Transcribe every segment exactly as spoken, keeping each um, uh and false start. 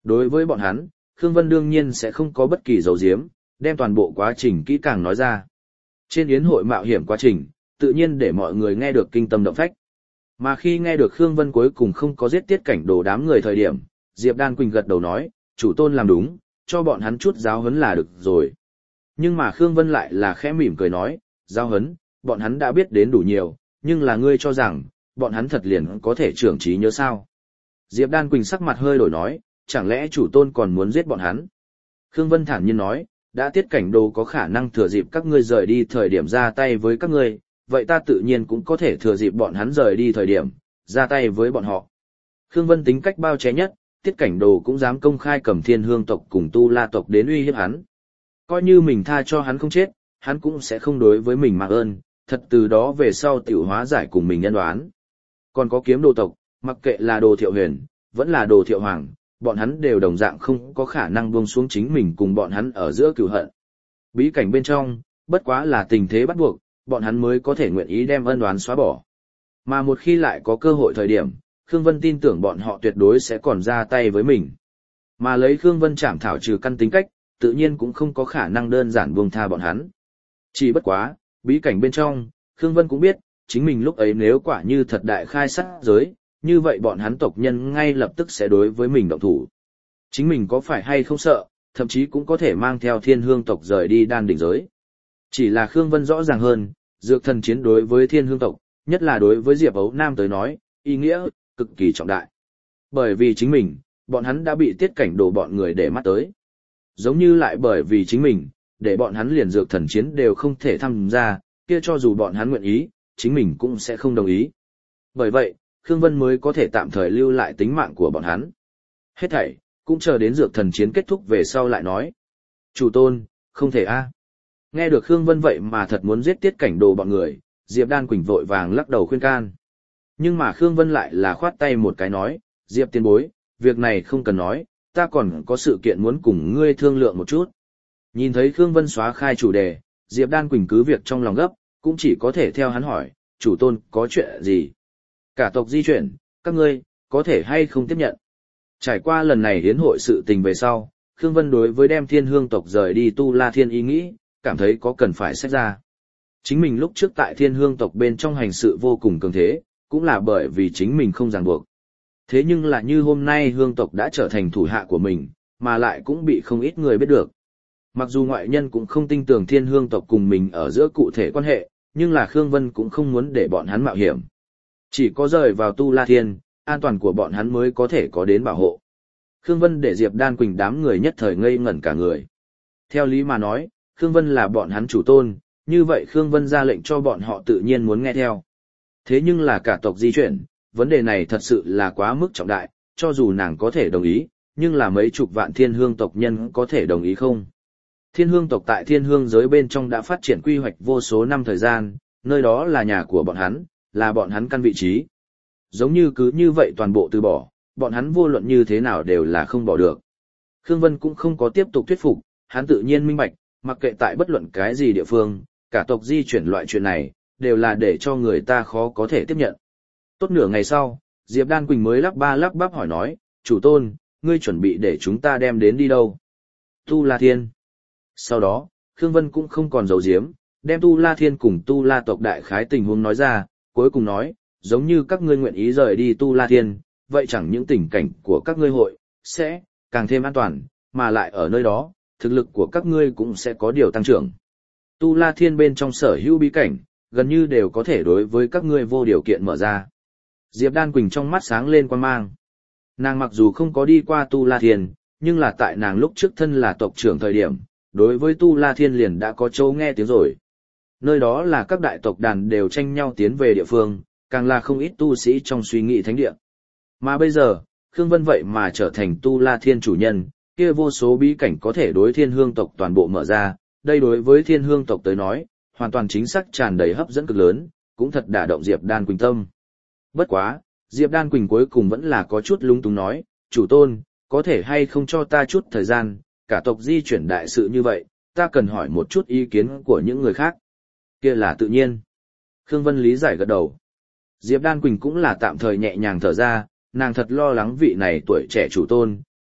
Đối với bọn hắn, Khương Vân đương nhiên sẽ không có bất kỳ dấu diếm, đem toàn bộ quá trình kỹ càng nói ra. Trên yến hội mạo hiểm quá trình, tự nhiên để mọi người nghe được kinh tâm động phách. Mà khi nghe được Khương Vân cuối cùng không có giết Tiết Cảnh Đồ đám người thời điểm, Diệp Đan Quỳnh gật đầu nói, chủ tôn làm đúng, cho bọn hắn chút giáo huấn là được rồi. Nhưng mà Khương Vân lại là khẽ mỉm cười nói, giáo huấn, bọn hắn đã biết đến đủ nhiều, nhưng là ngươi cho rằng, bọn hắn thật liền có thể trưởng trí nhớ sao. Diệp Đan Quỳnh sắc mặt hơi đổi nói, chẳng lẽ chủ tôn còn muốn giết bọn hắn? Khương Vân thản nhiên nói, đã Tiết Cảnh Đồ có khả năng thừa dịp các ngươi rời đi thời điểm ra tay với các ngươi, vậy ta tự nhiên cũng có thể thừa dịp bọn hắn rời đi thời điểm, ra tay với bọn họ. Khương Vân tính cách bao che nhất, Tiết Cảnh Đồ cũng dám công khai cầm Thiên Hương tộc cùng Tu La tộc đến uy hiếp hắn. Coi như mình tha cho hắn không chết, hắn cũng sẽ không đối với mình mặc ơn, thật từ đó về sau tiểu hóa giải cùng mình nhân đoán. Còn có Kiếm Đồ tộc, mặc kệ là Đồ Thiệu Huyền, vẫn là Đồ Thiệu Hoàng, bọn hắn đều đồng dạng không có khả năng buông xuống chính mình cùng bọn hắn ở giữa cừu hận. Bí cảnh bên trong, bất quá là tình thế bắt buộc, bọn hắn mới có thể nguyện ý đem ân oán xóa bỏ. Mà một khi lại có cơ hội thời điểm, Khương Vân tin tưởng bọn họ tuyệt đối sẽ còn ra tay với mình. Mà lấy Khương Vân chảm thảo trừ căn tính cách, tự nhiên cũng không có khả năng đơn giản buông tha bọn hắn. Chỉ bất quá, bí cảnh bên trong, Khương Vân cũng biết, chính mình lúc ấy nếu quả như thật đại khai sát giới, như vậy bọn hắn tộc nhân ngay lập tức sẽ đối với mình động thủ. Chính mình có phải hay không sợ, thậm chí cũng có thể mang theo Thiên Hương tộc rời đi đan đỉnh giới. Chỉ là Khương Vân rõ ràng hơn, dược thần chiến đối với Thiên Hương tộc, nhất là đối với Diệp Ấu Nam tới nói, ý nghĩa cực kỳ trọng đại. Bởi vì chính mình, bọn hắn đã bị Tiết Cảnh Đồ bọn người để mắt tới. Giống như lại bởi vì chính mình, để bọn hắn liền dược thần chiến đều không thể tham gia, kia cho dù bọn hắn nguyện ý, chính mình cũng sẽ không đồng ý. Bởi vậy, Khương Vân mới có thể tạm thời lưu lại tính mạng của bọn hắn. Hết thảy, cũng chờ đến dược thần chiến kết thúc về sau lại nói. Chủ tôn, không thể a. Nghe được Khương Vân vậy mà thật muốn giết Tiết Cảnh Đồ bọn người, Diệp Đan Quỳnh vội vàng lắc đầu khuyên can. Nhưng mà Khương Vân lại là khoát tay một cái nói, Diệp tiên bối, việc này không cần nói, ta còn có sự kiện muốn cùng ngươi thương lượng một chút. Nhìn thấy Khương Vân xóa khai chủ đề, Diệp Đan Quỳnh cứ việc trong lòng gấp, cũng chỉ có thể theo hắn hỏi, chủ tôn có chuyện gì? Cả tộc di chuyển, các ngươi, có thể hay không tiếp nhận? Trải qua lần này hiến hội sự tình về sau, Khương Vân đối với đem Thiên Hương tộc rời đi Tu La Thiên ý nghĩ, cảm thấy có cần phải xét ra. Chính mình lúc trước tại Thiên Hương tộc bên trong hành sự vô cùng cường thế, cũng là bởi vì chính mình không ràng buộc. Thế nhưng là như hôm nay Hương tộc đã trở thành thủ hạ của mình, mà lại cũng bị không ít người biết được. Mặc dù ngoại nhân cũng không tin tưởng Thiên Hương tộc cùng mình ở giữa cụ thể quan hệ, nhưng là Khương Vân cũng không muốn để bọn hắn mạo hiểm. Chỉ có rời vào Tu La Thiên, an toàn của bọn hắn mới có thể có đến bảo hộ. Khương Vân để Diệp Đan Quỳnh đám người nhất thời ngây ngẩn cả người. Theo lý mà nói, Khương Vân là bọn hắn chủ tôn, như vậy Khương Vân ra lệnh cho bọn họ tự nhiên muốn nghe theo. Thế nhưng là cả tộc di chuyển, vấn đề này thật sự là quá mức trọng đại, cho dù nàng có thể đồng ý, nhưng là mấy chục vạn Thiên Hương tộc nhân có thể đồng ý không? Thiên Hương tộc tại Thiên Hương giới bên trong đã phát triển quy hoạch vô số năm thời gian, nơi đó là nhà của bọn hắn, là bọn hắn căn vị trí. Giống như cứ như vậy toàn bộ từ bỏ, bọn hắn vô luận như thế nào đều là không bỏ được. Khương Vân cũng không có tiếp tục thuyết phục, hắn tự nhiên minh bạch, mặc kệ tại bất luận cái gì địa phương, cả tộc di chuyển loại chuyện này, đều là để cho người ta khó có thể tiếp nhận. Tốt nửa ngày sau, Diệp Đan Quỳnh mới lắp ba lắp bắp hỏi nói, chủ tôn, ngươi chuẩn bị để chúng ta đem đến đi đâu? Tu La Thiên. Sau đó, Khương Vân cũng không còn giấu giếm, đem Tu La Thiên cùng Tu La tộc đại khái tình huống nói ra, cuối cùng nói, giống như các ngươi nguyện ý rời đi Tu La Thiên, vậy chẳng những tình cảnh của các ngươi hội, sẽ, càng thêm an toàn, mà lại ở nơi đó, thực lực của các ngươi cũng sẽ có điều tăng trưởng. Tu La Thiên bên trong sở hữu bí cảnh, gần như đều có thể đối với các ngươi vô điều kiện mở ra. Diệp Đan Quỳnh trong mắt sáng lên quan mang. Nàng mặc dù không có đi qua Tu La Thiên, nhưng là tại nàng lúc trước thân là tộc trưởng thời điểm, đối với Tu La Thiên liền đã có chỗ nghe tiếng rồi. Nơi đó là các đại tộc đàn đều tranh nhau tiến về địa phương, càng là không ít tu sĩ trong suy nghĩ thánh địa. Mà bây giờ, Khương Vân vậy mà trở thành Tu La Thiên chủ nhân, kia vô số bí cảnh có thể đối Thiên Hương tộc toàn bộ mở ra, đây đối với Thiên Hương tộc tới nói, hoàn toàn chính xác tràn đầy hấp dẫn cực lớn, cũng thật đả động Diệp Đan Quỳnh tâm. Bất quá, Diệp Đan Quỳnh cuối cùng vẫn là có chút lung túng nói, chủ tôn, có thể hay không cho ta chút thời gian, cả tộc di chuyển đại sự như vậy, ta cần hỏi một chút ý kiến của những người khác. Kia là tự nhiên. Khương Vân lý giải gật đầu. Diệp Đan Quỳnh cũng là tạm thời nhẹ nhàng thở ra, nàng thật lo lắng vị này tuổi trẻ chủ tôn,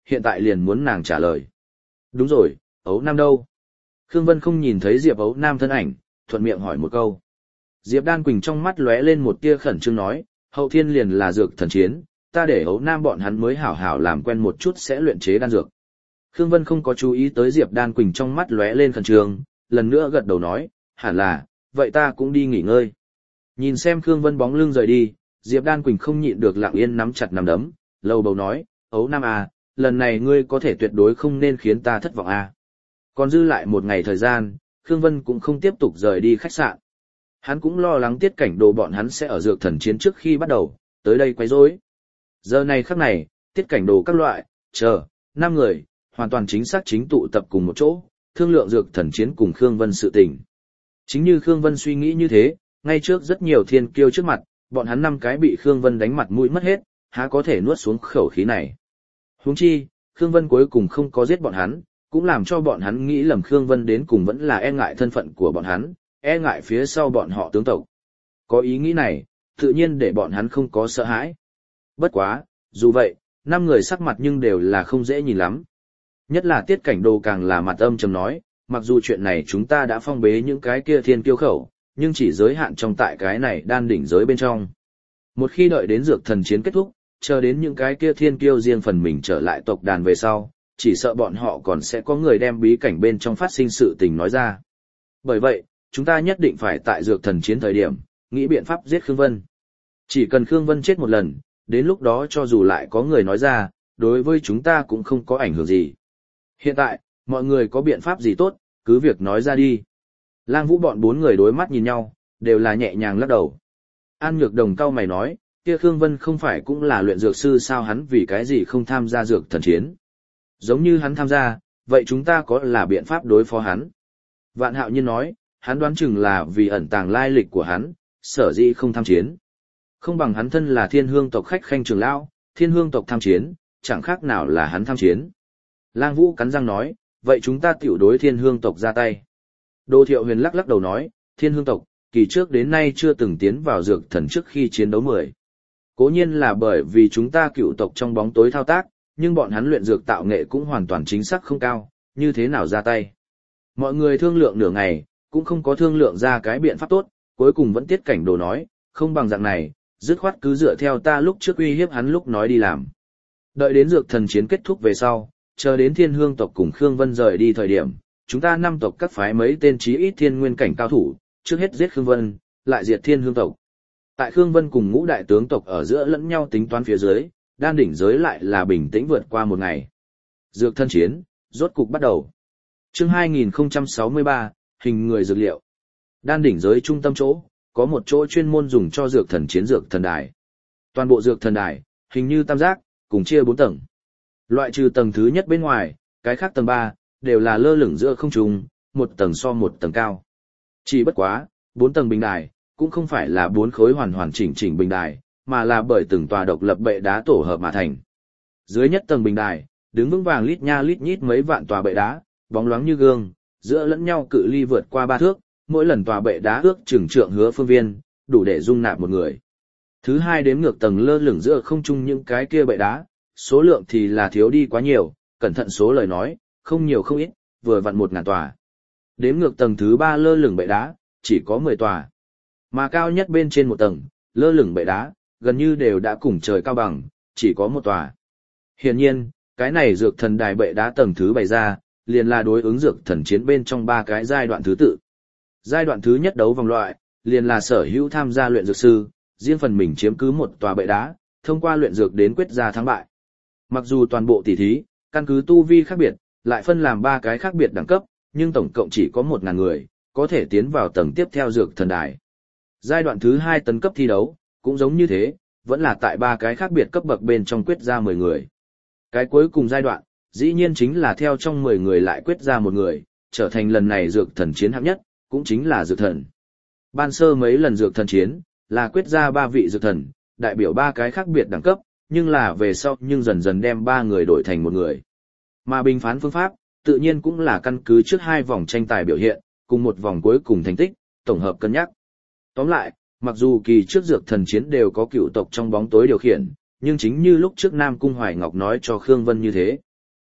hiện tại liền muốn nàng trả lời. Đúng rồi, Ấu Nam đâu? Khương Vân không nhìn thấy Diệp Ấu Nam thân ảnh, thuận miệng hỏi một câu. Diệp Đan Quỳnh trong mắt lóe lên một tia khẩn trương nói, hậu thiên liền là dược thần chiến, ta để Ấu Nam bọn hắn mới hảo hảo làm quen một chút sẽ luyện chế đan dược. Khương Vân không có chú ý tới Diệp Đan Quỳnh trong mắt lóe lên khẩn trương, lần nữa gật đầu nói, hẳn là, vậy ta cũng đi nghỉ ngơi. Nhìn xem Khương Vân bóng lưng rời đi, Diệp Đan Quỳnh không nhịn được lặng yên nắm chặt nắm đấm, lầu bầu nói, Ấu Nam à, lần này ngươi có thể tuyệt đối không nên khiến ta thất vọng à. Còn dư lại một ngày thời gian, Khương Vân cũng không tiếp tục rời đi khách sạn. Hắn cũng lo lắng Tiết Cảnh Đồ bọn hắn sẽ ở dược thần chiến trước khi bắt đầu, tới đây quấy rối. Giờ này khắc này, Tiết Cảnh Đồ các loại, chờ, năm người, hoàn toàn chính xác chính tụ tập cùng một chỗ, thương lượng dược thần chiến cùng Khương Vân sự tình. Chính như Khương Vân suy nghĩ như thế, ngay trước rất nhiều thiên kiêu trước mặt, bọn hắn năm cái bị Khương Vân đánh mặt mũi mất hết, há có thể nuốt xuống khẩu khí này. Huống chi, Khương Vân cuối cùng không có giết bọn hắn, cũng làm cho bọn hắn nghĩ lầm Khương Vân đến cùng vẫn là e ngại thân phận của bọn hắn, e ngại phía sau bọn họ tướng tộc. Có ý nghĩ này, tự nhiên để bọn hắn không có sợ hãi. Bất quá, dù vậy, năm người sắc mặt nhưng đều là không dễ nhìn lắm. Nhất là Tiết Cảnh Đồ càng là mặt âm trầm nói, mặc dù chuyện này chúng ta đã phong bế những cái kia thiên kiêu khẩu, nhưng chỉ giới hạn trong tại cái này đan đỉnh giới bên trong. Một khi đợi đến dược thần chiến kết thúc, chờ đến những cái kia thiên kiêu riêng phần mình trở lại tộc đàn về sau, chỉ sợ bọn họ còn sẽ có người đem bí cảnh bên trong phát sinh sự tình nói ra. Bởi vậy, chúng ta nhất định phải tại dược thần chiến thời điểm, nghĩ biện pháp giết Khương Vân. Chỉ cần Khương Vân chết một lần, đến lúc đó cho dù lại có người nói ra, đối với chúng ta cũng không có ảnh hưởng gì. Hiện tại, mọi người có biện pháp gì tốt, cứ việc nói ra đi. Lang Vũ bọn bốn người đối mắt nhìn nhau, đều là nhẹ nhàng lắc đầu. An Nhược Đồng cau mày nói, kia Khương Vân không phải cũng là luyện dược sư sao, hắn vì cái gì không tham gia dược thần chiến. Giống như hắn tham gia, vậy chúng ta có là biện pháp đối phó hắn. Vạn Hạo Nhiên nói, hắn đoán chừng là vì ẩn tàng lai lịch của hắn, sở dĩ không tham chiến. Không bằng hắn thân là Thiên Hương tộc khách khanh trưởng lão, Thiên Hương tộc tham chiến, chẳng khác nào là hắn tham chiến. Lang Vũ cắn răng nói, vậy chúng ta tiểu đối Thiên Hương tộc ra tay. Đỗ Thiệu Huyền lắc lắc đầu nói, Thiên Hương tộc, kỳ trước đến nay chưa từng tiến vào dược thần trước khi chiến đấu mười. Cố nhiên là bởi vì chúng ta cựu tộc trong bóng tối thao tác, nhưng bọn hắn luyện dược tạo nghệ cũng hoàn toàn chính xác không cao, như thế nào ra tay. Mọi người thương lượng nửa ngày, cũng không có thương lượng ra cái biện pháp tốt, cuối cùng vẫn Tiết Cảnh Đồ nói, không bằng dạng này, dứt khoát cứ dựa theo ta lúc trước uy hiếp hắn lúc nói đi làm. Đợi đến dược thần chiến kết thúc về sau, chờ đến Thiên Hương tộc cùng Khương Vân rời đi thời điểm, chúng ta năm tộc các phái mấy tên chí ít thiên nguyên cảnh cao thủ, trước hết giết Khương Vân, lại diệt Thiên Hương tộc. Tại Khương Vân cùng ngũ đại tướng tộc ở giữa lẫn nhau tính toán phía dưới, đan đỉnh giới lại là bình tĩnh vượt qua một ngày. Dược thân chiến, rốt cục bắt đầu. Chương hai nghìn không trăm sáu mươi ba, hình người dược liệu. Đan đỉnh giới trung tâm chỗ, có một chỗ chuyên môn dùng cho dược thần chiến dược thần đài. Toàn bộ dược thần đài, hình như tam giác, cùng chia bốn tầng. Loại trừ tầng thứ nhất bên ngoài, cái khác tầng ba, đều là lơ lửng giữa không trung, một tầng so một tầng cao. Chỉ bất quá, bốn tầng bình đài, cũng không phải là bốn khối hoàn hoàn chỉnh chỉnh bình đài, mà là bởi từng tòa độc lập bệ đá tổ hợp mà thành. Dưới nhất tầng bình đài, đứng vững vàng lít nha lít nhít mấy vạn tòa bệ đá, bóng loáng như gương, giữa lẫn nhau cự ly vượt qua ba thước, mỗi lần tòa bệ đá ước chừng trượng hứa phương viên, đủ để dung nạp một người. Thứ hai đếm ngược tầng lơ lửng giữa không trung những cái kia bệ đá, số lượng thì là thiếu đi quá nhiều, cẩn thận số lời nói, không nhiều không ít, vừa vặn một ngàn tòa. Đếm ngược tầng thứ ba lơ lửng bệ đá, chỉ có mười tòa. Mà cao nhất bên trên một tầng, lơ lửng bệ đá, gần như đều đã cùng trời cao bằng, chỉ có một tòa. Hiển nhiên, cái này dược thần đài bệ đá tầng thứ bày ra, liền là đối ứng dược thần chiến bên trong ba cái giai đoạn thứ tự. Giai đoạn thứ nhất đấu vòng loại, liền là sở hữu tham gia luyện dược sư, riêng phần mình chiếm cứ một tòa bệ đá, thông qua luyện dược đến quyết ra thắng bại. Mặc dù toàn bộ tỷ thí, căn cứ tu vi khác biệt, lại phân làm ba cái khác biệt đẳng cấp, nhưng tổng cộng chỉ có một ngàn người, có thể tiến vào tầng tiếp theo dược thần đài. Giai đoạn thứ hai tấn cấp thi đấu, cũng giống như thế, vẫn là tại ba cái khác biệt cấp bậc bên trong quyết ra mười người. Cái cuối cùng giai đoạn, dĩ nhiên chính là theo trong mười người lại quyết ra một người, trở thành lần này dược thần chiến hạng nhất, cũng chính là dược thần. Ban sơ mấy lần dược thần chiến, là quyết ra ba vị dược thần, đại biểu ba cái khác biệt đẳng cấp, nhưng là về sau nhưng dần dần đem ba người đổi thành một người. Mà bình phán phương pháp, tự nhiên cũng là căn cứ trước hai vòng tranh tài biểu hiện, cùng một vòng cuối cùng thành tích, tổng hợp cân nhắc. Tóm lại, mặc dù kỳ trước dược thần chiến đều có cựu tộc trong bóng tối điều khiển, nhưng chính như lúc trước Nam Cung Hoài Ngọc nói cho Khương Vân như thế.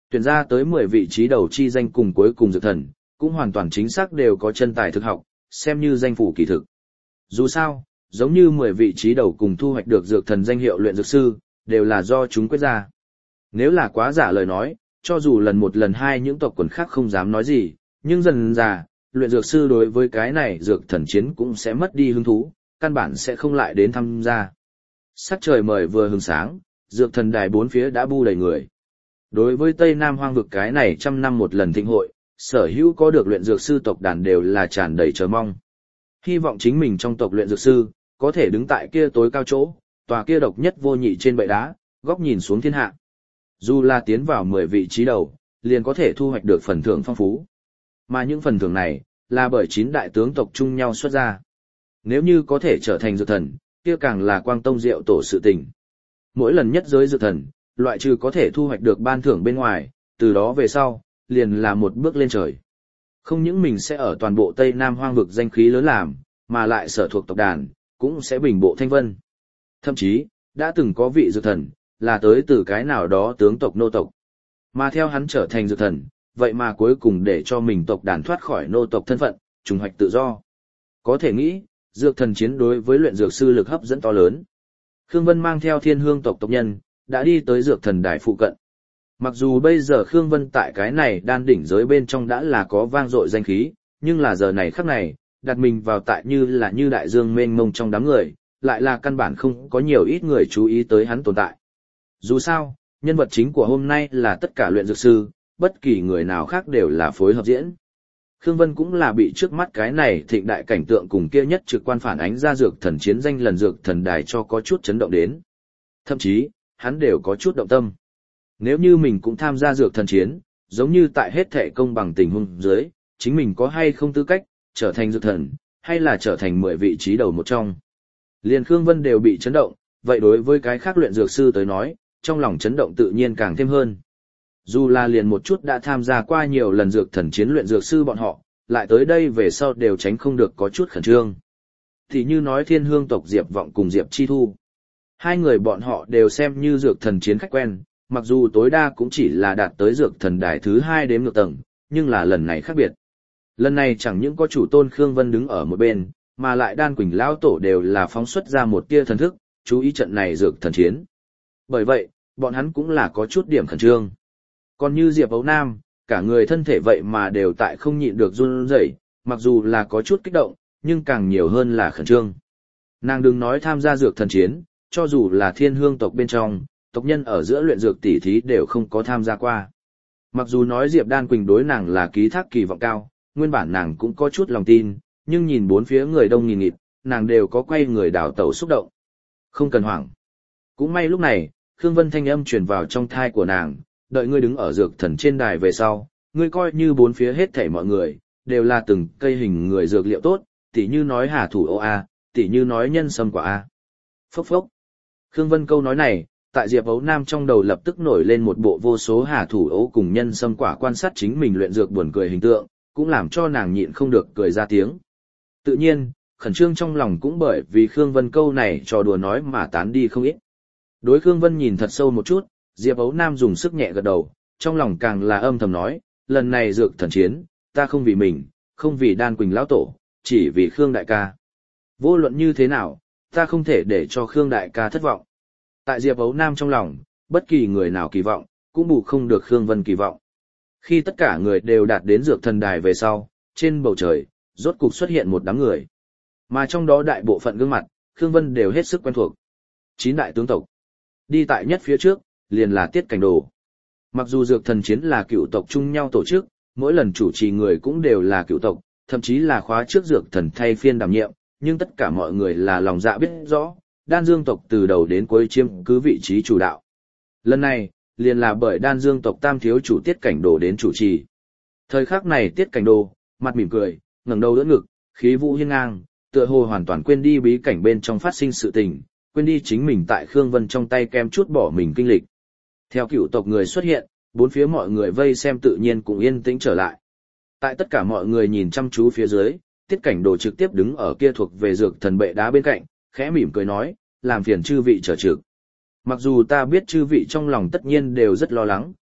Tuyển ra tới mười vị trí đầu chi danh cùng cuối cùng dược thần, cũng hoàn toàn chính xác đều có chân tài thực học, xem như danh phủ kỳ thực. Dù sao, giống như mười vị trí đầu cùng thu hoạch được dược thần danh hiệu luyện dược sư, đều là do chúng quyết ra. Nếu là quá giả lời nói, cho dù lần một lần hai những tộc quần khác không dám nói gì, nhưng dần dà, luyện dược sư đối với cái này dược thần chiến cũng sẽ mất đi hứng thú, căn bản sẽ không lại đến tham gia. Sắc trời mời vừa hừng sáng, dược thần đài bốn phía đã bu đầy người. Đối với Tây Nam hoang vực cái này trăm năm một lần thịnh hội, sở hữu có được luyện dược sư tộc đàn đều là tràn đầy chờ mong. Hy vọng chính mình trong tộc luyện dược sư, có thể đứng tại kia tối cao chỗ, tòa kia độc nhất vô nhị trên bệ đá, góc nhìn xuống thiên hạ. Dù là tiến vào mười vị trí đầu, liền có thể thu hoạch được phần thưởng phong phú. Mà những phần thưởng này, là bởi chín đại tướng tộc chung nhau xuất ra. Nếu như có thể trở thành dược thần, kia càng là quang tông diệu tổ sự tình. Mỗi lần nhất giới dược thần, loại trừ có thể thu hoạch được ban thưởng bên ngoài, từ đó về sau, liền là một bước lên trời. Không những mình sẽ ở toàn bộ Tây Nam hoang vực danh khí lớn làm, mà lại sở thuộc tộc đàn, cũng sẽ bình bộ thanh vân. Thậm chí, đã từng có vị dược thần, là tới từ cái nào đó tướng tộc nô tộc. Mà theo hắn trở thành dược thần, vậy mà cuối cùng để cho mình tộc đàn thoát khỏi nô tộc thân phận, trùng hoạch tự do. Có thể nghĩ, dược thần chiến đối với luyện dược sư lực hấp dẫn to lớn. Khương Vân mang theo thiên hương tộc tộc nhân, đã đi tới dược thần đài phụ cận. Mặc dù bây giờ Khương Vân tại cái này đan đỉnh giới bên trong đã là có vang dội danh khí, nhưng là giờ này khắc này, đặt mình vào tại như là như đại dương mênh mông trong đám người, lại là căn bản không có nhiều ít người chú ý tới hắn tồn tại. Dù sao, nhân vật chính của hôm nay là tất cả luyện dược sư, bất kỳ người nào khác đều là phối hợp diễn. Khương Vân cũng là bị trước mắt cái này thịnh đại cảnh tượng cùng kia nhất trực quan phản ánh ra dược thần chiến danh lần dược thần đài cho có chút chấn động đến. Thậm chí, hắn đều có chút động tâm. Nếu như mình cũng tham gia dược thần chiến, giống như tại hết thể công bằng tình huống dưới, chính mình có hay không tư cách, trở thành dược thần, hay là trở thành mười vị trí đầu một trong. Liền Khương Vân đều bị chấn động, vậy đối với cái khác luyện dược sư tới nói, trong lòng chấn động tự nhiên càng thêm hơn. Dù là liền một chút đã tham gia qua nhiều lần dược thần chiến luyện dược sư bọn họ, lại tới đây về sau đều tránh không được có chút khẩn trương. Thì như nói thiên hương tộc Diệp Vọng cùng Diệp Chi Thu. Hai người bọn họ đều xem như dược thần chiến khách quen, mặc dù tối đa cũng chỉ là đạt tới dược thần đài thứ hai đếm ngược tầng, nhưng là lần này khác biệt. Lần này chẳng những có chủ tôn Khương Vân đứng ở một bên, mà lại Đan Quỳnh lão tổ đều là phóng xuất ra một tia thần thức, chú ý trận này dược thần chiến. Bởi vậy, bọn hắn cũng là có chút điểm khẩn trương. Còn như Diệp Ấu Nam, cả người thân thể vậy mà đều tại không nhịn được run rẩy, mặc dù là có chút kích động, nhưng càng nhiều hơn là khẩn trương. Nàng đừng nói tham gia dược thần chiến, cho dù là thiên hương tộc bên trong, tộc nhân ở giữa luyện dược tỉ thí đều không có tham gia qua. Mặc dù nói Diệp Đan Quỳnh đối nàng là ký thác kỳ vọng cao, nguyên bản nàng cũng có chút lòng tin, nhưng nhìn bốn phía người đông nghìn nghịt, nàng đều có quay người đảo tẩu xúc động. Không cần hoảng. Cũng may lúc này, Khương Vân thanh âm truyền vào trong thai của nàng, đợi ngươi đứng ở dược thần trên đài về sau, ngươi coi như bốn phía hết thảy mọi người, đều là từng cây hình người dược liệu tốt, tỉ như nói hà thủ ô a, tỉ như nói nhân sâm quả a. Phốc phốc. Khương Vân câu nói này, tại Diệp Ấu Nam trong đầu lập tức nổi lên một bộ vô số hà thủ ấu cùng nhân sâm quả quan sát chính mình luyện dược buồn cười hình tượng, cũng làm cho nàng nhịn không được cười ra tiếng. Tự nhiên, khẩn trương trong lòng cũng bởi vì Khương Vân câu này trò đùa nói mà tán đi không ít. Đối Khương Vân nhìn thật sâu một chút, Diệp Ấu Nam dùng sức nhẹ gật đầu, trong lòng càng là âm thầm nói, lần này dược thần chiến, ta không vì mình, không vì Đan Quỳnh lão tổ, chỉ vì Khương đại ca. Vô luận như thế nào, ta không thể để cho Khương đại ca thất vọng. Tại Diệp Ấu Nam trong lòng, bất kỳ người nào kỳ vọng, cũng bù không được Khương Vân kỳ vọng. Khi tất cả người đều đạt đến dược thần đài về sau, trên bầu trời, rốt cục xuất hiện một đám người. Mà trong đó đại bộ phận gương mặt, Khương Vân đều hết sức quen thuộc. Chín đại tướng tộc. Đi tại nhất phía trước, liền là Tiết Cảnh Đồ. Mặc dù dược thần chiến là cựu tộc chung nhau tổ chức, mỗi lần chủ trì người cũng đều là cựu tộc, thậm chí là khóa trước dược thần thay phiên đảm nhiệm, nhưng tất cả mọi người là lòng dạ biết rõ, Đan Dương tộc từ đầu đến cuối chiếm cứ vị trí chủ đạo. Lần này, liền là bởi Đan Dương tộc tam thiếu chủ Tiết Cảnh Đồ đến chủ trì. Thời khắc này Tiết Cảnh Đồ, mặt mỉm cười, ngẩng đầu đỡ ngực, khí vũ hiên ngang, tựa hồ hoàn toàn quên đi bí cảnh bên trong phát sinh sự tình, quên đi chính mình tại Khương Vân trong tay kem chút bỏ mình kinh lịch. Theo cựu tộc người xuất hiện, bốn phía mọi người vây xem tự nhiên cũng yên tĩnh trở lại. Tại tất cả mọi người nhìn chăm chú phía dưới, Tiết Cảnh Đồ trực tiếp đứng ở kia thuộc về dược thần bệ đá bên cạnh, khẽ mỉm cười nói, làm phiền chư vị trở trực. Mặc dù ta biết chư vị trong lòng tất nhiên đều rất lo lắng,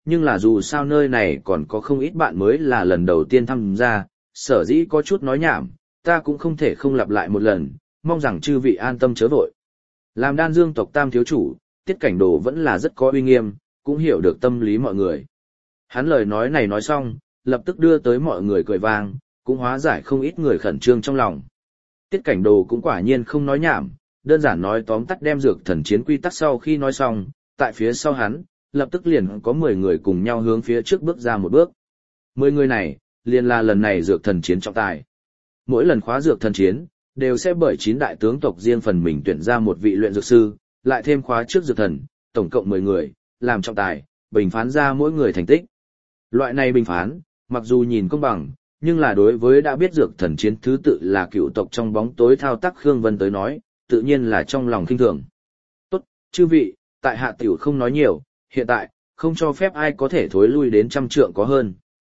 nhưng là dù sao nơi này còn có không ít bạn mới là lần đầu tiên tham gia, sở dĩ có chút nói nhảm, ta cũng không thể không lặp lại một lần, mong rằng chư vị an tâm chớ vội. Làm Đan Dương tộc tam thiếu chủ, Tiết Cảnh Đồ vẫn là rất có uy nghiêm, cũng hiểu được tâm lý mọi người. Hắn lời nói này nói xong, lập tức đưa tới mọi người cười vang, cũng hóa giải không ít người khẩn trương trong lòng. Tiết Cảnh Đồ cũng quả nhiên không nói nhảm, đơn giản nói tóm tắt đem dược thần chiến quy tắc sau khi nói xong, tại phía sau hắn, lập tức liền có mười người cùng nhau hướng phía trước bước ra một bước. mười người này, liền là lần này dược thần chiến trọng tài. Mỗi lần khóa dược thần chiến, đều sẽ bởi chín đại tướng tộc riêng phần mình tuyển ra một vị luyện dược sư, lại thêm khóa trước dược thần, tổng cộng mười người, làm trọng tài, bình phán ra mỗi người thành tích. Loại này bình phán, mặc dù nhìn công bằng, nhưng là đối với đã biết dược thần chiến thứ tự là cựu tộc trong bóng tối thao tác Khương Vân tới nói, tự nhiên là trong lòng khinh thường. Tốt, chư vị, tại hạ tiểu không nói nhiều, hiện tại, không cho phép ai có thể thối lui đến trăm trượng có hơn.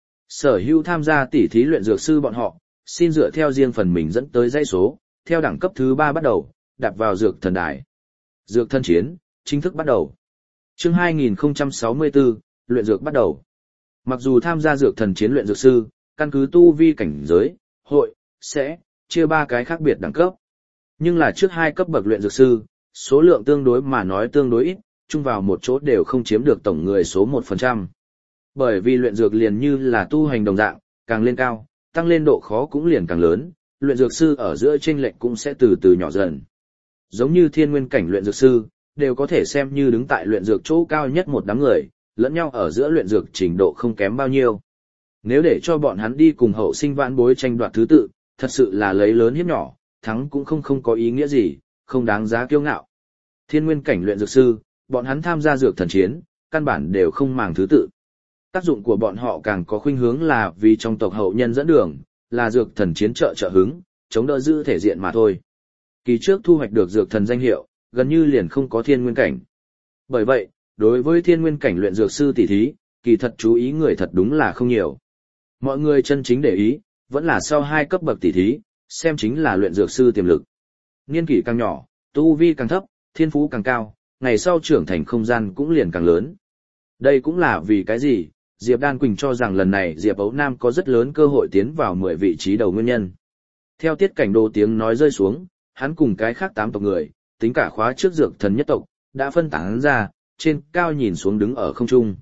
Sở hữu tham gia tỉ thí luyện dược sư bọn họ, xin dựa theo riêng phần mình dẫn tới dãy số, theo đẳng cấp thứ ba bắt đầu, đặt vào dược thần đài. Dược thần chiến, chính thức bắt đầu. Chương hai nghìn không trăm sáu mươi tư, luyện dược bắt đầu. Mặc dù tham gia dược thần chiến luyện dược sư, căn cứ tu vi cảnh giới, hội, sẽ, chia ba cái khác biệt đẳng cấp. Nhưng là trước hai cấp bậc luyện dược sư, số lượng tương đối mà nói tương đối ít, chung vào một chỗ đều không chiếm được tổng người số một phần trăm. Bởi vì luyện dược liền như là tu hành đồng dạng, càng lên cao, tăng lên độ khó cũng liền càng lớn, luyện dược sư ở giữa chênh lệch cũng sẽ từ từ nhỏ dần. Giống như thiên nguyên cảnh luyện dược sư, đều có thể xem như đứng tại luyện dược chỗ cao nhất một đám người, lẫn nhau ở giữa luyện dược trình độ không kém bao nhiêu. Nếu để cho bọn hắn đi cùng hậu sinh vãn bối tranh đoạt thứ tự, thật sự là lấy lớn hiếp nhỏ, thắng cũng không không có ý nghĩa gì, không đáng giá kiêu ngạo. Thiên nguyên cảnh luyện dược sư, bọn hắn tham gia dược thần chiến, căn bản đều không màng thứ tự. Tác dụng của bọn họ càng có khuynh hướng là vì trong tộc hậu nhân dẫn đường, là dược thần chiến trợ trợ hứng, chống đỡ giữ thể diện mà thôi. Kỳ trước thu hoạch được dược thần danh hiệu, gần như liền không có thiên nguyên cảnh. Bởi vậy, đối với thiên nguyên cảnh luyện dược sư tỷ thí, kỳ thật chú ý người thật đúng là không nhiều. Mọi người chân chính để ý, vẫn là sau hai cấp bậc tỷ thí, xem chính là luyện dược sư tiềm lực. Niên kỷ càng nhỏ, tu vi càng thấp, thiên phú càng cao, ngày sau trưởng thành không gian cũng liền càng lớn. Đây cũng là vì cái gì, Diệp Đan Quỳnh cho rằng lần này Diệp Ấu Nam có rất lớn cơ hội tiến vào mười vị trí đầu nguyên nhân. Theo Tiết Cảnh Đồ tiếng nói rơi xuống, hắn cùng cái khác tám tộc người, tính cả khóa trước dược thần nhất tộc, đã phân tán ra, trên cao nhìn xuống đứng ở không trung.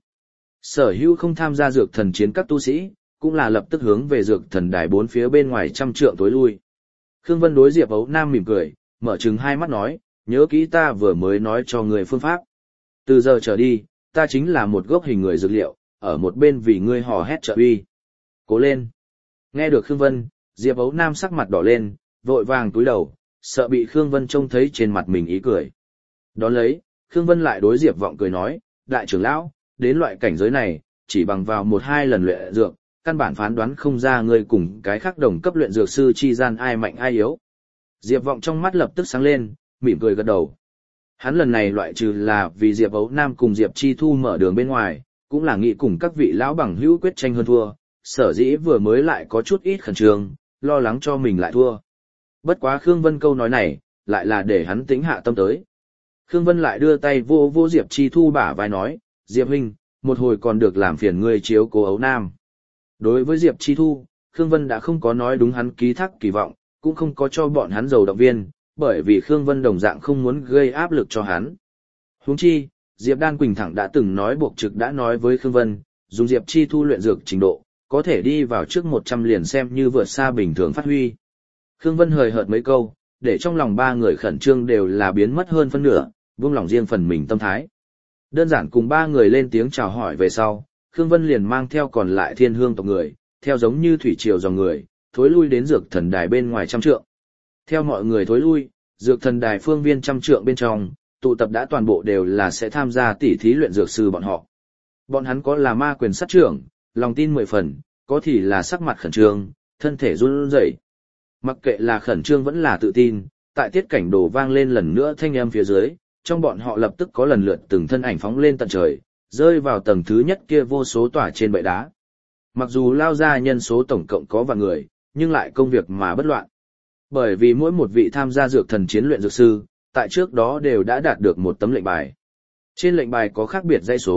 Sở hữu không tham gia dược thần chiến các tu sĩ, cũng là lập tức hướng về dược thần đài bốn phía bên ngoài trăm trượng tối lui. Khương Vân đối Diệp Ấu Nam mỉm cười, mở trừng hai mắt nói, nhớ kỹ ta vừa mới nói cho người phương pháp. Từ giờ trở đi, ta chính là một gốc hình người dược liệu, ở một bên vì ngươi hò hét trợ uy. Cố lên. Nghe được Khương Vân, Diệp Ấu Nam sắc mặt đỏ lên, vội vàng túi đầu, sợ bị Khương Vân trông thấy trên mặt mình ý cười. Đón lấy, Khương Vân lại đối Diệp Vọng cười nói, đại trưởng lão, đến loại cảnh giới này, chỉ bằng vào một hai lần luyện dược, căn bản phán đoán không ra ngươi cùng cái khác đồng cấp luyện dược sư chi gian ai mạnh ai yếu. Diệp Vọng trong mắt lập tức sáng lên, mỉm cười gật đầu. Hắn lần này loại trừ là vì Diệp Ấu Nam cùng Diệp Chi Thu mở đường bên ngoài, cũng là nghĩ cùng các vị lão bằng hữu quyết tranh hơn thua, sở dĩ vừa mới lại có chút ít khẩn trương, lo lắng cho mình lại thua. Bất quá Khương Vân câu nói này, lại là để hắn tĩnh hạ tâm tới. Khương Vân lại đưa tay vô vô Diệp Chi Thu bả vai nói, Diệp huynh, một hồi còn được làm phiền ngươi chiếu cố Ấu Nam. Đối với Diệp Chi Thu, Khương Vân đã không có nói đúng hắn ký thác kỳ vọng, cũng không có cho bọn hắn giàu động viên, bởi vì Khương Vân đồng dạng không muốn gây áp lực cho hắn. Huống chi, Diệp Đan Quỳnh thẳng đã từng nói buộc trực đã nói với Khương Vân, dùng Diệp Chi Thu luyện dược trình độ, có thể đi vào trước một trăm liền xem như vượt xa bình thường phát huy. Khương Vân hời hợt mấy câu, để trong lòng ba người khẩn trương đều là biến mất hơn phân nửa, buông lòng riêng phần mình tâm thái. Đơn giản cùng ba người lên tiếng chào hỏi về sau, Khương Vân liền mang theo còn lại thiên hương tộc người, theo giống như thủy triều dòng người, thối lui đến dược thần đài bên ngoài trăm trượng. Theo mọi người thối lui, dược thần đài phương viên trăm trượng bên trong, tụ tập đã toàn bộ đều là sẽ tham gia tỉ thí luyện dược sư bọn họ. Bọn hắn có là ma quyền sát trưởng, lòng tin mười phần, có thì là sắc mặt khẩn trương, thân thể run rẩy. Mặc kệ là khẩn trương vẫn là tự tin, tại Tiết Cảnh Đồ vang lên lần nữa thanh âm phía dưới, trong bọn họ lập tức có lần lượt từng thân ảnh phóng lên tận trời, rơi vào tầng thứ nhất kia vô số tỏa trên bệ đá. Mặc dù lao ra nhân số tổng cộng có vài người, nhưng lại công việc mà bất loạn. Bởi vì mỗi một vị tham gia dược thần chiến luyện dược sư, tại trước đó đều đã đạt được một tấm lệnh bài. Trên lệnh bài có khác biệt dãy số,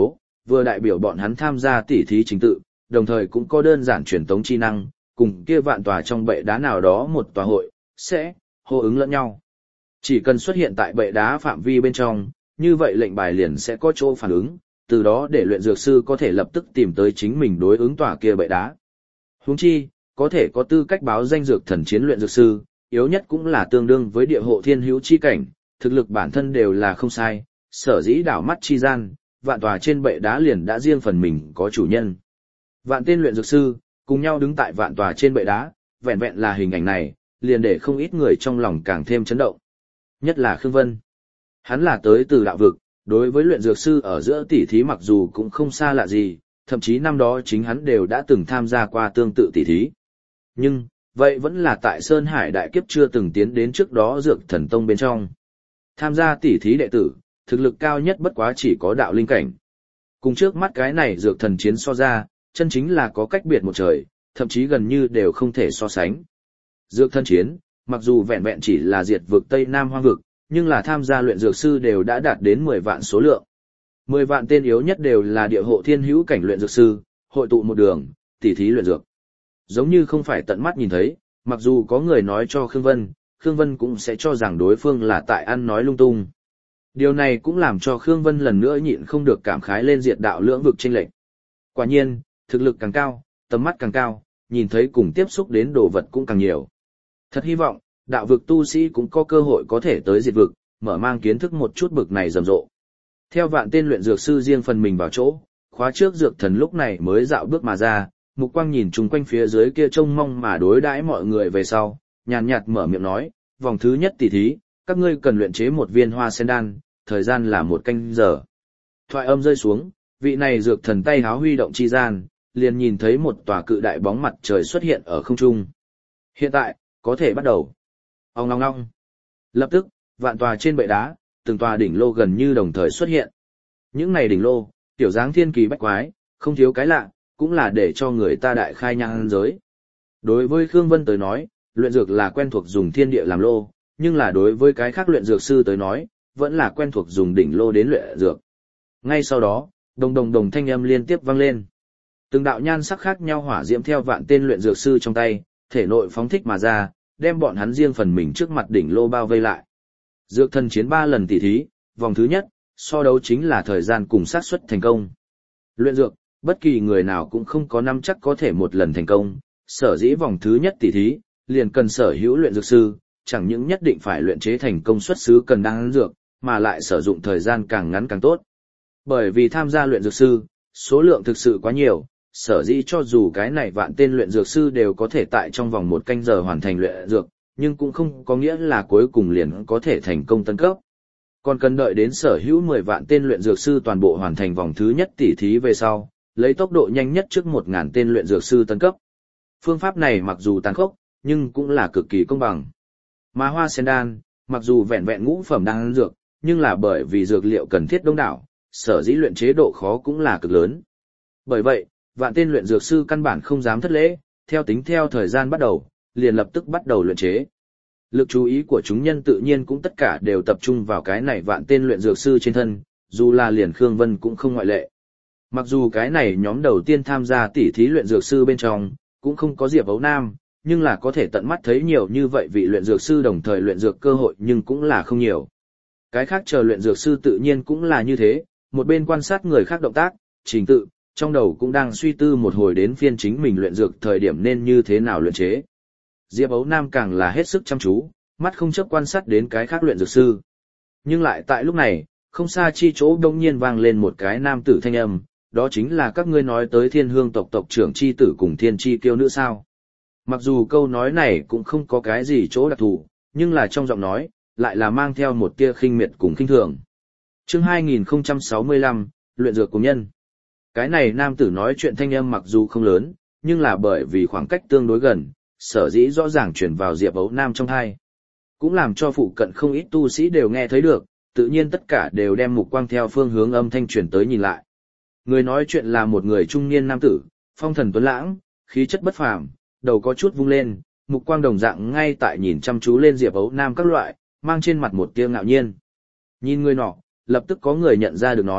vừa đại biểu bọn hắn tham gia tỉ thí chính tự, đồng thời cũng có đơn giản truyền tống chi năng, cùng kia vạn tòa trong bệ đá nào đó một tòa hội, sẽ hô ứng lẫn nhau. Chỉ cần xuất hiện tại bệ đá phạm vi bên trong, như vậy lệnh bài liền sẽ có chỗ phản ứng, từ đó để luyện dược sư có thể lập tức tìm tới chính mình đối ứng tòa kia bệ đá. Huống chi, có thể có tư cách báo danh dược thần chiến luyện dược sư, yếu nhất cũng là tương đương với địa hộ thiên hữu chi cảnh, thực lực bản thân đều là không sai, sở dĩ đảo mắt chi gian, vạn tòa trên bệ đá liền đã riêng phần mình có chủ nhân. Vạn tên luyện dược sư, cùng nhau đứng tại vạn tòa trên bệ đá, vẹn vẹn là hình ảnh này, liền để không ít người trong lòng càng thêm chấn động. Nhất là Khương Vân. Hắn là tới từ đạo vực, đối với luyện dược sư ở giữa tỷ thí mặc dù cũng không xa lạ gì, thậm chí năm đó chính hắn đều đã từng tham gia qua tương tự tỷ thí. Nhưng, vậy vẫn là tại Sơn Hải đại kiếp chưa từng tiến đến trước đó Dược Thần Tông bên trong. Tham gia tỷ thí đệ tử, thực lực cao nhất bất quá chỉ có đạo linh cảnh. Cùng trước mắt cái này Dược Thần chiến so ra, chân chính là có cách biệt một trời, thậm chí gần như đều không thể so sánh. Dược Thần chiến, mặc dù vẹn vẹn chỉ là diệt vực Tây Nam Hoang vực, nhưng là tham gia luyện dược sư đều đã đạt đến mười vạn số lượng. mười vạn tên yếu nhất đều là địa hộ thiên hữu cảnh luyện dược sư, hội tụ một đường, tỉ thí luyện dược. Giống như không phải tận mắt nhìn thấy, mặc dù có người nói cho Khương Vân, Khương Vân cũng sẽ cho rằng đối phương là tại ăn nói lung tung. Điều này cũng làm cho Khương Vân lần nữa nhịn không được cảm khái lên diệt đạo lưỡng vực chênh lệch. Quả nhiên, thực lực càng cao, tầm mắt càng cao, nhìn thấy cùng tiếp xúc đến đồ vật cũng càng nhiều. Thật hy vọng, đạo vực tu sĩ cũng có cơ hội có thể tới diệt vực, mở mang kiến thức một chút bực này rầm rộ. Theo vạn tên luyện dược sư riêng phần mình vào chỗ, khóa trước dược thần lúc này mới dạo bước mà ra, mục quang nhìn chung quanh phía dưới kia trông mong mà đối đãi mọi người về sau, nhàn nhạt mở miệng nói, vòng thứ nhất tỷ thí, các ngươi cần luyện chế một viên hoa sen đan, thời gian là một canh giờ. Thoại âm rơi xuống, vị này dược thần tay háo huy động chi gian, liền nhìn thấy một tòa cự đại bóng mặt trời xuất hiện ở không trung. Hiện tại, có thể bắt đầu. Ông ngong ngong. Lập tức, vạn tòa trên bệ đá, từng tòa đỉnh lô gần như đồng thời xuất hiện. Những này đỉnh lô, tiểu dáng thiên kỳ bách quái, không thiếu cái lạ, cũng là để cho người ta đại khai nhang giới. Đối với Khương Vân tới nói, luyện dược là quen thuộc dùng thiên địa làm lô, nhưng là đối với cái khác luyện dược sư tới nói, vẫn là quen thuộc dùng đỉnh lô đến luyện dược. Ngay sau đó, đồng đồng đồng thanh âm liên tiếp vang lên. Từng đạo nhan sắc khác nhau hỏa diễm theo vạn tên luyện dược sư trong tay, thể nội phóng thích mà ra, đem bọn hắn riêng phần mình trước mặt đỉnh lô bao vây lại. Dược thần chiến ba lần tỷ thí, vòng thứ nhất, so đấu chính là thời gian cùng xác suất thành công. Luyện dược, bất kỳ người nào cũng không có nắm chắc có thể một lần thành công, sở dĩ vòng thứ nhất tỷ thí, liền cần sở hữu luyện dược sư, chẳng những nhất định phải luyện chế thành công xuất xứ cần đan dược, mà lại sử dụng thời gian càng ngắn càng tốt. Bởi vì tham gia luyện dược sư, số lượng thực sự quá nhiều, sở dĩ cho dù cái này vạn tên luyện dược sư đều có thể tại trong vòng một canh giờ hoàn thành luyện dược, nhưng cũng không có nghĩa là cuối cùng liền có thể thành công tấn cấp. Còn cần đợi đến sở hữu mười vạn tên luyện dược sư toàn bộ hoàn thành vòng thứ nhất tỷ thí về sau, lấy tốc độ nhanh nhất trước một nghìn tên luyện dược sư tấn cấp. Phương pháp này mặc dù tàn khốc, nhưng cũng là cực kỳ công bằng. Mà hoa sen đan, mặc dù vẹn vẹn ngũ phẩm đan dược, nhưng là bởi vì dược liệu cần thiết đông đảo, sở dĩ luyện chế độ khó cũng là cực lớn. Bởi vậy, vạn tên luyện dược sư căn bản không dám thất lễ, theo tính theo thời gian bắt đầu, liền lập tức bắt đầu luyện chế. Lực chú ý của chúng nhân tự nhiên cũng tất cả đều tập trung vào cái này vạn tên luyện dược sư trên thân, dù là liền Khương Vân cũng không ngoại lệ. Mặc dù cái này nhóm đầu tiên tham gia tỉ thí luyện dược sư bên trong, cũng không có Diệp Ấu Nam, nhưng là có thể tận mắt thấy nhiều như vậy vị luyện dược sư đồng thời luyện dược cơ hội nhưng cũng là không nhiều. Cái khác chờ luyện dược sư tự nhiên cũng là như thế, một bên quan sát người khác động tác, trình tự, trong đầu cũng đang suy tư một hồi đến phiên chính mình luyện dược thời điểm nên như thế nào luyện chế. Diệp Ấu Nam càng là hết sức chăm chú, mắt không chớp quan sát đến cái khác luyện dược sư. Nhưng lại tại lúc này, không xa chi chỗ đông nhiên vang lên một cái nam tử thanh âm, đó chính là các ngươi nói tới Thiên Hương tộc tộc trưởng chi tử cùng Thiên Chi Kiêu nữ sao. Mặc dù câu nói này cũng không có cái gì chỗ đặc thù, nhưng là trong giọng nói, lại là mang theo một tia khinh miệt cùng khinh thường. Chương hai nghìn không trăm sáu mươi lăm, luyện dược cùng nhân. Cái này nam tử nói chuyện thanh âm mặc dù không lớn, nhưng là bởi vì khoảng cách tương đối gần, sở dĩ rõ ràng chuyển vào Diệp Ấu Nam trong tai. Cũng làm cho phụ cận không ít tu sĩ đều nghe thấy được, tự nhiên tất cả đều đem mục quang theo phương hướng âm thanh truyền tới nhìn lại. Người nói chuyện là một người trung niên nam tử, phong thần tuấn lãng, khí chất bất phàm, đầu có chút vung lên, mục quang đồng dạng ngay tại nhìn chăm chú lên Diệp Ấu Nam các loại, mang trên mặt một tia ngạo nhiên. Nhìn người nọ, lập tức có người nhận ra được nói,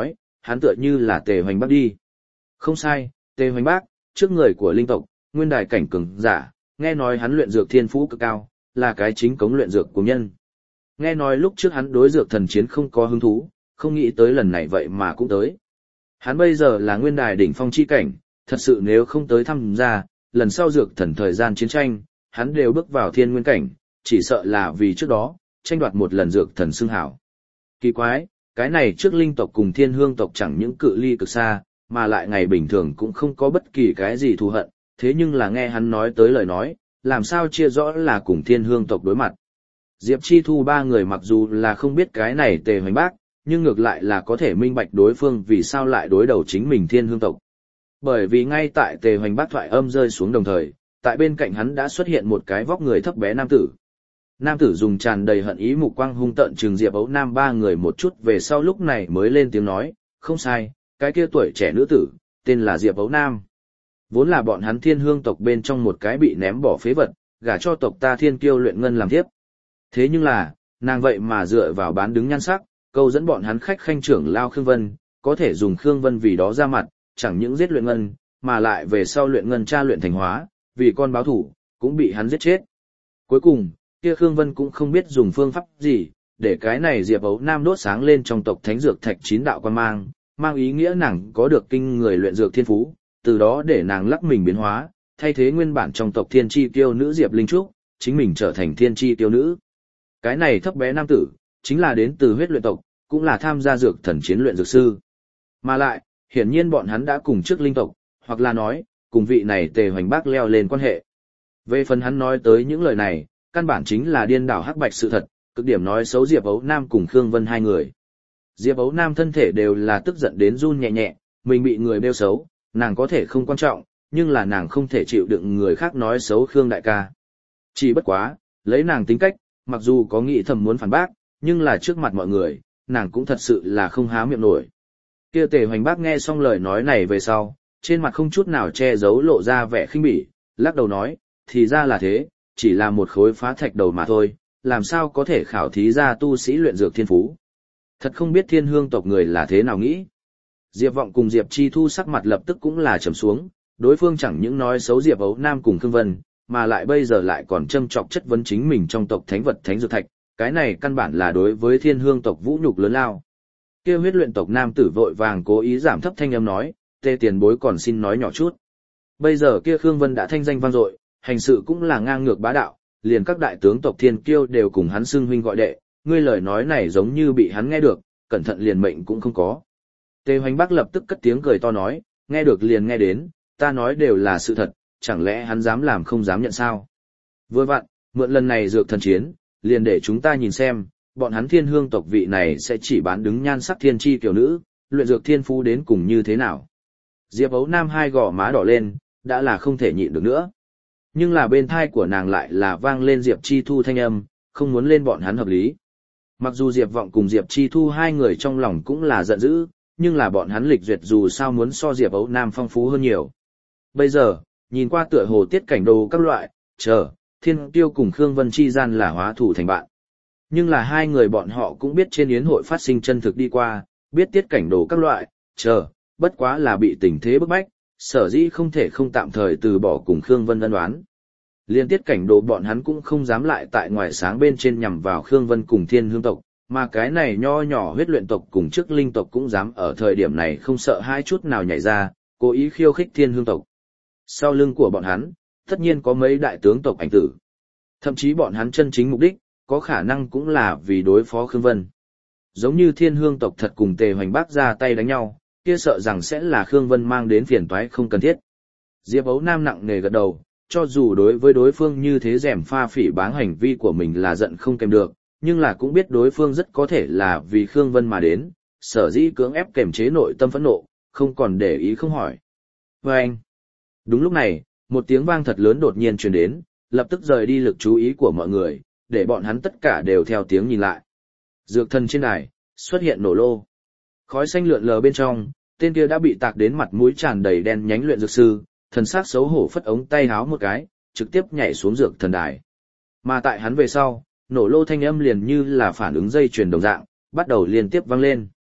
hắn tựa như là Tề Hoành Bác đi. Không sai, Tề Hoành Bác, trước người của linh tộc, nguyên đài cảnh cường giả, nghe nói hắn luyện dược thiên phú cực cao, là cái chính cống luyện dược của nhân. Nghe nói lúc trước hắn đối dược thần chiến không có hứng thú, không nghĩ tới lần này vậy mà cũng tới. Hắn bây giờ là nguyên đài đỉnh phong chi cảnh, thật sự nếu không tới thăm gia, lần sau dược thần thời gian chiến tranh, hắn đều bước vào thiên nguyên cảnh, chỉ sợ là vì trước đó, tranh đoạt một lần dược thần xưng hảo. Kỳ quái, cái này trước linh tộc cùng thiên hương tộc chẳng những cự ly cực xa, mà lại ngày bình thường cũng không có bất kỳ cái gì thù hận, thế nhưng là nghe hắn nói tới lời nói, làm sao chia rõ là cùng thiên hương tộc đối mặt. Diệp Chi Thu ba người mặc dù là không biết cái này Tề Hoành Bác, nhưng ngược lại là có thể minh bạch đối phương vì sao lại đối đầu chính mình thiên hương tộc. Bởi vì ngay tại Tề Hoành Bác thoại âm rơi xuống đồng thời, tại bên cạnh hắn đã xuất hiện một cái vóc người thấp bé nam tử. Nam tử dùng tràn đầy hận ý mục quang hung tợn trừng Diệp Ấu Nam ba người một chút về sau lúc này mới lên tiếng nói, không sai, cái kia tuổi trẻ nữ tử, tên là Diệp Ấu Nam. Vốn là bọn hắn thiên hương tộc bên trong một cái bị ném bỏ phế vật, gả cho tộc ta thiên kiêu luyện ngân làm tiếp. Thế nhưng là, nàng vậy mà dựa vào bán đứng nhan sắc, câu dẫn bọn hắn khách khanh trưởng lao Khương Vân, có thể dùng Khương Vân vì đó ra mặt, chẳng những giết luyện ngân, mà lại về sau luyện ngân tra luyện thành hóa, vì con báo thủ, cũng bị hắn giết chết. Cuối cùng, kia Khương Vân cũng không biết dùng phương pháp gì, để cái này Diệp Ấu Nam đốt sáng lên trong tộc thánh dược thạch chín đạo quan mang, mang ý nghĩa nàng có được kinh người luyện dược thiên phú, từ đó để nàng lắc mình biến hóa, thay thế nguyên bản trong tộc thiên chi tiêu nữ Diệp Linh Trúc, chính mình trở thành thiên chi tiêu nữ. Cái này thấp bé nam tử, chính là đến từ huyết luyện tộc, cũng là tham gia dược thần chiến luyện dược sư. Mà lại, hiển nhiên bọn hắn đã cùng trước linh tộc, hoặc là nói, cùng vị này Tề Hoành Bác leo lên quan hệ. Về phần hắn nói tới những lời này, căn bản chính là điên đảo hắc bạch sự thật, cực điểm nói xấu Diệp Ấu Nam cùng Khương Vân hai người. Diệp Ấu Nam thân thể đều là tức giận đến run nhẹ nhẹ, mình bị người bêu xấu, nàng có thể không quan trọng, nhưng là nàng không thể chịu đựng người khác nói xấu Khương đại ca. Chỉ bất quá, lấy nàng tính cách, mặc dù có nghĩ thầm muốn phản bác, nhưng là trước mặt mọi người, nàng cũng thật sự là không há miệng nổi. Kia Tề Hoành Bác nghe xong lời nói này về sau, trên mặt không chút nào che giấu lộ ra vẻ khinh bỉ, lắc đầu nói, thì ra là thế, chỉ là một khối phá thạch đầu mà thôi, làm sao có thể khảo thí ra tu sĩ luyện dược thiên phú. Thật không biết thiên hương tộc người là thế nào nghĩ. Diệp Vọng cùng Diệp Chi Thu sắc mặt lập tức cũng là trầm xuống, đối phương chẳng những nói xấu Diệp Ấu Nam cùng Khương Vân, mà lại bây giờ lại còn châm chọc chất vấn chính mình trong tộc thánh vật thánh dược thạch, cái này căn bản là đối với thiên hương tộc vũ nhục lớn lao. Kia huyết luyện tộc nam tử vội vàng cố ý giảm thấp thanh âm nói, Tề tiền bối còn xin nói nhỏ chút. Bây giờ kia Khương Vân đã thanh danh vang dội, hành sự cũng là ngang ngược bá đạo, liền các đại tướng tộc thiên kiêu đều cùng hắn xưng huynh gọi đệ, ngươi lời nói này giống như bị hắn nghe được, cẩn thận liền mệnh cũng không có. Tề Hoành Bác lập tức cất tiếng cười to nói, nghe được liền nghe đến, ta nói đều là sự thật, chẳng lẽ hắn dám làm không dám nhận sao? Vừa vặn, mượn lần này dược thần chiến, liền để chúng ta nhìn xem, bọn hắn thiên hương tộc vị này sẽ chỉ bán đứng nhan sắc thiên chi tiểu nữ, luyện dược thiên phú đến cùng như thế nào. Diệp Ấu Nam hai gò má đỏ lên, đã là không thể nhịn được nữa. Nhưng là bên thai của nàng lại là vang lên Diệp Chi Thu thanh âm, không muốn lên bọn hắn hợp lý. Mặc dù Diệp Vọng cùng Diệp Chi Thu hai người trong lòng cũng là giận dữ, nhưng là bọn hắn lịch duyệt dù sao muốn so Diệp Ấu Nam phong phú hơn nhiều. Bây giờ, nhìn qua tựa hồ tiết cảnh đồ các loại, chờ, Thiên Tiêu cùng Khương Vân chi gian là hóa thủ thành bạn. Nhưng là hai người bọn họ cũng biết trên yến hội phát sinh chân thực đi qua, biết tiết cảnh đồ các loại, chờ, bất quá là bị tình thế bức bách, sở dĩ không thể không tạm thời từ bỏ cùng Khương Vân ân oán. Liên tiết cảnh đồ bọn hắn cũng không dám lại tại ngoài sáng bên trên nhằm vào Khương Vân cùng thiên hương tộc, mà cái này nho nhỏ huyết luyện tộc cùng trước linh tộc cũng dám ở thời điểm này không sợ hai chút nào nhảy ra, cố ý khiêu khích thiên hương tộc. Sau lưng của bọn hắn, tất nhiên có mấy đại tướng tộc ảnh tử. Thậm chí bọn hắn chân chính mục đích, có khả năng cũng là vì đối phó Khương Vân. Giống như thiên hương tộc thật cùng Tề Hoành Bác ra tay đánh nhau, kia sợ rằng sẽ là Khương Vân mang đến phiền toái không cần thiết. Diệp Ấu Nam nặng nề gật đầu, cho dù đối với đối phương như thế rèm pha phỉ báng hành vi của mình là giận không kèm được, nhưng là cũng biết đối phương rất có thể là vì Khương Vân mà đến, sở dĩ cưỡng ép kềm chế nội tâm phẫn nộ, không còn để ý không hỏi. Và anh, đúng lúc này, một tiếng vang thật lớn đột nhiên truyền đến, lập tức rời đi lực chú ý của mọi người, để bọn hắn tất cả đều theo tiếng nhìn lại. Dược thần trên đài, xuất hiện nổ lô. Khói xanh lượn lờ bên trong, tên kia đã bị tạc đến mặt mũi tràn đầy đen nhánh luyện dược sư, thần sắc xấu hổ phất ống tay háo một cái, trực tiếp nhảy xuống dược thần đài. Mà tại hắn về sau, nổ lô thanh âm liền như là phản ứng dây chuyền đồng dạng, bắt đầu liên tiếp vang lên.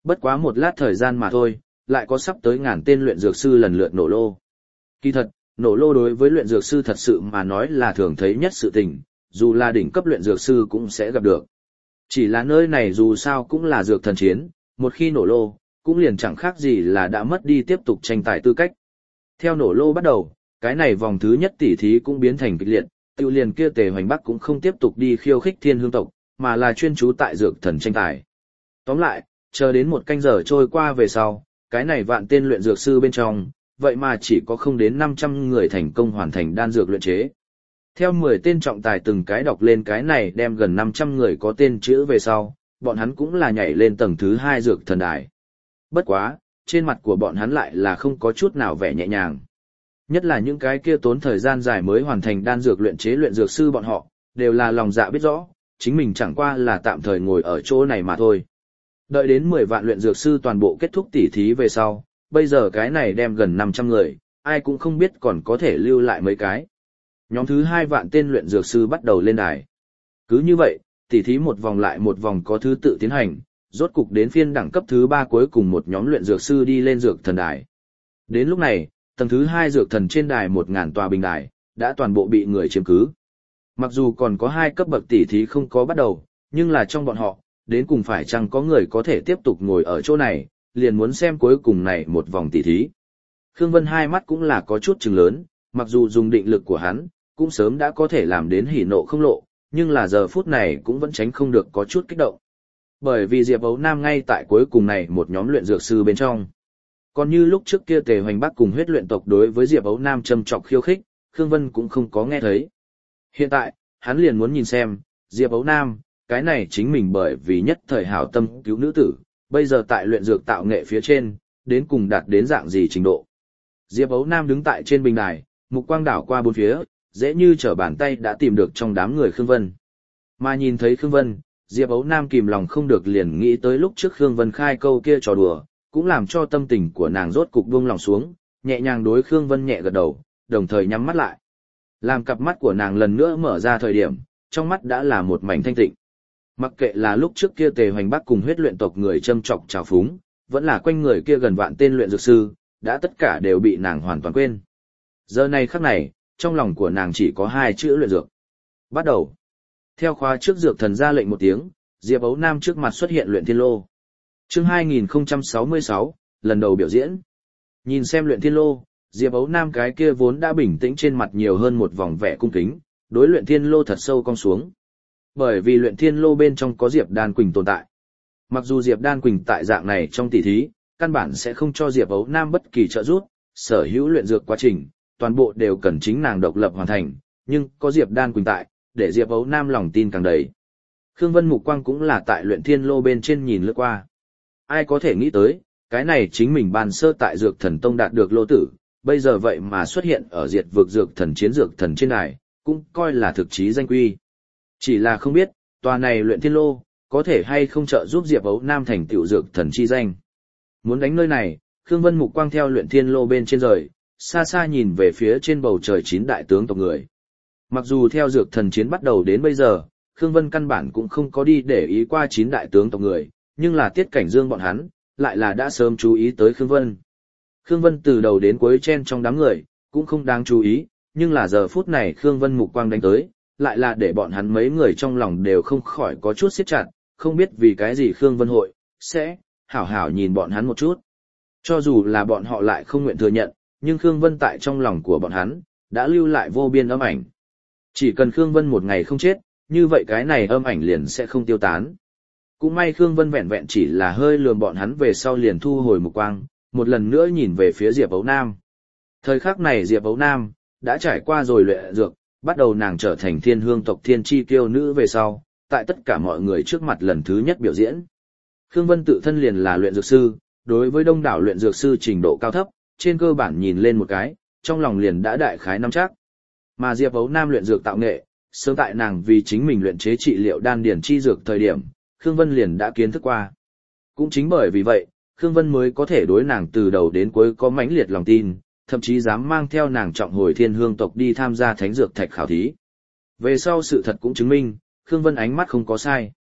Bất quá một lát thời gian mà thôi, lại có sắp tới ngàn tên luyện dược sư lần lượt nổ lô. Kỳ thật, nổ lô đối với luyện dược sư thật sự mà nói là thường thấy nhất sự tình, dù là đỉnh cấp luyện dược sư cũng sẽ gặp được. Chỉ là nơi này dù sao cũng là dược thần chiến, một khi nổ lô, cũng liền chẳng khác gì là đã mất đi tiếp tục tranh tài tư cách. Theo nổ lô bắt đầu, cái này vòng thứ nhất tỷ thí cũng biến thành kịch liệt, tiêu liền kia Tề Hoành Bắc cũng không tiếp tục đi khiêu khích Thiên Hương tộc, mà là chuyên chú tại dược thần tranh tài. Tóm lại, chờ đến một canh giờ trôi qua về sau, cái này vạn tên luyện dược sư bên trong, vậy mà chỉ có không đến năm trăm người thành công hoàn thành đan dược luyện chế. Theo mười tên trọng tài từng cái đọc lên cái này đem gần năm trăm người có tên chữ về sau, bọn hắn cũng là nhảy lên tầng thứ hai dược thần đài. Bất quá, trên mặt của bọn hắn lại là không có chút nào vẻ nhẹ nhàng. Nhất là những cái kia tốn thời gian dài mới hoàn thành đan dược luyện chế luyện dược sư bọn họ, đều là lòng dạ biết rõ, chính mình chẳng qua là tạm thời ngồi ở chỗ này mà thôi. Đợi đến mười vạn luyện dược sư toàn bộ kết thúc tỉ thí về sau, bây giờ cái này đem gần năm trăm người, ai cũng không biết còn có thể lưu lại mấy cái. Nhóm thứ hai vạn tên luyện dược sư bắt đầu lên đài. Cứ như vậy, tỉ thí một vòng lại một vòng có thứ tự tiến hành, rốt cục đến phiên đẳng cấp thứ ba cuối cùng một nhóm luyện dược sư đi lên dược thần đài. Đến lúc này, tầng thứ hai dược thần trên đài một ngàn tòa bình đài, đã toàn bộ bị người chiếm cứ. Mặc dù còn có hai cấp bậc tỉ thí không có bắt đầu, nhưng là trong bọn họ, đến cùng phải chăng có người có thể tiếp tục ngồi ở chỗ này, liền muốn xem cuối cùng này một vòng tỉ thí. Khương Vân hai mắt cũng là có chút trừng lớn, mặc dù dùng định lực của hắn, cũng sớm đã có thể làm đến hỉ nộ không lộ, nhưng là giờ phút này cũng vẫn tránh không được có chút kích động. Bởi vì Diệp Ấu Nam ngay tại cuối cùng này một nhóm luyện dược sư bên trong. Còn như lúc trước kia Tề Hoành Bắc cùng huyết luyện tộc đối với Diệp Ấu Nam châm chọc khiêu khích, Khương Vân cũng không có nghe thấy. Hiện tại, hắn liền muốn nhìn xem, Diệp Ấu Nam, cái này chính mình bởi vì nhất thời hảo tâm cứu nữ tử, bây giờ tại luyện dược tạo nghệ phía trên, đến cùng đạt đến dạng gì trình độ. Diệp Ấu Nam đứng tại trên bình đài, mục quang đảo qua bốn phía, dễ như trở bàn tay đã tìm được trong đám người Khương Vân. Mà nhìn thấy Khương Vân, Diệp Ấu Nam kìm lòng không được liền nghĩ tới lúc trước Khương Vân khai câu kia trò đùa, cũng làm cho tâm tình của nàng rốt cục buông lòng xuống, nhẹ nhàng đối Khương Vân nhẹ gật đầu, đồng thời nhắm mắt lại. Làm cặp mắt của nàng lần nữa mở ra thời điểm, trong mắt đã là một mảnh thanh tịnh. Mặc kệ là lúc trước kia Tề Hoành Bắc cùng huyết luyện tộc người châm chọc trào phúng, vẫn là quanh người kia gần vạn tên luyện dược sư, đã tất cả đều bị nàng hoàn toàn quên. Giờ này khắc này, trong lòng của nàng chỉ có hai chữ luyện dược. Bắt đầu. Theo khóa trước dược thần ra lệnh một tiếng, Diệp Ấu Nam trước mặt xuất hiện luyện thiên lô. Chương hai nghìn không trăm sáu mươi sáu, lần đầu biểu diễn. Nhìn xem luyện thiên lô, Diệp Ấu Nam cái kia vốn đã bình tĩnh trên mặt nhiều hơn một vòng vẻ cung kính, đối luyện thiên lô thật sâu cong xuống. Bởi vì luyện thiên lô bên trong có Diệp Đan Quỳnh tồn tại. Mặc dù Diệp Đan Quỳnh tại dạng này trong tỷ thí, căn bản sẽ không cho Diệp Ấu Nam bất kỳ trợ giúp, sở hữu luyện dược quá trình, toàn bộ đều cần chính nàng độc lập hoàn thành, nhưng có Diệp Đan Quỳnh tại, để Diệp Ấu Nam lòng tin càng đầy. Khương Vân mục quang cũng là tại luyện thiên lô bên trên nhìn lướt qua. Ai có thể nghĩ tới, cái này chính mình ban sơ tại dược thần tông đạt được lô tử, bây giờ vậy mà xuất hiện ở diệt vực dược thần chiến dược thần trên đài, cũng coi là thực chí danh quy. Chỉ là không biết, tòa này luyện thiên lô, có thể hay không trợ giúp Diệp Ấu Nam thành tựu dược thần chi danh. Muốn đánh nơi này, Khương Vân mục quang theo luyện thiên lô bên trên rời, xa xa nhìn về phía trên bầu trời chín đại tướng tộc người. Mặc dù theo dược thần chiến bắt đầu đến bây giờ, Khương Vân căn bản cũng không có đi để ý qua chín đại tướng tộc người, nhưng là Tiết Cảnh Dương bọn hắn, lại là đã sớm chú ý tới Khương Vân. Khương Vân từ đầu đến cuối chen trong đám người, cũng không đáng chú ý, nhưng là giờ phút này Khương Vân mục quang đánh tới, lại là để bọn hắn mấy người trong lòng đều không khỏi có chút siết chặt, không biết vì cái gì Khương Vân hội, sẽ, hảo hảo nhìn bọn hắn một chút. Cho dù là bọn họ lại không nguyện thừa nhận, nhưng Khương Vân tại trong lòng của bọn hắn, đã lưu lại vô biên âm ảnh. Chỉ cần Khương Vân một ngày không chết, như vậy cái này âm ảnh liền sẽ không tiêu tán. Cũng may Khương Vân vẹn vẹn chỉ là hơi lườm bọn hắn về sau liền thu hồi mục quang, một lần nữa nhìn về phía Diệp Ấu Nam. Thời khắc này Diệp Ấu Nam, đã trải qua rồi luyện dược, bắt đầu nàng trở thành thiên hương tộc thiên chi kiêu nữ về sau, tại tất cả mọi người trước mặt lần thứ nhất biểu diễn. Khương Vân tự thân liền là luyện dược sư, đối với đông đảo luyện dược sư trình độ cao thấp, trên cơ bản nhìn lên một cái, trong lòng liền đã đại khái nắm chắc. Mà Diệp Ấu Nam luyện dược tạo nghệ, sớm tại nàng vì chính mình luyện chế trị liệu đan điển chi dược thời điểm, Khương Vân liền đã kiến thức qua. Cũng chính bởi vì vậy, Khương Vân mới có thể đối nàng từ đầu đến cuối có mãnh liệt lòng tin, thậm chí dám mang theo nàng trọng hồi thiên hương tộc đi tham gia thánh dược thạch khảo thí. Về sau sự thật cũng chứng minh, Khương Vân ánh mắt không có sai.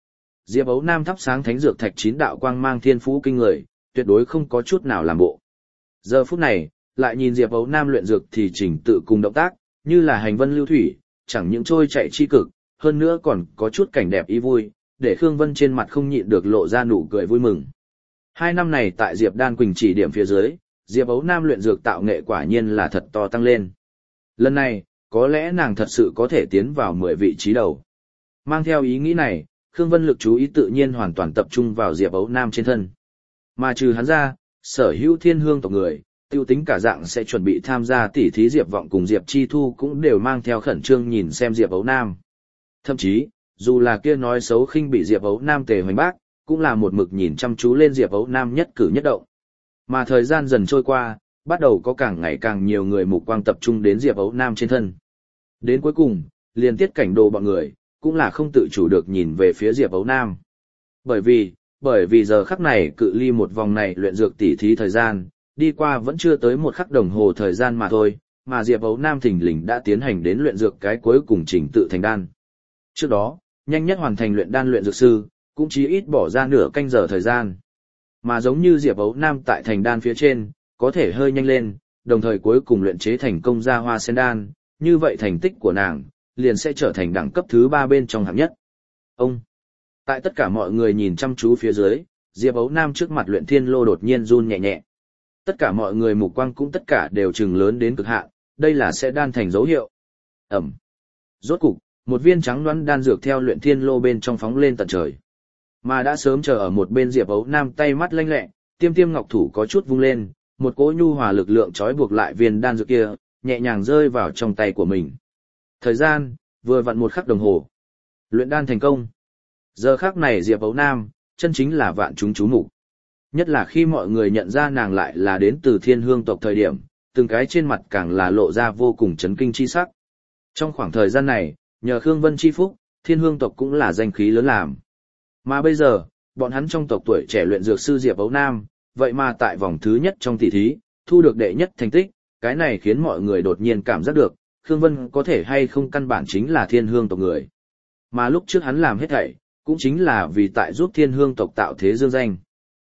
Diệp Ấu Nam thắp sáng thánh dược thạch chín đạo quang mang thiên phú kinh người, tuyệt đối không có chút nào làm bộ. Giờ phút này, lại nhìn Diệp Ấu Nam luyện dược thì chỉnh tự cùng động tác, như là hành vân lưu thủy, chẳng những trôi chạy chi cực, hơn nữa còn có chút cảnh đẹp ý vui, để Khương Vân trên mặt không nhịn được lộ ra nụ cười vui mừng. Hai năm này tại Diệp Đan Quỳnh chỉ điểm phía dưới, Diệp Ấu Nam luyện dược tạo nghệ quả nhiên là thật to tăng lên. Lần này, có lẽ nàng thật sự có thể tiến vào mười vị trí đầu. Mang theo ý nghĩ này, Khương Vân lực chú ý tự nhiên hoàn toàn tập trung vào Diệp Ấu Nam trên thân. Mà trừ hắn ra, sở hữu thiên hương tộc người, tiêu tính cả dạng sẽ chuẩn bị tham gia tỉ thí Diệp Vọng cùng Diệp Chi Thu cũng đều mang theo khẩn trương nhìn xem Diệp Ấu Nam. Thậm chí, dù là kia nói xấu khinh bị Diệp Ấu Nam tề hoành bác, cũng là một mực nhìn chăm chú lên Diệp Ấu Nam nhất cử nhất động. Mà thời gian dần trôi qua, bắt đầu có càng ngày càng nhiều người mục quang tập trung đến Diệp Ấu Nam trên thân. Đến cuối cùng, liền Tiết Cảnh Đồ bọn người, cũng là không tự chủ được nhìn về phía Diệp Ấu Nam. Bởi vì, bởi vì giờ khắc này cự ly một vòng này luyện dược tỉ thí thời gian, đi qua vẫn chưa tới một khắc đồng hồ thời gian mà thôi, mà Diệp Ấu Nam thình lình đã tiến hành đến luyện dược cái cuối cùng trình tự thành đan. Trước đó, nhanh nhất hoàn thành luyện đan luyện dược sư, cũng chỉ ít bỏ ra nửa canh giờ thời gian. Mà giống như Diệp Ấu Nam tại thành đan phía trên, có thể hơi nhanh lên, đồng thời cuối cùng luyện chế thành công ra hoa sen đan, như vậy thành tích của nàng, liền sẽ trở thành đẳng cấp thứ ba bên trong hạng nhất. Ông! Tại tất cả mọi người nhìn chăm chú phía dưới, Diệp Ấu Nam trước mặt luyện thiên lô đột nhiên run nhẹ nhẹ. Tất cả mọi người mục quang cũng tất cả đều trừng lớn đến cực hạn, đây là sẽ đan thành dấu hiệu. Ẩm! Rốt cục, một viên trắng đoán đan dược theo luyện thiên lô bên trong phóng lên tận trời. Mà đã sớm chờ ở một bên Diệp Ấu Nam tay mắt lanh lẹ, tiêm tiêm ngọc thủ có chút vung lên, một cỗ nhu hòa lực lượng trói buộc lại viên đan dược kia, nhẹ nhàng rơi vào trong tay của mình. Thời gian, vừa vặn một khắc đồng hồ. Luyện đan thành công. Giờ khắc này Diệp Ấu Nam, chân chính là vạn chúng chú mục. Nhất là khi mọi người nhận ra nàng lại là đến từ thiên hương tộc thời điểm, từng cái trên mặt càng là lộ ra vô cùng chấn kinh chi sắc. Trong khoảng thời gian này, nhờ Khương Vân chi phúc, thiên hương tộc cũng là danh khí lớn làm. Mà bây giờ, bọn hắn trong tộc tuổi trẻ luyện dược sư Diệp Ấu Nam, vậy mà tại vòng thứ nhất trong tỷ thí, thu được đệ nhất thành tích, cái này khiến mọi người đột nhiên cảm giác được, Khương Vân có thể hay không căn bản chính là thiên hương tộc người. Mà lúc trước hắn làm hết thảy, cũng chính là vì tại giúp thiên hương tộc tạo thế dương danh.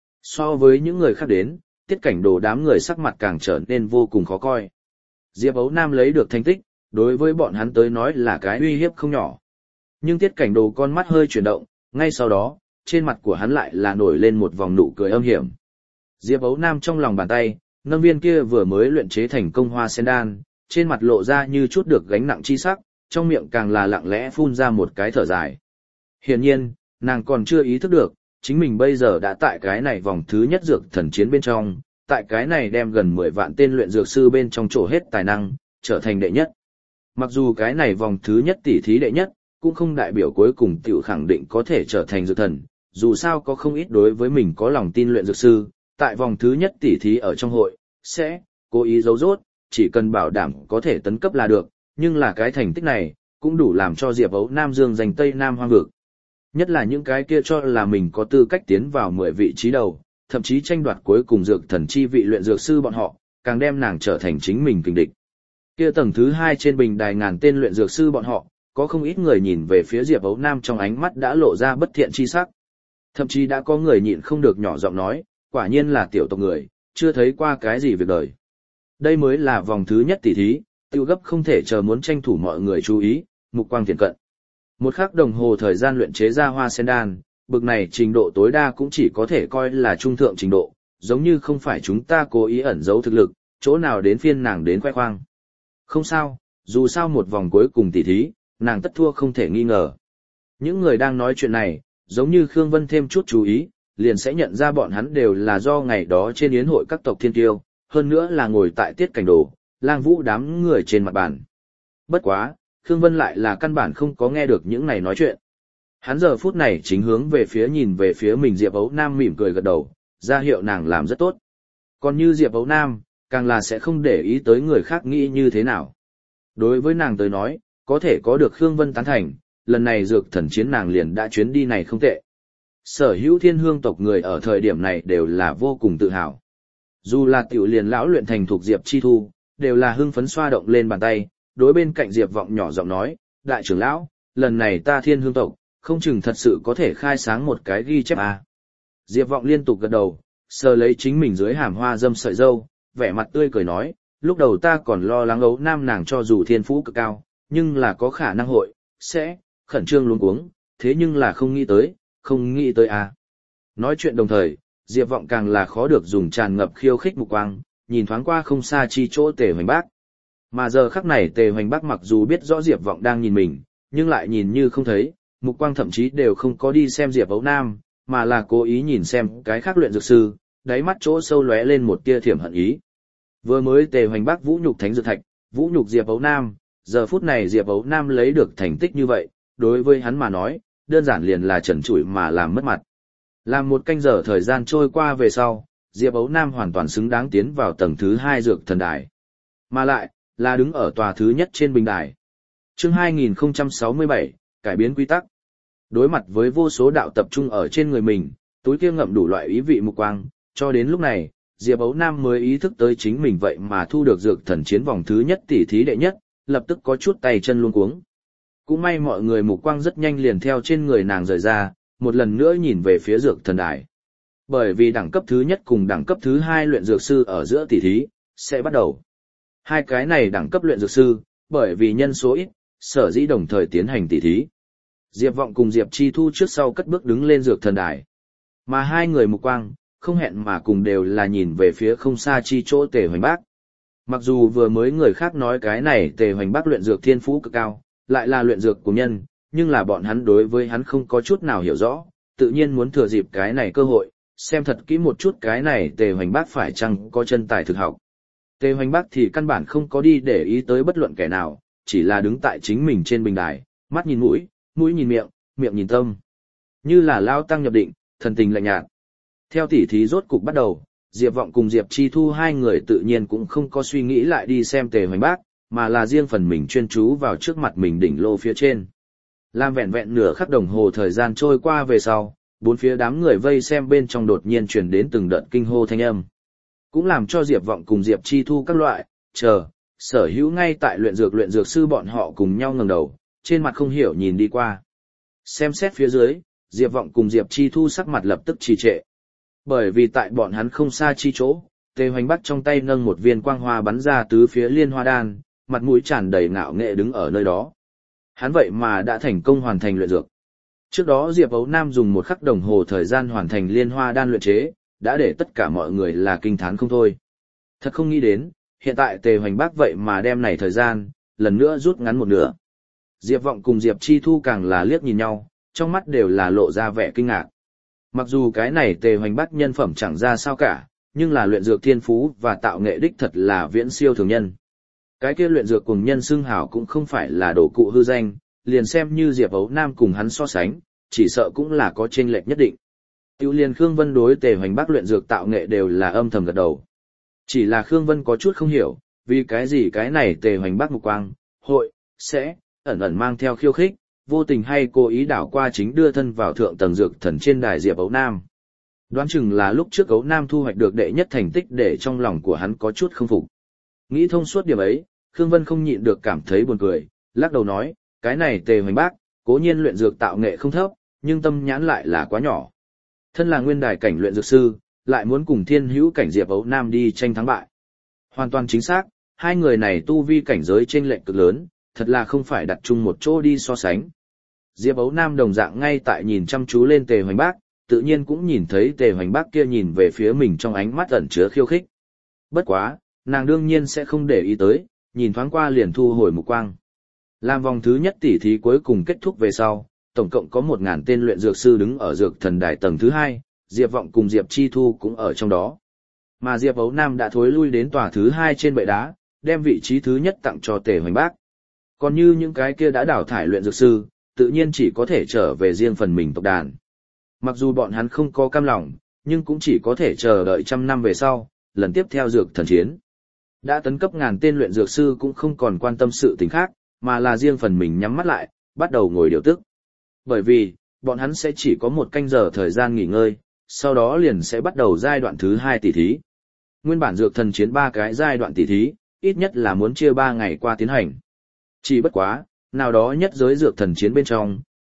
So với những người khác đến, Tiết Cảnh Đồ đám người sắc mặt càng trở nên vô cùng khó coi. Diệp Ấu Nam lấy được thành tích, đối với bọn hắn tới nói là cái uy hiếp không nhỏ. Nhưng Tiết Cảnh Đồ con mắt hơi chuyển động, ngay sau đó, trên mặt của hắn lại là nổi lên một vòng nụ cười âm hiểm. Diệp Ấu Nam trong lòng bàn tay, nâng viên kia vừa mới luyện chế thành công hoa sen đan, trên mặt lộ ra như chút được gánh nặng chi sắc, trong miệng càng là lặng lẽ phun ra một cái thở dài. Hiển nhiên, nàng còn chưa ý thức được, chính mình bây giờ đã tại cái này vòng thứ nhất dược thần chiến bên trong, tại cái này đem gần mười vạn tên luyện dược sư bên trong trổ hết tài năng, trở thành đệ nhất. Mặc dù cái này vòng thứ nhất tỷ thí đệ nhất, cũng không đại biểu cuối cùng tiểu khẳng định có thể trở thành dược thần, dù sao có không ít đối với mình có lòng tin luyện dược sư, tại vòng thứ nhất tỷ thí ở trong hội, sẽ cố ý giấu rốt, chỉ cần bảo đảm có thể tấn cấp là được, nhưng là cái thành tích này, cũng đủ làm cho Diệp Ấu Nam dương giành Tây Nam hoang vực. Nhất là những cái kia cho là mình có tư cách tiến vào mười vị trí đầu, thậm chí tranh đoạt cuối cùng dược thần chi vị luyện dược sư bọn họ, càng đem nàng trở thành chính mình kình địch. Kia tầng thứ hai trên bình đài ngàn tên luyện dược sư bọn họ, có không ít người nhìn về phía Diệp Ấu Nam trong ánh mắt đã lộ ra bất thiện chi sắc. Thậm chí đã có người nhịn không được nhỏ giọng nói, quả nhiên là tiểu tộc người, chưa thấy qua cái gì việc đời. Đây mới là vòng thứ nhất tỷ thí, tiêu gấp không thể chờ muốn tranh thủ mọi người chú ý, mục quang thiện cận. Một khắc đồng hồ thời gian luyện chế ra hoa sen đan, bực này trình độ tối đa cũng chỉ có thể coi là trung thượng trình độ, giống như không phải chúng ta cố ý ẩn giấu thực lực, chỗ nào đến phiên nàng đến khoe khoang. Không sao, dù sao một vòng cuối cùng tỷ thí, nàng tất thua không thể nghi ngờ. Những người đang nói chuyện này, giống như Khương Vân thêm chút chú ý, liền sẽ nhận ra bọn hắn đều là do ngày đó trên yến hội các tộc thiên tiêu, hơn nữa là ngồi tại Tiết Cảnh Đồ, Lang Vũ đám người trên mặt bàn. Bất quá, Khương Vân lại là căn bản không có nghe được những này nói chuyện. Hắn giờ phút này chính hướng về phía nhìn về phía mình Diệp Ấu Nam mỉm cười gật đầu, ra hiệu nàng làm rất tốt. Còn như Diệp Ấu Nam, càng là sẽ không để ý tới người khác nghĩ như thế nào. Đối với nàng tới nói, có thể có được Khương Vân tán thành, lần này dược thần chiến nàng liền đã chuyến đi này không tệ. Sở hữu thiên hương tộc người ở thời điểm này đều là vô cùng tự hào. Dù là tiểu liền lão luyện thành thuộc Diệp Chi Thu, đều là hưng phấn xoa động lên bàn tay, đối bên cạnh Diệp Vọng nhỏ giọng nói, đại trưởng lão, lần này ta thiên hương tộc, không chừng thật sự có thể khai sáng một cái ghi chép à. Diệp Vọng liên tục gật đầu, sờ lấy chính mình dưới hàm hoa dâm sợi dâu, vẻ mặt tươi cười nói, lúc đầu ta còn lo lắng Ấu Nam nàng cho dù thiên phú cực cao, nhưng là có khả năng hội, sẽ, khẩn trương luống cuống, thế nhưng là không nghĩ tới, không nghĩ tới à. Nói chuyện đồng thời, Diệp Vọng càng là khó được dùng tràn ngập khiêu khích mục quang, nhìn thoáng qua không xa chi chỗ Tề Hoành Bác. Mà giờ khắc này Tề Hoành Bác mặc dù biết rõ Diệp Vọng đang nhìn mình, nhưng lại nhìn như không thấy, mục quang thậm chí đều không có đi xem Diệp Ấu Nam, mà là cố ý nhìn xem cái khác luyện dược sư, đáy mắt chỗ sâu lóe lên một tia thiểm hận ý. Vừa mới Tề Hoành Bác vũ nhục Thánh Dược Thạch, vũ nhục Diệp Ấu Nam, giờ phút này Diệp Ấu Nam lấy được thành tích như vậy, đối với hắn mà nói, đơn giản liền là trần trụi mà làm mất mặt. Làm một canh giờ thời gian trôi qua về sau, Diệp Ấu Nam hoàn toàn xứng đáng tiến vào tầng thứ hai dược thần đài. Mà lại, là đứng ở tòa thứ nhất trên bình đài. Chương hai nghìn không trăm sáu mươi bảy, cải biến quy tắc. Đối mặt với vô số đạo tập trung ở trên người mình, túi kia ngậm đủ loại ý vị mục quang, cho đến lúc này, Diệp Ấu Nam mới ý thức tới chính mình vậy mà thu được dược thần chiến vòng thứ nhất tỷ thí đệ nhất, lập tức có chút tay chân luống cuống. Cũng may mọi người mục quang rất nhanh liền theo trên người nàng rời ra, một lần nữa nhìn về phía dược thần đài. Bởi vì đẳng cấp thứ nhất cùng đẳng cấp thứ hai luyện dược sư ở giữa tỷ thí, sẽ bắt đầu. Hai cái này đẳng cấp luyện dược sư, bởi vì nhân số ít, sở dĩ đồng thời tiến hành tỷ thí. Diệp Vọng cùng Diệp Chi Thu trước sau cất bước đứng lên dược thần đài. Mà hai người mục quang, không hẹn mà cùng đều là nhìn về phía không xa chi chỗ Tề Hoành Bác. Mặc dù vừa mới người khác nói cái này Tề Hoành Bác luyện dược thiên phú cực cao, lại là luyện dược của nhân, nhưng là bọn hắn đối với hắn không có chút nào hiểu rõ, tự nhiên muốn thừa dịp cái này cơ hội, xem thật kỹ một chút cái này Tề Hoành Bác phải chăng có chân tài thực học. Tề Hoành Bác thì căn bản không có đi để ý tới bất luận kẻ nào, chỉ là đứng tại chính mình trên bình đài, mắt nhìn mũi, mũi nhìn miệng, miệng nhìn tâm. Như là lao tăng nhập định, thần tình lạnh nhạt. Theo tỉ thí rốt cục bắt đầu, Diệp Vọng cùng Diệp Chi Thu hai người tự nhiên cũng không có suy nghĩ lại đi xem Tề Hoành Bác, mà là riêng phần mình chuyên chú vào trước mặt mình đỉnh lô phía trên. Làm vẹn vẹn nửa khắc đồng hồ thời gian trôi qua về sau, bốn phía đám người vây xem bên trong đột nhiên truyền đến từng đợt kinh hô thanh âm. Cũng làm cho Diệp Vọng cùng Diệp Chi Thu các loại, chờ, sở hữu ngay tại luyện dược luyện dược sư bọn họ cùng nhau ngẩng đầu, trên mặt không hiểu nhìn đi qua. Xem xét phía dưới, Diệp Vọng cùng Diệp Chi Thu sắc mặt lập tức trì trệ. Bởi vì tại bọn hắn không xa chi chỗ, Tề Hoành Bác trong tay nâng một viên quang hoa bắn ra tứ phía liên hoa đan, mặt mũi tràn đầy ngạo nghệ đứng ở nơi đó. Hắn vậy mà đã thành công hoàn thành luyện dược. Trước đó Diệp Ấu Nam dùng một khắc đồng hồ thời gian hoàn thành liên hoa đan luyện chế, đã để tất cả mọi người là kinh thán không thôi. Thật không nghĩ đến, hiện tại Tề Hoành Bác vậy mà đem này thời gian, lần nữa rút ngắn một nửa. Diệp Vọng cùng Diệp Chi Thu càng là liếc nhìn nhau, trong mắt đều là lộ ra vẻ kinh ngạc. Mặc dù cái này Tề Hoành Bác nhân phẩm chẳng ra sao cả, nhưng là luyện dược thiên phú và tạo nghệ đích thật là viễn siêu thường nhân. Cái kia luyện dược cùng nhân xưng hào cũng không phải là đồ cụ hư danh, liền xem như Diệp Ấu Nam cùng hắn so sánh, chỉ sợ cũng là có chênh lệch nhất định. Tiêu liền Khương Vân đối Tề Hoành Bác luyện dược tạo nghệ đều là âm thầm gật đầu. Chỉ là Khương Vân có chút không hiểu, vì cái gì cái này Tề Hoành Bác mục quang, hội, sẽ, ẩn ẩn mang theo khiêu khích, vô tình hay cố ý đảo qua chính đưa thân vào thượng tầng dược thần trên đài Diệp Ấu Nam. Đoán chừng là lúc trước Ấu Nam thu hoạch được đệ nhất thành tích để trong lòng của hắn có chút không phục. Nghĩ thông suốt điểm ấy, Khương Vân không nhịn được cảm thấy buồn cười, lắc đầu nói, cái này Tề Hoành Bác, cố nhiên luyện dược tạo nghệ không thấp, nhưng tâm nhãn lại là quá nhỏ. Thân là nguyên đài cảnh luyện dược sư, lại muốn cùng thiên hữu cảnh Diệp Ấu Nam đi tranh thắng bại. Hoàn toàn chính xác, hai người này tu vi cảnh giới chênh lệch cực lớn, thật là không phải đặt chung một chỗ đi so sánh. Diệp Ấu Nam đồng dạng ngay tại nhìn chăm chú lên Tề Hoành Bác, tự nhiên cũng nhìn thấy Tề Hoành Bác kia nhìn về phía mình trong ánh mắt ẩn chứa khiêu khích. Bất quá, nàng đương nhiên sẽ không để ý tới, nhìn thoáng qua liền thu hồi mục quang. Làm vòng thứ nhất tỷ thí cuối cùng kết thúc về sau, tổng cộng có một ngàn tên luyện dược sư đứng ở dược thần đài tầng thứ hai, Diệp Vọng cùng Diệp Chi Thu cũng ở trong đó. Mà Diệp Ấu Nam đã thối lui đến tòa thứ hai trên bệ đá, đem vị trí thứ nhất tặng cho Tề Hoành Bác. Còn như những cái kia đã đào thải luyện dược sư, tự nhiên chỉ có thể trở về riêng phần mình tộc đàn. Mặc dù bọn hắn không có cam lòng, nhưng cũng chỉ có thể chờ đợi trăm năm về sau, lần tiếp theo dược thần chiến. Đã tấn cấp ngàn tên luyện dược sư cũng không còn quan tâm sự tình khác, mà là riêng phần mình nhắm mắt lại, bắt đầu ngồi điều tức. Bởi vì, bọn hắn sẽ chỉ có một canh giờ thời gian nghỉ ngơi, sau đó liền sẽ bắt đầu giai đoạn thứ hai tỷ thí. Nguyên bản dược thần chiến ba cái giai đoạn tỷ thí, ít nhất là muốn chia ba ngày qua tiến hành. Chỉ bất quá, nào đó nhất giới dược thần chiến bên trong,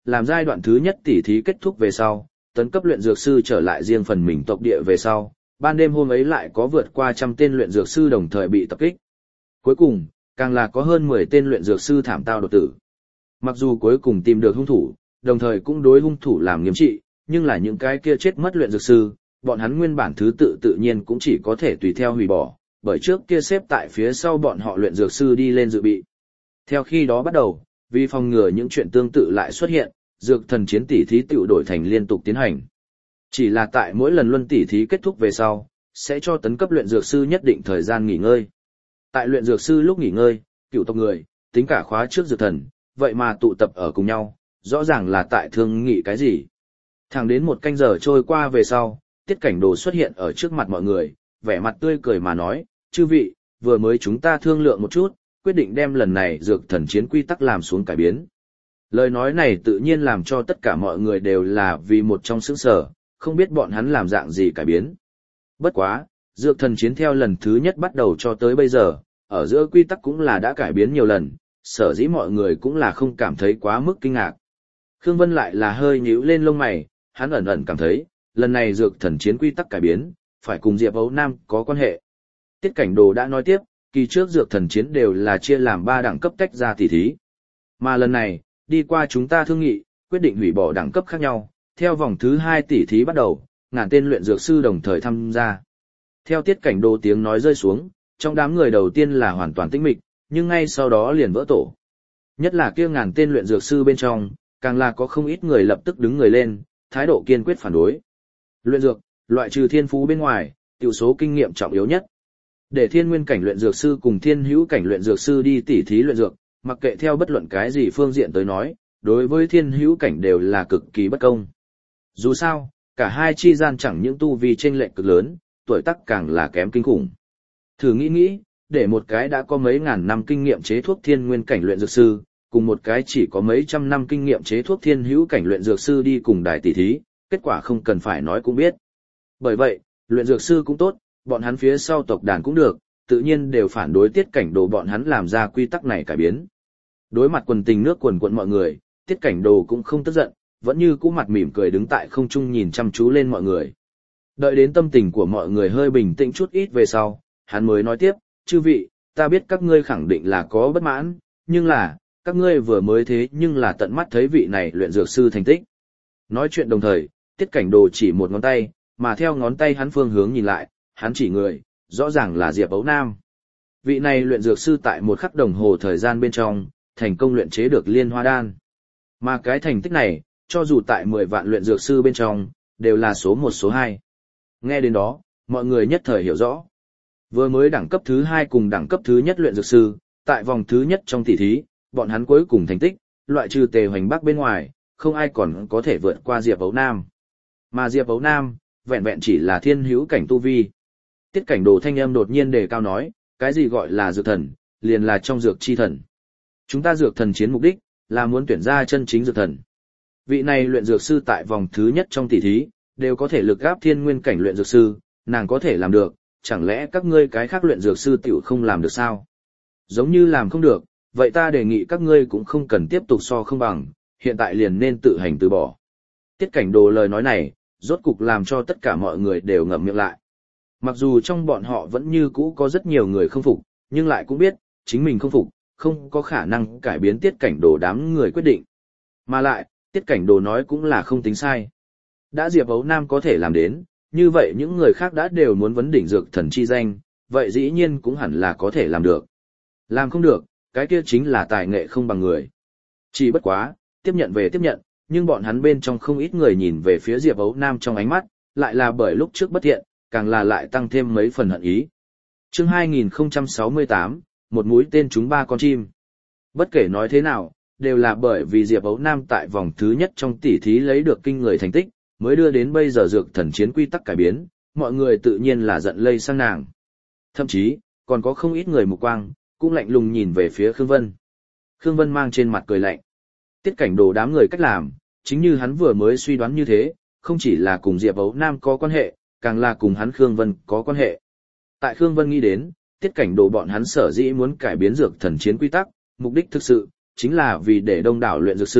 làm giai đoạn thứ nhất tỉ thí kết thúc về sau, tấn cấp luyện dược sư trở lại riêng phần mình tộc địa về sau, ban đêm hôm ấy lại có vượt qua trăm tên luyện dược sư đồng thời bị tập kích. Cuối cùng, càng là có hơn mười tên luyện dược sư thảm tao đột tử. Mặc dù cuối cùng tìm được hung thủ, đồng thời cũng đối hung thủ làm nghiêm trị, nhưng là những cái kia chết mất luyện dược sư, bọn hắn nguyên bản thứ tự tự nhiên cũng chỉ có thể tùy theo hủy bỏ, bởi trước kia xếp tại phía sau bọn họ luyện dược sư đi lên dự bị. Theo khi đó bắt đầu, vì phòng ngừa những chuyện tương tự lại xuất hiện, dược thần chiến tỷ thí tự đổi thành liên tục tiến hành. Chỉ là tại mỗi lần luân tỷ thí kết thúc về sau, sẽ cho tấn cấp luyện dược sư nhất định thời gian nghỉ ngơi. Tại luyện dược sư lúc nghỉ ngơi, cựu tộc người, tính cả khóa trước dược thần, vậy mà tụ tập ở cùng nhau, rõ ràng là tại thương nghị cái gì. Thẳng đến một canh giờ trôi qua về sau, Tiết Cảnh Đồ xuất hiện ở trước mặt mọi người, vẻ mặt tươi cười mà nói, chư vị, vừa mới chúng ta thương lượng một chút, quyết định đem lần này dược thần chiến quy tắc làm xuống cải biến. Lời nói này tự nhiên làm cho tất cả mọi người đều là vì một trong sững sở, không biết bọn hắn làm dạng gì cải biến. Bất quá, dược thần chiến theo lần thứ nhất bắt đầu cho tới bây giờ, ở giữa quy tắc cũng là đã cải biến nhiều lần, sở dĩ mọi người cũng là không cảm thấy quá mức kinh ngạc. Khương Vân lại là hơi nhíu lên lông mày, hắn ẩn ẩn cảm thấy, lần này dược thần chiến quy tắc cải biến, phải cùng Diệp Ấu Nam có quan hệ. Tiết Cảnh Đồ đã nói tiếp, kỳ trước dược thần chiến đều là chia làm ba đẳng cấp tách ra tỉ thí. Mà lần này, đi qua chúng ta thương nghị, quyết định hủy bỏ đẳng cấp khác nhau, theo vòng thứ hai tỉ thí bắt đầu, ngàn tên luyện dược sư đồng thời tham gia. Theo Tiết Cảnh Đồ tiếng nói rơi xuống, trong đám người đầu tiên là hoàn toàn tĩnh mịch, nhưng ngay sau đó liền vỡ tổ. Nhất là kia ngàn tên luyện dược sư bên trong, càng là có không ít người lập tức đứng người lên, thái độ kiên quyết phản đối. Luyện dược, loại trừ thiên phú bên ngoài, tiểu số kinh nghiệm trọng yếu nhất. Để thiên nguyên cảnh luyện dược sư cùng thiên hữu cảnh luyện dược sư đi tỉ thí luyện dược, mặc kệ theo bất luận cái gì phương diện tới nói, đối với thiên hữu cảnh đều là cực kỳ bất công. Dù sao, cả hai chi gian chẳng những tu vi chênh lệch cực lớn, tuổi tác càng là kém kinh khủng. Thử nghĩ nghĩ, để một cái đã có mấy ngàn năm kinh nghiệm chế thuốc thiên nguyên cảnh luyện dược sư, cùng một cái chỉ có mấy trăm năm kinh nghiệm chế thuốc thiên hữu cảnh luyện dược sư đi cùng đài tỷ thí, kết quả không cần phải nói cũng biết. Bởi vậy, luyện dược sư cũng tốt, bọn hắn phía sau tộc đàn cũng được, tự nhiên đều phản đối Tiết Cảnh Đồ bọn hắn làm ra quy tắc này cải biến. Đối mặt quần tình nước quần quận mọi người, Tiết Cảnh Đồ cũng không tức giận, vẫn như cũ mặt mỉm cười đứng tại không trung nhìn chăm chú lên mọi người. Đợi đến tâm tình của mọi người hơi bình tĩnh chút ít về sau, hắn mới nói tiếp, chư vị, ta biết các ngươi khẳng định là có bất mãn, nhưng là, các ngươi vừa mới thế nhưng là tận mắt thấy vị này luyện dược sư thành tích. Nói chuyện đồng thời, Tiết Cảnh Đồ chỉ một ngón tay, mà theo ngón tay hắn phương hướng nhìn lại, hắn chỉ người, rõ ràng là Diệp Ấu Nam. Vị này luyện dược sư tại một khắc đồng hồ thời gian bên trong, thành công luyện chế được liên hoa đan. Mà cái thành tích này, cho dù tại mười vạn luyện dược sư bên trong, đều là số một số hai. Nghe đến đó, mọi người nhất thời hiểu rõ. Vừa mới đẳng cấp thứ hai cùng đẳng cấp thứ nhất luyện dược sư, tại vòng thứ nhất trong tỷ thí, bọn hắn cuối cùng thành tích, loại trừ Tề Hoành Bắc bên ngoài, không ai còn có thể vượt qua Diệp Ấu Nam. Mà Diệp Ấu Nam, vẹn vẹn chỉ là thiên hữu cảnh tu vi. Tiết Cảnh Đồ thanh âm đột nhiên đề cao nói, cái gì gọi là dược thần, liền là trong dược chi thần. Chúng ta dược thần chiến mục đích, là muốn tuyển ra chân chính dược thần. Vị này luyện dược sư tại vòng thứ nhất trong tỷ thí, đều có thể lực gáp thiên nguyên cảnh luyện dược sư, nàng có thể làm được, chẳng lẽ các ngươi cái khác luyện dược sư tiểu không làm được sao? Giống như làm không được, vậy ta đề nghị các ngươi cũng không cần tiếp tục so không bằng, hiện tại liền nên tự hành từ bỏ. Tiết Cảnh Đồ lời nói này, rốt cục làm cho tất cả mọi người đều ngậm miệng lại. Mặc dù trong bọn họ vẫn như cũ có rất nhiều người không phục, nhưng lại cũng biết, chính mình không phục, không có khả năng cải biến Tiết Cảnh Đồ đám người quyết định. Mà lại, Tiết Cảnh Đồ nói cũng là không tính sai. Đã Diệp Ấu Nam có thể làm đến, như vậy những người khác đã đều muốn vấn đỉnh dược thần chi danh, vậy dĩ nhiên cũng hẳn là có thể làm được. Làm không được, cái kia chính là tài nghệ không bằng người. Chỉ bất quá, tiếp nhận về tiếp nhận, nhưng bọn hắn bên trong không ít người nhìn về phía Diệp Ấu Nam trong ánh mắt, lại là bởi lúc trước bất thiện, càng là lại tăng thêm mấy phần hận ý. Chương hai nghìn không trăm sáu mươi tám, một mũi tên trúng ba con chim. Bất kể nói thế nào, đều là bởi vì Diệp Ấu Nam tại vòng thứ nhất trong tỷ thí lấy được kinh người thành tích, mới đưa đến bây giờ dược thần chiến quy tắc cải biến, mọi người tự nhiên là giận lây sang nàng. Thậm chí, còn có không ít người mục quang, cũng lạnh lùng nhìn về phía Khương Vân. Khương Vân mang trên mặt cười lạnh. Tiết Cảnh Đồ đám người cách làm, chính như hắn vừa mới suy đoán như thế, không chỉ là cùng Diệp Ấu Nam có quan hệ, càng là cùng hắn Khương Vân có quan hệ. Tại Khương Vân nghĩ đến, Tiết Cảnh Đồ bọn hắn sở dĩ muốn cải biến dược thần chiến quy tắc, mục đích thực sự, chính là vì để đông đảo luyện dược sư,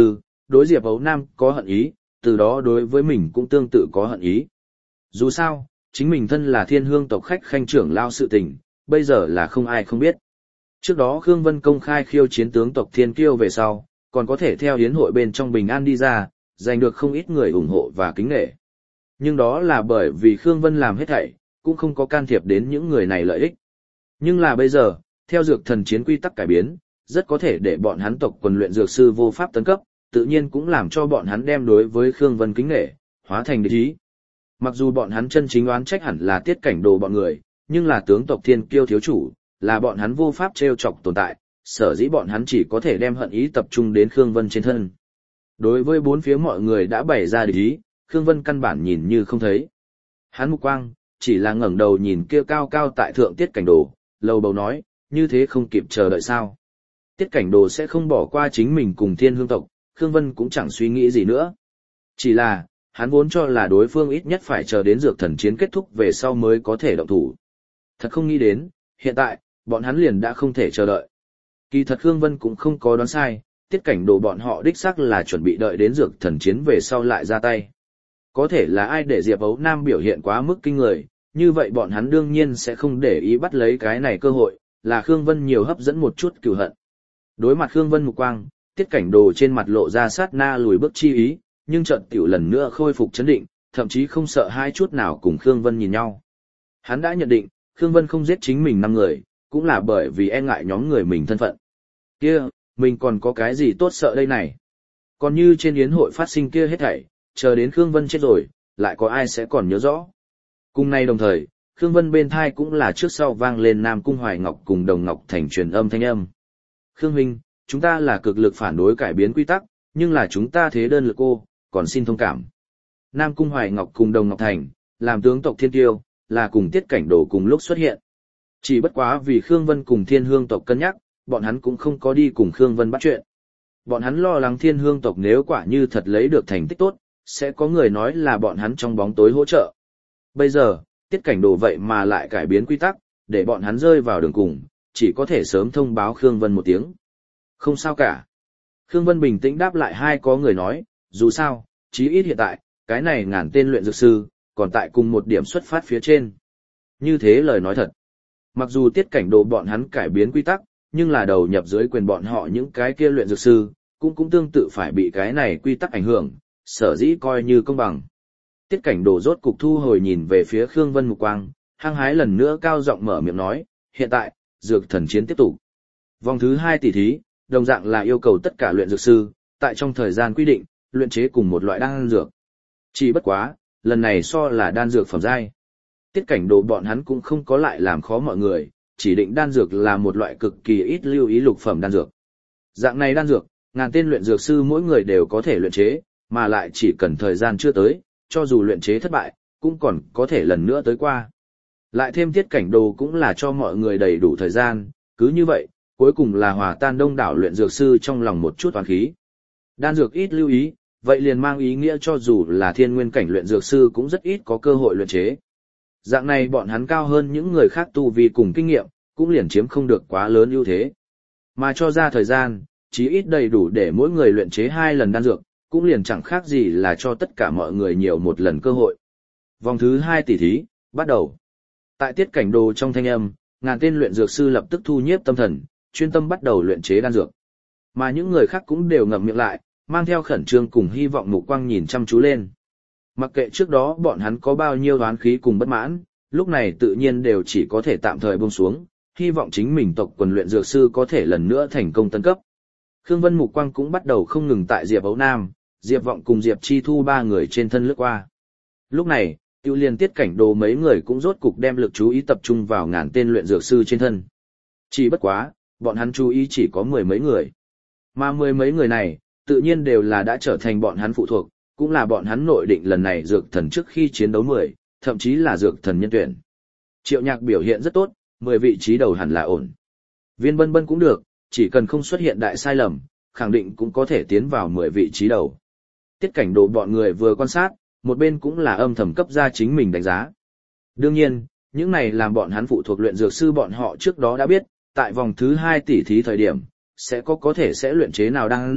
đối Diệp Ấu Nam có hận ý, từ đó đối với mình cũng tương tự có hận ý. Dù sao, chính mình thân là Thiên Hương tộc khách khanh trưởng lao sự tình, bây giờ là không ai không biết. Trước đó Khương Vân công khai khiêu chiến tướng tộc Thiên Kiêu về sau, còn có thể theo hiến hội bên trong bình an đi ra, giành được không ít người ủng hộ và kính nể. Nhưng đó là bởi vì Khương Vân làm hết thảy, cũng không có can thiệp đến những người này lợi ích. Nhưng là bây giờ, theo dược thần chiến quy tắc cải biến, rất có thể để bọn hắn tộc quần luyện dược sư vô pháp tấn cấp, tự nhiên cũng làm cho bọn hắn đem đối với Khương Vân kính nể, hóa thành địch ý. Mặc dù bọn hắn chân chính oán trách hẳn là Tiết Cảnh Đồ bọn người, nhưng là tướng tộc Thiên Kiêu thiếu chủ, là bọn hắn vô pháp trêu chọc tồn tại, sở dĩ bọn hắn chỉ có thể đem hận ý tập trung đến Khương Vân trên thân. Đối với bốn phía mọi người đã bày ra địch ý, Khương Vân căn bản nhìn như không thấy. Hắn mục quang, chỉ là ngẩng đầu nhìn kia cao cao tại thượng Tiết Cảnh Đồ, lầu bầu nói, như thế không kịp chờ đợi sao. Tiết Cảnh Đồ sẽ không bỏ qua chính mình cùng Thiên Hương tộc, Khương Vân cũng chẳng suy nghĩ gì nữa. Chỉ là, hắn vốn cho là đối phương ít nhất phải chờ đến dược thần chiến kết thúc về sau mới có thể động thủ. Thật không nghĩ đến, hiện tại, bọn hắn liền đã không thể chờ đợi. Kỳ thật Khương Vân cũng không có đoán sai, Tiết Cảnh Đồ bọn họ đích xác là chuẩn bị đợi đến dược thần chiến về sau lại ra tay. Có thể là ai để Diệp Ấu Nam biểu hiện quá mức kinh người, như vậy bọn hắn đương nhiên sẽ không để ý bắt lấy cái này cơ hội, là Khương Vân nhiều hấp dẫn một chút cừu hận. Đối mặt Khương Vân mục quang, Tiết Cảnh Đồ trên mặt lộ ra sát na lùi bước chi ý, nhưng chợt tiểu lần nữa khôi phục chấn định, thậm chí không sợ hai chút nào cùng Khương Vân nhìn nhau. Hắn đã nhận định, Khương Vân không giết chính mình năm người, cũng là bởi vì e ngại nhóm người mình thân phận. Kia, mình còn có cái gì tốt sợ đây này? Còn như trên yến hội phát sinh kia hết thảy, chờ đến Khương Vân chết rồi, lại có ai sẽ còn nhớ rõ. Cùng nay đồng thời, Khương Vân bên thai cũng là trước sau vang lên Nam Cung Hoài Ngọc cùng Đồng Ngọc Thành truyền âm thanh âm. Khương huynh, chúng ta là cực lực phản đối cải biến quy tắc, nhưng là chúng ta thế đơn lực cô, còn xin thông cảm. Nam Cung Hoài Ngọc cùng Đồng Ngọc Thành, làm tướng tộc Thiên Kiêu, là cùng Tiết Cảnh Đồ cùng lúc xuất hiện. Chỉ bất quá vì Khương Vân cùng Thiên Hương tộc cân nhắc, bọn hắn cũng không có đi cùng Khương Vân bắt chuyện. Bọn hắn lo lắng Thiên Hương tộc nếu quả như thật lấy được thành tích tốt, sẽ có người nói là bọn hắn trong bóng tối hỗ trợ. Bây giờ, Tiết Cảnh Đồ vậy mà lại cải biến quy tắc, để bọn hắn rơi vào đường cùng, chỉ có thể sớm thông báo Khương Vân một tiếng. Không sao cả. Khương Vân bình tĩnh đáp lại hai có người nói, dù sao, chí ít hiện tại, cái này ngàn tên luyện dược sư, còn tại cùng một điểm xuất phát phía trên. Như thế lời nói thật. Mặc dù Tiết Cảnh Đồ bọn hắn cải biến quy tắc, nhưng là đầu nhập dưới quyền bọn họ những cái kia luyện dược sư, cũng cũng tương tự phải bị cái này quy tắc ảnh hưởng, sở dĩ coi như công bằng. Tiết Cảnh Đồ rốt cục thu hồi nhìn về phía Khương Vân mục quang, hăng hái lần nữa cao giọng mở miệng nói, hiện tại, dược thần chiến tiếp tục. Vòng thứ hai tỷ thí, đồng dạng là yêu cầu tất cả luyện dược sư, tại trong thời gian quy định, luyện chế cùng một loại đan dược. Chỉ bất quá, lần này so là đan dược phẩm giai. Tiết Cảnh Đồ bọn hắn cũng không có lại làm khó mọi người, chỉ định đan dược là một loại cực kỳ ít lưu ý lục phẩm đan dược. Dạng này đan dược, ngàn tên luyện dược sư mỗi người đều có thể luyện chế, mà lại chỉ cần thời gian chưa tới, cho dù luyện chế thất bại, cũng còn có thể lần nữa tới qua. Lại thêm Tiết Cảnh Đồ cũng là cho mọi người đầy đủ thời gian, cứ như vậy, cuối cùng là hòa tan đông đảo luyện dược sư trong lòng một chút toán khí. Đan dược ít lưu ý, vậy liền mang ý nghĩa cho dù là thiên nguyên cảnh luyện dược sư cũng rất ít có cơ hội luyện chế. Dạng này bọn hắn cao hơn những người khác tu vi cùng kinh nghiệm, cũng liền chiếm không được quá lớn ưu thế. Mà cho ra thời gian, chí ít đầy đủ để mỗi người luyện chế hai lần đan dược, cũng liền chẳng khác gì là cho tất cả mọi người nhiều một lần cơ hội. Vòng thứ hai tỷ thí, bắt đầu. Tại Tiết Cảnh Đồ trong thanh âm, ngàn tên luyện dược sư lập tức thu nhiếp tâm thần, chuyên tâm bắt đầu luyện chế đan dược. Mà những người khác cũng đều ngậm miệng lại, mang theo khẩn trương cùng hy vọng mục quang nhìn chăm chú lên. Mặc kệ trước đó bọn hắn có bao nhiêu oán khí cùng bất mãn, lúc này tự nhiên đều chỉ có thể tạm thời buông xuống, hy vọng chính mình tộc quần luyện dược sư có thể lần nữa thành công tấn cấp. Khương Vân mục quang cũng bắt đầu không ngừng tại Diệp Ấu Nam, Diệp Vọng cùng Diệp Chi Thu ba người trên thân lướt qua. Lúc này, Tiêu Liên Tiết Cảnh Đồ mấy người cũng rốt cục đem lực chú ý tập trung vào ngàn tên luyện dược sư trên thân. Chỉ bất quá, bọn hắn chú ý chỉ có mười mấy người. Mà mười mấy người này, tự nhiên đều là đã trở thành bọn hắn phụ thuộc, cũng là bọn hắn nội định lần này dược thần trước khi chiến đấu mười, thậm chí là dược thần nhân tuyển. Triệu Nhạc biểu hiện rất tốt, mười vị trí đầu hẳn là ổn. Viên Bân Bân cũng được, chỉ cần không xuất hiện đại sai lầm, khẳng định cũng có thể tiến vào mười vị trí đầu. Tiết Cảnh Đồ bọn người vừa quan sát, một bên cũng là âm thầm cấp ra chính mình đánh giá. Đương nhiên, những này làm bọn hắn phụ thuộc luyện dược sư bọn họ trước đó đã biết, tại vòng thứ hai tỷ thí thời điểm, sẽ có có thể sẽ luyện chế nào đang dược,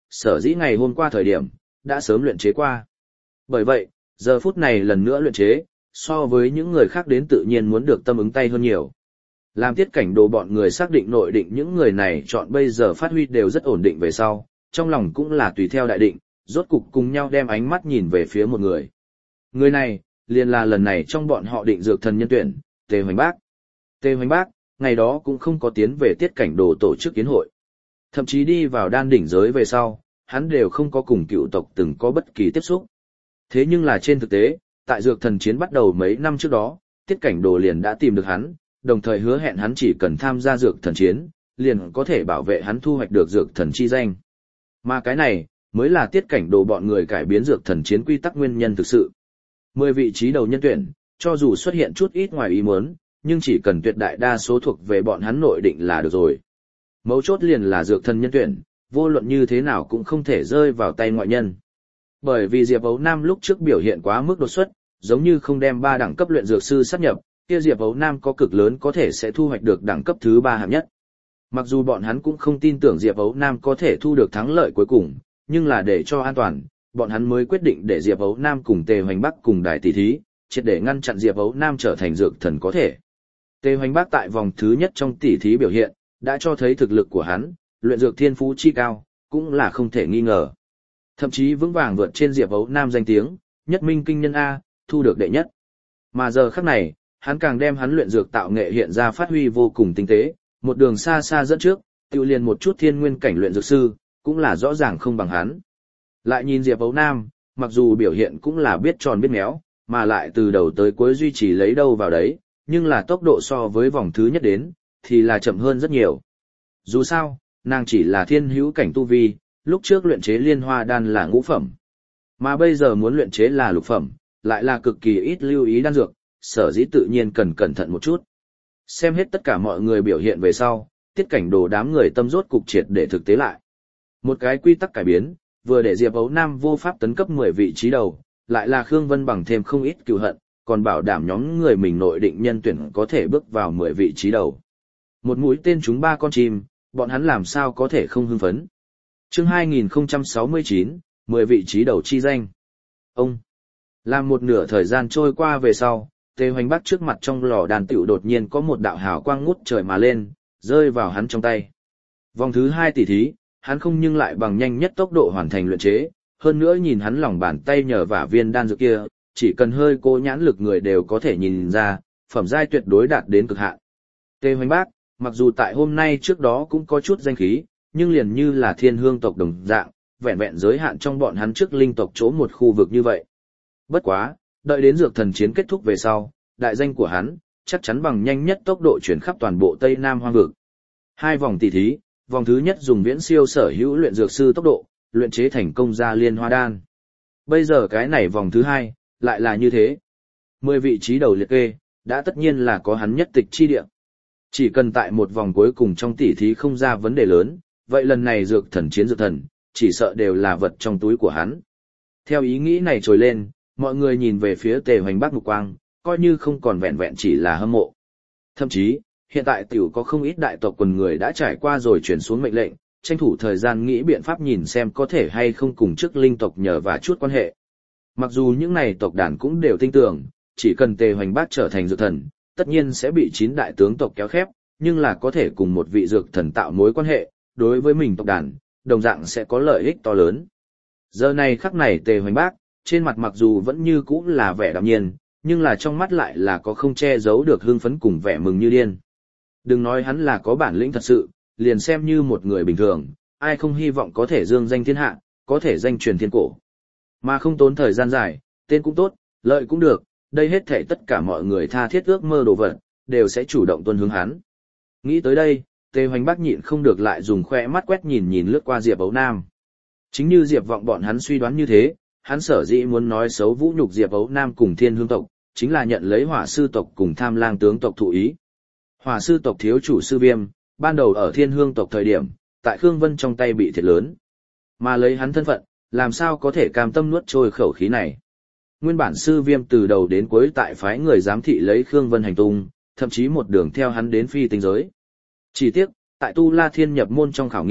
sở dĩ ngày hôm qua thời điểm, đã sớm luyện chế qua. Bởi vậy, giờ phút này lần nữa luyện chế, so với những người khác đến tự nhiên muốn được tâm ứng tay hơn nhiều. Làm Tiết Cảnh Đồ bọn người xác định nội định những người này chọn bây giờ phát huy đều rất ổn định về sau, trong lòng cũng là tùy theo đại định, rốt cục cùng nhau đem ánh mắt nhìn về phía một người. Người này, liền là lần này trong bọn họ định dược thần nhân tuyển, Tề Hoành Bác. Tề Hoành Bác, ngày đó cũng không có tiến về Tiết Cảnh Đồ tổ chức kiến hội. Thậm chí đi vào đan đỉnh giới về sau, hắn đều không có cùng cựu tộc từng có bất kỳ tiếp xúc. Thế nhưng là trên thực tế, tại dược thần chiến bắt đầu mấy năm trước đó, Tiết Cảnh Đồ liền đã tìm được hắn, đồng thời hứa hẹn hắn chỉ cần tham gia dược thần chiến, liền có thể bảo vệ hắn thu hoạch được dược thần chi danh. Mà cái này, mới là Tiết Cảnh Đồ bọn người cải biến dược thần chiến quy tắc nguyên nhân thực sự. Mười vị trí đầu nhân tuyển, cho dù xuất hiện chút ít ngoài ý muốn, nhưng chỉ cần tuyệt đại đa số thuộc về bọn hắn nội định là được rồi. Mấu chốt liền là dược thần nhân tuyển, vô luận như thế nào cũng không thể rơi vào tay ngoại nhân. Bởi vì Diệp Ấu Nam lúc trước biểu hiện quá mức đột xuất, giống như không đem ba đẳng cấp luyện dược sư sát nhập, kia Diệp Ấu Nam có cực lớn có thể sẽ thu hoạch được đẳng cấp thứ ba hạng nhất. Mặc dù bọn hắn cũng không tin tưởng Diệp Ấu Nam có thể thu được thắng lợi cuối cùng, nhưng là để cho an toàn, bọn hắn mới quyết định để Diệp Ấu Nam cùng Tề Hoành Bắc cùng đài tỷ thí, triệt để ngăn chặn Diệp Ấu Nam trở thành dược thần có thể. Tề Hoành Bắc tại vòng thứ nhất trong tỷ thí biểu hiện, đã cho thấy thực lực của hắn, luyện dược thiên phú chi cao, cũng là không thể nghi ngờ. Thậm chí vững vàng vượt trên Diệp Ấu Nam danh tiếng, nhất minh kinh nhân A, thu được đệ nhất. Mà giờ khắc này, hắn càng đem hắn luyện dược tạo nghệ hiện ra phát huy vô cùng tinh tế, một đường xa xa dẫn trước, tiêu liền một chút thiên nguyên cảnh luyện dược sư, cũng là rõ ràng không bằng hắn. Lại nhìn Diệp Ấu Nam, mặc dù biểu hiện cũng là biết tròn biết méo, mà lại từ đầu tới cuối duy trì lấy đâu vào đấy, nhưng là tốc độ so với vòng thứ nhất đến, thì là chậm hơn rất nhiều. Dù sao, nàng chỉ là thiên hữu cảnh tu vi, lúc trước luyện chế liên hoa đan là ngũ phẩm. Mà bây giờ muốn luyện chế là lục phẩm, lại là cực kỳ ít lưu ý đan dược, sở dĩ tự nhiên cần cẩn thận một chút. Xem hết tất cả mọi người biểu hiện về sau, Tiết Cảnh Đồ đám người tâm rốt cục triệt để thực tế lại. Một cái quy tắc cải biến, vừa để Diệp Ấu Nam vô pháp tấn cấp mười vị trí đầu, lại là Khương Vân bằng thêm không ít cừu hận, còn bảo đảm nhóm người mình nội định nhân tuyển có thể bước vào mười vị trí đầu. Một mũi tên trúng ba con chim, bọn hắn làm sao có thể không hưng phấn. Chương hai nghìn không trăm sáu mươi chín, mười vị trí đầu chi danh. Ông, làm một nửa thời gian trôi qua về sau, Tề Hoành Bắc trước mặt trong lò đàn tiểu đột nhiên có một đạo hào quang ngút trời mà lên, rơi vào hắn trong tay. Vòng thứ hai tỷ thí, hắn không nhưng lại bằng nhanh nhất tốc độ hoàn thành luyện chế, hơn nữa nhìn hắn lòng bàn tay nhờ vả viên đan dược kia, chỉ cần hơi cô nhãn lực người đều có thể nhìn ra, phẩm giai tuyệt đối đạt đến cực hạn. Tề Hoành Bắc, mặc dù tại hôm nay trước đó cũng có chút danh khí, nhưng liền như là thiên hương tộc đồng dạng, vẹn vẹn giới hạn trong bọn hắn trước linh tộc chỗ một khu vực như vậy. Bất quá, đợi đến dược thần chiến kết thúc về sau, đại danh của hắn, chắc chắn bằng nhanh nhất tốc độ chuyển khắp toàn bộ Tây Nam hoang vực. Hai vòng tỷ thí, vòng thứ nhất dùng viễn siêu sở hữu luyện dược sư tốc độ, luyện chế thành công ra liên hoa đan. Bây giờ cái này vòng thứ hai, lại là như thế. Mười vị trí đầu liệt kê, đã tất nhiên là có hắn nhất tịch chi địa. Chỉ cần tại một vòng cuối cùng trong tỷ thí không ra vấn đề lớn, vậy lần này dược thần chiến dược thần, chỉ sợ đều là vật trong túi của hắn. Theo ý nghĩ này trồi lên, mọi người nhìn về phía Tề Hoành Bắc mục quang, coi như không còn vẹn vẹn chỉ là hâm mộ. Thậm chí, hiện tại tiểu có không ít đại tộc quần người đã trải qua rồi chuyển xuống mệnh lệnh, tranh thủ thời gian nghĩ biện pháp nhìn xem có thể hay không cùng trước linh tộc nhờ và chút quan hệ. Mặc dù những này tộc đàn cũng đều tin tưởng, chỉ cần Tề Hoành Bắc trở thành dược thần, tất nhiên sẽ bị chín đại tướng tộc kéo khép, nhưng là có thể cùng một vị dược thần tạo mối quan hệ, đối với mình tộc đàn, đồng dạng sẽ có lợi ích to lớn. Giờ này khắc này Tề Hoành Bắc, trên mặt mặc dù vẫn như cũ là vẻ đạm nhiên, nhưng là trong mắt lại là có không che giấu được hưng phấn cùng vẻ mừng như điên. Đừng nói hắn là có bản lĩnh thật sự, liền xem như một người bình thường, ai không hy vọng có thể dương danh thiên hạ, có thể danh truyền thiên cổ. Mà không tốn thời gian dài, tên cũng tốt, lợi cũng được, đây hết thảy tất cả mọi người tha thiết ước mơ đồ vật, đều sẽ chủ động tuân hướng hắn. Nghĩ tới đây, Tề Hoành Bắc nhịn không được lại dùng khoe mắt quét nhìn nhìn lướt qua Diệp Ấu Nam. Chính như Diệp Vọng bọn hắn suy đoán như thế, hắn sở dĩ muốn nói xấu vũ nhục Diệp Ấu Nam cùng Thiên Hương tộc, chính là nhận lấy Hỏa sư tộc cùng Tham Lang tướng tộc thụ ý. Hỏa sư tộc thiếu chủ Sư Viêm, ban đầu ở Thiên Hương tộc thời điểm, tại Khương Vân trong tay bị thiệt lớn. Mà lấy hắn thân phận, làm sao có thể cam tâm nuốt trôi khẩu khí này. Nguyên bản Sư Viêm từ đầu đến cuối tại phái người giám thị lấy Khương Vân hành tung, thậm chí một đường theo hắn đến phi tinh giới. Chỉ tiếc, tại Tu La Thiên nhập môn trong khảo nghiệm,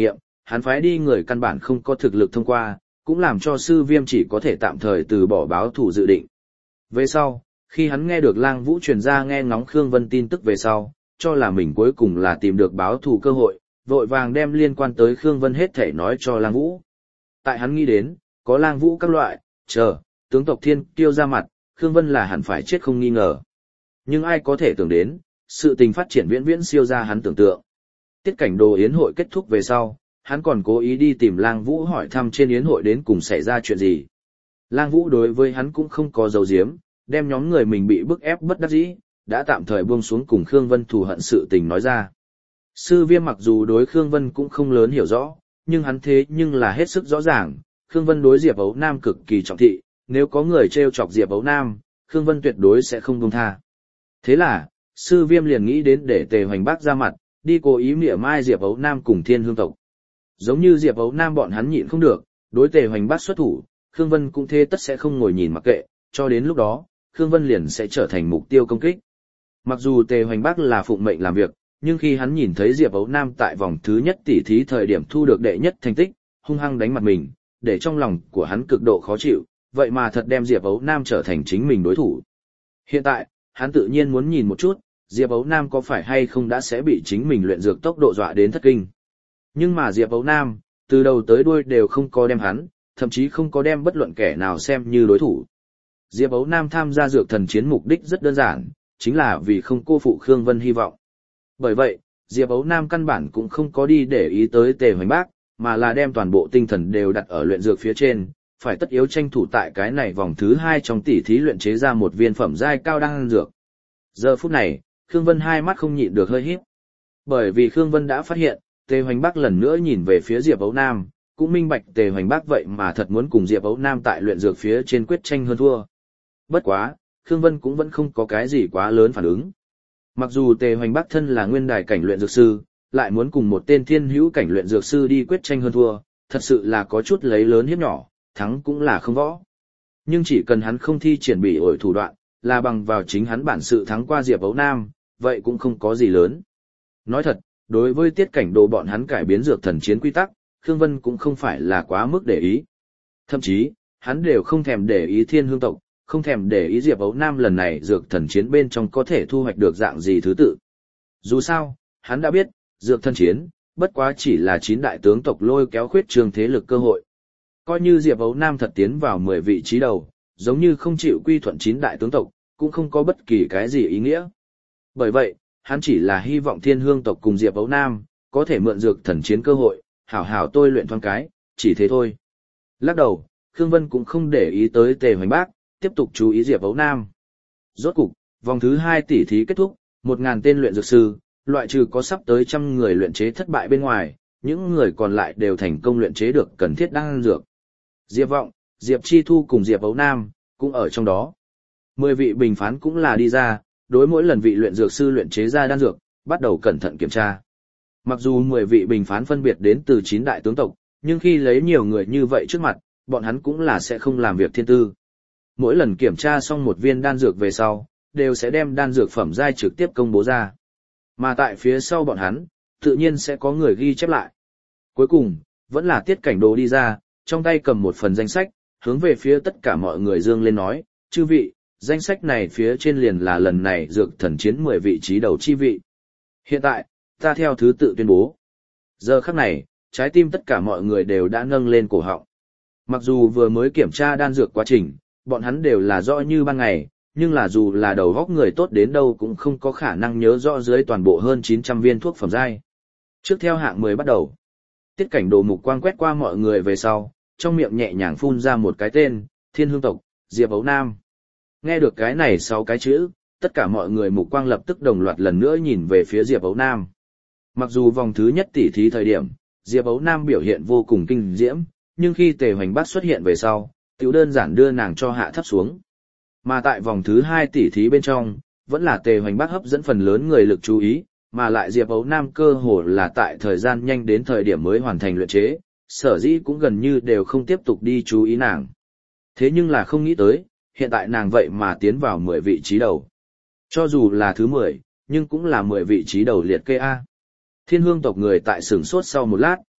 hắn phái đi người căn bản không có thực lực thông qua, cũng làm cho sư viêm chỉ có thể tạm thời từ bỏ báo thủ dự định. Về sau, khi hắn nghe được Lang Vũ truyền ra nghe ngóng Khương Vân tin tức về sau, cho là mình cuối cùng là tìm được báo thù cơ hội, vội vàng đem liên quan tới Khương Vân hết thể nói cho Lang Vũ. Tại hắn nghĩ đến, có Lang Vũ các loại, chờ, tướng tộc thiên kiêu ra mặt, Khương Vân là hẳn phải chết không nghi ngờ. Nhưng ai có thể tưởng đến, sự tình phát triển viễn viễn siêu ra hắn tưởng tượng. Tiết cảnh đồ yến hội kết thúc về sau, hắn còn cố ý đi tìm Lang Vũ hỏi thăm trên yến hội đến cùng xảy ra chuyện gì. Lang Vũ đối với hắn cũng không có dấu diếm, đem nhóm người mình bị bức ép bất đắc dĩ, đã tạm thời buông xuống cùng Khương Vân thù hận sự tình nói ra. Sư Viêm mặc dù đối Khương Vân cũng không lớn hiểu rõ, nhưng hắn thế nhưng là hết sức rõ ràng, Khương Vân đối Diệp Ấu Nam cực kỳ trọng thị, nếu có người trêu chọc Diệp Ấu Nam, Khương Vân tuyệt đối sẽ không buông tha. Thế là, Sư Viêm liền nghĩ đến để Tề Hoành Bác ra mặt, đi cố ý mỉa mai Diệp Ấu Nam cùng Thiên Hương tộc. Giống như Diệp Ấu Nam bọn hắn nhịn không được, đối Tề Hoành Bác xuất thủ, Khương Vân cũng thế tất sẽ không ngồi nhìn mặc kệ, cho đến lúc đó, Khương Vân liền sẽ trở thành mục tiêu công kích. Mặc dù Tề Hoành Bác là phụng mệnh làm việc, nhưng khi hắn nhìn thấy Diệp Ấu Nam tại vòng thứ nhất tỷ thí thời điểm thu được đệ nhất thành tích, hung hăng đánh mặt mình, để trong lòng của hắn cực độ khó chịu, vậy mà thật đem Diệp Ấu Nam trở thành chính mình đối thủ. Hiện tại, hắn tự nhiên muốn nhìn một chút, Diệp Ấu Nam có phải hay không đã sẽ bị chính mình luyện dược tốc độ dọa đến thất kinh. Nhưng mà Diệp Ấu Nam, từ đầu tới đuôi đều không có đem hắn, thậm chí không có đem bất luận kẻ nào xem như đối thủ. Diệp Ấu Nam tham gia dược thần chiến mục đích rất đơn giản, chính là vì không cô phụ Khương Vân hy vọng. Bởi vậy, Diệp Ấu Nam căn bản cũng không có đi để ý tới Tề Hoành Bác, mà là đem toàn bộ tinh thần đều đặt ở luyện dược phía trên, phải tất yếu tranh thủ tại cái này vòng thứ hai trong tỷ thí luyện chế ra một viên phẩm giai cao đan dược. Giờ phút này, Khương Vân hai mắt không nhịn được hơi híp. Bởi vì Khương Vân đã phát hiện, Tề Hoành Bác lần nữa nhìn về phía Diệp Ấu Nam, cũng minh bạch Tề Hoành Bác vậy mà thật muốn cùng Diệp Ấu Nam tại luyện dược phía trên quyết tranh hơn thua. Bất quá, Khương Vân cũng vẫn không có cái gì quá lớn phản ứng. Mặc dù Tề Hoành Bác thân là nguyên đài cảnh luyện dược sư, lại muốn cùng một tên thiên hữu cảnh luyện dược sư đi quyết tranh hơn thua, thật sự là có chút lấy lớn hiếp nhỏ, thắng cũng là không võ. Nhưng chỉ cần hắn không thi triển bị ổi thủ đoạn, là bằng vào chính hắn bản sự thắng qua Diệp Ấu Nam, vậy cũng không có gì lớn. Nói thật, đối với tiết cảnh đồ bọn hắn cải biến dược thần chiến quy tắc, Khương Vân cũng không phải là quá mức để ý. Thậm chí, hắn đều không thèm để ý Thiên Hương tộc, không thèm để ý Diệp Ấu Nam lần này dược thần chiến bên trong có thể thu hoạch được dạng gì thứ tự. Dù sao, hắn đã biết, dược thần chiến, bất quá chỉ là chín đại tướng tộc lôi kéo khuyết trường thế lực cơ hội. Coi như Diệp Ấu Nam thật tiến vào mười vị trí đầu, giống như không chịu quy thuận chín đại tướng tộc, cũng không có bất kỳ cái gì ý nghĩa. Bởi vậy, hắn chỉ là hy vọng Thiên Hương tộc cùng Diệp Ấu Nam, có thể mượn dược thần chiến cơ hội, hảo hảo tôi luyện thoáng cái, chỉ thế thôi. Lắc đầu, Khương Vân cũng không để ý tới Tề Hoành Bác, tiếp tục chú ý Diệp Ấu Nam. Rốt cục, vòng thứ hai tỷ thí kết thúc, một ngàn tên luyện dược sư, loại trừ có sắp tới trăm người luyện chế thất bại bên ngoài, những người còn lại đều thành công luyện chế được cần thiết đan dược. Diệp Vọng, Diệp Chi Thu cùng Diệp Ấu Nam cũng ở trong đó. Mười vị bình phán cũng là đi ra, đối mỗi lần vị luyện dược sư luyện chế ra đan dược, bắt đầu cẩn thận kiểm tra. Mặc dù mười vị bình phán phân biệt đến từ chín đại tướng tộc, nhưng khi lấy nhiều người như vậy trước mặt, bọn hắn cũng là sẽ không làm việc thiên tư. Mỗi lần kiểm tra xong một viên đan dược về sau, đều sẽ đem đan dược phẩm giai trực tiếp công bố ra. Mà tại phía sau bọn hắn, tự nhiên sẽ có người ghi chép lại. Cuối cùng, vẫn là tiết cảnh đồ đi ra, trong tay cầm một phần danh sách, hướng về phía tất cả mọi người dương lên nói, chư vị, danh sách này phía trên liền là lần này dược thần chiến mười vị trí đầu chi vị. Hiện tại, ta theo thứ tự tuyên bố. Giờ khắc này, trái tim tất cả mọi người đều đã nâng lên cổ họng. Mặc dù vừa mới kiểm tra đan dược quá trình, bọn hắn đều là rõ như ban ngày, nhưng là dù là đầu góc người tốt đến đâu cũng không có khả năng nhớ rõ dưới toàn bộ hơn chín trăm viên thuốc phẩm giai. Trước theo hạng mười bắt đầu. Tiết cảnh đồ mục quang quét qua mọi người về sau, trong miệng nhẹ nhàng phun ra một cái tên, Thiên Hương tộc, Diệp Ấu Nam. Nghe được cái này sáu cái chữ, tất cả mọi người mục quang lập tức đồng loạt lần nữa nhìn về phía Diệp Ấu Nam. Mặc dù vòng thứ nhất tỷ thí thời điểm, Diệp Ấu Nam biểu hiện vô cùng kinh diễm, nhưng khi Tề Hoành Bác xuất hiện về sau, tiểu đơn giản đưa nàng cho hạ thấp xuống. Mà tại vòng thứ hai tỷ thí bên trong, vẫn là Tề Hoành Bác hấp dẫn phần lớn người lực chú ý, mà lại Diệp Ấu Nam cơ hồ là tại thời gian nhanh đến thời điểm mới hoàn thành luyện chế, sở dĩ cũng gần như đều không tiếp tục đi chú ý nàng. Thế nhưng là không nghĩ tới, hiện tại nàng vậy mà tiến vào mười vị trí đầu. Cho dù là thứ mười, nhưng cũng là mười vị trí đầu liệt kê A. Thiên Hương tộc người tại sửng sốt sau một lát,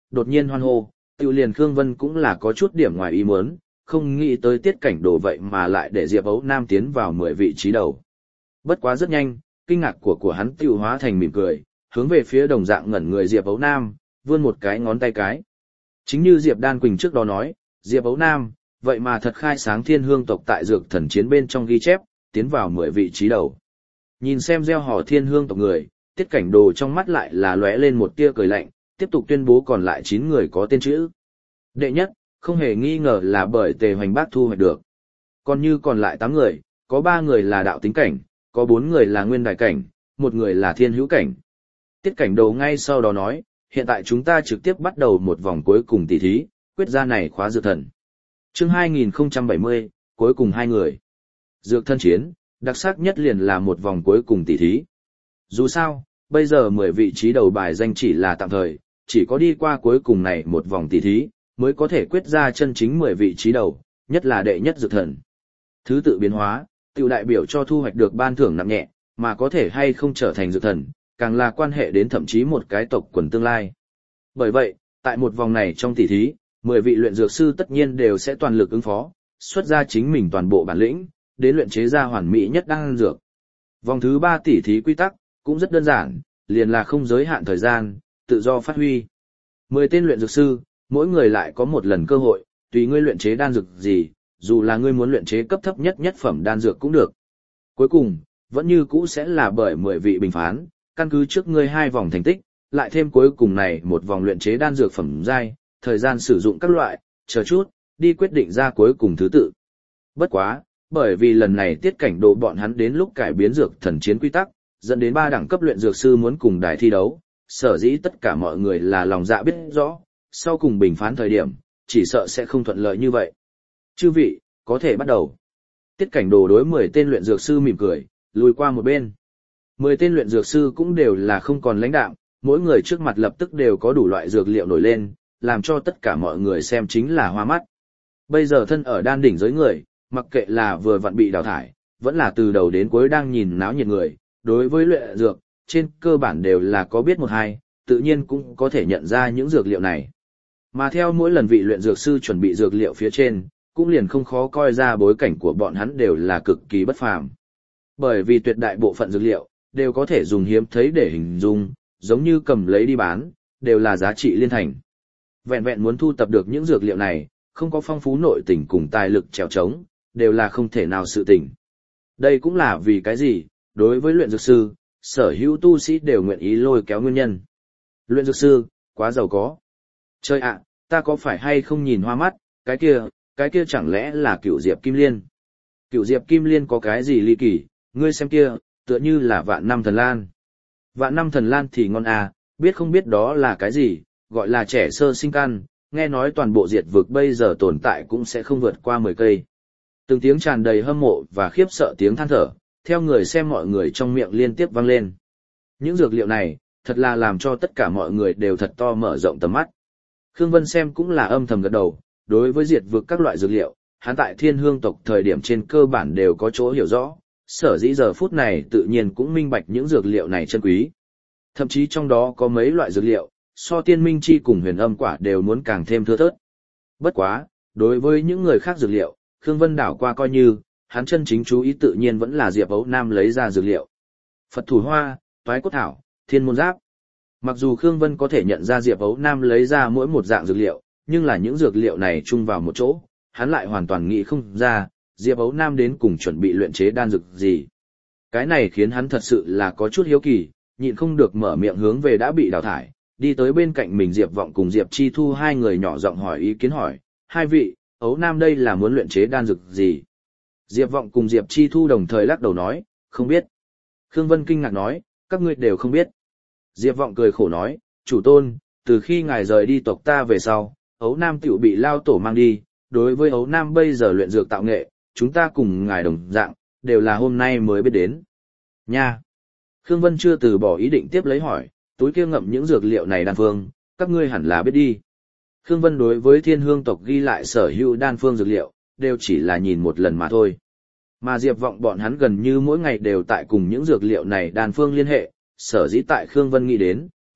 đột nhiên hoan hô, tiêu liền Khương Vân cũng là có chút điểm ngoài ý muốn, không nghĩ tới Tiết Cảnh Đồ vậy mà lại để Diệp Ấu Nam tiến vào mười vị trí đầu. Bất quá rất nhanh, kinh ngạc của của hắn tiêu hóa thành mỉm cười, hướng về phía đồng dạng ngẩn người Diệp Ấu Nam, vươn một cái ngón tay cái. Chính như Diệp Đan Quỳnh trước đó nói, Diệp Ấu Nam, vậy mà thật khai sáng Thiên Hương tộc tại dược thần chiến bên trong ghi chép, tiến vào mười vị trí đầu. Nhìn xem gieo hò Thiên Hương tộc người, Tiết Cảnh Đồ trong mắt lại là lóe lên một tia cười lạnh, tiếp tục tuyên bố còn lại chín người có tên chữ. Đệ nhất, không hề nghi ngờ là bởi Tề Hoành Bác thu hoạch được. Còn như còn lại tám người, có ba người là đạo tính cảnh, có bốn người là nguyên đại cảnh, một người là thiên hữu cảnh. Tiết Cảnh Đồ ngay sau đó nói, hiện tại chúng ta trực tiếp bắt đầu một vòng cuối cùng tỷ thí, quyết ra này khóa dược thần. Chương hai nghìn không trăm bảy mươi, cuối cùng hai người. Dược thân chiến, đặc sắc nhất liền là một vòng cuối cùng tỷ thí. Dù sao, bây giờ mười vị trí đầu bài danh chỉ là tạm thời, chỉ có đi qua cuối cùng này một vòng tỷ thí, mới có thể quyết ra chân chính mười vị trí đầu, nhất là đệ nhất dược thần. Thứ tự biến hóa, tiểu đại biểu cho thu hoạch được ban thưởng nặng nhẹ, mà có thể hay không trở thành dược thần, càng là quan hệ đến thậm chí một cái tộc quần tương lai. Bởi vậy, tại một vòng này trong tỷ thí, mười vị luyện dược sư tất nhiên đều sẽ toàn lực ứng phó, xuất ra chính mình toàn bộ bản lĩnh, đến luyện chế ra hoàn mỹ nhất đan dược. Vòng thứ ba tỷ thí quy tắc cũng rất đơn giản, liền là không giới hạn thời gian, tự do phát huy. mười tên luyện dược sư, mỗi người lại có một lần cơ hội, tùy ngươi luyện chế đan dược gì, dù là ngươi muốn luyện chế cấp thấp nhất nhất phẩm đan dược cũng được. Cuối cùng, vẫn như cũ sẽ là bởi mười vị bình phán, căn cứ trước ngươi hai vòng thành tích, lại thêm cuối cùng này một vòng luyện chế đan dược phẩm giai, thời gian sử dụng các loại, chờ chút, đi quyết định ra cuối cùng thứ tự. Bất quá, bởi vì lần này Tiết Cảnh Đồ bọn hắn đến lúc cải biến dược thần chiến quy tắc, dẫn đến ba đẳng cấp luyện dược sư muốn cùng đài thi đấu, sở dĩ tất cả mọi người là lòng dạ biết rõ, sau cùng bình phán thời điểm, chỉ sợ sẽ không thuận lợi như vậy. Chư vị, có thể bắt đầu. Tiết Cảnh Đồ đối mười tên luyện dược sư mỉm cười, lùi qua một bên. mười tên luyện dược sư cũng đều là không còn lãnh đạm, mỗi người trước mặt lập tức đều có đủ loại dược liệu nổi lên, làm cho tất cả mọi người xem chính là hoa mắt. Bây giờ thân ở đan đỉnh giới người, mặc kệ là vừa vặn bị đào thải, vẫn là từ đầu đến cuối đang nhìn náo nhiệt người, đối với luyện dược, trên cơ bản đều là có biết một hai, tự nhiên cũng có thể nhận ra những dược liệu này. Mà theo mỗi lần vị luyện dược sư chuẩn bị dược liệu phía trên, cũng liền không khó coi ra bối cảnh của bọn hắn đều là cực kỳ bất phàm. Bởi vì tuyệt đại bộ phận dược liệu, đều có thể dùng hiếm thấy để hình dung, giống như cầm lấy đi bán, đều là giá trị liên thành. Vẹn vẹn muốn thu tập được những dược liệu này, không có phong phú nội tình cùng tài lực trèo trống, đều là không thể nào sự tình. Đây cũng là vì cái gì, đối với luyện dược sư, sở hữu tu sĩ đều nguyện ý lôi kéo nguyên nhân. Luyện dược sư, quá giàu có. Chơi ạ, ta có phải hay không nhìn hoa mắt, cái kia, cái kia chẳng lẽ là cựu Diệp Kim Liên. Cựu Diệp Kim Liên có cái gì ly kỳ, ngươi xem kia, tựa như là vạn năm thần lan. Vạn năm thần lan thì ngon à, biết không biết đó là cái gì, gọi là trẻ sơ sinh căn, nghe nói toàn bộ diệt vực bây giờ tồn tại cũng sẽ không vượt qua mười cây. Từng tiếng tràn đầy hâm mộ và khiếp sợ tiếng than thở, theo người xem mọi người trong miệng liên tiếp vang lên. Những dược liệu này, thật là làm cho tất cả mọi người đều thật to mở rộng tầm mắt. Khương Vân xem cũng là âm thầm gật đầu, đối với diệt vực các loại dược liệu, hắn tại Thiên Hương tộc thời điểm trên cơ bản đều có chỗ hiểu rõ, sở dĩ giờ phút này tự nhiên cũng minh bạch những dược liệu này chân quý. Thậm chí trong đó có mấy loại dược liệu, so tiên minh chi cùng huyền âm quả đều muốn càng thêm thưa thớt. Bất quá, đối với những người khác dược liệu, Khương Vân đảo qua coi như, hắn chân chính chú ý tự nhiên vẫn là Diệp Ấu Nam lấy ra dược liệu. Phật thủ hoa, toái cốt thảo, thiên môn giáp. Mặc dù Khương Vân có thể nhận ra Diệp Ấu Nam lấy ra mỗi một dạng dược liệu, nhưng là những dược liệu này chung vào một chỗ, hắn lại hoàn toàn nghĩ không ra, Diệp Ấu Nam đến cùng chuẩn bị luyện chế đan dược gì. Cái này khiến hắn thật sự là có chút hiếu kỳ, nhịn không được mở miệng hướng về đã bị đào thải, đi tới bên cạnh mình Diệp Vọng cùng Diệp Chi Thu hai người nhỏ giọng hỏi ý kiến hỏi, hai vị, Ấu Nam đây là muốn luyện chế đan dược gì? Diệp Vọng cùng Diệp Chi Thu đồng thời lắc đầu nói, không biết. Khương Vân kinh ngạc nói, các ngươi đều không biết. Diệp Vọng cười khổ nói, chủ tôn, từ khi ngài rời đi tộc ta về sau, Ấu Nam tiểu bị lao tổ mang đi, đối với Ấu Nam bây giờ luyện dược tạo nghệ, chúng ta cùng ngài đồng dạng, đều là hôm nay mới biết đến. Nha! Khương Vân chưa từ bỏ ý định tiếp lấy hỏi, túi kia ngậm những dược liệu này đan phương, các ngươi hẳn là biết đi. Khương Vân đối với Thiên Hương tộc ghi lại sở hữu đan phương dược liệu, đều chỉ là nhìn một lần mà thôi. Mà Diệp Vọng bọn hắn gần như mỗi ngày đều tại cùng những dược liệu này đan phương liên hệ, sở dĩ tại Khương Vân nghĩ đến,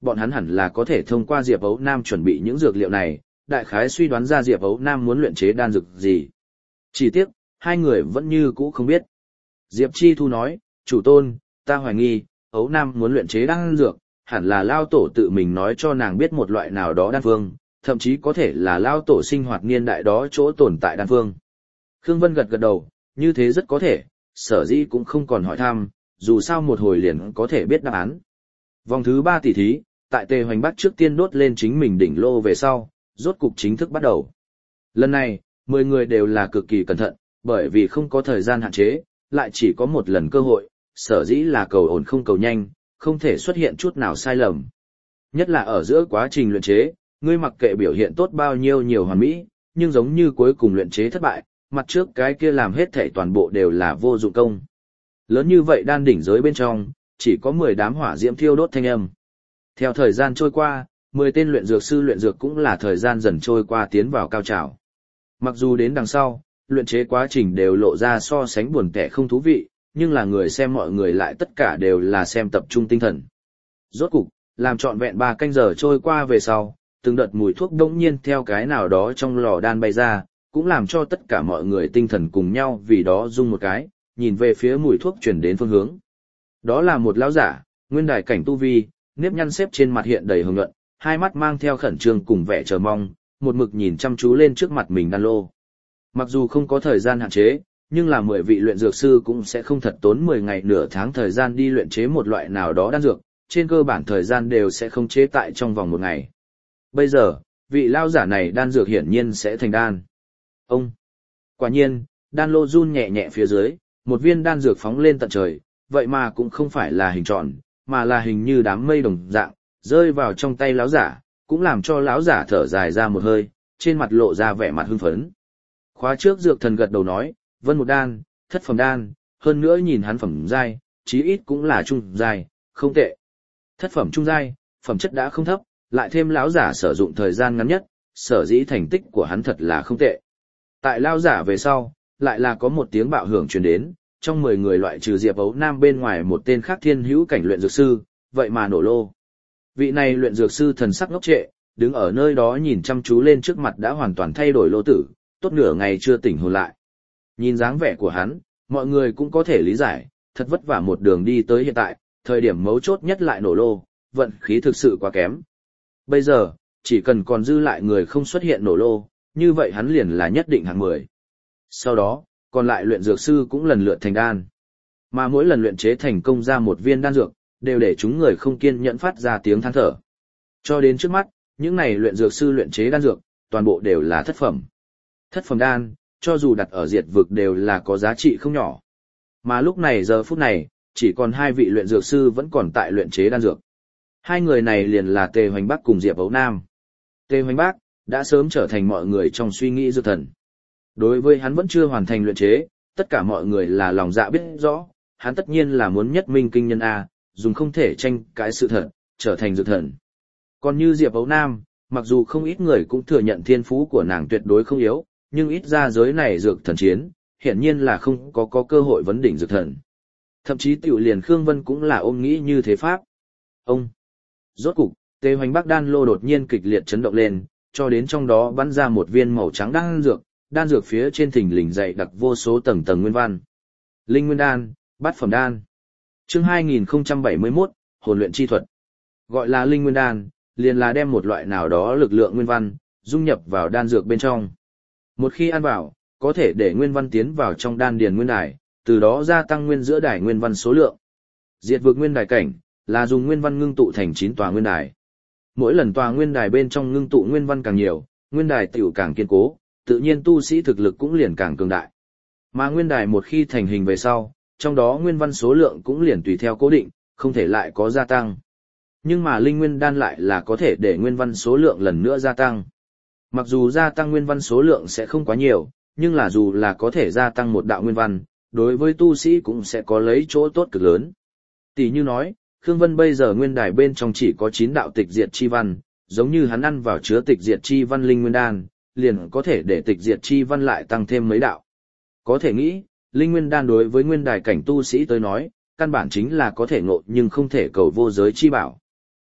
bọn hắn hẳn là có thể thông qua Diệp Ấu Nam chuẩn bị những dược liệu này, đại khái suy đoán ra Diệp Ấu Nam muốn luyện chế đan dược gì. Chỉ tiếc, hai người vẫn như cũ không biết. Diệp Chi Thu nói, chủ tôn, ta hoài nghi, Ấu Nam muốn luyện chế đan dược, hẳn là Lao Tổ tự mình nói cho nàng biết một loại nào đó đan phương, thậm chí có thể là Lao Tổ sinh hoạt niên đại đó chỗ tồn tại đan phương. Khương Vân gật gật đầu, như thế rất có thể, sở dĩ cũng không còn hỏi thăm, dù sao một hồi liền có thể biết đáp án. Vòng thứ ba tỷ thí, tại Tề Hoành Bắc trước tiên đốt lên chính mình đỉnh lô về sau, rốt cục chính thức bắt đầu. Lần này, mười người đều là cực kỳ cẩn thận, bởi vì không có thời gian hạn chế, lại chỉ có một lần cơ hội, sở dĩ là cầu ổn không cầu nhanh, không thể xuất hiện chút nào sai lầm. Nhất là ở giữa quá trình luyện chế, ngươi mặc kệ biểu hiện tốt bao nhiêu nhiều hoàn mỹ, nhưng giống như cuối cùng luyện chế thất bại, mặt trước cái kia làm hết thảy toàn bộ đều là vô dụng công. Lớn như vậy đan đỉnh giới bên trong, chỉ có mười đám hỏa diễm thiêu đốt thanh âm. Theo thời gian trôi qua, mười tên luyện dược sư luyện dược cũng là thời gian dần trôi qua tiến vào cao trào. Mặc dù đến đằng sau, luyện chế quá trình đều lộ ra so sánh buồn tẻ không thú vị, nhưng là người xem mọi người lại tất cả đều là xem tập trung tinh thần. Rốt cục, làm trọn vẹn ba canh giờ trôi qua về sau, từng đợt mùi thuốc đống nhiên theo cái nào đó trong lò đan bay ra, cũng làm cho tất cả mọi người tinh thần cùng nhau vì đó rung một cái, nhìn về phía mùi thuốc chuyển đến phương hướng. Đó là một lão giả, nguyên đài cảnh tu vi, nếp nhăn xếp trên mặt hiện đầy hồng nhuận, hai mắt mang theo khẩn trương cùng vẻ chờ mong, một mực nhìn chăm chú lên trước mặt mình đan lô. Mặc dù không có thời gian hạn chế, nhưng là mười vị luyện dược sư cũng sẽ không thật tốn mười ngày nửa tháng thời gian đi luyện chế một loại nào đó đan dược, trên cơ bản thời gian đều sẽ không chế tại trong vòng một ngày. Bây giờ, vị lão giả này đan dược hiển nhiên sẽ thành đan. Ông! Quả nhiên, đan lô run nhẹ nhẹ phía dưới, một viên đan dược phóng lên tận trời, vậy mà cũng không phải là hình tròn, mà là hình như đám mây đồng dạng, rơi vào trong tay lão giả, cũng làm cho lão giả thở dài ra một hơi, trên mặt lộ ra vẻ mặt hưng phấn. Khóa trước dược thần gật đầu nói, vân một đan, thất phẩm đan, hơn nữa nhìn hắn phẩm giai, chí ít cũng là trung giai, không tệ. Thất phẩm trung giai, phẩm chất đã không thấp, lại thêm lão giả sử dụng thời gian ngắn nhất, sở dĩ thành tích của hắn thật là không tệ. Tại lão giả về sau, lại là có một tiếng bạo hưởng truyền đến, trong mười người loại trừ Diệp Ấu Nam bên ngoài một tên khác thiên hữu cảnh luyện dược sư, vậy mà nổ lô. Vị này luyện dược sư thần sắc ngốc trệ, đứng ở nơi đó nhìn chăm chú lên trước mặt đã hoàn toàn thay đổi lô tử, tốt nửa ngày chưa tỉnh hồn lại. Nhìn dáng vẻ của hắn, mọi người cũng có thể lý giải, thật vất vả một đường đi tới hiện tại, thời điểm mấu chốt nhất lại nổ lô, vận khí thực sự quá kém. Bây giờ, chỉ cần còn dư lại người không xuất hiện nổ lô, như vậy hắn liền là nhất định hạng mười. Sau đó, còn lại luyện dược sư cũng lần lượt thành đan. Mà mỗi lần luyện chế thành công ra một viên đan dược, đều để chúng người không kiên nhẫn phát ra tiếng than thở. Cho đến trước mắt, những này luyện dược sư luyện chế đan dược, toàn bộ đều là thất phẩm. Thất phẩm đan, cho dù đặt ở diệt vực đều là có giá trị không nhỏ. Mà lúc này giờ phút này, chỉ còn hai vị luyện dược sư vẫn còn tại luyện chế đan dược. Hai người này liền là Tề Hoành Bắc cùng Diệp Ấu Nam. Tề Hoành Bắc đã sớm trở thành mọi người trong suy nghĩ dược thần. Đối với hắn vẫn chưa hoàn thành luyện chế, tất cả mọi người là lòng dạ biết rõ, hắn tất nhiên là muốn nhất minh kinh nhân A, dùng không thể tranh cãi sự thật, trở thành dược thần. Còn như Diệp Ấu Nam, mặc dù không ít người cũng thừa nhận thiên phú của nàng tuyệt đối không yếu, nhưng ít ra giới này dược thần chiến, hiển nhiên là không có có cơ hội vấn đỉnh dược thần. Thậm chí tiểu liền Khương Vân cũng là ôm nghĩ như thế pháp. Ông! Rốt cục, Tề Hoành Bắc đan lô đột nhiên kịch liệt chấn động lên, cho đến trong đó bắn ra một viên màu trắng đan dược, đan dược phía trên thình lình dày đặc vô số tầng tầng nguyên văn. Linh nguyên đan, bát phẩm đan. Chương hai nghìn không trăm bảy mươi mốt, hồn luyện chi thuật. Gọi là linh nguyên đan, liền là đem một loại nào đó lực lượng nguyên văn dung nhập vào đan dược bên trong. Một khi ăn vào, có thể để nguyên văn tiến vào trong đan điền nguyên đài, từ đó gia tăng nguyên giữa đài nguyên văn số lượng. Diệt vực nguyên đài cảnh là dùng nguyên văn ngưng tụ thành chín tòa nguyên đài. Mỗi lần tòa nguyên đài bên trong ngưng tụ nguyên văn càng nhiều, nguyên đài tiểu càng kiên cố, tự nhiên tu sĩ thực lực cũng liền càng cường đại. Mà nguyên đài một khi thành hình về sau, trong đó nguyên văn số lượng cũng liền tùy theo cố định, không thể lại có gia tăng. Nhưng mà linh nguyên đan lại là có thể để nguyên văn số lượng lần nữa gia tăng. Mặc dù gia tăng nguyên văn số lượng sẽ không quá nhiều, nhưng là dù là có thể gia tăng một đạo nguyên văn, đối với tu sĩ cũng sẽ có lấy chỗ tốt cực lớn. Tỷ như nói, Khương Vân bây giờ nguyên đài bên trong chỉ có chín đạo tịch diệt chi văn, giống như hắn ăn vào chứa tịch diệt chi văn linh nguyên đan, liền có thể để tịch diệt chi văn lại tăng thêm mấy đạo. Có thể nghĩ, linh nguyên đan đối với nguyên đài cảnh tu sĩ tới nói, căn bản chính là có thể ngộ nhưng không thể cầu vô giới chi bảo.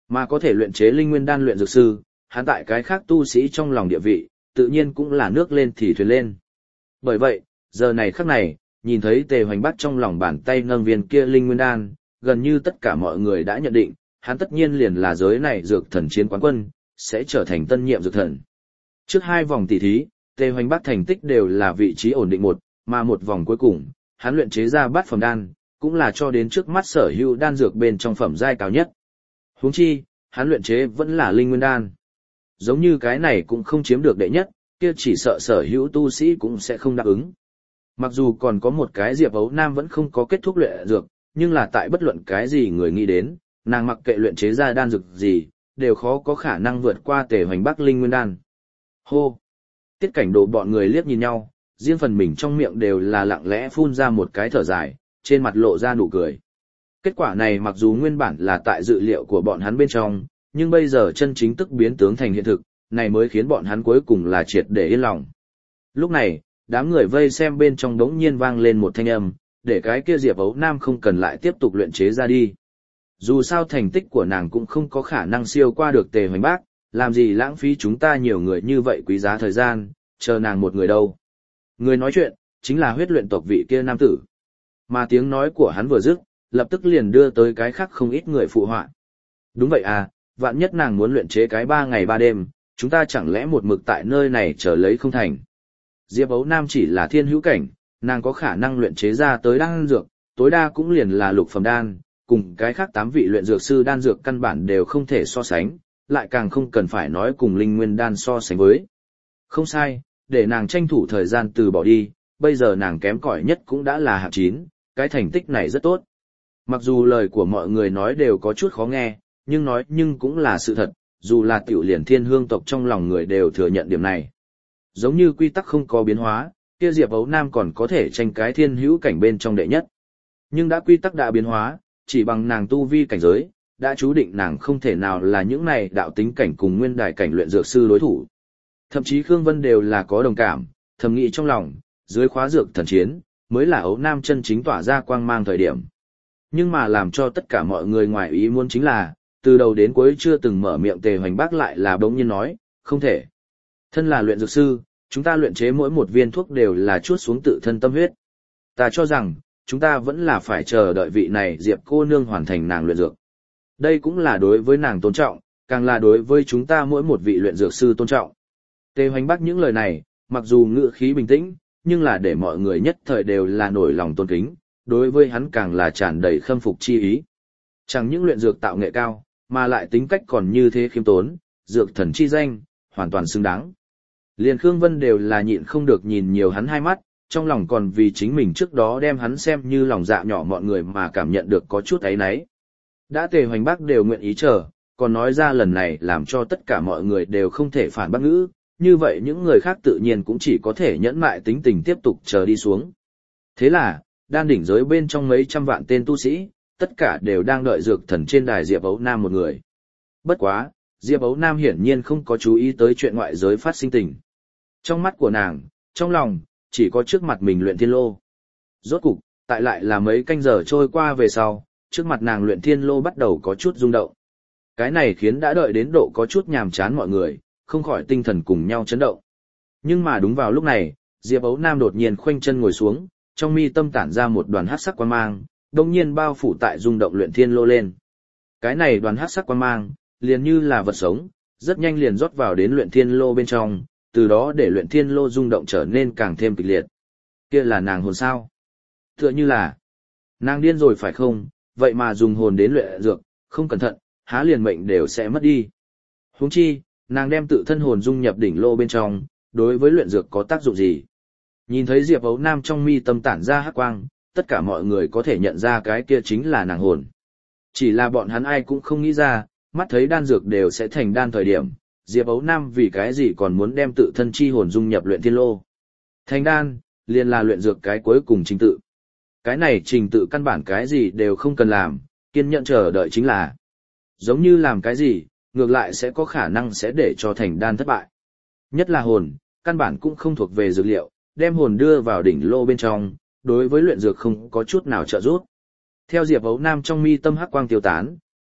Mà có thể luyện chế linh nguyên đan luyện dược sư, hắn tại cái khác tu sĩ trong lòng địa vị, tự nhiên cũng là nước lên thì thuyền lên. Bởi vậy, giờ này khắc này, nhìn thấy Tề Hoành Bắc trong lòng bàn tay nâng viên kia linh nguyên đan, gần như tất cả mọi người đã nhận định, hắn tất nhiên liền là giới này dược thần chiến quán quân, sẽ trở thành tân nhiệm dược thần. Trước hai vòng tỷ thí, Tề Hoành Bắc thành tích đều là vị trí ổn định một, mà một vòng cuối cùng, hắn luyện chế ra bát phẩm đan, cũng là cho đến trước mắt sở hữu đan dược bên trong phẩm giai cao nhất. Huống chi, hắn luyện chế vẫn là linh nguyên đan. Giống như cái này cũng không chiếm được đệ nhất, kia chỉ sợ sở hữu tu sĩ cũng sẽ không đáp ứng. Mặc dù còn có một cái Diệp Ấu Nam vẫn không có kết thúc luyện dược, nhưng là tại bất luận cái gì người nghĩ đến, nàng mặc kệ luyện chế ra đan dược gì, đều khó có khả năng vượt qua Tề Hoành Bắc linh nguyên đan. Hô! Tiết Cảnh Độ bọn người liếc nhìn nhau, riêng phần mình trong miệng đều là lặng lẽ phun ra một cái thở dài, trên mặt lộ ra nụ cười. Kết quả này mặc dù nguyên bản là tại dự liệu của bọn hắn bên trong, nhưng bây giờ chân chính tức biến tướng thành hiện thực, này mới khiến bọn hắn cuối cùng là triệt để yên lòng. Lúc này, đám người vây xem bên trong đống nhiên vang lên một thanh âm, để cái kia Diệp Ấu Nam không cần lại tiếp tục luyện chế ra đi. Dù sao thành tích của nàng cũng không có khả năng siêu qua được Tề Hoành Bắc, làm gì lãng phí chúng ta nhiều người như vậy quý giá thời gian, chờ nàng một người đâu. Người nói chuyện, chính là huyết luyện tộc vị kia nam tử. Mà tiếng nói của hắn vừa dứt, lập tức liền đưa tới cái khác không ít người phụ họa. Đúng vậy à, vạn nhất nàng muốn luyện chế cái ba ngày ba đêm, chúng ta chẳng lẽ một mực tại nơi này chờ lấy không thành. Diệp Ấu Nam chỉ là thiên hữu cảnh, nàng có khả năng luyện chế ra tới đan dược, tối đa cũng liền là lục phẩm đan, cùng cái khác tám vị luyện dược sư đan dược căn bản đều không thể so sánh, lại càng không cần phải nói cùng linh nguyên đan so sánh với. Không sai, để nàng tranh thủ thời gian từ bỏ đi, bây giờ nàng kém cỏi nhất cũng đã là hạng chín, cái thành tích này rất tốt. Mặc dù lời của mọi người nói đều có chút khó nghe, nhưng nói nhưng cũng là sự thật, dù là tiểu liền thiên hương tộc trong lòng người đều thừa nhận điểm này. Giống như quy tắc không có biến hóa, kia Diệp Ấu Nam còn có thể tranh cái thiên hữu cảnh bên trong đệ nhất. Nhưng đã quy tắc đã biến hóa, chỉ bằng nàng tu vi cảnh giới, đã chú định nàng không thể nào là những này đạo tính cảnh cùng nguyên đài cảnh luyện dược sư đối thủ. Thậm chí Khương Vân đều là có đồng cảm, thầm nghĩ trong lòng, dưới khóa dược thần chiến, mới là Ấu Nam chân chính tỏa ra quang mang thời điểm. Nhưng mà làm cho tất cả mọi người ngoài ý muốn chính là, từ đầu đến cuối chưa từng mở miệng Tề Hoành Bắc lại là bỗng nhiên nói, không thể. Thân là luyện dược sư, chúng ta luyện chế mỗi một viên thuốc đều là chuốt xuống tự thân tâm huyết. Ta cho rằng, chúng ta vẫn là phải chờ đợi vị này Diệp cô nương hoàn thành nàng luyện dược. Đây cũng là đối với nàng tôn trọng, càng là đối với chúng ta mỗi một vị luyện dược sư tôn trọng. Tề Hoành Bắc những lời này, mặc dù ngữ khí bình tĩnh, nhưng là để mọi người nhất thời đều là nổi lòng tôn kính, đối với hắn càng là tràn đầy khâm phục chi ý. Chẳng những luyện dược tạo nghệ cao, mà lại tính cách còn như thế khiêm tốn, dược thần chi danh, hoàn toàn xứng đáng. Liền Khương Vân đều là nhịn không được nhìn nhiều hắn hai mắt, trong lòng còn vì chính mình trước đó đem hắn xem như lòng dạ nhỏ mọi người mà cảm nhận được có chút áy náy. Đã Tề Hoành Bắc đều nguyện ý chờ, còn nói ra lần này làm cho tất cả mọi người đều không thể phản bác ngữ, như vậy những người khác tự nhiên cũng chỉ có thể nhẫn mại tính tình tiếp tục chờ đi xuống. Thế là, đan đỉnh giới bên trong mấy trăm vạn tên tu sĩ, tất cả đều đang đợi dược thần trên đài Diệp Ấu Nam một người. Bất quá, Diệp Ấu Nam hiển nhiên không có chú ý tới chuyện ngoại giới phát sinh tình. Trong mắt của nàng, trong lòng, chỉ có trước mặt mình luyện thiên lô. Rốt cục, tại lại là mấy canh giờ trôi qua về sau, trước mặt nàng luyện thiên lô bắt đầu có chút rung động. Cái này khiến đã đợi đến độ có chút nhàm chán mọi người, không khỏi tinh thần cùng nhau chấn động. Nhưng mà đúng vào lúc này, Diệp Ấu Nam đột nhiên khoanh chân ngồi xuống, trong mi tâm tản ra một đoàn hắc sắc quang mang, đồng nhiên bao phủ tại rung động luyện thiên lô lên. Cái này đoàn hắc sắc quang mang, liền như là vật sống, rất nhanh liền rót vào đến luyện thiên lô bên trong, từ đó để luyện thiên lô rung động trở nên càng thêm kịch liệt. Kia là nàng hồn sao? Tựa như là, nàng điên rồi phải không, vậy mà dùng hồn đến luyện dược, không cẩn thận, há liền mệnh đều sẽ mất đi. Huống chi, nàng đem tự thân hồn dung nhập đỉnh lô bên trong, đối với luyện dược có tác dụng gì? Nhìn thấy Diệp Ấu Nam trong mi tâm tản ra hắc quang, tất cả mọi người có thể nhận ra cái kia chính là nàng hồn. Chỉ là bọn hắn ai cũng không nghĩ ra, mắt thấy đan dược đều sẽ thành đan thời điểm, Diệp Ấu Nam vì cái gì còn muốn đem tự thân chi hồn dung nhập luyện thiên lô. Thành đan, liền là luyện dược cái cuối cùng trình tự. Cái này trình tự căn bản cái gì đều không cần làm, kiên nhẫn chờ đợi chính là. Giống như làm cái gì, ngược lại sẽ có khả năng sẽ để cho thành đan thất bại. Nhất là hồn, căn bản cũng không thuộc về dược liệu, đem hồn đưa vào đỉnh lô bên trong, đối với luyện dược không có chút nào trợ giúp. Theo Diệp Ấu Nam trong mi tâm hắc quang tiêu tán,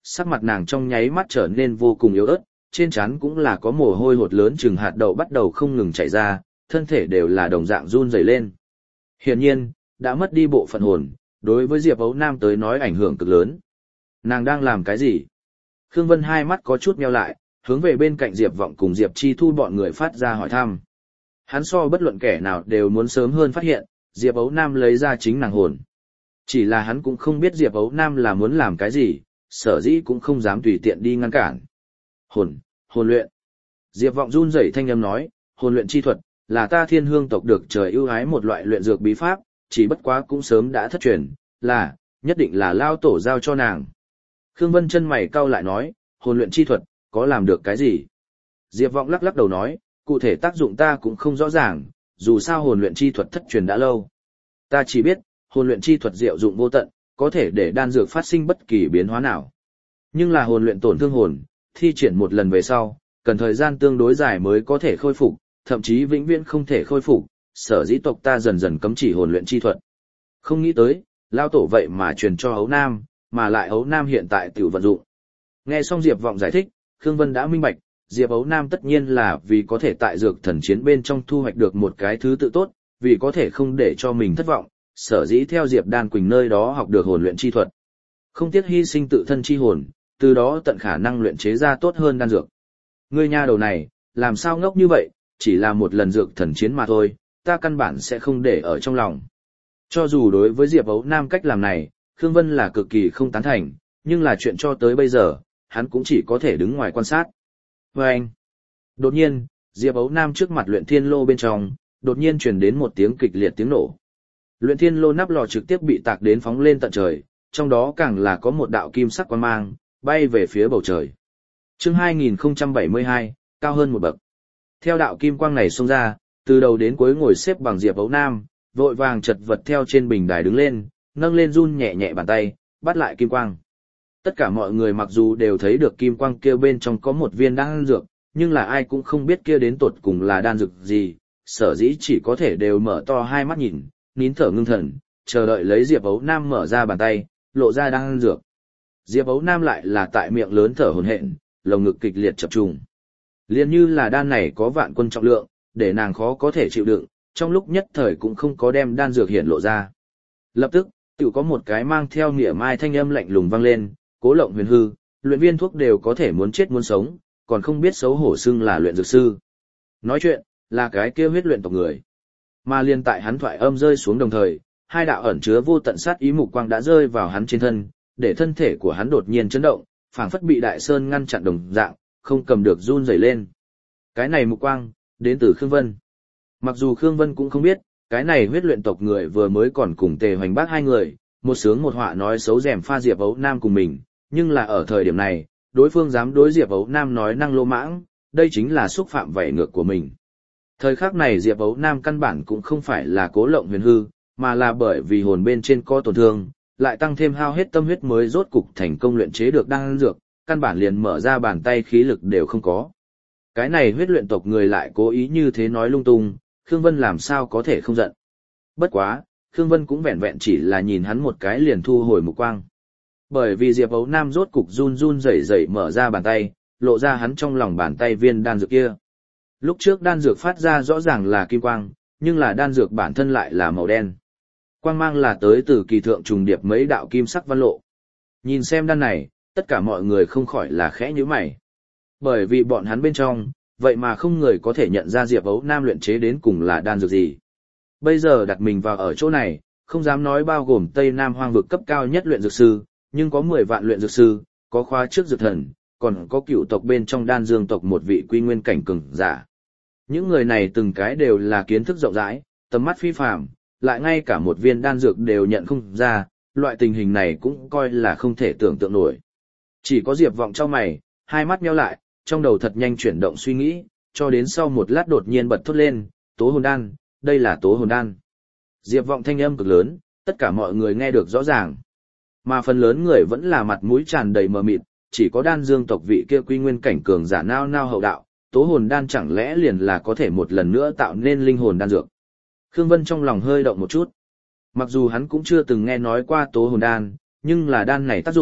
sắc mặt nàng trong nháy mắt trở nên vô cùng yếu ớt, trên trán cũng là có mồ hôi hột lớn chừng hạt đậu bắt đầu không ngừng chảy ra, thân thể đều là đồng dạng run rẩy lên. Hiển nhiên, đã mất đi bộ phận hồn, đối với Diệp Ấu Nam tới nói ảnh hưởng cực lớn. Nàng đang làm cái gì? Khương Vân hai mắt có chút nheo lại, hướng về bên cạnh Diệp Vọng cùng Diệp Chi Thu bọn người phát ra hỏi thăm. Hắn so bất luận kẻ nào đều muốn sớm hơn phát hiện, Diệp Ấu Nam lấy ra chính nàng hồn. Chỉ là hắn cũng không biết Diệp Ấu Nam là muốn làm cái gì, sở dĩ cũng không dám tùy tiện đi ngăn cản. Hồn, hồn luyện. Diệp Vọng run rẩy thanh âm nói, hồn luyện chi thuật, là ta Thiên Hương tộc được trời ưu ái một loại luyện dược bí pháp, chỉ bất quá cũng sớm đã thất truyền, là, nhất định là lao tổ giao cho nàng. Khương Vân chân mày cau lại nói, hồn luyện chi thuật, có làm được cái gì? Diệp Vọng lắc lắc đầu nói, cụ thể tác dụng ta cũng không rõ ràng, dù sao hồn luyện chi thuật thất truyền đã lâu. Ta chỉ biết, hồn luyện chi thuật diệu dụng vô tận, có thể để đan dược phát sinh bất kỳ biến hóa nào. Nhưng là hồn luyện tổn thương hồn, thi triển một lần về sau, cần thời gian tương đối dài mới có thể khôi phục, thậm chí vĩnh viễn không thể khôi phục, sở dĩ tộc ta dần dần cấm chỉ hồn luyện chi thuật. Không nghĩ tới, lao tổ vậy mà truyền cho Ấu Nam, mà lại Ấu Nam hiện tại tiểu vận dụng. Nghe xong Diệp Vọng giải thích, Khương Vân đã minh bạch, Diệp Ấu Nam tất nhiên là vì có thể tại dược thần chiến bên trong thu hoạch được một cái thứ tự tốt, vì có thể không để cho mình thất vọng, sở dĩ theo Diệp Đan Quỳnh nơi đó học được hồn luyện chi thuật. Không tiếc hy sinh tự thân chi hồn, từ đó tận khả năng luyện chế ra tốt hơn đan dược. Ngươi nha đầu này, làm sao ngốc như vậy, chỉ là một lần dược thần chiến mà thôi, ta căn bản sẽ không để ở trong lòng. Cho dù đối với Diệp Ấu Nam cách làm này, Khương Vân là cực kỳ không tán thành, nhưng là chuyện cho tới bây giờ, hắn cũng chỉ có thể đứng ngoài quan sát. Và anh, đột nhiên, Diệp Ấu Nam trước mặt luyện thiên lô bên trong, đột nhiên truyền đến một tiếng kịch liệt tiếng nổ. Luyện thiên lô nắp lò trực tiếp bị tạc đến phóng lên tận trời, trong đó càng là có một đạo kim sắc quang mang, bay về phía bầu trời. Chương hai nghìn không trăm bảy mươi hai, cao hơn một bậc. Theo đạo kim quang này xông ra, từ đầu đến cuối ngồi xếp bằng Diệp Ấu Nam, vội vàng chật vật theo trên bình đài đứng lên, nâng lên run nhẹ nhẹ bàn tay, bắt lại kim quang. Tất cả mọi người mặc dù đều thấy được kim quang kia bên trong có một viên đan dược, nhưng là ai cũng không biết kia đến tột cùng là đan dược gì, sở dĩ chỉ có thể đều mở to hai mắt nhìn, nín thở ngưng thần, chờ đợi lấy Diệp Ấu Nam mở ra bàn tay, lộ ra đan dược. Diệp Ấu Nam lại là tại miệng lớn thở hổn hển, lồng ngực kịch liệt chập trùng. Liên như là đan này có vạn quân trọng lượng, để nàng khó có thể chịu đựng, trong lúc nhất thời cũng không có đem đan dược hiển lộ ra. Lập tức, tự có một cái mang theo nghĩa mai thanh âm lạnh lùng vang lên, Cố Lộng Huyền hư, luyện viên thuốc đều có thể muốn chết muốn sống, còn không biết xấu hổ xưng là luyện dược sư. Nói chuyện, là cái kia huyết luyện tộc người. Mà liên tại hắn thoại âm rơi xuống đồng thời, hai đạo ẩn chứa vô tận sát ý mục quang đã rơi vào hắn trên thân, để thân thể của hắn đột nhiên chấn động, phảng phất bị đại sơn ngăn chặn đồng dạng, không cầm được run rẩy lên. Cái này mục quang, đến từ Khương Vân. Mặc dù Khương Vân cũng không biết, cái này huyết luyện tộc người vừa mới còn cùng Tề Hoành Bác hai người, một sướng một họa nói xấu rèm pha Diệp Ấu Nam cùng mình, nhưng là ở thời điểm này, đối phương dám đối Diệp Ấu Nam nói năng lô mãng, đây chính là xúc phạm vảy ngược của mình. Thời khắc này Diệp Ấu Nam căn bản cũng không phải là Cố Lộng Huyền hư, mà là bởi vì hồn bên trên có tổn thương, lại tăng thêm hao hết tâm huyết mới rốt cục thành công luyện chế được đan dược, căn bản liền mở ra bàn tay khí lực đều không có. Cái này huyết luyện tộc người lại cố ý như thế nói lung tung, Khương Vân làm sao có thể không giận. Bất quá, Khương Vân cũng vẹn vẹn chỉ là nhìn hắn một cái liền thu hồi mục quang. Bởi vì Diệp Ấu Nam rốt cục run run rẩy rẩy mở ra bàn tay, lộ ra hắn trong lòng bàn tay viên đan dược kia. Lúc trước đan dược phát ra rõ ràng là kim quang, nhưng là đan dược bản thân lại là màu đen. Quang mang là tới từ kỳ thượng trùng điệp mấy đạo kim sắc văn lộ. Nhìn xem đan này, tất cả mọi người không khỏi là khẽ nhíu mày. Bởi vì bọn hắn bên trong, vậy mà không người có thể nhận ra Diệp Ấu Nam luyện chế đến cùng là đan dược gì. Bây giờ đặt mình vào ở chỗ này, không dám nói bao gồm Tây Nam hoang vực cấp cao nhất luyện dược sư, nhưng có mười vạn luyện dược sư, có khóa trước dược thần, còn có cựu tộc bên trong đan dương tộc một vị quy nguyên cảnh cường giả. Những người này từng cái đều là kiến thức rộng rãi, tầm mắt phi phàm, lại ngay cả một viên đan dược đều nhận không ra, loại tình hình này cũng coi là không thể tưởng tượng nổi. Chỉ có Diệp Vọng chau mày, hai mắt nheo lại, trong đầu thật nhanh chuyển động suy nghĩ, cho đến sau một lát đột nhiên bật thốt lên, tố hồn đan, đây là tố hồn đan. Diệp Vọng thanh âm cực lớn, tất cả mọi người nghe được rõ ràng. Mà phần lớn người vẫn là mặt mũi tràn đầy mờ mịt, chỉ có đan dương tộc vị kia quy nguyên cảnh cường giả nao nao hậu đạo, tố hồn đan chẳng lẽ liền là có thể một lần nữa tạo nên linh hồn đan dược. Khương Vân trong lòng hơi động một chút. Mặc dù hắn cũng chưa từng nghe nói qua tố hồn đan, nhưng là đan này tác dụng,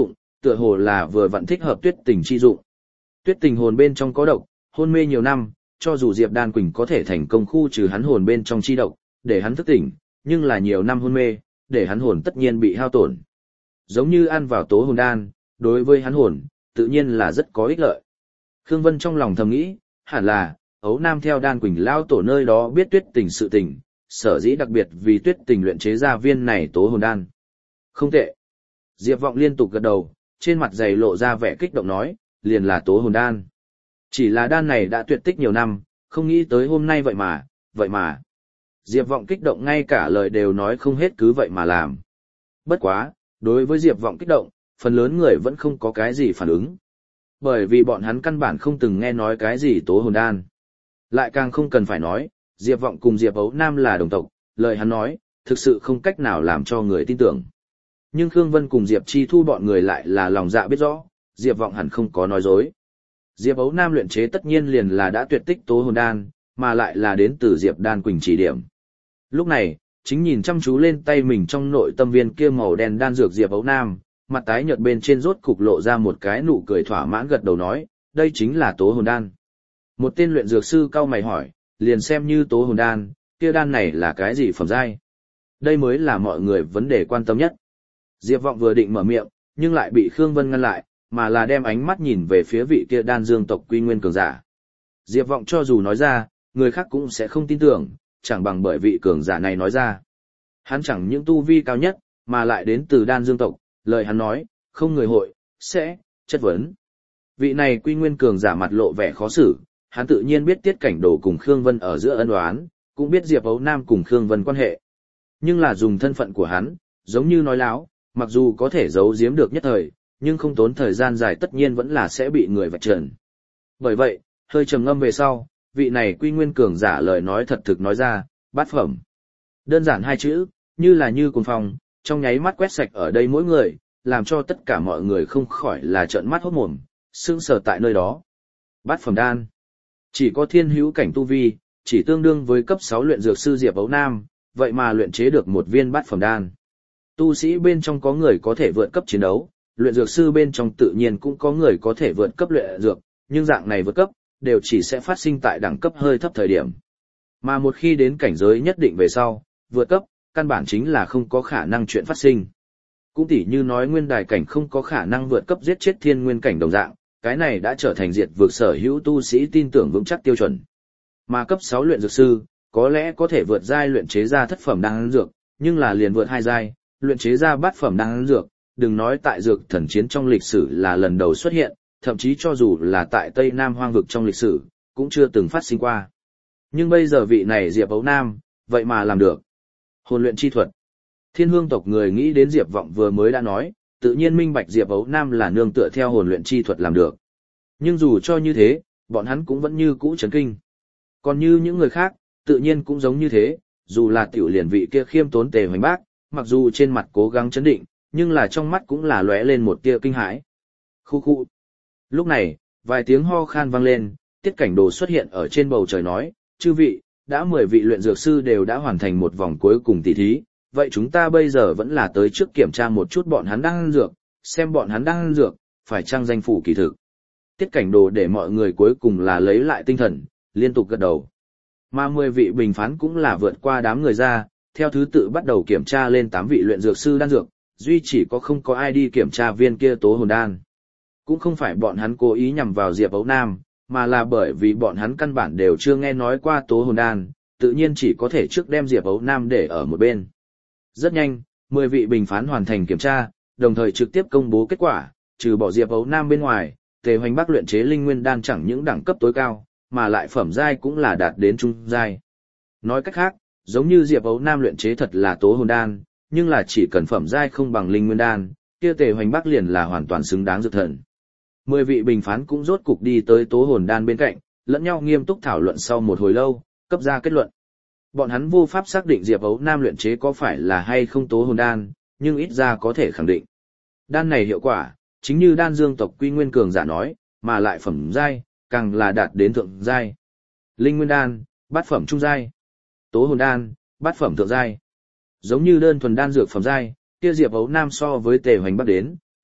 tựa hồ là vừa vặn thích hợp Tuyết Tình chi dụng. Tuyết Tình hồn bên trong có độc, hôn mê nhiều năm, cho dù Diệp Đan Quỳnh có thể thành công khu trừ hắn hồn bên trong chi độc, để hắn thức tỉnh, nhưng là nhiều năm hôn mê, để hắn hồn tất nhiên bị hao tổn. Giống như ăn vào tố hồn đan, đối với hắn hồn, tự nhiên là rất có ích lợi. Khương Vân trong lòng thầm nghĩ, hẳn là, Ấu Nam theo Đan Quỳnh lao tổ nơi đó biết Tuyết Tình sự tình, sở dĩ đặc biệt vì Tuyết Tình luyện chế ra viên này tố hồn đan. Không tệ. Diệp Vọng liên tục gật đầu, trên mặt dày lộ ra vẻ kích động nói, liền là tố hồn đan. Chỉ là đan này đã tuyệt tích nhiều năm, không nghĩ tới hôm nay vậy mà, vậy mà. Diệp Vọng kích động ngay cả lời đều nói không hết cứ vậy mà làm. Bất quá, đối với Diệp Vọng kích động, phần lớn người vẫn không có cái gì phản ứng. Bởi vì bọn hắn căn bản không từng nghe nói cái gì tố hồn đan. Lại càng không cần phải nói, Diệp Vọng cùng Diệp Ấu Nam là đồng tộc, lời hắn nói, thực sự không cách nào làm cho người tin tưởng. Nhưng Khương Vân cùng Diệp Chi Thu bọn người lại là lòng dạ biết rõ, Diệp Vọng hẳn không có nói dối. Diệp Ấu Nam luyện chế tất nhiên liền là đã tuyệt tích tố hồn đan, mà lại là đến từ Diệp Đan Quỳnh chỉ điểm. Lúc này, chính nhìn chăm chú lên tay mình trong nội tâm viên kia màu đen đan dược Diệp Ấu Nam, mặt tái nhợt bên trên rốt cục lộ ra một cái nụ cười thỏa mãn gật đầu nói, đây chính là tố hồn đan. Một tên luyện dược sư cau mày hỏi, liền xem như tố hồn đan, kia đan này là cái gì phẩm giai? Đây mới là mọi người vấn đề quan tâm nhất. Diệp Vọng vừa định mở miệng, nhưng lại bị Khương Vân ngăn lại, mà là đem ánh mắt nhìn về phía vị kia đan dương tộc quy nguyên cường giả. Diệp Vọng cho dù nói ra, người khác cũng sẽ không tin tưởng, chẳng bằng bởi vị cường giả này nói ra. Hắn chẳng những tu vi cao nhất, mà lại đến từ đan dương tộc, lời hắn nói, không người hội, sẽ, chất vấn. Vị này quy nguyên cường giả mặt lộ vẻ khó xử, hắn tự nhiên biết Tiết Cảnh Đồ cùng Khương Vân ở giữa ân oán, cũng biết Diệp Ấu Nam cùng Khương Vân quan hệ. Nhưng là dùng thân phận của hắn, giống như nói láo, mặc dù có thể giấu giếm được nhất thời, nhưng không tốn thời gian dài tất nhiên vẫn là sẽ bị người vạch trần. Bởi vậy, hơi trầm ngâm về sau, vị này quy nguyên cường giả lời nói thật thực nói ra, bát phẩm. Đơn giản hai chữ, như là như cuồng phong, trong nháy mắt quét sạch ở đây mỗi người, làm cho tất cả mọi người không khỏi là trợn mắt hốt mồm, sững sờ tại nơi đó. Bát phẩm đan. Chỉ có thiên hữu cảnh tu vi, chỉ tương đương với cấp sáu luyện dược sư Diệp Ấu Nam, vậy mà luyện chế được một viên bát phẩm đan. Tu sĩ bên trong có người có thể vượt cấp chiến đấu, luyện dược sư bên trong tự nhiên cũng có người có thể vượt cấp luyện dược, nhưng dạng này vượt cấp, đều chỉ sẽ phát sinh tại đẳng cấp hơi thấp thời điểm. Mà một khi đến cảnh giới nhất định về sau, vượt cấp, căn bản chính là không có khả năng chuyện phát sinh. Cũng tỉ như nói nguyên đài cảnh không có khả năng vượt cấp giết chết thiên nguyên cảnh đồng dạng, cái này đã trở thành diệt vượt sở hữu tu sĩ tin tưởng vững chắc tiêu chuẩn. Mà cấp sáu luyện dược sư, có lẽ có thể vượt giai luyện chế ra thất phẩm đan dược, nhưng là liền vượt hai giai, luyện chế ra bát phẩm đan dược, đừng nói tại dược thần chiến trong lịch sử là lần đầu xuất hiện, thậm chí cho dù là tại Tây Nam hoang vực trong lịch sử, cũng chưa từng phát sinh qua. Nhưng bây giờ vị này Diệp Ấu Nam, vậy mà làm được. Hồn luyện chi thuật. Thiên Hương tộc người nghĩ đến Diệp Vọng vừa mới đã nói, tự nhiên minh bạch Diệp Ấu Nam là nương tựa theo hồn luyện chi thuật làm được. Nhưng dù cho như thế, bọn hắn cũng vẫn như cũ chấn kinh. Còn như những người khác, tự nhiên cũng giống như thế, dù là tiểu liền vị kia khiêm tốn Tề Hoành Bác, mặc dù trên mặt cố gắng chấn định, nhưng là trong mắt cũng là lóe lên một tia kinh hãi. Khu khu. Lúc này, vài tiếng ho khan vang lên, Tiết Cảnh Đồ xuất hiện ở trên bầu trời nói, chư vị, đã mười vị luyện dược sư đều đã hoàn thành một vòng cuối cùng tỷ thí, vậy chúng ta bây giờ vẫn là tới trước kiểm tra một chút bọn hắn đang ăn dược, xem bọn hắn đang ăn dược, phải chăng danh phủ kỳ thực. Tiết Cảnh Đồ để mọi người cuối cùng là lấy lại tinh thần, liên tục gật đầu. Mà mười vị bình phán cũng là vượt qua đám người ra, theo thứ tự bắt đầu kiểm tra lên tám vị luyện dược sư đan dược, duy chỉ có không có ai đi kiểm tra viên kia tố hồn đan. Cũng không phải bọn hắn cố ý nhằm vào Diệp Ấu Nam, mà là bởi vì bọn hắn căn bản đều chưa nghe nói qua tố hồn đan, tự nhiên chỉ có thể trước đem Diệp Ấu Nam để ở một bên. Rất nhanh, mười vị bình phán hoàn thành kiểm tra, đồng thời trực tiếp công bố kết quả, trừ bỏ Diệp Ấu Nam bên ngoài, Tề Hoành Bác luyện chế linh nguyên đan chẳng những đẳng cấp tối cao, mà lại phẩm giai cũng là đạt đến trung giai. Nói cách khác, giống như Diệp Ấu Nam luyện chế thật là tố hồn đan, nhưng là chỉ cần phẩm giai không bằng linh nguyên đan, kia Tề Hoành Bác liền là hoàn toàn xứng đáng dược thần. Mười vị bình phán cũng rốt cục đi tới tố hồn đan bên cạnh, lẫn nhau nghiêm túc thảo luận sau một hồi lâu, cấp ra kết luận. Bọn hắn vô pháp xác định Diệp Ấu Nam luyện chế có phải là hay không tố hồn đan, nhưng ít ra có thể khẳng định. Đan này hiệu quả, chính như đan dương tộc Quy Nguyên cường giả nói, mà lại phẩm giai, càng là đạt đến thượng giai. Linh nguyên đan, bát phẩm trung giai. Tố hồn đan, bát phẩm thượng giai. Giống như đơn thuần đan dược phẩm giai, kia Diệp Ấu Nam so với Tề Hoành Bác đến,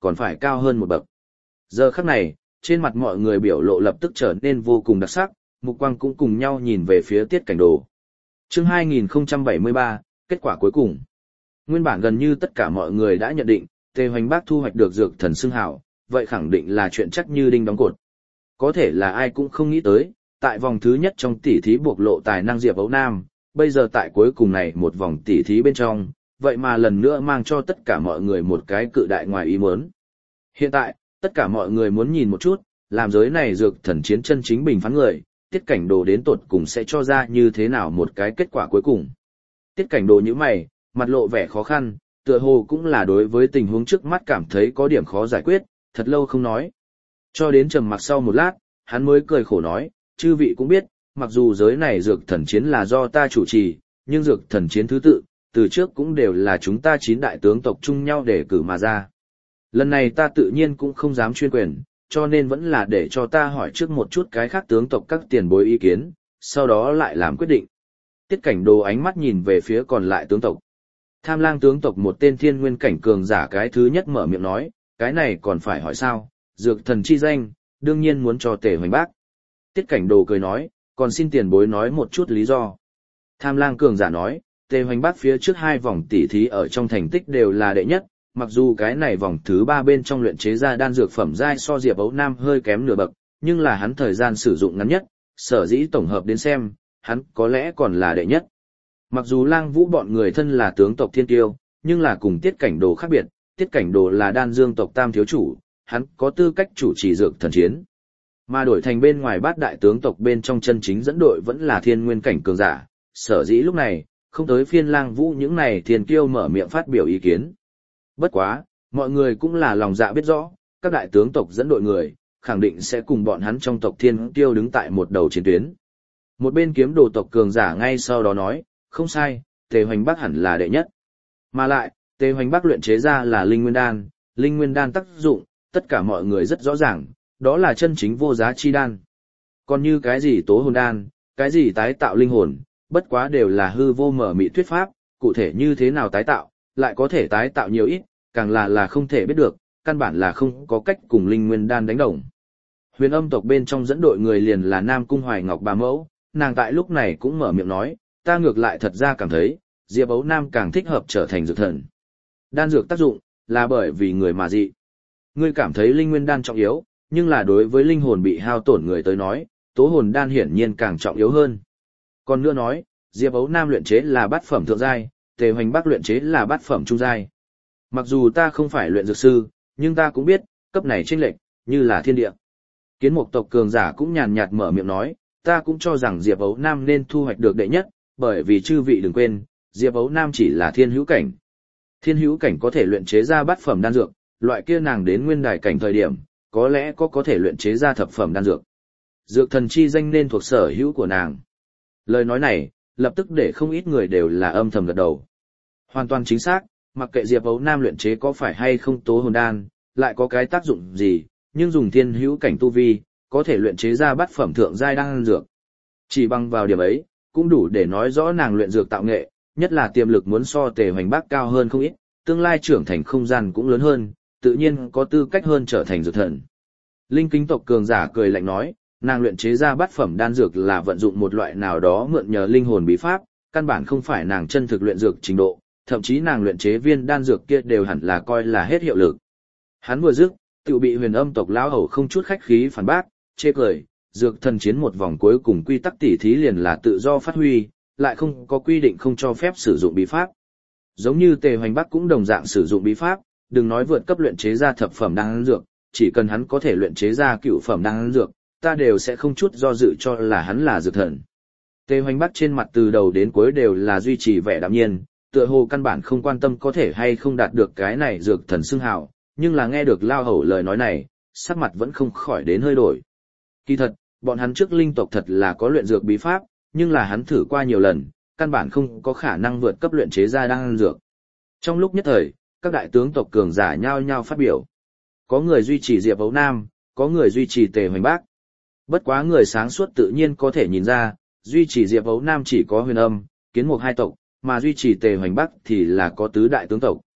còn phải cao hơn một bậc. Giờ khắc này, trên mặt mọi người biểu lộ lập tức trở nên vô cùng đặc sắc, mục quang cũng cùng nhau nhìn về phía Tiết Cảnh Đồ. Chương hai nghìn không trăm bảy mươi ba, kết quả cuối cùng. Nguyên bản gần như tất cả mọi người đã nhận định, Tề Hoành Bác thu hoạch được dược thần xưng hào, vậy khẳng định là chuyện chắc như đinh đóng cột. Có thể là ai cũng không nghĩ tới, tại vòng thứ nhất trong tỷ thí bộc lộ tài năng Diệp Ấu Nam, bây giờ tại cuối cùng này một vòng tỷ thí bên trong, vậy mà lần nữa mang cho tất cả mọi người một cái cự đại ngoài ý muốn. Hiện tại, tất cả mọi người muốn nhìn một chút, làm giới này dược thần chiến chân chính bình phán người, Tiết Cảnh Đồ đến tột cùng sẽ cho ra như thế nào một cái kết quả cuối cùng. Tiết Cảnh Đồ như mày, mặt lộ vẻ khó khăn, tựa hồ cũng là đối với tình huống trước mắt cảm thấy có điểm khó giải quyết, thật lâu không nói. Cho đến trầm mặc sau một lát, hắn mới cười khổ nói, chư vị cũng biết, mặc dù giới này dược thần chiến là do ta chủ trì, nhưng dược thần chiến thứ tự, từ trước cũng đều là chúng ta chín đại tướng tộc chung nhau để cử mà ra. Lần này ta tự nhiên cũng không dám chuyên quyền, cho nên vẫn là để cho ta hỏi trước một chút cái khác tướng tộc các tiền bối ý kiến, sau đó lại làm quyết định. Tiết Cảnh Đồ ánh mắt nhìn về phía còn lại tướng tộc. Tham Lang tướng tộc một tên thiên nguyên cảnh cường giả cái thứ nhất mở miệng nói, cái này còn phải hỏi sao, dược thần chi danh, đương nhiên muốn cho Tề Hoành Bác. Tiết Cảnh Đồ cười nói, còn xin tiền bối nói một chút lý do. Tham Lang cường giả nói, Tề Hoành Bác phía trước hai vòng tỷ thí ở trong thành tích đều là đệ nhất, mặc dù cái này vòng thứ ba bên trong luyện chế ra đan dược phẩm giai so Diệp Ấu Nam hơi kém nửa bậc, nhưng là hắn thời gian sử dụng ngắn nhất, sở dĩ tổng hợp đến xem, hắn có lẽ còn là đệ nhất. Mặc dù Lang Vũ bọn người thân là tướng tộc thiên tiêu, nhưng là cùng Tiết Cảnh Đồ khác biệt, Tiết Cảnh Đồ là đan dương tộc tam thiếu chủ, hắn có tư cách chủ trì dược thần chiến. Mà đổi thành bên ngoài bát đại tướng tộc bên trong chân chính dẫn đội vẫn là thiên nguyên cảnh cường giả, sở dĩ lúc này, không tới phiên Lang Vũ những này thiên kiêu mở miệng phát biểu ý kiến. Bất quá, mọi người cũng là lòng dạ biết rõ, các đại tướng tộc dẫn đội người, khẳng định sẽ cùng bọn hắn trong tộc thiên kiêu đứng tại một đầu chiến tuyến. Một bên kiếm đồ tộc cường giả ngay sau đó nói, không sai, Tề Hoành Bác hẳn là đệ nhất. Mà lại, Tề Hoành Bác luyện chế ra là linh nguyên đan, linh nguyên đan tác dụng, tất cả mọi người rất rõ ràng, đó là chân chính vô giá chi đan. Còn như cái gì tố hồn đan, cái gì tái tạo linh hồn, bất quá đều là hư vô mở mị thuyết pháp, cụ thể như thế nào tái tạo, lại có thể tái tạo nhiều ít, càng là là không thể biết được, căn bản là không có cách cùng linh nguyên đan đánh đồng. Huyền Âm tộc bên trong dẫn đội người liền là Nam Cung Hoài Ngọc bà mẫu, nàng tại lúc này cũng mở miệng nói, ta ngược lại thật ra cảm thấy, Diệp Ấu Nam càng thích hợp trở thành dược thần. Đan dược tác dụng, là bởi vì người mà dị. Ngươi cảm thấy linh nguyên đan trọng yếu, nhưng là đối với linh hồn bị hao tổn người tới nói, tố hồn đan hiển nhiên càng trọng yếu hơn. Còn nữa nói, Diệp Ấu Nam luyện chế là bát phẩm thượng giai, Tề Hoành Bác luyện chế là bát phẩm trung giai. Mặc dù ta không phải luyện dược sư, nhưng ta cũng biết, cấp này chênh lệch, như là thiên địa. Kiến Mục tộc cường giả cũng nhàn nhạt mở miệng nói, ta cũng cho rằng Diệp Ấu Nam nên thu hoạch được đệ nhất, bởi vì chư vị đừng quên, Diệp Ấu Nam chỉ là thiên hữu cảnh. Thiên hữu cảnh có thể luyện chế ra bát phẩm đan dược, loại kia nàng đến nguyên đài cảnh thời điểm, có lẽ có có thể luyện chế ra thập phẩm đan dược. Dược thần chi danh nên thuộc sở hữu của nàng. Lời nói này, lập tức để không ít người đều là âm thầm gật đầu. Hoàn toàn chính xác, mặc kệ Diệp Ấu Nam luyện chế có phải hay không tố hồn đan, lại có cái tác dụng gì, nhưng dùng thiên hữu cảnh tu vi, có thể luyện chế ra bát phẩm thượng giai đan dược. Chỉ bằng vào điểm ấy, cũng đủ để nói rõ nàng luyện dược tạo nghệ, nhất là tiềm lực muốn so Tề Hoành Bác cao hơn không ít, tương lai trưởng thành không gian cũng lớn hơn, tự nhiên có tư cách hơn trở thành dược thần. Linh Kính tộc cường giả cười lạnh nói, nàng luyện chế ra bát phẩm đan dược là vận dụng một loại nào đó mượn nhờ linh hồn bí pháp, căn bản không phải nàng chân thực luyện dược trình độ, thậm chí nàng luyện chế viên đan dược kia đều hẳn là coi là hết hiệu lực. Hắn vừa dứt, tự bị Huyền Âm tộc lão hầu không chút khách khí phản bác, chê cười, dược thần chiến một vòng cuối cùng quy tắc tỉ thí liền là tự do phát huy, lại không có quy định không cho phép sử dụng bí pháp. Giống như Tề Hoành Bác cũng đồng dạng sử dụng bí pháp, đừng nói vượt cấp luyện chế ra thập phẩm đan dược, chỉ cần hắn có thể luyện chế ra cửu phẩm đan dược, ta đều sẽ không chút do dự cho là hắn là dược thần. Tề Hoành Bác trên mặt từ đầu đến cuối đều là duy trì vẻ đạm nhiên, tựa hồ căn bản không quan tâm có thể hay không đạt được cái này dược thần xưng hào, nhưng là nghe được lao hầu lời nói này, sắc mặt vẫn không khỏi đến hơi đổi. Kỳ thật, bọn hắn trước linh tộc thật là có luyện dược bí pháp, nhưng là hắn thử qua nhiều lần, căn bản không có khả năng vượt cấp luyện chế ra đan dược. Trong lúc nhất thời, các đại tướng tộc cường giả nhao nhao phát biểu. Có người duy trì Diệp Ấu Nam, có người duy trì Tề Hoành Bác. Bất quá người sáng suốt tự nhiên có thể nhìn ra, duy trì Diệp Ấu Nam chỉ có Huyền Âm, Kiến Mục hai tộc, mà duy trì Tề Hoành Bác thì là có tứ đại tướng tộc.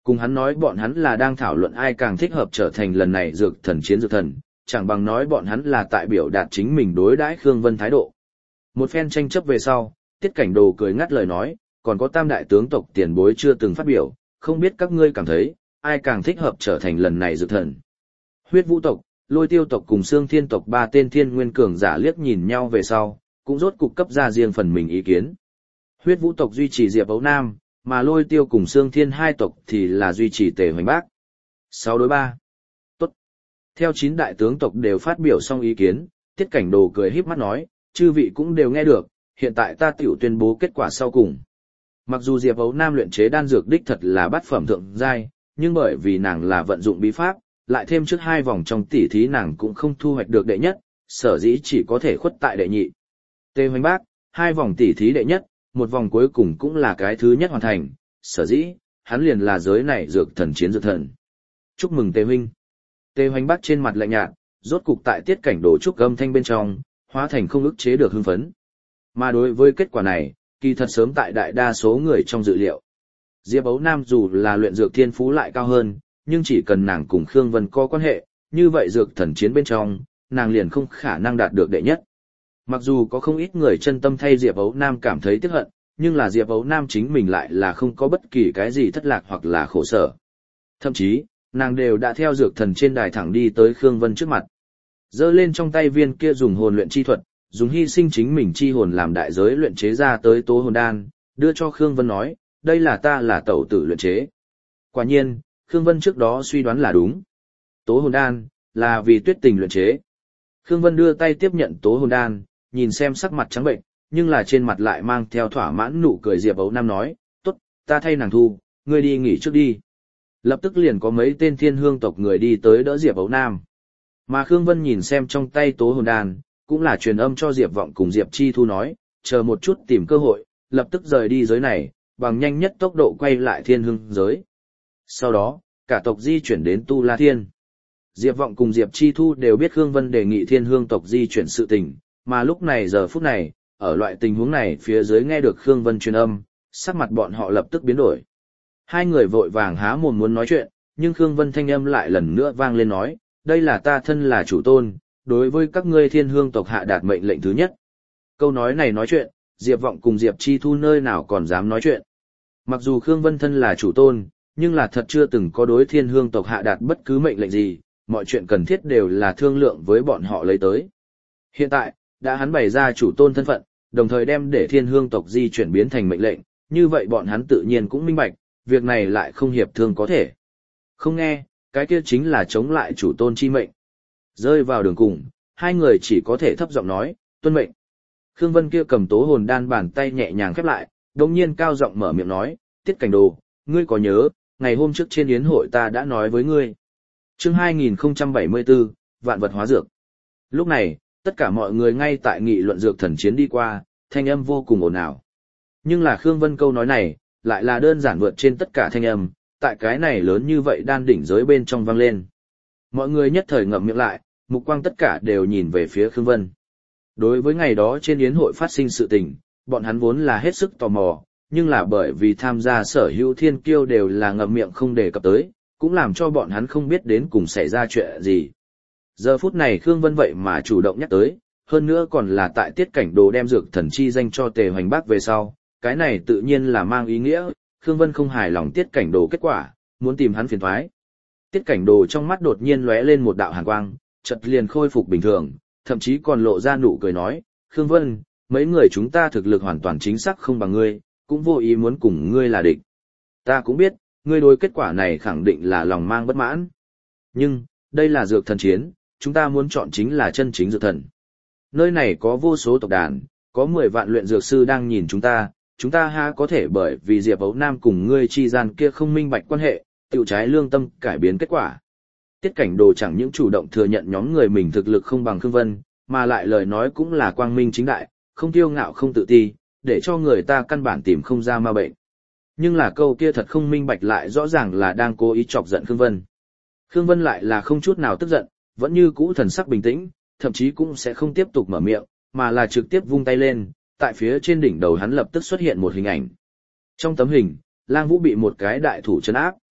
Cùng hắn nói bọn hắn là đang thảo luận ai càng thích hợp trở thành lần này dược thần chiến dược thần, chẳng bằng nói bọn hắn là tại biểu đạt chính mình đối đãi Khương Vân thái độ. Một phen tranh chấp về sau, Tiết Cảnh Đồ cười ngắt lời nói, còn có tam đại tướng tộc tiền bối chưa từng phát biểu, không biết các ngươi cảm thấy, ai càng thích hợp trở thành lần này dược thần. Huyết Vũ tộc, Lôi Tiêu tộc cùng Xương Thiên tộc ba tên thiên nguyên cường giả liếc nhìn nhau về sau, cũng rốt cục cấp ra riêng phần mình ý kiến. Huyết Vũ tộc duy trì Diệp Ấu Nam, mà Lôi Tiêu cùng Xương Thiên hai tộc thì là duy trì Tề Hoành Bác. sáu đối ba. Tốt. Theo chín đại tướng tộc đều phát biểu xong ý kiến, Tiết Cảnh Đồ cười híp mắt nói, chư vị cũng đều nghe được, hiện tại ta tiểu tuyên bố kết quả sau cùng. Mặc dù Diệp Ấu Nam luyện chế đan dược đích thật là bát phẩm thượng giai, nhưng bởi vì nàng là vận dụng bí pháp, lại thêm trước hai vòng trong tỷ thí nàng cũng không thu hoạch được đệ nhất, sở dĩ chỉ có thể khuất tại đệ nhị. Tề Hoành Bác, hai vòng tỷ thí đệ nhất, một vòng cuối cùng cũng là cái thứ nhất hoàn thành, sở dĩ, hắn liền là giới này dược thần chiến dược thần. Chúc mừng Tề huynh. Tề Hoành Bác trên mặt lạnh nhạt, rốt cục tại Tiết Cảnh Đồ chúc âm thanh bên trong, hóa thành không ức chế được hưng phấn. Mà đối với kết quả này, kỳ thật sớm tại đại đa số người trong dự liệu. Diệp Ấu Nam dù là luyện dược thiên phú lại cao hơn, nhưng chỉ cần nàng cùng Khương Vân có quan hệ, như vậy dược thần chiến bên trong, nàng liền không khả năng đạt được đệ nhất. Mặc dù có không ít người chân tâm thay Diệp Ấu Nam cảm thấy tiếc hận, nhưng là Diệp Ấu Nam chính mình lại là không có bất kỳ cái gì thất lạc hoặc là khổ sở. Thậm chí, nàng đều đã theo dược thần trên đài thẳng đi tới Khương Vân trước mặt. Giơ lên trong tay viên kia dùng hồn luyện chi thuật, dùng hy sinh chính mình chi hồn làm đại giới luyện chế ra tới tố hồn đan, đưa cho Khương Vân nói, đây là ta là tẩu tử luyện chế. Quả nhiên, Khương Vân trước đó suy đoán là đúng. Tố hồn đan, là vì Tuyết Tình luyện chế. Khương Vân đưa tay tiếp nhận tố hồn đan, nhìn xem sắc mặt trắng bệnh, nhưng là trên mặt lại mang theo thỏa mãn nụ cười. Diệp Ấu Nam nói, tốt, ta thay nàng thu, ngươi đi nghỉ trước đi. Lập tức liền có mấy tên thiên hương tộc người đi tới đỡ Diệp Ấu Nam. Mà Khương Vân nhìn xem trong tay tố hồn đan, cũng là truyền âm cho Diệp Vọng cùng Diệp Chi Thu nói, chờ một chút tìm cơ hội, lập tức rời đi giới này, bằng nhanh nhất tốc độ quay lại thiên hương giới. Sau đó, cả tộc di chuyển đến Tu La Thiên. Diệp Vọng cùng Diệp Chi Thu đều biết Khương Vân đề nghị thiên hương tộc di chuyển sự tình, mà lúc này giờ phút này, ở loại tình huống này phía dưới nghe được Khương Vân truyền âm, sắc mặt bọn họ lập tức biến đổi. Hai người vội vàng há mồm muốn nói chuyện, nhưng Khương Vân thanh âm lại lần nữa vang lên nói, đây là ta thân là chủ tôn, đối với các ngươi thiên hương tộc hạ đạt mệnh lệnh thứ nhất. Câu nói này nói chuyện, Diệp Vọng cùng Diệp Chi Thu nơi nào còn dám nói chuyện. Mặc dù Khương Vân thân là chủ tôn, nhưng là thật chưa từng có đối thiên hương tộc hạ đạt bất cứ mệnh lệnh gì, mọi chuyện cần thiết đều là thương lượng với bọn họ lấy tới. Hiện tại, đã hắn bày ra chủ tôn thân phận, đồng thời đem để thiên hương tộc di chuyển biến thành mệnh lệnh, như vậy bọn hắn tự nhiên cũng minh bạch, việc này lại không hiệp thương có thể. Không nghe, cái kia chính là chống lại chủ tôn chi mệnh. Rơi vào đường cùng, hai người chỉ có thể thấp giọng nói, tuân mệnh. Khương Vân kia cầm tố hồn đan bàn tay nhẹ nhàng khép lại, đồng nhiên cao giọng mở miệng nói, Tiết Cảnh Đồ, ngươi có nhớ, ngày hôm trước trên yến hội ta đã nói với ngươi. Chương hai nghìn không trăm bảy mươi tư, vạn vật hóa dược. Lúc này, tất cả mọi người ngay tại nghị luận dược thần chiến đi qua, thanh âm vô cùng ồn ào. Nhưng là Khương Vân câu nói này, lại là đơn giản vượt trên tất cả thanh âm, tại cái này lớn như vậy đan đỉnh giới bên trong vang lên. Mọi người nhất thời ngậm miệng lại, mục quang tất cả đều nhìn về phía Khương Vân. Đối với ngày đó trên yến hội phát sinh sự tình, bọn hắn vốn là hết sức tò mò, nhưng là bởi vì tham gia sở hữu thiên kiêu đều là ngậm miệng không đề cập tới, cũng làm cho bọn hắn không biết đến cùng xảy ra chuyện gì. Giờ phút này Khương Vân vậy mà chủ động nhắc tới, hơn nữa còn là tại Tiết Cảnh Đồ đem dược thần chi danh cho Tề Hoành Bác về sau, cái này tự nhiên là mang ý nghĩa, Khương Vân không hài lòng Tiết Cảnh Đồ kết quả, muốn tìm hắn phiền toái. Tiết Cảnh Đồ trong mắt đột nhiên lóe lên một đạo hàn quang, chợt liền khôi phục bình thường, thậm chí còn lộ ra nụ cười nói, Khương Vân, mấy người chúng ta thực lực hoàn toàn chính xác không bằng ngươi, cũng vô ý muốn cùng ngươi là địch. Ta cũng biết, ngươi đối kết quả này khẳng định là lòng mang bất mãn. Nhưng, đây là dược thần chiến, chúng ta muốn chọn chính là chân chính dược thần. Nơi này có vô số tộc đàn, có mười vạn luyện dược sư đang nhìn chúng ta, chúng ta ha có thể bởi vì Diệp Ấu Nam cùng ngươi chi gian kia không minh bạch quan hệ, tiểu trái lương tâm cải biến kết quả. Tiết Cảnh Đồ chẳng những chủ động thừa nhận nhóm người mình thực lực không bằng Khương Vân, mà lại lời nói cũng là quang minh chính đại, không kiêu ngạo không tự ti, để cho người ta căn bản tìm không ra ma bệnh. Nhưng là câu kia thật không minh bạch lại rõ ràng là đang cố ý chọc giận Khương Vân. Khương Vân lại là không chút nào tức giận, vẫn như cũ thần sắc bình tĩnh, thậm chí cũng sẽ không tiếp tục mở miệng, mà là trực tiếp vung tay lên, tại phía trên đỉnh đầu hắn lập tức xuất hiện một hình ảnh. Trong tấm hình, Lang Vũ bị một cái đại thủ trấn áp,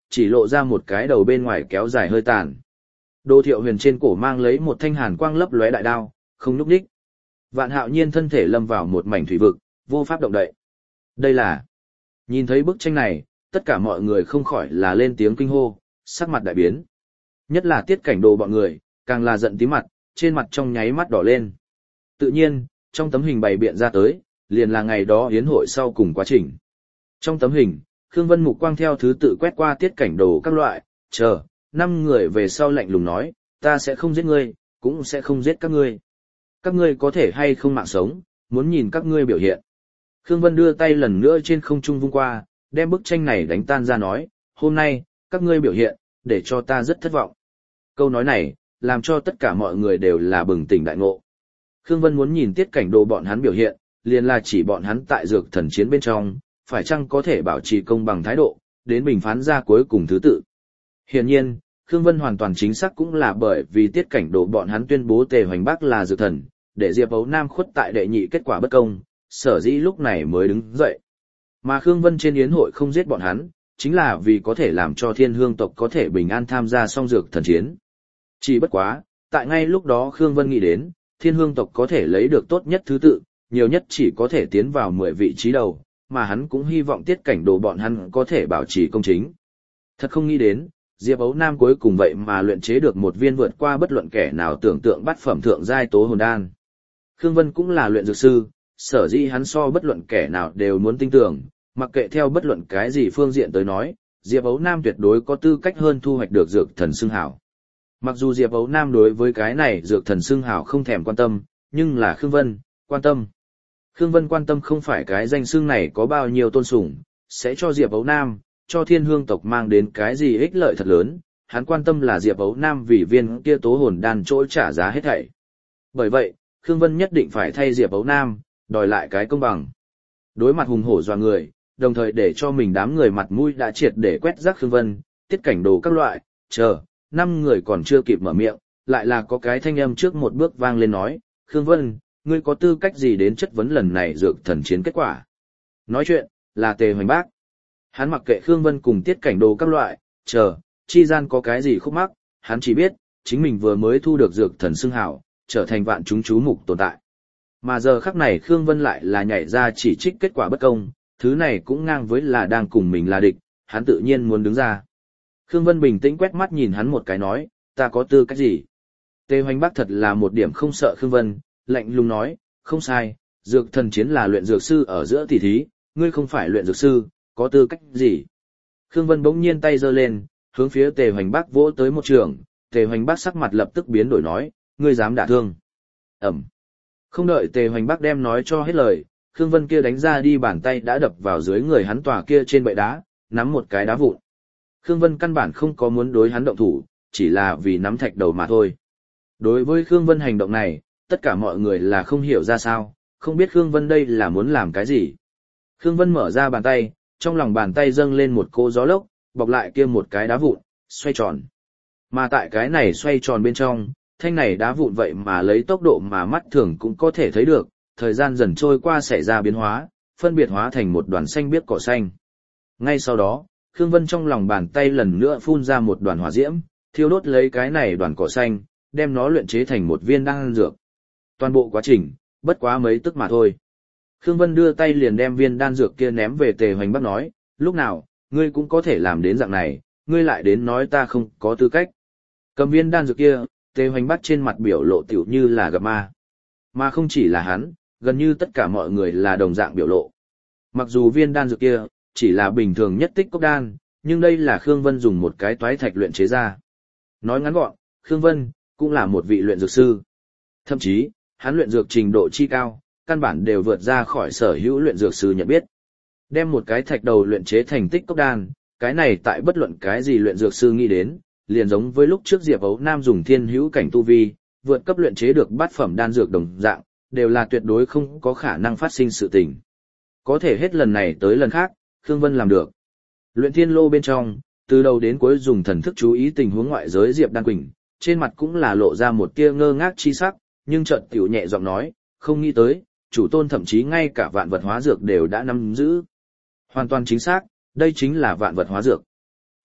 chỉ lộ ra một cái đầu bên ngoài kéo dài hơi tàn. Đỗ Thiệu Huyền trên cổ mang lấy một thanh hàn quang lấp lóe đại đao, không nhúc nhích. Vạn Hạo Nhiên thân thể lâm vào một mảnh thủy vực, vô pháp động đậy. Đây là... Nhìn thấy bức tranh này, tất cả mọi người không khỏi là lên tiếng kinh hô, sắc mặt đại biến. Nhất là Tiết Cảnh Đồ bọn người, càng là giận tím mặt, trên mặt trong nháy mắt đỏ lên. Tự nhiên, trong tấm hình bày biện ra tới, liền là ngày đó yến hội sau cùng quá trình. Trong tấm hình, Khương Vân mục quang theo thứ tự quét qua Tiết Cảnh Đồ các loại, chờ, năm người về sau lạnh lùng nói, ta sẽ không giết ngươi, cũng sẽ không giết các ngươi. Các ngươi có thể hay không mạng sống, muốn nhìn các ngươi biểu hiện. Khương Vân đưa tay lần nữa trên không trung vung qua, đem bức tranh này đánh tan ra nói, hôm nay, các ngươi biểu hiện, để cho ta rất thất vọng. Câu nói này, làm cho tất cả mọi người đều là bừng tỉnh đại ngộ. Khương Vân muốn nhìn Tiết Cảnh Đồ bọn hắn biểu hiện, liền là chỉ bọn hắn tại dược thần chiến bên trong, phải chăng có thể bảo trì công bằng thái độ, đến bình phán ra cuối cùng thứ tự. Hiển nhiên, Khương Vân hoàn toàn chính xác cũng là bởi vì Tiết Cảnh Đồ bọn hắn tuyên bố Tề Hoành Bắc là dược thần, để Diệp Ấu Nam khuất tại đệ nhị kết quả bất công, sở dĩ lúc này mới đứng dậy. Mà Khương Vân trên yến hội không giết bọn hắn, chính là vì có thể làm cho Thiên Hương tộc có thể bình an tham gia song dược thần chiến. Chỉ bất quá, tại ngay lúc đó Khương Vân nghĩ đến, Thiên Hương tộc có thể lấy được tốt nhất thứ tự, nhiều nhất chỉ có thể tiến vào mười vị trí đầu, mà hắn cũng hy vọng Tiết Cảnh Đồ bọn hắn có thể bảo trì công chính. Thật không nghĩ đến, Diệp Ấu Nam cuối cùng vậy mà luyện chế được một viên vượt qua bất luận kẻ nào tưởng tượng bát phẩm thượng giai tố hồn đan. Khương Vân cũng là luyện dược sư, sở dĩ hắn so bất luận kẻ nào đều muốn tin tưởng, mặc kệ theo bất luận cái gì phương diện tới nói, Diệp Ấu Nam tuyệt đối có tư cách hơn thu hoạch được dược thần xưng hảo. Mặc dù Diệp Ấu Nam đối với cái này dược thần xưng hảo không thèm quan tâm, nhưng là Khương Vân, quan tâm. Khương Vân quan tâm không phải cái danh xưng này có bao nhiêu tôn sủng, sẽ cho Diệp Ấu Nam, cho Thiên Hương tộc mang đến cái gì ích lợi thật lớn, hắn quan tâm là Diệp Ấu Nam vì viên kia tố hồn đan chỗ trả giá hết thảy. Bởi vậy, Khương Vân nhất định phải thay Diệp Ấu Nam, đòi lại cái công bằng. Đối mặt hùng hổ dọa người, đồng thời để cho mình đám người mặt mũi đã triệt để quét rác Khương Vân, Tiết Cảnh Đồ các loại, chờ, năm người còn chưa kịp mở miệng, lại là có cái thanh âm trước một bước vang lên nói, Khương Vân, ngươi có tư cách gì đến chất vấn lần này dược thần chiến kết quả? Nói chuyện, là Tề Hoành Bác. Hắn mặc kệ Khương Vân cùng Tiết Cảnh Đồ các loại, chờ, chi gian có cái gì khúc mắc, hắn chỉ biết, chính mình vừa mới thu được dược thần xưng hảo, trở thành vạn chúng chú mục tồn tại. Mà giờ khắc này Khương Vân lại là nhảy ra chỉ trích kết quả bất công, thứ này cũng ngang với là đang cùng mình là địch, hắn tự nhiên muốn đứng ra. Khương Vân bình tĩnh quét mắt nhìn hắn một cái nói, ta có tư cách gì? Tề Hoành Bác thật là một điểm không sợ Khương Vân, lạnh lùng nói, không sai, dược thần chiến là luyện dược sư ở giữa tỷ thí, ngươi không phải luyện dược sư, có tư cách gì? Khương Vân bỗng nhiên tay giơ lên, hướng phía Tề Hoành Bác vỗ tới một trường, Tề Hoành Bác sắc mặt lập tức biến đổi nói, ngươi dám đả thương. Ẩm. Không đợi Tề Hoành Bác đem nói cho hết lời, Khương Vân kia đánh ra đi bàn tay đã đập vào dưới người hắn tòa kia trên bệ đá, nắm một cái đá vụn. Khương Vân căn bản không có muốn đối hắn động thủ, chỉ là vì nắm thạch đầu mà thôi. Đối với Khương Vân hành động này, tất cả mọi người là không hiểu ra sao, không biết Khương Vân đây là muốn làm cái gì. Khương Vân mở ra bàn tay, trong lòng bàn tay dâng lên một cỗ gió lốc, bọc lại kia một cái đá vụn, xoay tròn. Mà tại cái này xoay tròn bên trong, thanh này đá vụn vậy mà lấy tốc độ mà mắt thường cũng có thể thấy được, thời gian dần trôi qua xảy ra biến hóa, phân biệt hóa thành một đoàn xanh biếc cỏ xanh. Ngay sau đó, Khương Vân trong lòng bàn tay lần nữa phun ra một đoàn hỏa diễm, thiêu đốt lấy cái này đoàn cỏ xanh, đem nó luyện chế thành một viên đan dược. Toàn bộ quá trình, bất quá mấy tức mà thôi. Khương Vân đưa tay liền đem viên đan dược kia ném về Tề Hoành Bác nói, lúc nào, ngươi cũng có thể làm đến dạng này, ngươi lại đến nói ta không có tư cách. Cầm viên đan dược kia, Tề Hoành Bác trên mặt biểu lộ tiểu như là gặp ma. Mà không chỉ là hắn, gần như tất cả mọi người là đồng dạng biểu lộ. Mặc dù viên đan dược kia, chỉ là bình thường nhất tích cốc đan, nhưng đây là Khương Vân dùng một cái toái thạch luyện chế ra. Nói ngắn gọn, Khương Vân, cũng là một vị luyện dược sư. Thậm chí, hắn luyện dược trình độ chi cao, căn bản đều vượt ra khỏi sở hữu luyện dược sư nhận biết. Đem một cái thạch đầu luyện chế thành tích cốc đan, cái này tại bất luận cái gì luyện dược sư nghĩ đến, liền giống với lúc trước Diệp Ấu Nam dùng thiên hữu cảnh tu vi, vượt cấp luyện chế được bát phẩm đan dược đồng dạng, đều là tuyệt đối không có khả năng phát sinh sự tình. Có thể hết lần này tới lần khác, Khương Vân làm được. Luyện thiên lô bên trong, từ đầu đến cuối dùng thần thức chú ý tình huống ngoại giới Diệp Đan Quỳnh, trên mặt cũng là lộ ra một tia ngơ ngác chi sắc, nhưng chợt tiểu nhẹ giọng nói, không nghĩ tới, chủ tôn thậm chí ngay cả vạn vật hóa dược đều đã nắm giữ. Hoàn toàn chính xác, đây chính là vạn vật hóa dược.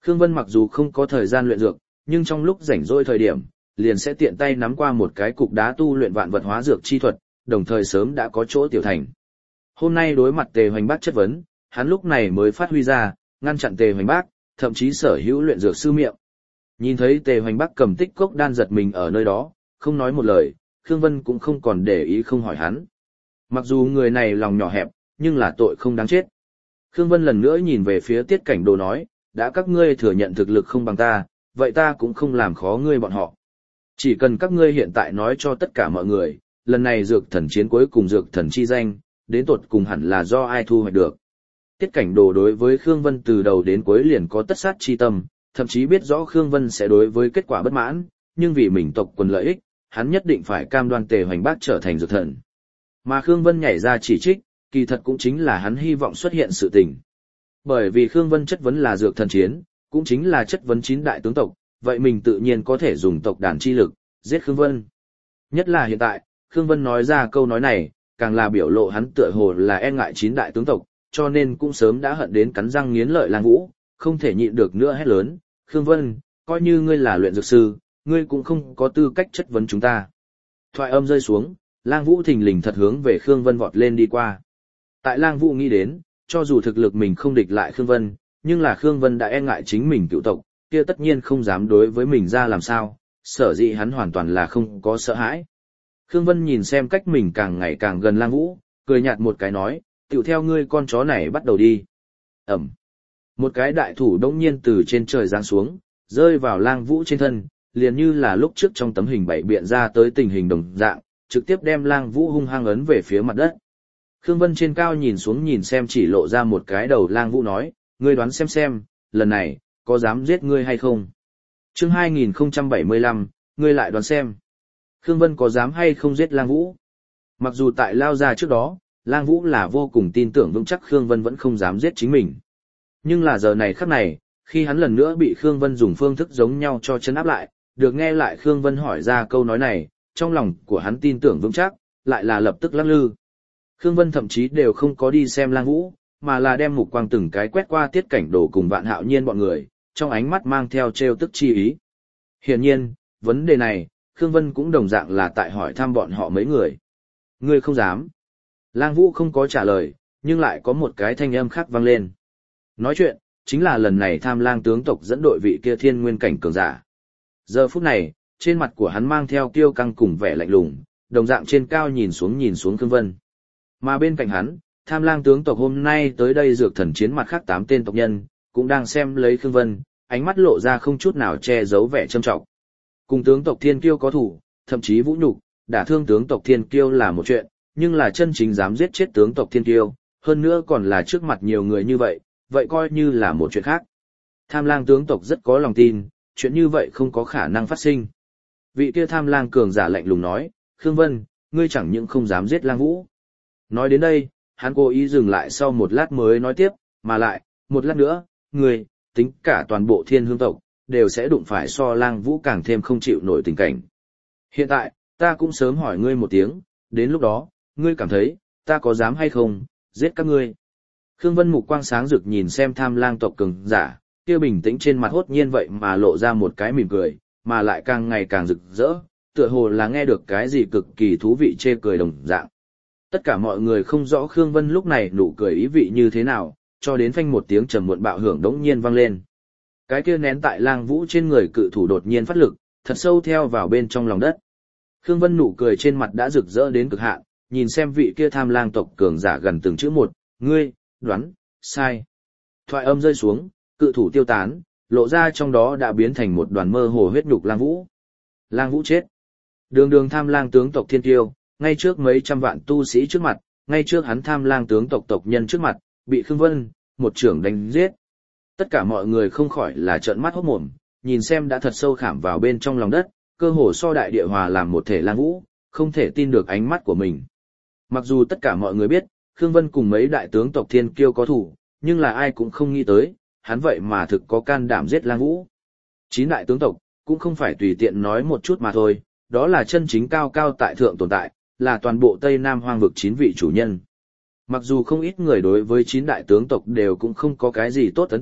Khương Vân mặc dù không có thời gian luyện dược, nhưng trong lúc rảnh rỗi thời điểm, liền sẽ tiện tay nắm qua một cái cục đá tu luyện vạn vật hóa dược chi thuật, đồng thời sớm đã có chỗ tiểu thành. Hôm nay đối mặt Tề Hoành Bác chất vấn, hắn lúc này mới phát huy ra, ngăn chặn Tề Hoành Bác, thậm chí sở hữu luyện dược sư miệng. Nhìn thấy Tề Hoành Bác cầm tích cốc đan giật mình ở nơi đó, không nói một lời, Khương Vân cũng không còn để ý không hỏi hắn. Mặc dù người này lòng nhỏ hẹp, nhưng là tội không đáng chết. Khương Vân lần nữa nhìn về phía Tiết Cảnh Đồ nói, đã các ngươi thừa nhận thực lực không bằng ta, vậy ta cũng không làm khó ngươi bọn họ. Chỉ cần các ngươi hiện tại nói cho tất cả mọi người, lần này dược thần chiến cuối cùng dược thần chi danh, đến tột cùng hẳn là do ai thu hoạch được. Tiết Cảnh Đồ đối với Khương Vân từ đầu đến cuối liền có tất sát chi tâm, thậm chí biết rõ Khương Vân sẽ đối với kết quả bất mãn, nhưng vì mình tộc quần lợi ích, hắn nhất định phải cam đoan Tề Hoành Bác trở thành dược thần. Mà Khương Vân nhảy ra chỉ trích, kỳ thật cũng chính là hắn hy vọng xuất hiện sự tình. Bởi vì Khương Vân chất vấn là dược thần chiến, cũng chính là chất vấn chín đại tướng tộc, vậy mình tự nhiên có thể dùng tộc đàn chi lực, giết Khương Vân. Nhất là hiện tại, Khương Vân nói ra câu nói này, càng là biểu lộ hắn tựa hồ là e ngại chín đại tướng tộc, cho nên cũng sớm đã hận đến cắn răng nghiến lợi Lang Vũ, không thể nhịn được nữa hét lớn, Khương Vân, coi như ngươi là luyện dược sư, ngươi cũng không có tư cách chất vấn chúng ta. Thoại âm rơi xuống, Lang Vũ thình lình thật hướng về Khương Vân vọt lên đi qua. Tại Lang Vũ nghĩ đến, cho dù thực lực mình không địch lại Khương Vân, nhưng là Khương Vân đã e ngại chính mình cựu tộc, kia tất nhiên không dám đối với mình ra làm sao, sở dĩ hắn hoàn toàn là không có sợ hãi. Khương Vân nhìn xem cách mình càng ngày càng gần Lang Vũ, cười nhạt một cái nói, tiểu theo ngươi con chó này bắt đầu đi. Ẩm. Một cái đại thủ đông nhiên từ trên trời giáng xuống, rơi vào Lang Vũ trên thân, liền như là lúc trước trong tấm hình bảy biện ra tới tình hình đồng dạng, trực tiếp đem Lang Vũ hung hăng ấn về phía mặt đất. Khương Vân trên cao nhìn xuống nhìn xem chỉ lộ ra một cái đầu Lang Vũ nói, ngươi đoán xem xem, lần này, có dám giết ngươi hay không? Chương hai nghìn không trăm bảy mươi lăm, ngươi lại đoán xem. Khương Vân có dám hay không giết Lang Vũ? Mặc dù tại lao ra trước đó, Lang Vũ là vô cùng tin tưởng vững chắc Khương Vân vẫn không dám giết chính mình. Nhưng là giờ này khắc này, khi hắn lần nữa bị Khương Vân dùng phương thức giống nhau cho chấn áp lại, được nghe lại Khương Vân hỏi ra câu nói này, trong lòng của hắn tin tưởng vững chắc, lại là lập tức lắc lư. Khương Vân thậm chí đều không có đi xem Lang Vũ, mà là đem mục quang từng cái quét qua Tiết Cảnh Đồ cùng Vạn Hạo Nhiên bọn người, trong ánh mắt mang theo trêu tức chi ý. Hiển nhiên, vấn đề này, Khương Vân cũng đồng dạng là tại hỏi thăm bọn họ mấy người. Ngươi không dám. Lang Vũ không có trả lời, nhưng lại có một cái thanh âm khác vang lên. Nói chuyện, chính là lần này Tham Lang tướng tộc dẫn đội vị kia thiên nguyên cảnh cường giả. Giờ phút này, trên mặt của hắn mang theo kiêu căng cùng vẻ lạnh lùng, đồng dạng trên cao nhìn xuống nhìn xuống Khương Vân. Mà bên cạnh hắn, Tham Lang tướng tộc hôm nay tới đây dược thần chiến mặt khác tám tên tộc nhân, cũng đang xem lấy Khương Vân, ánh mắt lộ ra không chút nào che giấu vẻ trâm trọng. Cùng tướng tộc Thiên Kiêu có thủ, thậm chí vũ nhục, đả thương tướng tộc Thiên Kiêu là một chuyện, nhưng là chân chính dám giết chết tướng tộc Thiên Kiêu, hơn nữa còn là trước mặt nhiều người như vậy, vậy coi như là một chuyện khác. Tham Lang tướng tộc rất có lòng tin, chuyện như vậy không có khả năng phát sinh. Vị kia Tham Lang cường giả lạnh lùng nói, Khương Vân, ngươi chẳng những không dám giết Lang Vũ. Nói đến đây, hắn cố ý dừng lại sau một lát mới nói tiếp, mà lại, một lát nữa, ngươi, tính cả toàn bộ Thiên Hương tộc, đều sẽ đụng phải so Lang Vũ càng thêm không chịu nổi tình cảnh. Hiện tại, ta cũng sớm hỏi ngươi một tiếng, đến lúc đó, ngươi cảm thấy, ta có dám hay không, giết các ngươi. Khương Vân mục quang sáng rực nhìn xem Tham Lang tộc cường giả, kia bình tĩnh trên mặt hốt nhiên vậy mà lộ ra một cái mỉm cười, mà lại càng ngày càng rực rỡ, tựa hồ là nghe được cái gì cực kỳ thú vị chê cười đồng dạng. Tất cả mọi người không rõ Khương Vân lúc này nụ cười ý vị như thế nào, cho đến phanh một tiếng trầm muộn bạo hưởng đống nhiên vang lên. Cái kia nén tại Lang Vũ trên người cự thủ đột nhiên phát lực, thật sâu theo vào bên trong lòng đất. Khương Vân nụ cười trên mặt đã rực rỡ đến cực hạn, nhìn xem vị kia Tham Lang tộc cường giả gần từng chữ một, ngươi, đoán, sai. Thoại âm rơi xuống, cự thủ tiêu tán, lộ ra trong đó đã biến thành một đoàn mơ hồ huyết nhục Lang Vũ. Lang Vũ chết. Đường đường Tham Lang tướng tộc Thiên Kiêu, ngay trước mấy trăm vạn tu sĩ trước mặt, ngay trước hắn Tham Lang tướng tộc tộc nhân trước mặt, bị Khương Vân, một trưởng đánh giết. Tất cả mọi người không khỏi là trợn mắt hốt mồm, nhìn xem đã thật sâu khảm vào bên trong lòng đất, cơ hồ so đại địa hòa làm một thể Lang Vũ, không thể tin được ánh mắt của mình. Mặc dù tất cả mọi người biết, Khương Vân cùng mấy đại tướng tộc Thiên Kiêu có thủ, nhưng là ai cũng không nghĩ tới, hắn vậy mà thực có can đảm giết Lang Vũ. Chín đại tướng tộc, cũng không phải tùy tiện nói một chút mà thôi, đó là chân chính cao cao tại thượng tồn tại, là toàn bộ Tây Nam Hoang vực chín vị chủ nhân. Mặc dù không ít người đối với chín đại tướng tộc đều cũng không có cái gì tốt ấn tượng,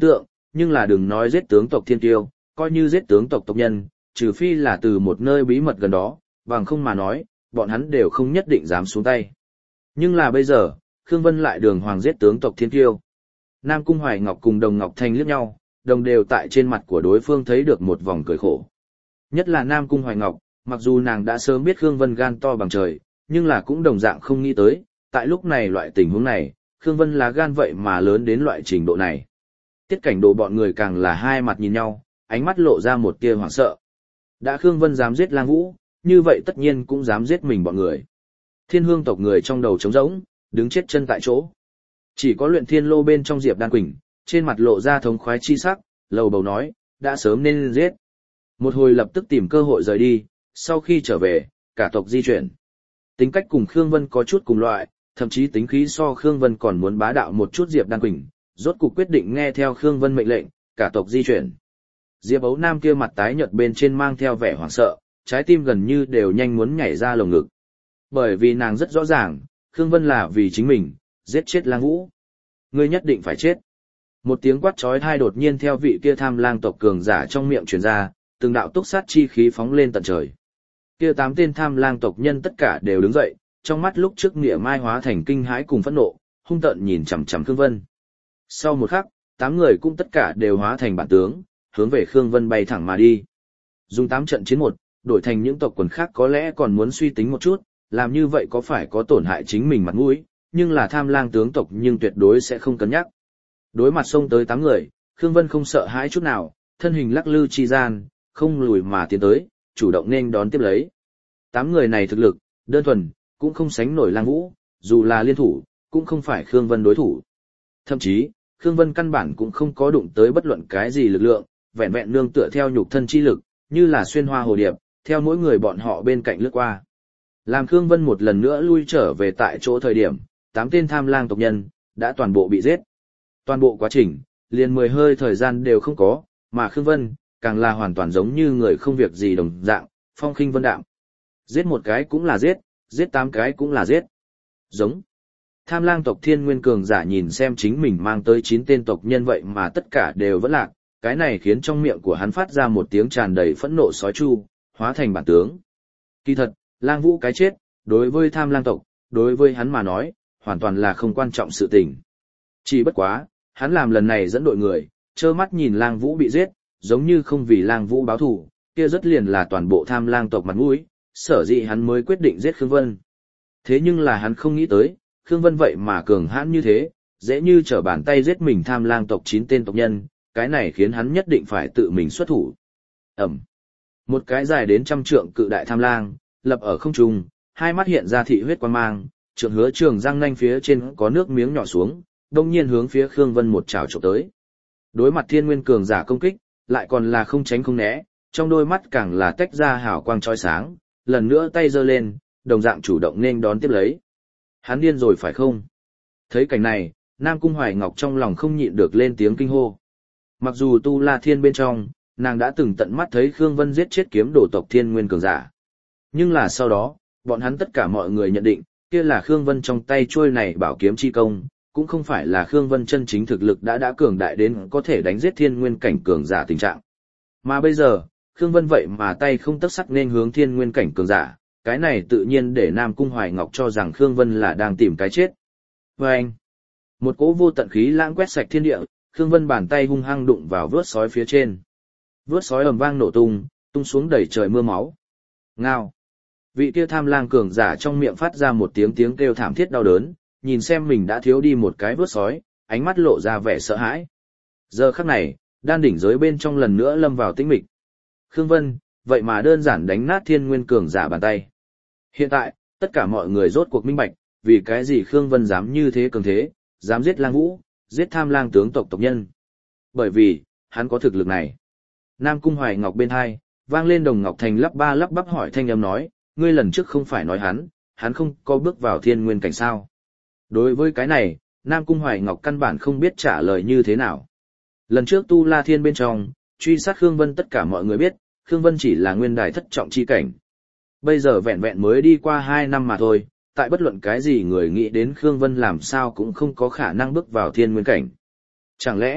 nhưng là đừng nói giết tướng tộc thiên tiêu, coi như giết tướng tộc tộc nhân, trừ phi là từ một nơi bí mật gần đó, bằng không mà nói, bọn hắn đều không nhất định dám xuống tay. Nhưng là bây giờ, Khương Vân lại đường hoàng giết tướng tộc thiên tiêu. Nam Cung Hoài Ngọc cùng Đồng Ngọc Thanh liếc nhau, đồng đều tại trên mặt của đối phương thấy được một vòng cười khổ. Nhất là Nam Cung Hoài Ngọc, mặc dù nàng đã sớm biết Khương Vân gan to bằng trời, nhưng là cũng đồng dạng không nghĩ tới, tại lúc này loại tình huống này, Khương Vân là gan vậy mà lớn đến loại trình độ này. Tiết Cảnh Đồ bọn người càng là hai mặt nhìn nhau, ánh mắt lộ ra một tia hoảng sợ. Đã Khương Vân dám giết Lang Vũ, như vậy tất nhiên cũng dám giết mình bọn người. Thiên Hương tộc người trong đầu trống rỗng, đứng chết chân tại chỗ. Chỉ có Luyện Thiên Lô bên trong Diệp Đan Quỳnh, trên mặt lộ ra thống khoái chi sắc, lầu bầu nói, đã sớm nên giết. Một hồi lập tức tìm cơ hội rời đi, sau khi trở về, cả tộc di chuyển. Tính cách cùng Khương Vân có chút cùng loại, thậm chí tính khí so Khương Vân còn muốn bá đạo một chút. Diệp Đan Quỳnh, rốt cuộc quyết định nghe theo Khương Vân mệnh lệnh, cả tộc di chuyển. Diệp Ấu Nam kia mặt tái nhợt bên trên mang theo vẻ hoảng sợ, trái tim gần như đều nhanh muốn nhảy ra lồng ngực. Bởi vì nàng rất rõ ràng, Khương Vân là vì chính mình, giết chết Lang Vũ. Ngươi nhất định phải chết. Một tiếng quát chói tai đột nhiên theo vị kia Tham Lang tộc cường giả trong miệng truyền ra, từng đạo túc sát chi khí phóng lên tận trời. Kia tám tên Tham Lang tộc nhân tất cả đều đứng dậy, trong mắt lúc trước nghĩa mai hóa thành kinh hãi cùng phẫn nộ, hung tợn nhìn chằm chằm Khương Vân. Sau một khắc, tám người cũng tất cả đều hóa thành bản tướng, hướng về Khương Vân bay thẳng mà đi. Dùng tám trận chiến một, đổi thành những tộc quần khác có lẽ còn muốn suy tính một chút, làm như vậy có phải có tổn hại chính mình mặt mũi, nhưng là Tham Lang tướng tộc nhưng tuyệt đối sẽ không cân nhắc. Đối mặt xông tới tám người, Khương Vân không sợ hãi chút nào, thân hình lắc lư chi gian, không lùi mà tiến tới, chủ động nên đón tiếp lấy. Tám người này thực lực, đơn thuần, cũng không sánh nổi Lang Vũ, dù là liên thủ, cũng không phải Khương Vân đối thủ. Thậm chí, Khương Vân căn bản cũng không có đụng tới bất luận cái gì lực lượng, vẹn vẹn nương tựa theo nhục thân chi lực, như là xuyên hoa hồ điệp, theo mỗi người bọn họ bên cạnh lướt qua. Làm Khương Vân một lần nữa lui trở về tại chỗ thời điểm, tám tên Tham Lang tộc nhân đã toàn bộ bị giết. Toàn bộ quá trình, liền mười hơi thời gian đều không có, mà Khương Vân càng là hoàn toàn giống như người không việc gì đồng dạng, phong khinh vân đạm. Giết một cái cũng là giết, giết tám cái cũng là giết. Giống. Tham Lang tộc Thiên Nguyên cường giả nhìn xem chính mình mang tới chín tên tộc nhân vậy mà tất cả đều vẫn lạc, cái này khiến trong miệng của hắn phát ra một tiếng tràn đầy phẫn nộ sói chu, hóa thành bản tướng. Kỳ thật, Lang Vũ cái chết, đối với Tham Lang tộc, đối với hắn mà nói, hoàn toàn là không quan trọng sự tình. Chỉ bất quá, hắn làm lần này dẫn đội người, trơ mắt nhìn Lang Vũ bị giết, giống như không vì Lang Vũ báo thù, kia rất liền là toàn bộ Tham Lang tộc mặt mũi, sở dĩ hắn mới quyết định giết Khương Vân. Thế nhưng là hắn không nghĩ tới, Khương Vân vậy mà cường hãn như thế, dễ như trở bàn tay giết mình Tham Lang tộc chín tên tộc nhân, cái này khiến hắn nhất định phải tự mình xuất thủ. Ẩm. Một cái dài đến trăm trượng cự đại Tham Lang, lập ở không trung, hai mắt hiện ra thị huyết quang mang, trượng hứa trường răng nanh phía trên có nước miếng nhỏ xuống, đông nhiên hướng phía Khương Vân một trảo chụp tới. Đối mặt Thiên Nguyên cường giả công kích, lại còn là không tránh không né, trong đôi mắt càng là tách ra hào quang chói sáng, lần nữa tay giơ lên, đồng dạng chủ động nên đón tiếp lấy. Hắn điên rồi phải không? Thấy cảnh này, Nam Cung Hoài Ngọc trong lòng không nhịn được lên tiếng kinh hô. Mặc dù Tu La Thiên bên trong, nàng đã từng tận mắt thấy Khương Vân giết chết kiếm đồ tộc Thiên Nguyên cường giả. Nhưng là sau đó, bọn hắn tất cả mọi người nhận định, kia là Khương Vân trong tay chuôi này bảo kiếm chi công, cũng không phải là Khương Vân chân chính thực lực đã đã cường đại đến có thể đánh giết Thiên Nguyên cảnh cường giả tình trạng. Mà bây giờ, Khương Vân vậy mà tay không tấc sắc nên hướng Thiên Nguyên cảnh cường giả, cái này tự nhiên để Nam Cung Hoài Ngọc cho rằng Khương Vân là đang tìm cái chết. Và anh, một cỗ vô tận khí lãng quét sạch thiên địa, Khương Vân bàn tay hung hăng đụng vào vớt sói phía trên. Vớt sói ầm vang nổ tung, tung xuống đầy trời mưa máu. Ngao. Vị kia Tham Lang cường giả trong miệng phát ra một tiếng tiếng kêu thảm thiết đau đớn, nhìn xem mình đã thiếu đi một cái vớt sói, ánh mắt lộ ra vẻ sợ hãi. Giờ khắc này, đan đỉnh giới bên trong lần nữa lâm vào tĩnh mịch. Khương Vân, vậy mà đơn giản đánh nát Thiên Nguyên cường giả bàn tay. Hiện tại, tất cả mọi người rốt cuộc minh bạch, vì cái gì Khương Vân dám như thế cường thế, dám giết Lang Vũ, giết Tham Lang tướng tộc tộc nhân. Bởi vì, hắn có thực lực này. Nam Cung Hoài Ngọc bên hai, vang lên Đồng Ngọc Thành lắp ba lắp bắp hỏi thanh âm nói, ngươi lần trước không phải nói hắn, hắn không có bước vào Thiên Nguyên cảnh sao. Đối với cái này, Nam Cung Hoài Ngọc căn bản không biết trả lời như thế nào. Lần trước Tu La Thiên bên trong, truy sát Khương Vân tất cả mọi người biết, Khương Vân chỉ là nguyên đài thất trọng chi cảnh. Bây giờ vẹn vẹn mới đi qua hai năm mà thôi, tại bất luận cái gì người nghĩ đến Khương Vân làm sao cũng không có khả năng bước vào Thiên Nguyên cảnh. Chẳng lẽ,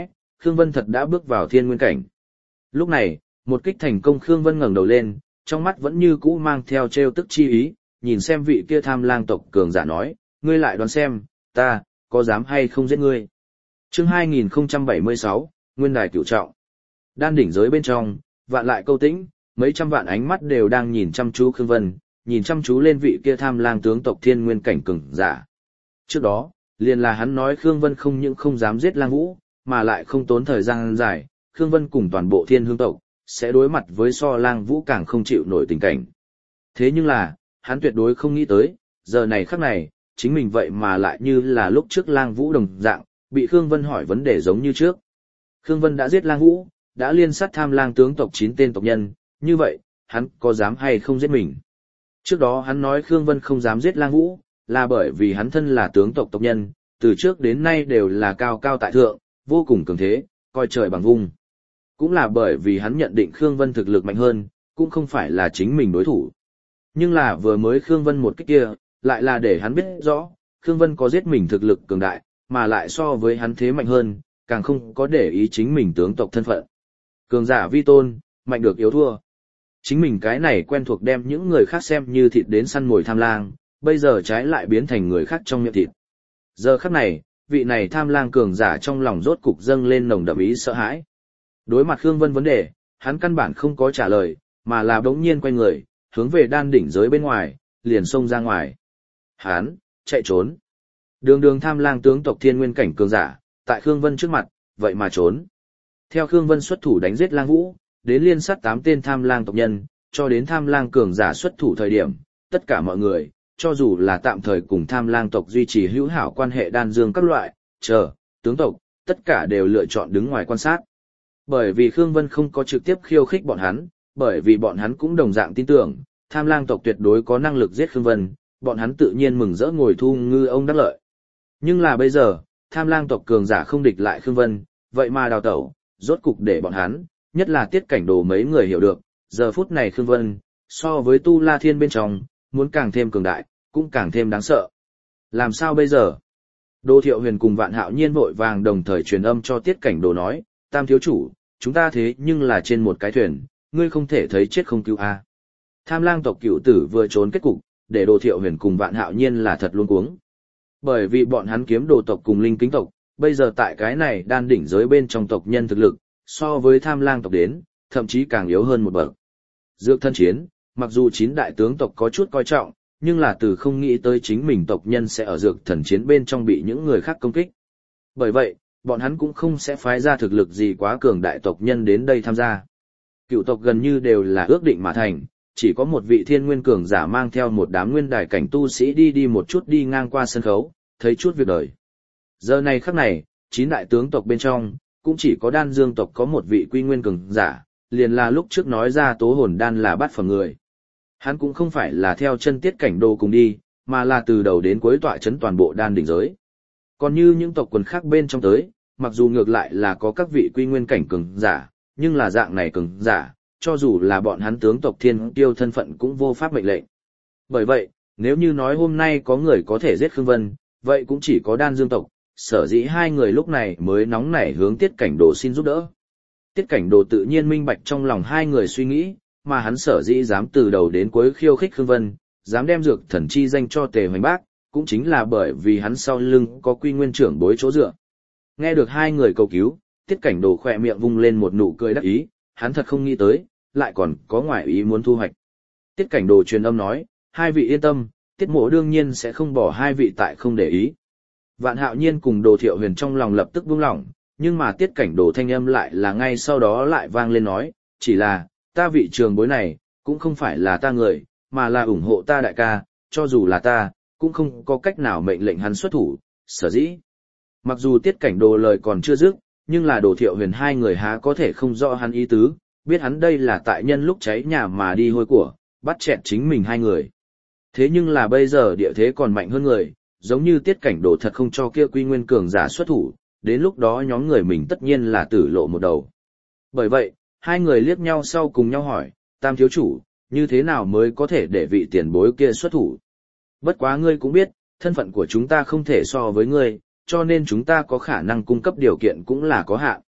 Khương Vân thật đã bước vào thiên nguyên cảnh. Lúc này, một kích thành công Khương Vân ngẩng đầu lên, trong mắt vẫn như cũ mang theo trêu tức chi ý, nhìn xem vị kia tham lang tộc cường giả nói, ngươi lại đoán xem, ta, có dám hay không giết ngươi. Chương hai nghìn không trăm bảy mươi sáu, Nguyên Đài Cửu Trọng. Đan đỉnh giới bên trong, vạn lại câu tĩnh, mấy trăm vạn ánh mắt đều đang nhìn chăm chú Khương Vân, nhìn chăm chú lên vị kia tham lang tướng tộc thiên nguyên cảnh cường giả. Trước đó, liền là hắn nói Khương Vân không những không dám giết lang vũ, mà lại không tốn thời gian dài, Khương Vân cùng toàn bộ thiên hương tộc, sẽ đối mặt với so lang vũ càng không chịu nổi tình cảnh. Thế nhưng là, hắn tuyệt đối không nghĩ tới, giờ này khắc này, chính mình vậy mà lại như là lúc trước lang vũ đồng dạng, bị Khương Vân hỏi vấn đề giống như trước. Khương Vân đã giết lang vũ, đã liên sát tham lang tướng tộc chín tên tộc nhân, như vậy, hắn có dám hay không giết mình? Trước đó hắn nói Khương Vân không dám giết lang vũ, là bởi vì hắn thân là tướng tộc tộc nhân, từ trước đến nay đều là cao cao tại thượng, vô cùng cường thế, coi trời bằng vung. Cũng là bởi vì hắn nhận định Khương Vân thực lực mạnh hơn, cũng không phải là chính mình đối thủ. Nhưng là vừa mới Khương Vân một kích kia, lại là để hắn biết rõ, Khương Vân có giết mình thực lực cường đại, mà lại so với hắn thế mạnh hơn, càng không có để ý chính mình tướng tộc thân phận. Cường giả vi tôn, mạnh được yếu thua. Chính mình cái này quen thuộc đem những người khác xem như thịt đến săn mồi tham lang, bây giờ trái lại biến thành người khác trong miệng thịt. Giờ khắc này, vị này tham lang cường giả trong lòng rốt cục dâng lên nồng đậm ý sợ hãi. Đối mặt Khương Vân vấn đề, hắn căn bản không có trả lời, mà là bỗng nhiên quay người, hướng về đan đỉnh giới bên ngoài, liền xông ra ngoài. Hắn, chạy trốn. Đường đường tham lang tướng tộc thiên nguyên cảnh cường giả, tại Khương Vân trước mặt, vậy mà trốn. Theo Khương Vân xuất thủ đánh giết lang vũ, đến liên sát tám tên tham lang tộc nhân, cho đến tham lang cường giả xuất thủ thời điểm, tất cả mọi người, cho dù là tạm thời cùng tham lang tộc duy trì hữu hảo quan hệ đan dương các loại, chờ, tướng tộc, tất cả đều lựa chọn đứng ngoài quan sát. Bởi vì Khương Vân không có trực tiếp khiêu khích bọn hắn, bởi vì bọn hắn cũng đồng dạng tin tưởng, tham lang tộc tuyệt đối có năng lực giết Khương Vân, bọn hắn tự nhiên mừng rỡ ngồi thu ngư ông đắc lợi. Nhưng là bây giờ, tham lang tộc cường giả không địch lại Khương Vân, vậy mà đào tẩu, rốt cục để bọn hắn, nhất là Tiết Cảnh Đồ mấy người hiểu được, giờ phút này Khương Vân, so với Tu La Thiên bên trong, muốn càng thêm cường đại, cũng càng thêm đáng sợ. Làm sao bây giờ? Đô Thiệu Huyền cùng Vạn Hạo Nhiên vội vàng đồng thời truyền âm cho Tiết Cảnh Đồ nói, Tam thiếu chủ, chúng ta thế nhưng là trên một cái thuyền, ngươi không thể thấy chết không cứu a. Tham lang tộc cựu tử vừa trốn kết cục, để Đô Thiệu Huyền cùng Vạn Hạo Nhiên là thật luôn cuống. Bởi vì bọn hắn kiếm đồ tộc cùng linh kính tộc, bây giờ tại cái này đan đỉnh giới bên trong tộc nhân thực lực, so với tham lang tộc đến, thậm chí càng yếu hơn một bậc. Dược thân chiến, mặc dù chín đại tướng tộc có chút coi trọng, nhưng là từ không nghĩ tới chính mình tộc nhân sẽ ở dược thần chiến bên trong bị những người khác công kích. Bởi vậy, bọn hắn cũng không sẽ phái ra thực lực gì quá cường đại tộc nhân đến đây tham gia. Cựu tộc gần như đều là ước định mà thành, chỉ có một vị thiên nguyên cường giả mang theo một đám nguyên đài cảnh tu sĩ đi đi một chút đi ngang qua sân khấu, thấy chút việc đời. Giờ này khắc này, chín đại tướng tộc bên trong, cũng chỉ có đan dương tộc có một vị quy nguyên cường giả, liền là lúc trước nói ra tố hồn đan là bát phẩm người. Hắn cũng không phải là theo chân Tiết Cảnh Đồ cùng đi, mà là từ đầu đến cuối tọa chấn toàn bộ đan đỉnh giới. Còn như những tộc quần khác bên trong tới, mặc dù ngược lại là có các vị quy nguyên cảnh cường giả, nhưng là dạng này cường giả, cho dù là bọn hắn tướng tộc thiên tiêu thân phận cũng vô pháp mệnh lệnh. Bởi vậy, nếu như nói hôm nay có người có thể giết Khương Vân, vậy cũng chỉ có đan dương tộc, sở dĩ hai người lúc này mới nóng nảy hướng Tiết Cảnh Đồ xin giúp đỡ. Tiết Cảnh Đồ tự nhiên minh bạch trong lòng hai người suy nghĩ, mà hắn sở dĩ dám từ đầu đến cuối khiêu khích Khương Vân, dám đem dược thần chi danh cho Tề Hoành Bác, cũng chính là bởi vì hắn sau lưng có quy nguyên trưởng bối chỗ dựa. Nghe được hai người cầu cứu, Tiết Cảnh Đồ khỏe miệng vung lên một nụ cười đắc ý, hắn thật không nghĩ tới, lại còn có ngoại ý muốn thu hoạch. Tiết Cảnh Đồ truyền âm nói, hai vị yên tâm, Tiết Mộ đương nhiên sẽ không bỏ hai vị tại không để ý. Vạn Hạo Nhiên cùng Đồ Thiệu Huyền trong lòng lập tức buông lỏng, nhưng mà Tiết Cảnh Đồ thanh âm lại là ngay sau đó lại vang lên nói, chỉ là, ta vị trường bối này, cũng không phải là ta người, mà là ủng hộ ta đại ca, cho dù là ta, cũng không có cách nào mệnh lệnh hắn xuất thủ, sở dĩ. Mặc dù Tiết Cảnh Đồ lời còn chưa dứt, nhưng là Đồ Thiệu Huyền hai người há có thể không rõ hắn ý tứ, biết hắn đây là tại nhân lúc cháy nhà mà đi hôi của, bắt chẹt chính mình hai người. Thế nhưng là bây giờ địa thế còn mạnh hơn người, giống như Tiết Cảnh Đồ thật không cho kia quy nguyên cường giả xuất thủ, đến lúc đó nhóm người mình tất nhiên là tử lộ một đầu. Bởi vậy, hai người liếc nhau sau cùng nhau hỏi, Tam thiếu chủ, như thế nào mới có thể để vị tiền bối kia xuất thủ? Bất quá ngươi cũng biết, thân phận của chúng ta không thể so với ngươi, cho nên chúng ta có khả năng cung cấp điều kiện cũng là có hạn.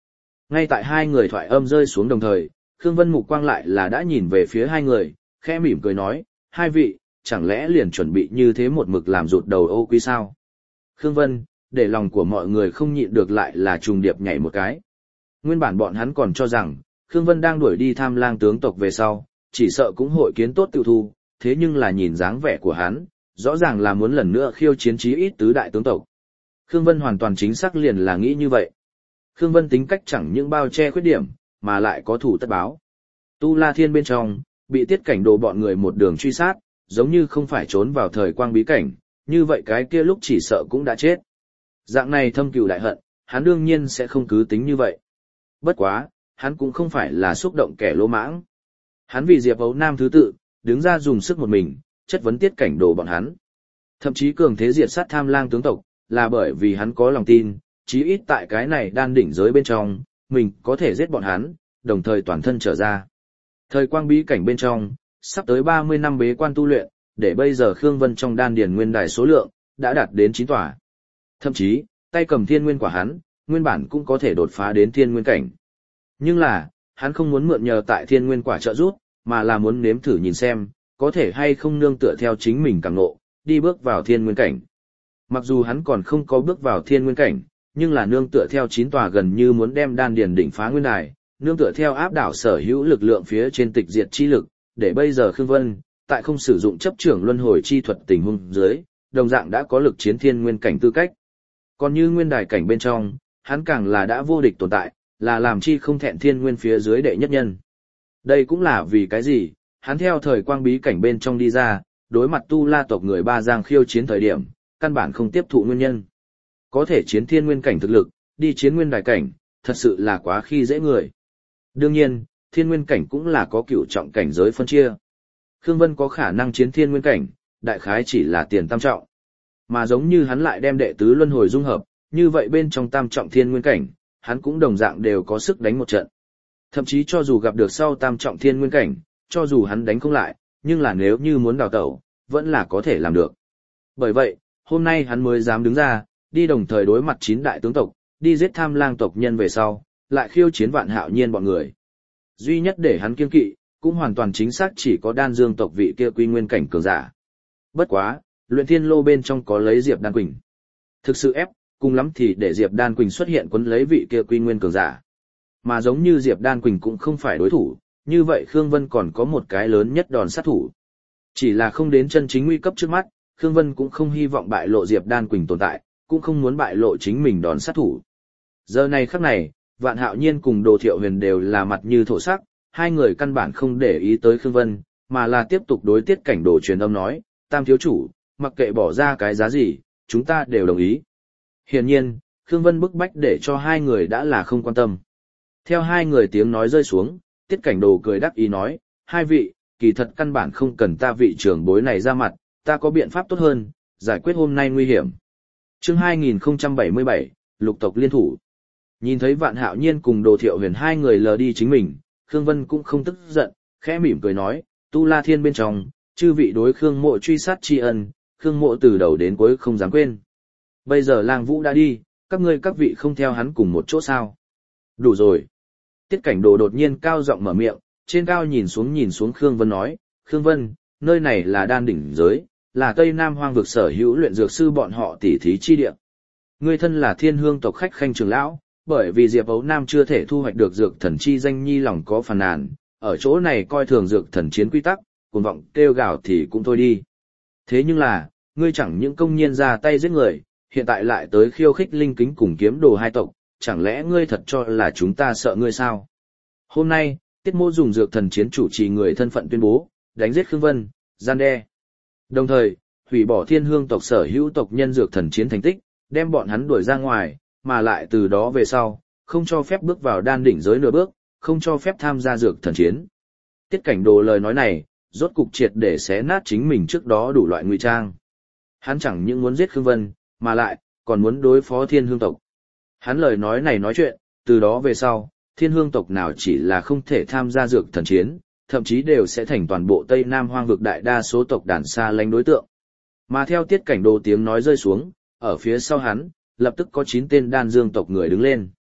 Ngay tại hai người thoại âm rơi xuống đồng thời, Khương Vân mục quang lại là đã nhìn về phía hai người, khẽ mỉm cười nói, hai vị, chẳng lẽ liền chuẩn bị như thế một mực làm rụt đầu ô quý sao? Khương Vân, để lòng của mọi người không nhịn được lại là trùng điệp nhảy một cái. Nguyên bản bọn hắn còn cho rằng, Khương Vân đang đuổi đi Tham Lang tướng tộc về sau, chỉ sợ cũng hội kiến tốt tiêu thu, thế nhưng là nhìn dáng vẻ của hắn, rõ ràng là muốn lần nữa khiêu chiến chí ít tứ đại tướng tộc. Khương Vân hoàn toàn chính xác liền là nghĩ như vậy. Khương Vân tính cách chẳng những bao che khuyết điểm, mà lại có thủ tất báo. Tu La Thiên bên trong, bị Tiết Cảnh Đồ bọn người một đường truy sát, giống như không phải trốn vào thời quang bí cảnh, như vậy cái kia lúc chỉ sợ cũng đã chết. Dạng này thâm cừu đại hận, hắn đương nhiên sẽ không cứ tính như vậy. Bất quá, hắn cũng không phải là xúc động kẻ lỗ mãng. Hắn vì Diệp Ấu Nam thứ tự, đứng ra dùng sức một mình, chất vấn Tiết Cảnh Đồ bọn hắn. Thậm chí cường thế diệt sát Tham Lang tướng tộc, là bởi vì hắn có lòng tin, chí ít tại cái này đan đỉnh giới bên trong, mình có thể giết bọn hắn, đồng thời toàn thân trở ra. Thời quang bí cảnh bên trong, sắp tới ba mươi năm bế quan tu luyện, để bây giờ Khương Vân trong đan điền nguyên đài số lượng, đã đạt đến chín tòa. Thậm chí, tay cầm thiên nguyên quả hắn, nguyên bản cũng có thể đột phá đến thiên nguyên cảnh. Nhưng là, hắn không muốn mượn nhờ tại thiên nguyên quả trợ giúp, mà là muốn nếm thử nhìn xem, có thể hay không nương tựa theo chính mình cảm ngộ, đi bước vào thiên nguyên cảnh. Mặc dù hắn còn không có bước vào thiên nguyên cảnh, nhưng là nương tựa theo chín tòa gần như muốn đem đan điền đỉnh phá nguyên đài, nương tựa theo áp đảo sở hữu lực lượng phía trên tịch diệt chi lực, để bây giờ Khương Vân, tại không sử dụng chấp trưởng luân hồi chi thuật tình huống dưới, đồng dạng đã có lực chiến thiên nguyên cảnh tư cách. Còn như nguyên đài cảnh bên trong, hắn càng là đã vô địch tồn tại, là làm chi không thẹn thiên nguyên phía dưới đệ nhất nhân. Đây cũng là vì cái gì, hắn theo thời quang bí cảnh bên trong đi ra, đối mặt Tu La tộc người Ba Giang khiêu chiến thời điểm, căn bản không tiếp thụ nguyên nhân. Có thể chiến thiên nguyên cảnh thực lực, đi chiến nguyên đài cảnh, thật sự là quá khi dễ người. Đương nhiên, thiên nguyên cảnh cũng là có cửu trọng cảnh giới phân chia. Khương Vân có khả năng chiến thiên nguyên cảnh, đại khái chỉ là tiền tam trọng. Mà giống như hắn lại đem đệ tứ luân hồi dung hợp, như vậy bên trong tam trọng thiên nguyên cảnh, hắn cũng đồng dạng đều có sức đánh một trận. Thậm chí cho dù gặp được sau tam trọng thiên nguyên cảnh, cho dù hắn đánh không lại, nhưng là nếu như muốn đào tẩu, vẫn là có thể làm được. Bởi vậy, hôm nay hắn mới dám đứng ra, đi đồng thời đối mặt chín đại tướng tộc, đi giết Tham Lang tộc nhân về sau, lại khiêu chiến Vạn Hạo Nhiên bọn người. Duy nhất để hắn kiêng kỵ, cũng hoàn toàn chính xác chỉ có Đan Dương tộc vị kia quy nguyên cảnh cường giả. Bất quá, luyện thiên lô bên trong có lấy Diệp Đan Quỳnh. Thực sự ép, cùng lắm thì để Diệp Đan Quỳnh xuất hiện quấn lấy vị kia quy nguyên cường giả. Mà giống như Diệp Đan Quỳnh cũng không phải đối thủ, như vậy Khương Vân còn có một cái lớn nhất đòn sát thủ. Chỉ là không đến chân chính nguy cấp trước mắt, Khương Vân cũng không hy vọng bại lộ Diệp Đan Quỳnh tồn tại, cũng không muốn bại lộ chính mình đòn sát thủ. Giờ này khắc này, Vạn Hạo Nhiên cùng Đồ Thiệu Huyền đều là mặt như thổ sắc, hai người căn bản không để ý tới Khương Vân, mà là tiếp tục đối Tiết Cảnh Đồ truyền âm nói, Tam thiếu chủ, mặc kệ bỏ ra cái giá gì, chúng ta đều đồng ý. Hiển nhiên, Khương Vân bức bách để cho hai người đã là không quan tâm. Theo hai người tiếng nói rơi xuống, Tiết Cảnh Đồ cười đắc ý nói, hai vị, kỳ thật căn bản không cần ta vị trưởng bối này ra mặt, ta có biện pháp tốt hơn, giải quyết hôm nay nguy hiểm. Chương hai nghìn không trăm bảy mươi bảy, Lục tộc liên thủ. Nhìn thấy Vạn Hạo Nhiên cùng Đồ Thiệu Huyền hai người lờ đi chính mình, Khương Vân cũng không tức giận, khẽ mỉm cười nói, Tu La Thiên bên trong, chư vị đối Khương Mộ truy sát tri ân, Khương Mộ từ đầu đến cuối không dám quên. Bây giờ Lang Vũ đã đi, các ngươi các vị không theo hắn cùng một chỗ sao? Đủ rồi. Tiết Cảnh Đồ đột nhiên cao giọng mở miệng, trên cao nhìn xuống nhìn xuống Khương Vân nói, Khương Vân, nơi này là đan đỉnh giới, là Tây Nam Hoang vực sở hữu luyện dược sư bọn họ tỉ thí chi địa. Ngươi thân là Thiên Hương tộc khách khanh trưởng lão, bởi vì Diệp Ấu Nam chưa thể thu hoạch được dược thần chi danh nhi lòng có phàn nàn, ở chỗ này coi thường dược thần chiến quy tắc, cuồng vọng kêu gào thì cũng thôi đi. Thế nhưng là, ngươi chẳng những công nhiên ra tay giết người, hiện tại lại tới khiêu khích linh kính cùng kiếm đồ hai tộc, chẳng lẽ ngươi thật cho là chúng ta sợ ngươi sao? Hôm nay, Tiết Mỗ dùng dược thần chiến chủ trì người thân phận tuyên bố, đánh giết Khương Vân, gian đe. Đồng thời, hủy bỏ Thiên Hương tộc sở hữu tộc nhân dược thần chiến thành tích, đem bọn hắn đuổi ra ngoài, mà lại từ đó về sau, không cho phép bước vào đan đỉnh giới nửa bước, không cho phép tham gia dược thần chiến. Tiết Cảnh Đồ lời nói này, rốt cục triệt để xé nát chính mình trước đó đủ loại ngụy trang. Hắn chẳng những muốn giết Khương Vân, mà lại, còn muốn đối phó Thiên Hương tộc. Hắn lời nói này nói chuyện, từ đó về sau, Thiên Hương tộc nào chỉ là không thể tham gia dược thần chiến, thậm chí đều sẽ thành toàn bộ Tây Nam Hoang vực đại đa số tộc đàn xa lánh đối tượng. Mà theo Tiết Cảnh Đồ tiếng nói rơi xuống, ở phía sau hắn, lập tức có chín tên Đan Dương tộc người đứng lên.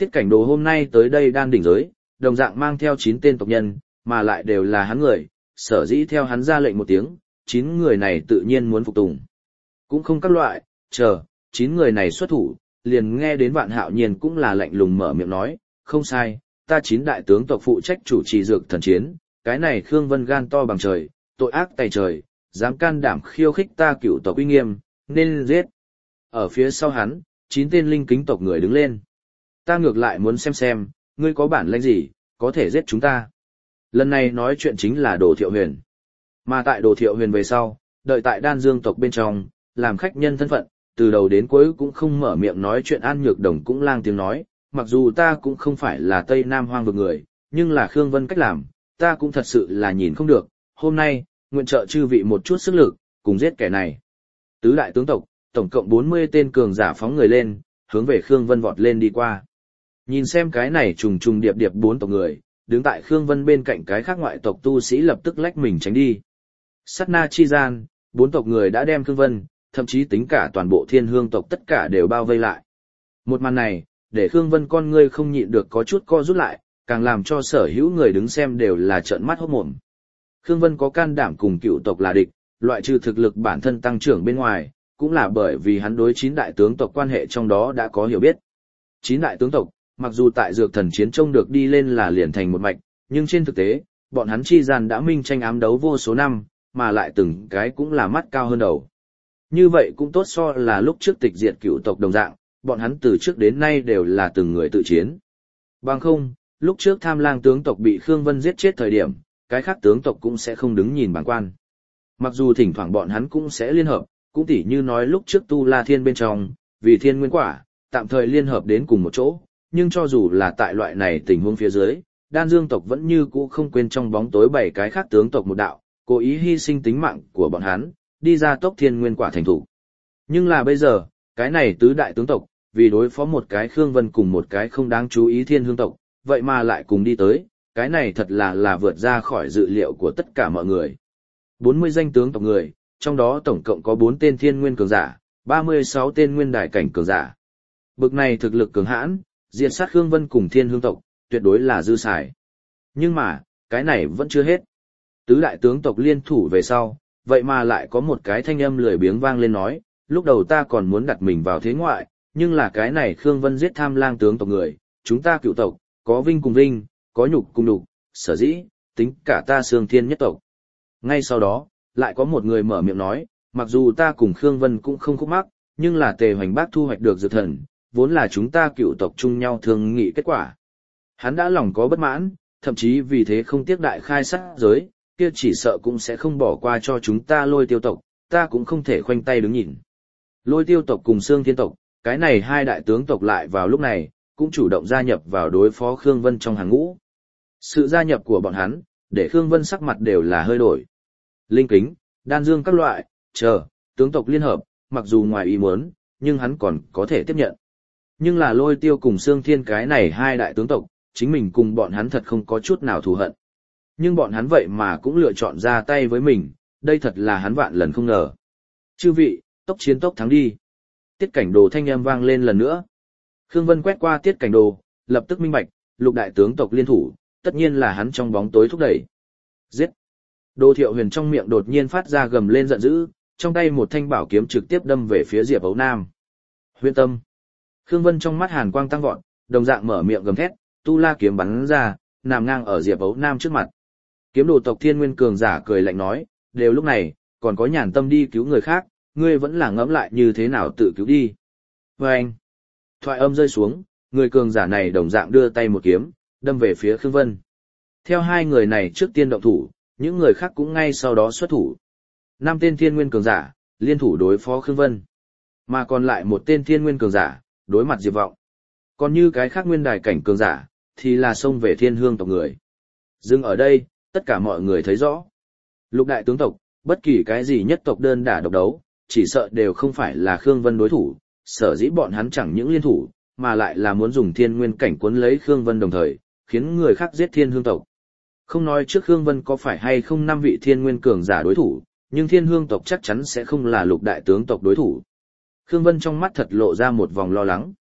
Tiết Cảnh Đồ hôm nay tới đây đan đỉnh giới, đồng dạng mang theo chín tên tộc nhân, mà lại đều là hắn người, sở dĩ theo hắn ra lệnh một tiếng, chín người này tự nhiên muốn phục tùng. Cũng không các loại, chờ, chín người này xuất thủ, liền nghe đến Vạn Hạo Nhiên cũng là lạnh lùng mở miệng nói, không sai, ta chín đại tướng tộc phụ trách chủ trì dược thần chiến, cái này Khương Vân gan to bằng trời, tội ác tày trời, dám can đảm khiêu khích ta cựu tộc uy nghiêm, nên giết. Ở phía sau hắn, chín tên linh kính tộc người đứng lên. Ta ngược lại muốn xem xem, ngươi có bản lĩnh gì, có thể giết chúng ta. Lần này nói chuyện chính là Đồ Thiệu Huyền. Mà tại Đồ Thiệu Huyền về sau, đợi tại Đan Dương tộc bên trong, làm khách nhân thân phận, từ đầu đến cuối cũng không mở miệng nói chuyện. An Nhược Đồng cũng lang tiếng nói, mặc dù ta cũng không phải là Tây Nam Hoang vực người, nhưng là Khương Vân cách làm, ta cũng thật sự là nhìn không được. Hôm nay, nguyện trợ chư vị một chút sức lực, cùng giết kẻ này. Tứ đại tướng tộc, tổng cộng bốn mươi tên cường giả phóng người lên, hướng về Khương Vân vọt lên đi qua. Nhìn xem cái này trùng trùng điệp điệp bốn tộc người, đứng tại Khương Vân bên cạnh cái khác ngoại tộc tu sĩ lập tức lách mình tránh đi. Sát na chi gian, bốn tộc người đã đem Khương Vân, thậm chí tính cả toàn bộ Thiên Hương tộc tất cả đều bao vây lại. Một màn này, để Khương Vân con ngươi không nhịn được có chút co rút lại, càng làm cho sở hữu người đứng xem đều là trợn mắt hốt mồm. Khương Vân có can đảm cùng cựu tộc là địch, loại trừ thực lực bản thân tăng trưởng bên ngoài, cũng là bởi vì hắn đối chín đại tướng tộc quan hệ trong đó đã có hiểu biết. Chín đại tướng tộc, mặc dù tại dược thần chiến trông được đi lên là liền thành một mạch, nhưng trên thực tế, bọn hắn chi gian đã minh tranh ám đấu vô số năm, mà lại từng cái cũng là mắt cao hơn đầu. Như vậy cũng tốt so là lúc trước tịch diệt cựu tộc đồng dạng, bọn hắn từ trước đến nay đều là từng người tự chiến. Bằng không, lúc trước Tham Lang tướng tộc bị Khương Vân giết chết thời điểm, cái khác tướng tộc cũng sẽ không đứng nhìn bàng quan. Mặc dù thỉnh thoảng bọn hắn cũng sẽ liên hợp, cũng tỉ như nói lúc trước Tu La Thiên bên trong, vì thiên nguyên quả, tạm thời liên hợp đến cùng một chỗ, nhưng cho dù là tại loại này tình huống phía dưới, Đan Dương tộc vẫn như cũ không quên trong bóng tối bảy cái khác tướng tộc một đạo, cố ý hy sinh tính mạng của bọn hắn, đi ra tốc thiên nguyên quả thành thủ. Nhưng là bây giờ, cái này tứ đại tướng tộc, vì đối phó một cái Khương Vân cùng một cái không đáng chú ý Thiên Hương tộc, vậy mà lại cùng đi tới, cái này thật là là vượt ra khỏi dự liệu của tất cả mọi người. bốn mươi danh tướng tộc người, trong đó tổng cộng có bốn tên thiên nguyên cường giả, ba mươi sáu tên nguyên đại cảnh cường giả. Bực này thực lực cường hãn, diệt sát Khương Vân cùng Thiên Hương tộc, tuyệt đối là dư xài. Nhưng mà, cái này vẫn chưa hết. Tứ đại tướng tộc liên thủ về sau, vậy mà lại có một cái thanh âm lười biếng vang lên nói, lúc đầu ta còn muốn đặt mình vào thế ngoại, nhưng là cái này Khương Vân giết Tham Lang tướng tộc người, chúng ta cựu tộc, có vinh cùng vinh, có nhục cùng nhục, sở dĩ, tính cả ta Sương Thiên nhất tộc. Ngay sau đó, lại có một người mở miệng nói, mặc dù ta cùng Khương Vân cũng không khúc mắc, nhưng là Tề Hoành Bác thu hoạch được dược thần, vốn là chúng ta cựu tộc chung nhau thương nghị kết quả. Hắn đã lòng có bất mãn, thậm chí vì thế không tiếc đại khai sát giới, kia chỉ sợ cũng sẽ không bỏ qua cho chúng ta Lôi Tiêu tộc, ta cũng không thể khoanh tay đứng nhìn. Lôi Tiêu tộc cùng Sương Thiên tộc, cái này hai đại tướng tộc lại vào lúc này, cũng chủ động gia nhập vào đối phó Khương Vân trong hàng ngũ. Sự gia nhập của bọn hắn, để Khương Vân sắc mặt đều là hơi đổi. Linh kính, đan dương các loại, chờ, tướng tộc liên hợp, mặc dù ngoài ý muốn, nhưng hắn còn có thể tiếp nhận. Nhưng là Lôi Tiêu cùng Sương Thiên cái này hai đại tướng tộc, chính mình cùng bọn hắn thật không có chút nào thù hận. Nhưng bọn hắn vậy mà cũng lựa chọn ra tay với mình, đây thật là hắn vạn lần không ngờ. Chư vị, tốc chiến tốc thắng đi. Tiết Cảnh Đồ thanh âm vang lên lần nữa. Khương Vân quét qua Tiết Cảnh Đồ, lập tức minh bạch, lục đại tướng tộc liên thủ, tất nhiên là hắn trong bóng tối thúc đẩy. Giết! Đồ Thiệu Huyền trong miệng đột nhiên phát ra gầm lên giận dữ, trong tay một thanh bảo kiếm trực tiếp đâm về phía Diệp Ấu Nam. Huyên tâm! Khương Vân trong mắt hàn quang tăng vọt, đồng dạng mở miệng gầm thét, tu la kiếm bắn ra, nằm ngang ở Diệp Ấu Nam trước mặt. Kiếm đồ tộc Thiên Nguyên cường giả cười lạnh nói, đều lúc này, còn có nhàn tâm đi cứu người khác, ngươi vẫn là ngẫm lại như thế nào tự cứu đi. Và anh, thoại âm rơi xuống, người cường giả này đồng dạng đưa tay một kiếm, đâm về phía Khương Vân. Theo hai người này trước tiên động thủ, những người khác cũng ngay sau đó xuất thủ. Năm tên Thiên Nguyên cường giả, liên thủ đối phó Khương Vân. Mà còn lại một tên Thiên Nguyên cường giả, đối mặt Diệp Vọng. Còn như cái khác nguyên đài cảnh cường giả, thì là xông về Thiên Hương tộc người. Dừng ở đây, tất cả mọi người thấy rõ. Lục đại tướng tộc, bất kỳ cái gì nhất tộc đơn đả độc đấu, chỉ sợ đều không phải là Khương Vân đối thủ, sở dĩ bọn hắn chẳng những liên thủ, mà lại là muốn dùng thiên nguyên cảnh cuốn lấy Khương Vân đồng thời, khiến người khác giết Thiên Hương tộc. Không nói trước Khương Vân có phải hay không năm vị thiên nguyên cường giả đối thủ, nhưng Thiên Hương tộc chắc chắn sẽ không là lục đại tướng tộc đối thủ. Khương Vân trong mắt thật lộ ra một vòng lo lắng.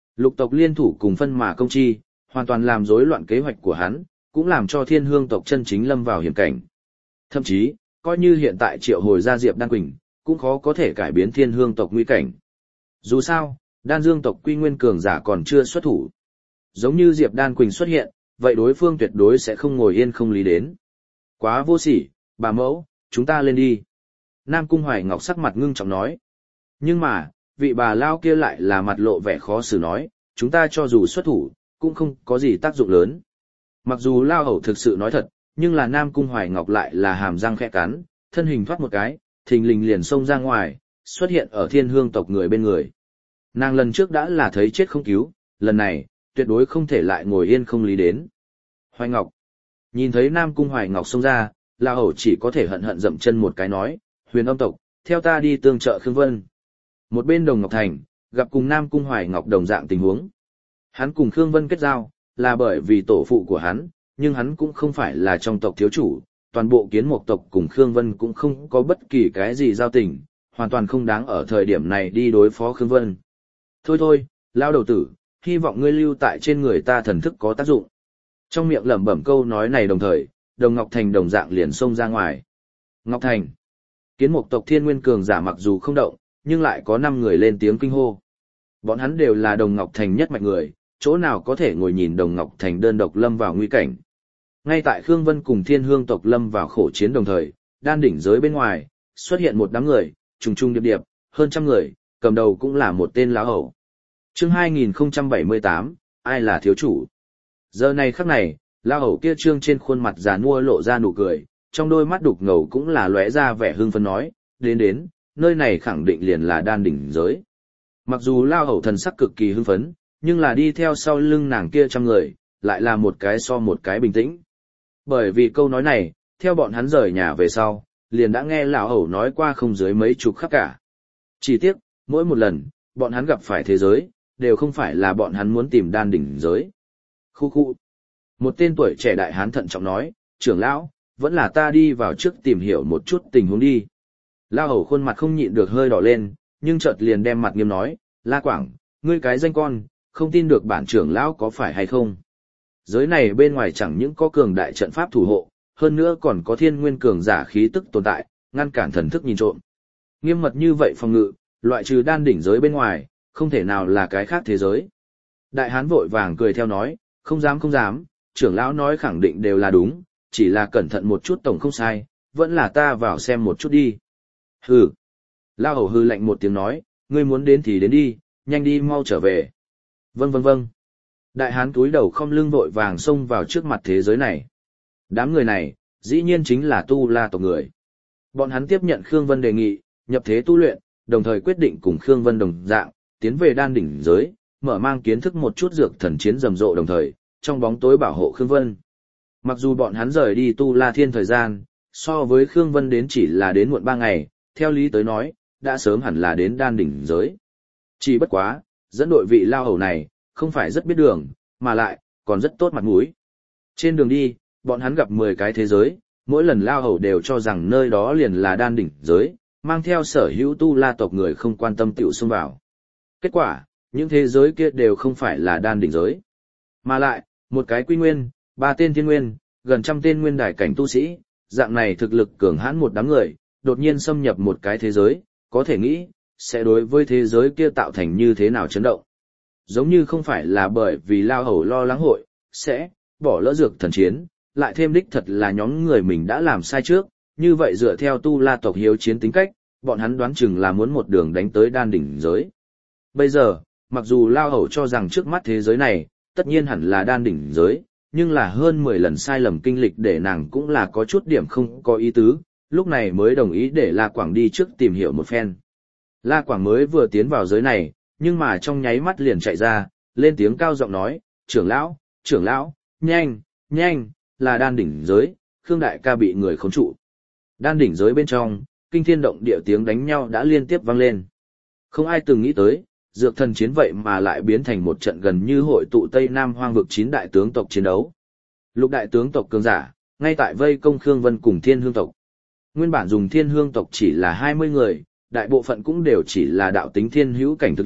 Lục tộc liên thủ cùng phân mà công chi, hoàn toàn làm rối loạn kế hoạch của hắn, cũng làm cho thiên hương tộc chân chính lâm vào hiểm cảnh. Thậm chí, coi như hiện tại triệu hồi ra Diệp Đan Quỳnh, cũng khó có thể cải biến thiên hương tộc nguy cảnh. Dù sao, đan dương tộc quy nguyên cường giả còn chưa xuất thủ. Giống như Diệp Đan Quỳnh xuất hiện, vậy đối phương tuyệt đối sẽ không ngồi yên không lý đến. Quá vô sỉ, bà mẫu, chúng ta lên đi. Nam Cung Hoài Ngọc sắc mặt ngưng trọng nói. Nhưng mà, vị bà lao kia lại là mặt lộ vẻ khó xử nói, chúng ta cho dù xuất thủ, cũng không có gì tác dụng lớn. Mặc dù lao hầu thực sự nói thật, nhưng là Nam Cung Hoài Ngọc lại là hàm răng khẽ cắn, thân hình thoát một cái, thình lình liền xông ra ngoài, xuất hiện ở thiên hương tộc người bên người. Nàng lần trước đã là thấy chết không cứu, lần này, tuyệt đối không thể lại ngồi yên không lý đến. Hoài Ngọc. Nhìn thấy Nam Cung Hoài Ngọc xông ra, lao hầu chỉ có thể hận hận dậm chân một cái nói, Huyền Âm tộc, theo ta đi tương trợ Khương Vân. Một bên Đồng Ngọc Thành, gặp cùng Nam Cung Hoài Ngọc đồng dạng tình huống. Hắn cùng Khương Vân kết giao, là bởi vì tổ phụ của hắn, nhưng hắn cũng không phải là trong tộc thiếu chủ, toàn bộ kiến mục tộc cùng Khương Vân cũng không có bất kỳ cái gì giao tình, hoàn toàn không đáng ở thời điểm này đi đối phó Khương Vân. Thôi thôi, lao đầu tử, hy vọng ngươi lưu tại trên người ta thần thức có tác dụng. Trong miệng lẩm bẩm câu nói này đồng thời, Đồng Ngọc Thành đồng dạng liền xông ra ngoài. Ngọc Thành. Kiến mục tộc thiên nguyên cường giả mặc dù không động, nhưng lại có năm người lên tiếng kinh hô. Bọn hắn đều là Đồng Ngọc Thành nhất mạnh người, chỗ nào có thể ngồi nhìn Đồng Ngọc Thành đơn độc lâm vào nguy cảnh. Ngay tại Khương Vân cùng thiên hương tộc lâm vào khổ chiến đồng thời, đan đỉnh giới bên ngoài, xuất hiện một đám người, trùng trùng điệp điệp, hơn trăm người, cầm đầu cũng là một tên lão hầu. Chương hai nghìn không trăm bảy mươi tám, ai là thiếu chủ? Giờ này khắc này, lão hầu kia trương trên khuôn mặt già nua lộ ra nụ cười, trong đôi mắt đục ngầu cũng là lóe ra vẻ hưng phấn nói, đến đến, nơi này khẳng định liền là đan đỉnh giới. Mặc dù lão hầu thần sắc cực kỳ hưng phấn, nhưng là đi theo sau lưng nàng kia trăm người, lại là một cái so một cái bình tĩnh. Bởi vì câu nói này, theo bọn hắn rời nhà về sau, liền đã nghe lão hầu nói qua không dưới mấy chục khắc cả. Chỉ tiếc, mỗi một lần, bọn hắn gặp phải thế giới, đều không phải là bọn hắn muốn tìm đan đỉnh giới. Khu khu. Một tên tuổi trẻ đại hán thận trọng nói, trưởng lão, vẫn là ta đi vào trước tìm hiểu một chút tình huống đi. Lão hầu khuôn mặt không nhịn được hơi đỏ lên, nhưng chợt liền đem mặt nghiêm nói, La Quảng, ngươi cái danh con, không tin được bản trưởng lão có phải hay không. Giới này bên ngoài chẳng những có cường đại trận pháp thủ hộ, hơn nữa còn có thiên nguyên cường giả khí tức tồn tại, ngăn cản thần thức nhìn trộm. Nghiêm mật như vậy phòng ngự, loại trừ đan đỉnh giới bên ngoài, không thể nào là cái khác thế giới. Đại hán vội vàng cười theo nói, không dám không dám, trưởng lão nói khẳng định đều là đúng, chỉ là cẩn thận một chút tổng không sai, vẫn là ta vào xem một chút đi. Hừ. Lao hầu hư lạnh một tiếng nói, ngươi muốn đến thì đến đi, nhanh đi mau trở về. Vâng vâng vâng. Đại hán túi đầu không lưng vội vàng xông vào trước mặt thế giới này. Đám người này, dĩ nhiên chính là tu la tộc người. Bọn hắn tiếp nhận Khương Vân đề nghị, nhập thế tu luyện, đồng thời quyết định cùng Khương Vân đồng dạng, tiến về đan đỉnh giới, mở mang kiến thức một chút dược thần chiến rầm rộ đồng thời, trong bóng tối bảo hộ Khương Vân. Mặc dù bọn hắn rời đi tu la thiên thời gian, so với Khương Vân đến chỉ là đến muộn ba ngày, theo lý tới nói, đã sớm hẳn là đến đan đỉnh giới. Chỉ bất quá, dẫn đội vị lao hầu này, không phải rất biết đường, mà lại, còn rất tốt mặt mũi. Trên đường đi, bọn hắn gặp mười cái thế giới, mỗi lần lao hầu đều cho rằng nơi đó liền là đan đỉnh giới, mang theo sở hữu tu la tộc người không quan tâm tiểu xông vào. Kết quả, những thế giới kia đều không phải là đan đỉnh giới. Mà lại, một cái quy nguyên, ba tên thiên nguyên, gần trăm tên nguyên đài cảnh tu sĩ, dạng này thực lực cường hãn một đám người, đột nhiên xâm nhập một cái thế giới, có thể nghĩ, sẽ đối với thế giới kia tạo thành như thế nào chấn động. Giống như không phải là bởi vì lao hầu lo lắng hội, sẽ, bỏ lỡ dược thần chiến, lại thêm đích thật là nhóm người mình đã làm sai trước, như vậy dựa theo tu la tộc hiếu chiến tính cách, bọn hắn đoán chừng là muốn một đường đánh tới đan đỉnh giới. Bây giờ, mặc dù lao hầu cho rằng trước mắt thế giới này, tất nhiên hẳn là đan đỉnh giới, nhưng là hơn mười lần sai lầm kinh lịch để nàng cũng là có chút điểm không có ý tứ, lúc này mới đồng ý để La Quảng đi trước tìm hiểu một phen. La Quảng mới vừa tiến vào giới này, nhưng mà trong nháy mắt liền chạy ra, lên tiếng cao giọng nói, trưởng lão, trưởng lão, nhanh, nhanh, là đan đỉnh giới, Khương đại ca bị người khống trụ. Đan đỉnh giới bên trong, kinh thiên động địa tiếng đánh nhau đã liên tiếp vang lên. Không ai từng nghĩ tới, dược thần chiến vậy mà lại biến thành một trận gần như hội tụ Tây Nam hoang vực chín đại tướng tộc chiến đấu. Lục đại tướng tộc cường giả, ngay tại vây công Khương Vân cùng Thiên Hương tộc. Nguyên bản dùng Thiên Hương tộc chỉ là hai mươi người, đại bộ phận cũng đều chỉ là đạo tính thiên hữu cảnh thực lực,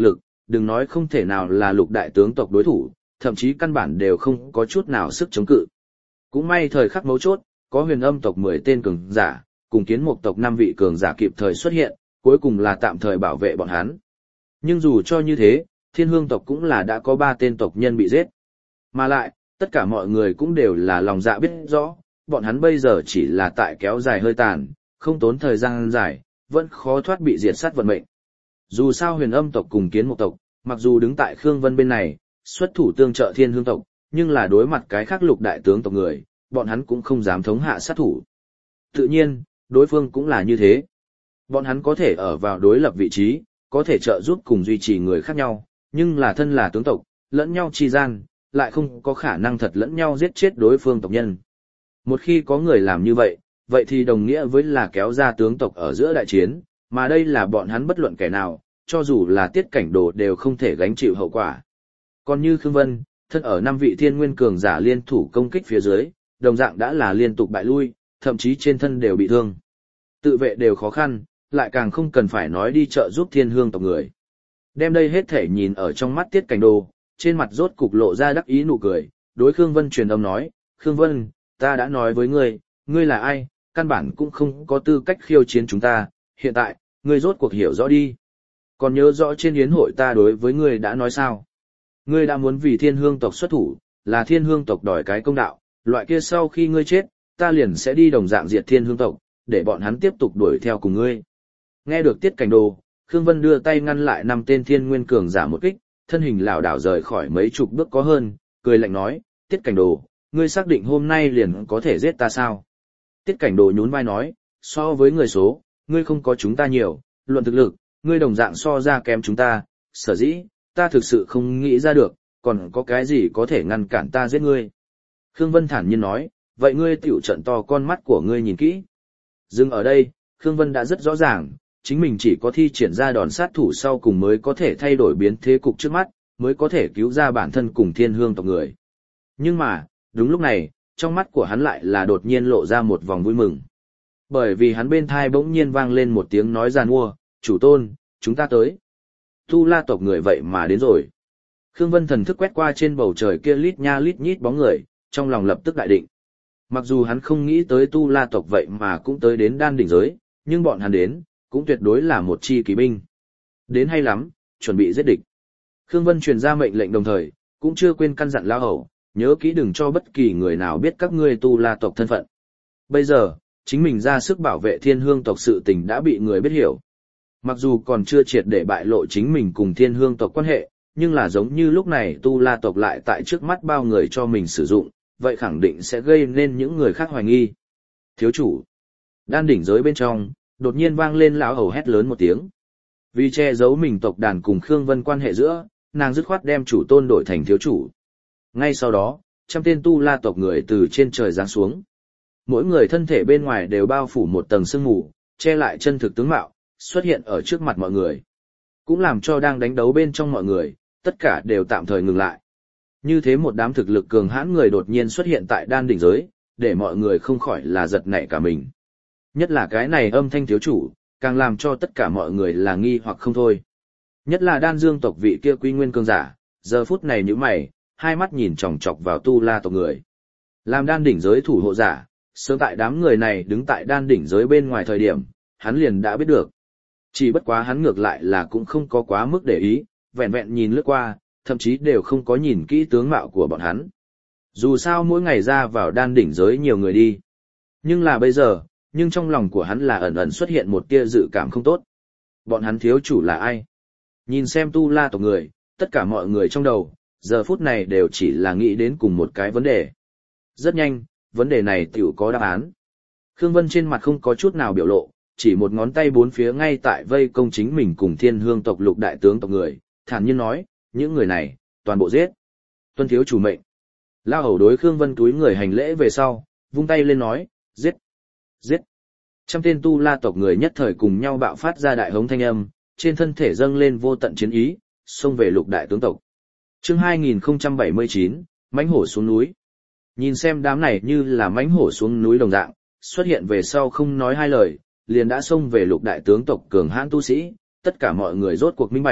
đừng nói không thể nào là lục đại tướng tộc đối thủ, thậm chí căn bản đều không có chút nào sức chống cự. Cũng may thời khắc mấu chốt, có huyền âm tộc mười tên cường giả, cùng kiến mục tộc năm vị cường giả kịp thời xuất hiện, cuối cùng là tạm thời bảo vệ bọn hắn. Nhưng dù cho như thế, thiên hương tộc cũng là đã có ba tên tộc nhân bị giết. Mà lại, tất cả mọi người cũng đều là lòng dạ biết rõ, bọn hắn bây giờ chỉ là tại kéo dài hơi tàn, không tốn thời gian dài, vẫn khó thoát bị diệt sát vận mệnh. Dù sao huyền âm tộc cùng kiến mục tộc, mặc dù đứng tại Khương Vân bên này, xuất thủ tương trợ thiên hương tộc, nhưng là đối mặt cái khác lục đại tướng tộc người, bọn hắn cũng không dám thống hạ sát thủ. Tự nhiên, đối phương cũng là như thế. Bọn hắn có thể ở vào đối lập vị trí, có thể trợ giúp cùng duy trì người khác nhau, nhưng là thân là tướng tộc, lẫn nhau chi gian, lại không có khả năng thật lẫn nhau giết chết đối phương tộc nhân. Một khi có người làm như vậy, vậy thì đồng nghĩa với là kéo ra tướng tộc ở giữa đại chiến, mà đây là bọn hắn bất luận kẻ nào, cho dù là tiết cảnh đồ đều không thể gánh chịu hậu quả. Còn như Khương Vân, thân ở năm vị thiên nguyên cường giả liên thủ công kích phía dưới, đồng dạng đã là liên tục bại lui, thậm chí trên thân đều bị thương. Tự vệ đều khó khăn, lại càng không cần phải nói đi trợ giúp thiên hương tộc người. Đem đây hết thể nhìn ở trong mắt tiết cảnh đồ, trên mặt rốt cục lộ ra đắc ý nụ cười, đối Khương Vân truyền âm nói, Khương Vân, ta đã nói với ngươi, ngươi là ai, căn bản cũng không có tư cách khiêu chiến chúng ta, hiện tại, ngươi rốt cuộc hiểu rõ đi. Còn nhớ rõ trên yến hội ta đối với ngươi đã nói sao? Ngươi đã muốn vì thiên hương tộc xuất thủ, là thiên hương tộc đòi cái công đạo, loại kia sau khi ngươi chết, ta liền sẽ đi đồng dạng diệt thiên hương tộc, để bọn hắn tiếp tục đuổi theo cùng ngươi. Nghe được tiết cảnh đồ, Khương Vân đưa tay ngăn lại năm tên thiên nguyên cường giả một kích, thân hình lảo đảo rời khỏi mấy chục bước có hơn, cười lạnh nói, tiết cảnh đồ, ngươi xác định hôm nay liền có thể giết ta sao? Tiết cảnh đồ nhún vai nói, so với người số, ngươi không có chúng ta nhiều, luận thực lực, ngươi đồng dạng so ra kém chúng ta, sở dĩ, ta thực sự không nghĩ ra được, còn có cái gì có thể ngăn cản ta giết ngươi. Khương Vân thản nhiên nói, vậy ngươi tiểu trận to con mắt của ngươi nhìn kỹ. Dừng ở đây, Khương Vân đã rất rõ ràng, chính mình chỉ có thi triển ra đòn sát thủ sau cùng mới có thể thay đổi biến thế cục trước mắt, mới có thể cứu ra bản thân cùng thiên hương tộc người. Nhưng mà, đúng lúc này, trong mắt của hắn lại là đột nhiên lộ ra một vòng vui mừng. Bởi vì hắn bên thai bỗng nhiên vang lên một tiếng nói giàn mua, chủ tôn, chúng ta tới. Tu La tộc người vậy mà đến rồi. Khương Vân thần thức quét qua trên bầu trời kia lít nha lít nhít bóng người, trong lòng lập tức đại định. Mặc dù hắn không nghĩ tới Tu La tộc vậy mà cũng tới đến đan đỉnh giới, nhưng bọn hắn đến, cũng tuyệt đối là một chi kỳ binh. Đến hay lắm, chuẩn bị giết địch. Khương Vân truyền ra mệnh lệnh đồng thời, cũng chưa quên căn dặn lão hầu, nhớ kỹ đừng cho bất kỳ người nào biết các ngươi Tu La tộc thân phận. Bây giờ, chính mình ra sức bảo vệ thiên hương tộc sự tình đã bị người biết hiểu. Mặc dù còn chưa triệt để bại lộ chính mình cùng thiên hương tộc quan hệ, nhưng là giống như lúc này Tu La tộc lại tại trước mắt bao người cho mình sử dụng, vậy khẳng định sẽ gây nên những người khác hoài nghi. Thiếu chủ, đan đỉnh giới bên trong, đột nhiên vang lên lão hầu hét lớn một tiếng. Vì che giấu mình tộc đàn cùng Khương Vân quan hệ giữa, nàng dứt khoát đem chủ tôn đổi thành thiếu chủ. Ngay sau đó, trăm tên Tu La tộc người từ trên trời giáng xuống. Mỗi người thân thể bên ngoài đều bao phủ một tầng sương mù, che lại chân thực tướng mạo, xuất hiện ở trước mặt mọi người. Cũng làm cho đang đánh đấu bên trong mọi người, tất cả đều tạm thời ngừng lại. Như thế một đám thực lực cường hãn người đột nhiên xuất hiện tại đan đỉnh giới, để mọi người không khỏi là giật nảy cả mình. Nhất là cái này âm thanh thiếu chủ, càng làm cho tất cả mọi người là nghi hoặc không thôi. Nhất là đan dương tộc vị kia quy nguyên cường giả, giờ phút này nhíu mày, hai mắt nhìn chòng chọc vào Tu La tộc người. Làm đan đỉnh giới thủ hộ giả, sớm tại đám người này đứng tại đan đỉnh giới bên ngoài thời điểm, hắn liền đã biết được. Chỉ bất quá hắn ngược lại là cũng không có quá mức để ý, vẹn vẹn nhìn lướt qua, thậm chí đều không có nhìn kỹ tướng mạo của bọn hắn. Dù sao mỗi ngày ra vào đan đỉnh giới nhiều người đi. Nhưng là bây giờ, nhưng trong lòng của hắn là ẩn ẩn xuất hiện một tia dự cảm không tốt. Bọn hắn thiếu chủ là ai? Nhìn xem Tu La tộc người, tất cả mọi người trong đầu, giờ phút này đều chỉ là nghĩ đến cùng một cái vấn đề. Rất nhanh, vấn đề này tiểu có đáp án. Khương Vân trên mặt không có chút nào biểu lộ, chỉ một ngón tay bốn phía ngay tại vây công chính mình cùng thiên hương tộc lục đại tướng tộc người, thản nhiên nói, những người này, toàn bộ giết. Tuân thiếu chủ mệnh. Lao hầu đối Khương Vân túi người hành lễ về sau, vung tay lên nói, giết, giết. Trăm tên Tu La tộc người nhất thời cùng nhau bạo phát ra đại hống thanh âm, trên thân thể dâng lên vô tận chiến ý, xông về lục đại tướng tộc. Chương hai nghìn không trăm bảy mươi chín, mãnh hổ xuống núi. Nhìn xem đám này như là mãnh hổ xuống núi đồng dạng, xuất hiện về sau không nói hai lời, liền đã xông về lục đại tướng tộc cường hãn tu sĩ, tất cả mọi người rốt cuộc minh bạch,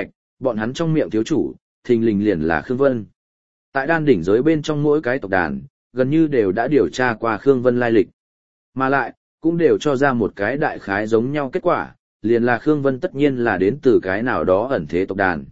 bọn hắn trong miệng thiếu chủ, thình lình liền là Khương Vân. Tại đan đỉnh giới bên trong mỗi cái tộc đàn, gần như đều đã điều tra qua Khương Vân lai lịch. Mà lại, cũng đều cho ra một cái đại khái giống nhau kết quả, liền là Khương Vân tất nhiên là đến từ cái nào đó ẩn thế tộc đàn.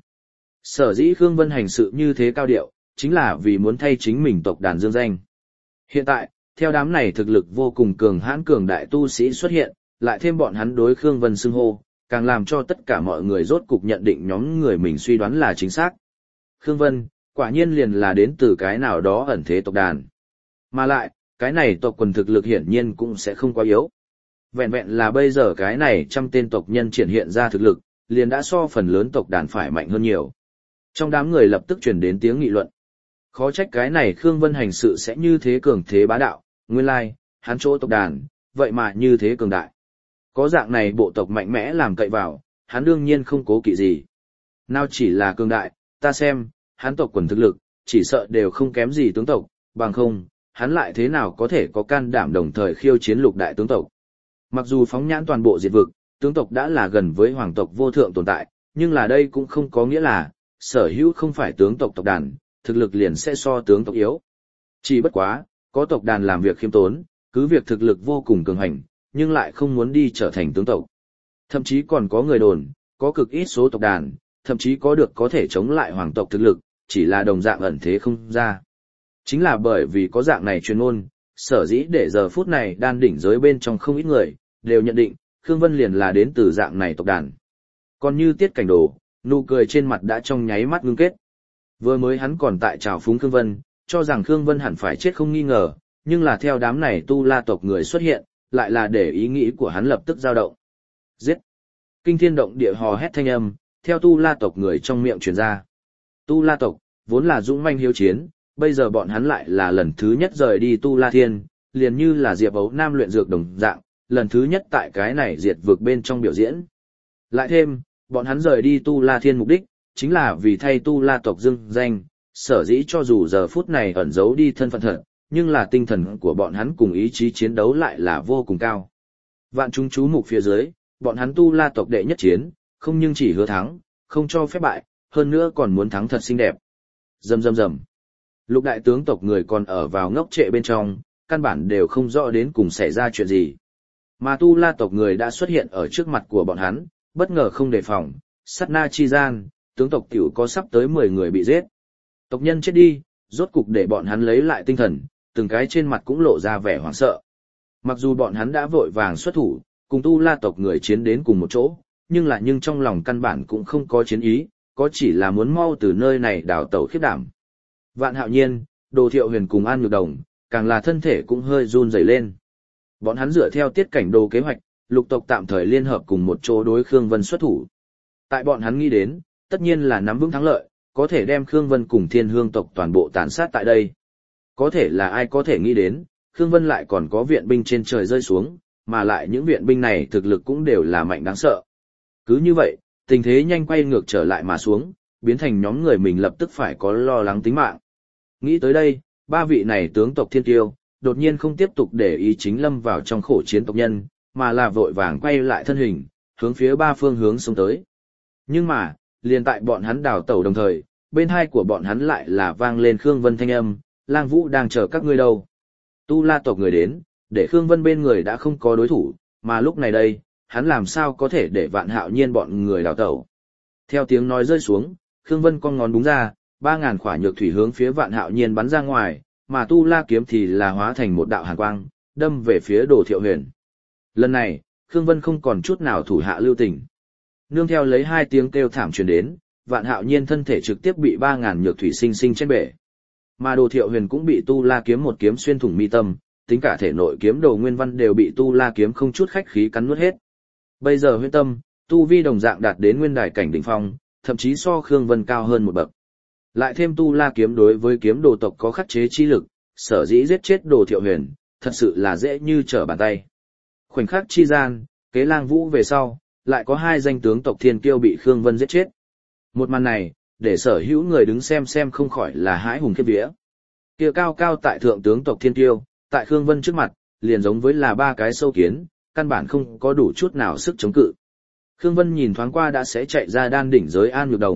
Sở dĩ Khương Vân hành sự như thế cao điệu, chính là vì muốn thay chính mình tộc đàn dương danh. Hiện tại, theo đám này thực lực vô cùng cường hãn cường đại tu sĩ xuất hiện, lại thêm bọn hắn đối Khương Vân xưng hô, càng làm cho tất cả mọi người rốt cục nhận định nhóm người mình suy đoán là chính xác. Khương Vân, quả nhiên liền là đến từ cái nào đó ẩn thế tộc đàn. Mà lại, cái này tộc quần thực lực hiển nhiên cũng sẽ không quá yếu. Vẹn vẹn là bây giờ cái này trăm tên tộc nhân triển hiện ra thực lực, liền đã so phần lớn tộc đàn phải mạnh hơn nhiều. Trong đám người lập tức truyền đến tiếng nghị luận. Khó trách cái này Khương Vân hành sự sẽ như thế cường thế bá đạo, nguyên lai, hắn chỗ tộc đàn, vậy mà như thế cường đại. Có dạng này bộ tộc mạnh mẽ làm cậy vào, hắn đương nhiên không cố kỵ gì. Nào chỉ là cường đại, ta xem, hắn tộc quần thực lực, chỉ sợ đều không kém gì tướng tộc, bằng không, hắn lại thế nào có thể có can đảm đồng thời khiêu chiến lục đại tướng tộc. Mặc dù phóng nhãn toàn bộ diệt vực, tướng tộc đã là gần với hoàng tộc vô thượng tồn tại, nhưng là đây cũng không có nghĩa là, sở hữu không phải tướng tộc tộc đàn, thực lực liền sẽ so tướng tộc yếu. Chỉ bất quá, có tộc đàn làm việc khiêm tốn, cứ việc thực lực vô cùng cường hành, nhưng lại không muốn đi trở thành tướng tộc. Thậm chí còn có người đồn, có cực ít số tộc đàn, thậm chí có được có thể chống lại hoàng tộc thực lực, chỉ là đồng dạng ẩn thế không ra. Chính là bởi vì có dạng này truyền ngôn, sở dĩ để giờ phút này đan đỉnh giới bên trong không ít người, đều nhận định, Khương Vân liền là đến từ dạng này tộc đàn. Còn như Tiết Cảnh Đồ, nụ cười trên mặt đã trong nháy mắt ngưng kết. Vừa mới hắn còn tại trào phúng Khương Vân, cho rằng Khương Vân hẳn phải chết không nghi ngờ, nhưng là theo đám này tu la tộc người xuất hiện, lại là để ý nghĩ của hắn lập tức dao động. Giết! Kinh thiên động địa hò hét thanh âm, theo tu la tộc người trong miệng truyền ra. Tu la tộc, vốn là dũng manh hiếu chiến, bây giờ bọn hắn lại là lần thứ nhất rời đi tu la thiên, liền như là Diệp Ấu Nam luyện dược đồng dạng, lần thứ nhất tại cái này diệt vực bên trong biểu diễn. Lại thêm, bọn hắn rời đi tu la thiên mục đích, chính là vì thay tu la tộc dưng danh, sở dĩ cho dù giờ phút này ẩn giấu đi thân phận thật, nhưng là tinh thần của bọn hắn cùng ý chí chiến đấu lại là vô cùng cao. Vạn chúng chú mục phía dưới, bọn hắn tu la tộc đệ nhất chiến, không nhưng chỉ hứa thắng, không cho phép bại, hơn nữa còn muốn thắng thật xinh đẹp. Rầm rầm rầm. Lục đại tướng tộc người còn ở vào ngốc trệ bên trong, căn bản đều không rõ đến cùng xảy ra chuyện gì. Mà tu la tộc người đã xuất hiện ở trước mặt của bọn hắn, bất ngờ không đề phòng, sát na chi gian, tướng tộc tiểu có sắp tới mười người bị giết. Tộc nhân chết đi, rốt cục để bọn hắn lấy lại tinh thần, từng cái trên mặt cũng lộ ra vẻ hoảng sợ. Mặc dù bọn hắn đã vội vàng xuất thủ, cùng tu la tộc người chiến đến cùng một chỗ, nhưng là nhưng trong lòng căn bản cũng không có chiến ý, có chỉ là muốn mau từ nơi này đào tẩu khiếp đảm. Vạn Hạo Nhiên, Đồ Thiệu Huyền cùng An Nhược Đồng, càng là thân thể cũng hơi run rẩy lên. Bọn hắn dựa theo Tiết Cảnh Đồ kế hoạch, lục tộc tạm thời liên hợp cùng một chỗ đối Khương Vân xuất thủ. Tại bọn hắn nghĩ đến, tất nhiên là nắm vững thắng lợi, có thể đem Khương Vân cùng Thiên Hương tộc toàn bộ tàn sát tại đây. Có thể là ai có thể nghĩ đến, Khương Vân lại còn có viện binh trên trời rơi xuống, mà lại những viện binh này thực lực cũng đều là mạnh đáng sợ. Cứ như vậy, tình thế nhanh quay ngược trở lại mà xuống, biến thành nhóm người mình lập tức phải có lo lắng tính mạng. Nghĩ tới đây, ba vị này tướng tộc thiên tiêu, đột nhiên không tiếp tục để ý chính lâm vào trong khổ chiến tộc nhân, mà là vội vàng quay lại thân hình, hướng phía ba phương hướng xông tới. Nhưng mà, liền tại bọn hắn đào tẩu đồng thời, bên hai của bọn hắn lại là vang lên Khương Vân thanh âm, Lang Vũ đang chờ các ngươi đâu. Tu la tộc người đến, để Khương Vân bên người đã không có đối thủ, mà lúc này đây, hắn làm sao có thể để Vạn Hạo Nhiên bọn người đào tẩu. Theo tiếng nói rơi xuống, Khương Vân cong ngón đúng ra, ba ngàn khỏa nhược thủy hướng phía Vạn Hạo Nhiên bắn ra ngoài, mà tu la kiếm thì là hóa thành một đạo hàn quang, đâm về phía Đồ Thiệu Huyền. Lần này, Khương Vân không còn chút nào thủ hạ lưu tình. Nương theo lấy hai tiếng kêu thảm truyền đến, Vạn Hạo Nhiên thân thể trực tiếp bị ba ngàn nhược thủy sinh sinh trên bể. Mà Đồ Thiệu Huyền cũng bị tu la kiếm một kiếm xuyên thủng mi tâm, tính cả thể nội kiếm đồ nguyên văn đều bị tu la kiếm không chút khách khí cắn nuốt hết. Bây giờ huyễn tâm, tu vi đồng dạng đạt đến nguyên đài cảnh đỉnh phong, thậm chí so Khương Vân cao hơn một bậc. Lại thêm tu la kiếm đối với kiếm đồ tộc có khắc chế chi lực, sở dĩ giết chết Đồ Thiệu Huyền, thật sự là dễ như trở bàn tay. Khoảnh khắc chi gian, kế Lang Vũ về sau, lại có hai danh tướng tộc thiên kiêu bị Khương Vân giết chết. Một màn này, để sở hữu người đứng xem xem không khỏi là hãi hùng khiếp vía. Kia cao cao tại thượng tướng tộc thiên kiêu, tại Khương Vân trước mặt, liền giống với là ba cái sâu kiến, căn bản không có đủ chút nào sức chống cự. Khương Vân nhìn thoáng qua đã sẽ chạy ra đan đỉnh giới An Nhược Đồng,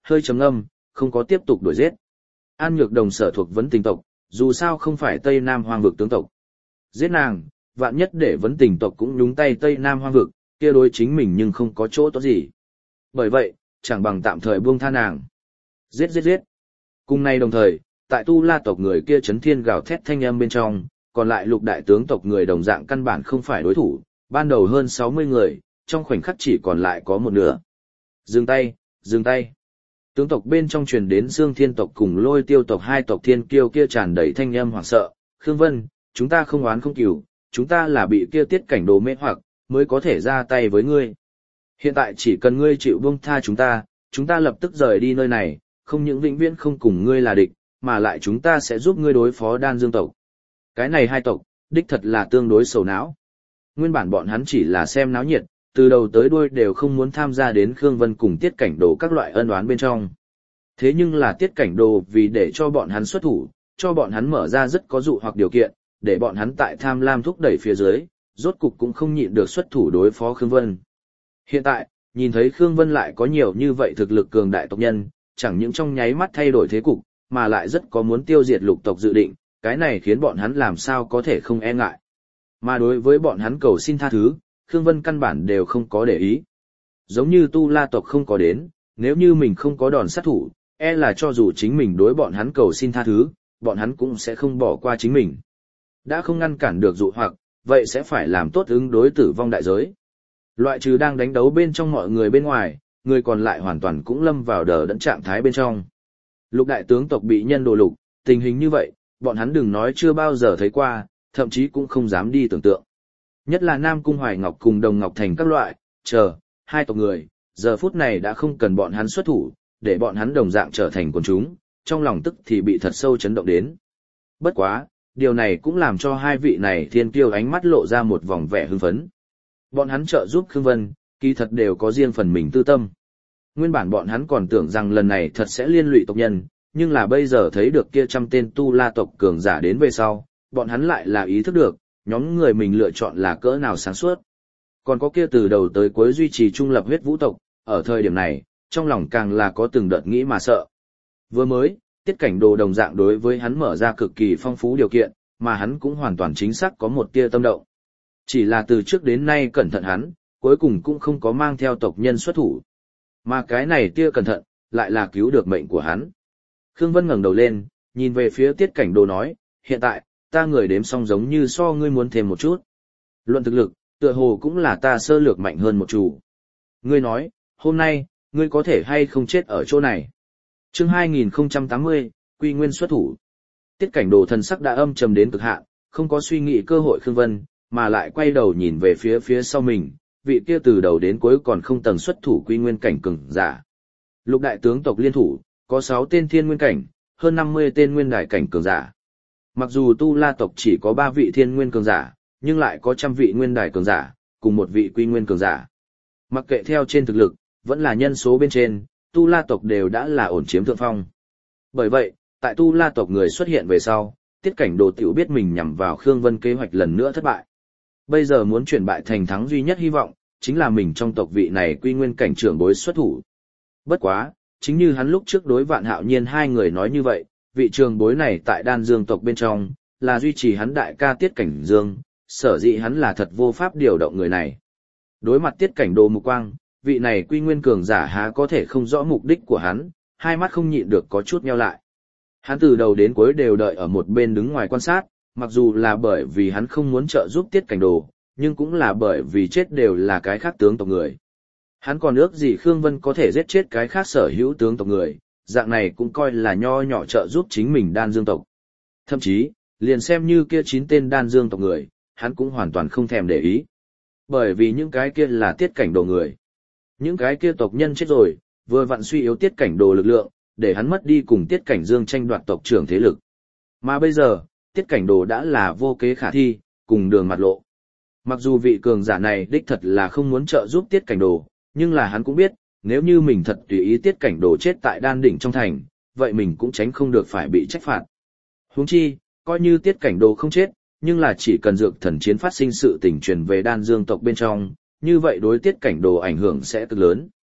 hơi trầm ngâm, không có tiếp tục đuổi giết. An Nhược Đồng sở thuộc Vấn Tình tộc, dù sao không phải Tây Nam Hoang vực tướng tộc. Giết nàng, vạn nhất để Vấn Tình tộc cũng nhúng tay Tây Nam Hoang vực, kia đối chính mình nhưng không có chỗ tốt gì. Bởi vậy, chẳng bằng tạm thời buông tha nàng. Giết giết giết. Cùng nay đồng thời, tại Tu La tộc người kia chấn thiên gào thét thanh âm bên trong, còn lại lục đại tướng tộc người đồng dạng căn bản không phải đối thủ, ban đầu hơn sáu mươi người, trong khoảnh khắc chỉ còn lại có một nửa. Dừng tay, dừng tay. Tướng tộc bên trong truyền đến Dương Thiên tộc cùng Lôi Tiêu tộc hai tộc thiên kiêu kia tràn đầy thanh âm hoảng sợ. Khương Vân, chúng ta không oán không cừu, chúng ta là bị kia Tiết Cảnh Đồ mê hoặc, mới có thể ra tay với ngươi. Hiện tại chỉ cần ngươi chịu buông tha chúng ta, chúng ta lập tức rời đi nơi này, không những vĩnh viễn không cùng ngươi là địch, mà lại chúng ta sẽ giúp ngươi đối phó Đan Dương tộc. Cái này hai tộc, đích thật là tương đối sầu não. Nguyên bản bọn hắn chỉ là xem náo nhiệt, từ đầu tới đuôi đều không muốn tham gia đến Khương Vân cùng Tiết Cảnh Đồ các loại ân oán bên trong. Thế nhưng là Tiết Cảnh Đồ vì để cho bọn hắn xuất thủ, cho bọn hắn mở ra rất có dụ hoặc điều kiện, để bọn hắn tại tham lam thúc đẩy phía dưới, rốt cục cũng không nhịn được xuất thủ đối phó Khương Vân. Hiện tại, nhìn thấy Khương Vân lại có nhiều như vậy thực lực cường đại tộc nhân, chẳng những trong nháy mắt thay đổi thế cục, mà lại rất có muốn tiêu diệt lục tộc dự định, cái này khiến bọn hắn làm sao có thể không e ngại. Mà đối với bọn hắn cầu xin tha thứ, Khương Vân căn bản đều không có để ý. Giống như Tu La tộc không có đến, nếu như mình không có đòn sát thủ, e là cho dù chính mình đối bọn hắn cầu xin tha thứ, bọn hắn cũng sẽ không bỏ qua chính mình. Đã không ngăn cản được dụ hoặc, vậy sẽ phải làm tốt ứng đối tử vong đại giới. Loại trừ đang đánh đấu bên trong mọi người bên ngoài, người còn lại hoàn toàn cũng lâm vào đờ đẫn trạng thái bên trong. Lục đại tướng tộc bị nhân đồ lục, tình hình như vậy, bọn hắn đừng nói chưa bao giờ thấy qua, thậm chí cũng không dám đi tưởng tượng. Nhất là Nam Cung Hoài Ngọc cùng Đồng Ngọc Thành các loại, chờ, hai tộc người, giờ phút này đã không cần bọn hắn xuất thủ, để bọn hắn đồng dạng trở thành quần chúng, trong lòng tức thì bị thật sâu chấn động đến. Bất quá, điều này cũng làm cho hai vị này thiên kiêu ánh mắt lộ ra một vòng vẻ hưng phấn. Bọn hắn trợ giúp Khương Vân, kỳ thật đều có riêng phần mình tư tâm. Nguyên bản bọn hắn còn tưởng rằng lần này thật sẽ liên lụy tộc nhân, nhưng là bây giờ thấy được kia trăm tên Tu La tộc cường giả đến về sau, bọn hắn lại là ý thức được, nhóm người mình lựa chọn là cỡ nào sáng suốt. Còn có kia từ đầu tới cuối duy trì trung lập huyết vũ tộc, ở thời điểm này, trong lòng càng là có từng đợt nghĩ mà sợ. Vừa mới, Tiết Cảnh Đồ đồng dạng đối với hắn mở ra cực kỳ phong phú điều kiện, mà hắn cũng hoàn toàn chính xác có một tia tâm động. Chỉ là từ trước đến nay cẩn thận hắn, cuối cùng cũng không có mang theo tộc nhân xuất thủ. Mà cái này tia cẩn thận, lại là cứu được mệnh của hắn. Khương Vân ngẩng đầu lên, nhìn về phía Tiết Cảnh Đồ nói, hiện tại, ta người đếm xong giống như so ngươi muốn thêm một chút. Luận thực lực, tựa hồ cũng là ta sơ lược mạnh hơn một chủ. Ngươi nói, hôm nay, ngươi có thể hay không chết ở chỗ này. Chương hai nghìn không trăm tám mươi, Quy Nguyên xuất thủ. Tiết Cảnh Đồ thần sắc đã âm trầm đến cực hạn, không có suy nghĩ cơ hội Khương Vân, mà lại quay đầu nhìn về phía phía sau mình, vị kia từ đầu đến cuối còn không tầng xuất thủ Quy Nguyên cảnh cường giả. Lục đại tướng tộc liên thủ, có sáu tên thiên nguyên cảnh, hơn năm mươi tên nguyên đại cảnh cường giả. Mặc dù Tu La tộc chỉ có ba vị thiên nguyên cường giả, nhưng lại có trăm vị nguyên đại cường giả, cùng một vị Quy Nguyên cường giả. Mặc kệ theo trên thực lực, vẫn là nhân số bên trên, Tu La tộc đều đã là ổn chiếm thượng phong. Bởi vậy, tại Tu La tộc người xuất hiện về sau, Tiết Cảnh Đồ tiểu biết mình nhằm vào Khương Vân kế hoạch lần nữa thất bại. Bây giờ muốn chuyển bại thành thắng duy nhất hy vọng, chính là mình trong tộc vị này Quy Nguyên cảnh trưởng bối xuất thủ. Bất quá, chính như hắn lúc trước đối Vạn Hạo Nhiên hai người nói như vậy, vị trường bối này tại Đan Dương tộc bên trong, là duy trì hắn đại ca Tiết Cảnh Dương, sở dĩ hắn là thật vô pháp điều động người này. Đối mặt Tiết Cảnh Đồ mục quang, vị này Quy Nguyên cường giả há có thể không rõ mục đích của hắn, hai mắt không nhịn được có chút nheo lại. Hắn từ đầu đến cuối đều đợi ở một bên đứng ngoài quan sát, mặc dù là bởi vì hắn không muốn trợ giúp Tiết Cảnh Đồ, nhưng cũng là bởi vì chết đều là cái khác tướng tộc người. Hắn còn ước gì Khương Vân có thể giết chết cái khác sở hữu tướng tộc người, dạng này cũng coi là nho nhỏ trợ giúp chính mình Đan Dương tộc. Thậm chí, liền xem như kia chín tên Đan Dương tộc người, hắn cũng hoàn toàn không thèm để ý. Bởi vì những cái kia là Tiết Cảnh Đồ người. Những cái kia tộc nhân chết rồi, vừa vặn suy yếu Tiết Cảnh Đồ lực lượng, để hắn mất đi cùng Tiết Cảnh Dương tranh đoạt tộc trưởng thế lực. Mà bây giờ, Tiết Cảnh Đồ đã là vô kế khả thi, cùng đường mặt lộ. Mặc dù vị cường giả này đích thật là không muốn trợ giúp Tiết Cảnh Đồ, nhưng là hắn cũng biết, nếu như mình thật tùy ý Tiết Cảnh Đồ chết tại Đan đỉnh trong thành, vậy mình cũng tránh không được phải bị trách phạt. Huống chi, coi như Tiết Cảnh Đồ không chết, nhưng là chỉ cần dược thần chiến phát sinh sự tình truyền về Đan Dương tộc bên trong, như vậy đối Tiết Cảnh Đồ ảnh hưởng sẽ cực lớn.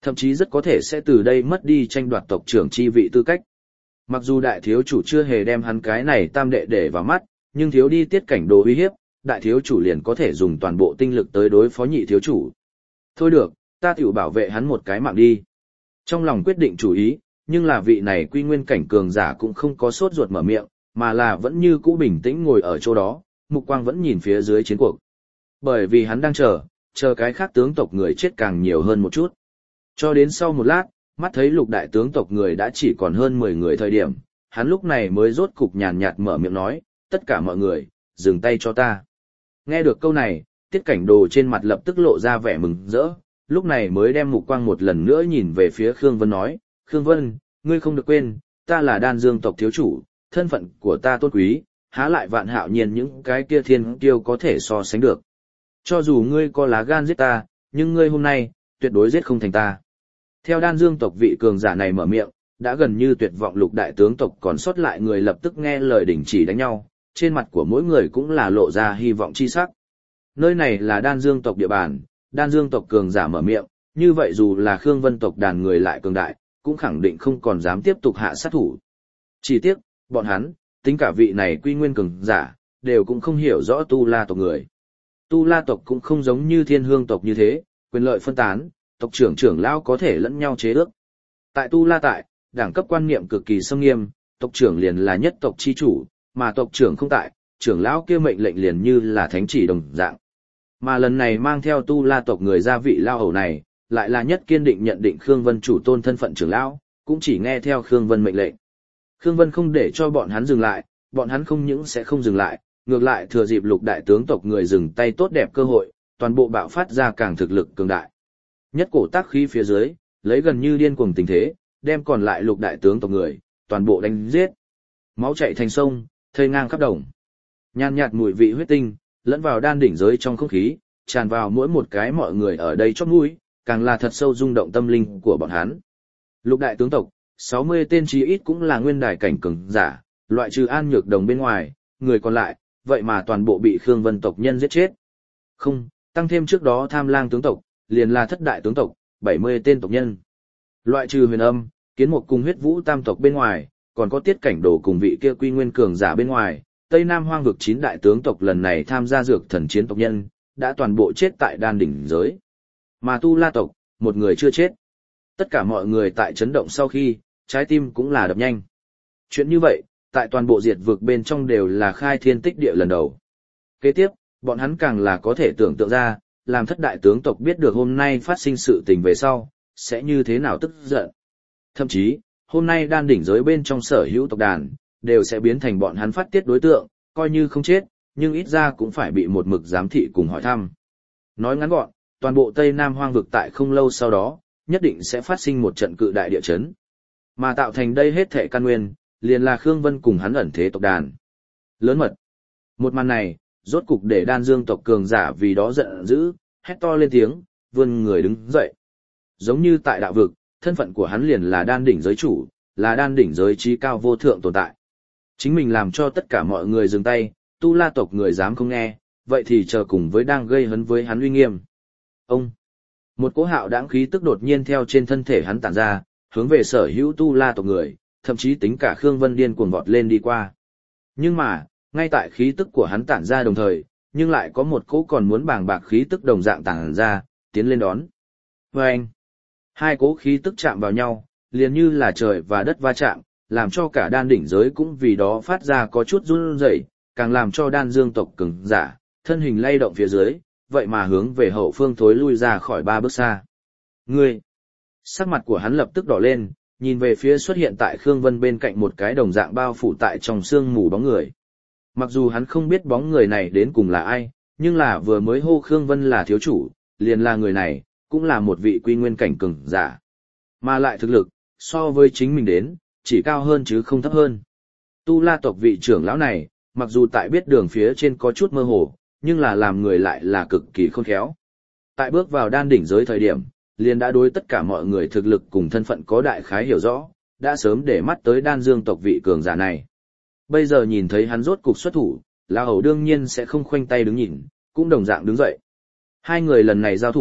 Thậm chí rất có thể sẽ từ đây mất đi tranh đoạt tộc trưởng chi vị tư cách. Mặc dù đại thiếu chủ chưa hề đem hắn cái này tam đệ để vào mắt, nhưng thiếu đi tiết cảnh đồ uy hiếp, đại thiếu chủ liền có thể dùng toàn bộ tinh lực tới đối phó nhị thiếu chủ. Thôi được, ta tiểu bảo vệ hắn một cái mạng đi. Trong lòng quyết định chủ ý, nhưng là vị này quy nguyên cảnh cường giả cũng không có sốt ruột mở miệng, mà là vẫn như cũ bình tĩnh ngồi ở chỗ đó, mục quang vẫn nhìn phía dưới chiến cuộc. Bởi vì hắn đang chờ, chờ cái khác tướng tộc người chết càng nhiều hơn một chút. Cho đến sau một lát, mắt thấy lục đại tướng tộc người đã chỉ còn hơn mười người thời điểm, hắn lúc này mới rốt cục nhàn nhạt mở miệng nói, tất cả mọi người, dừng tay cho ta. Nghe được câu này, tiết cảnh đồ trên mặt lập tức lộ ra vẻ mừng rỡ, lúc này mới đem mục quang một lần nữa nhìn về phía Khương Vân nói, Khương Vân, ngươi không được quên, ta là đan dương tộc thiếu chủ, thân phận của ta tôn quý, há lại vạn hạo nhiên những cái kia thiên kiêu có thể so sánh được. Cho dù ngươi có lá gan giết ta, nhưng ngươi hôm nay, tuyệt đối giết không thành ta. Theo đan dương tộc vị cường giả này mở miệng, đã gần như tuyệt vọng lục đại tướng tộc còn sót lại người lập tức nghe lời đình chỉ đánh nhau, trên mặt của mỗi người cũng là lộ ra hy vọng chi sắc. Nơi này là đan dương tộc địa bàn, đan dương tộc cường giả mở miệng, như vậy dù là Khương Vân tộc đàn người lại cường đại, cũng khẳng định không còn dám tiếp tục hạ sát thủ. Chỉ tiếc, bọn hắn, tính cả vị này quy nguyên cường giả, đều cũng không hiểu rõ Tu La tộc người. Tu La tộc cũng không giống như Thiên Hương tộc như thế, quyền lợi phân tán, tộc trưởng trưởng lão có thể lẫn nhau chế ước. Tại Tu La tại, đẳng cấp quan niệm cực kỳ xâm nghiêm, tộc trưởng liền là nhất tộc chi chủ, mà tộc trưởng không tại, trưởng lão kia mệnh lệnh liền như là thánh chỉ đồng dạng. Mà lần này mang theo Tu La tộc người gia vị lao hầu này, lại là nhất kiên định nhận định Khương Vân chủ tôn thân phận trưởng lão, cũng chỉ nghe theo Khương Vân mệnh lệnh. Khương Vân không để cho bọn hắn dừng lại, bọn hắn không những sẽ không dừng lại, ngược lại thừa dịp lục đại tướng tộc người dừng tay tốt đẹp cơ hội, toàn bộ bạo phát ra càng thực lực cường đại. Nhất cổ tác khí phía dưới, lấy gần như điên cuồng tình thế, đem còn lại lục đại tướng tộc người, toàn bộ đánh giết. Máu chảy thành sông, thây ngang khắp đồng. Nhàn nhạt mùi vị huyết tinh, lẫn vào đan đỉnh giới trong không khí, tràn vào mỗi một cái mọi người ở đây chót mũi, càng là thật sâu rung động tâm linh của bọn hắn. Lục đại tướng tộc, sáu mươi tên chí ít cũng là nguyên đài cảnh cường giả, loại trừ An Nhược Đồng bên ngoài, người còn lại, vậy mà toàn bộ bị Khương Vân tộc nhân giết chết. Không, tăng thêm trước đó Tham Lang tướng tộc, liền là thất đại tướng tộc, bảy mươi tên tộc nhân. Loại trừ Huyền Âm, Kiến Mục cùng Huyết Vũ tam tộc bên ngoài, còn có Tiết Cảnh Đồ cùng vị kia Quy Nguyên cường giả bên ngoài, Tây Nam Hoang vực chín đại tướng tộc lần này tham gia dược thần chiến tộc nhân, đã toàn bộ chết tại đan đỉnh giới. Mà Tu La tộc, một người chưa chết. Tất cả mọi người tại chấn động sau khi, trái tim cũng là đập nhanh. Chuyện như vậy, tại toàn bộ diệt vực bên trong đều là khai thiên tích địa lần đầu. Kế tiếp, bọn hắn càng là có thể tưởng tượng ra, làm thất đại tướng tộc biết được hôm nay phát sinh sự tình về sau, sẽ như thế nào tức giận. Thậm chí, hôm nay đan đỉnh giới bên trong sở hữu tộc đàn, đều sẽ biến thành bọn hắn phát tiết đối tượng, coi như không chết, nhưng ít ra cũng phải bị một mực giám thị cùng hỏi thăm. Nói ngắn gọn, toàn bộ Tây Nam Hoang vực tại không lâu sau đó, nhất định sẽ phát sinh một trận cự đại địa chấn. Mà tạo thành đây hết thể căn nguyên, liền là Khương Vân cùng hắn ẩn thế tộc đàn. Lớn mật. Một màn này, rốt cục để đan dương tộc cường giả vì đó giận dữ, hét to lên tiếng, vươn người đứng dậy. Giống như tại đạo vực, thân phận của hắn liền là đan đỉnh giới chủ, là đan đỉnh giới trí cao vô thượng tồn tại. Chính mình làm cho tất cả mọi người dừng tay, Tu La tộc người dám không nghe, vậy thì chờ cùng với đang gây hấn với hắn uy nghiêm. Ông! Một cỗ hạo đãng khí tức đột nhiên theo trên thân thể hắn tản ra, hướng về sở hữu Tu La tộc người, thậm chí tính cả Khương Vân điên cuồng vọt lên đi qua. Nhưng mà, ngay tại khí tức của hắn tản ra đồng thời, nhưng lại có một cỗ còn muốn bàng bạc khí tức đồng dạng tản ra, tiến lên đón. Và anh! Hai cỗ khí tức chạm vào nhau, liền như là trời và đất va chạm, làm cho cả đan đỉnh giới cũng vì đó phát ra có chút run rẩy, càng làm cho đan dương tộc cứng giả, thân hình lay động phía dưới, vậy mà hướng về hậu phương thối lui ra khỏi ba bước xa. Ngươi! Sắc mặt của hắn lập tức đỏ lên, nhìn về phía xuất hiện tại Khương Vân bên cạnh một cái đồng dạng bao phủ tại trong sương mù bóng người. Mặc dù hắn không biết bóng người này đến cùng là ai, nhưng là vừa mới hô Khương Vân là thiếu chủ, liền là người này, cũng là một vị quy nguyên cảnh cường giả. Mà lại thực lực, so với chính mình đến, chỉ cao hơn chứ không thấp hơn. Tu La tộc vị trưởng lão này, mặc dù tại biết đường phía trên có chút mơ hồ, nhưng là làm người lại là cực kỳ khôn khéo. Tại bước vào đan đỉnh giới thời điểm, liền đã đối tất cả mọi người thực lực cùng thân phận có đại khái hiểu rõ, đã sớm để mắt tới đan dương tộc vị cường giả này. Bây giờ nhìn thấy hắn rốt cục xuất thủ, La Hầu đương nhiên sẽ không khoanh tay đứng nhìn, cũng đồng dạng đứng dậy. Hai người lần này giao thủ,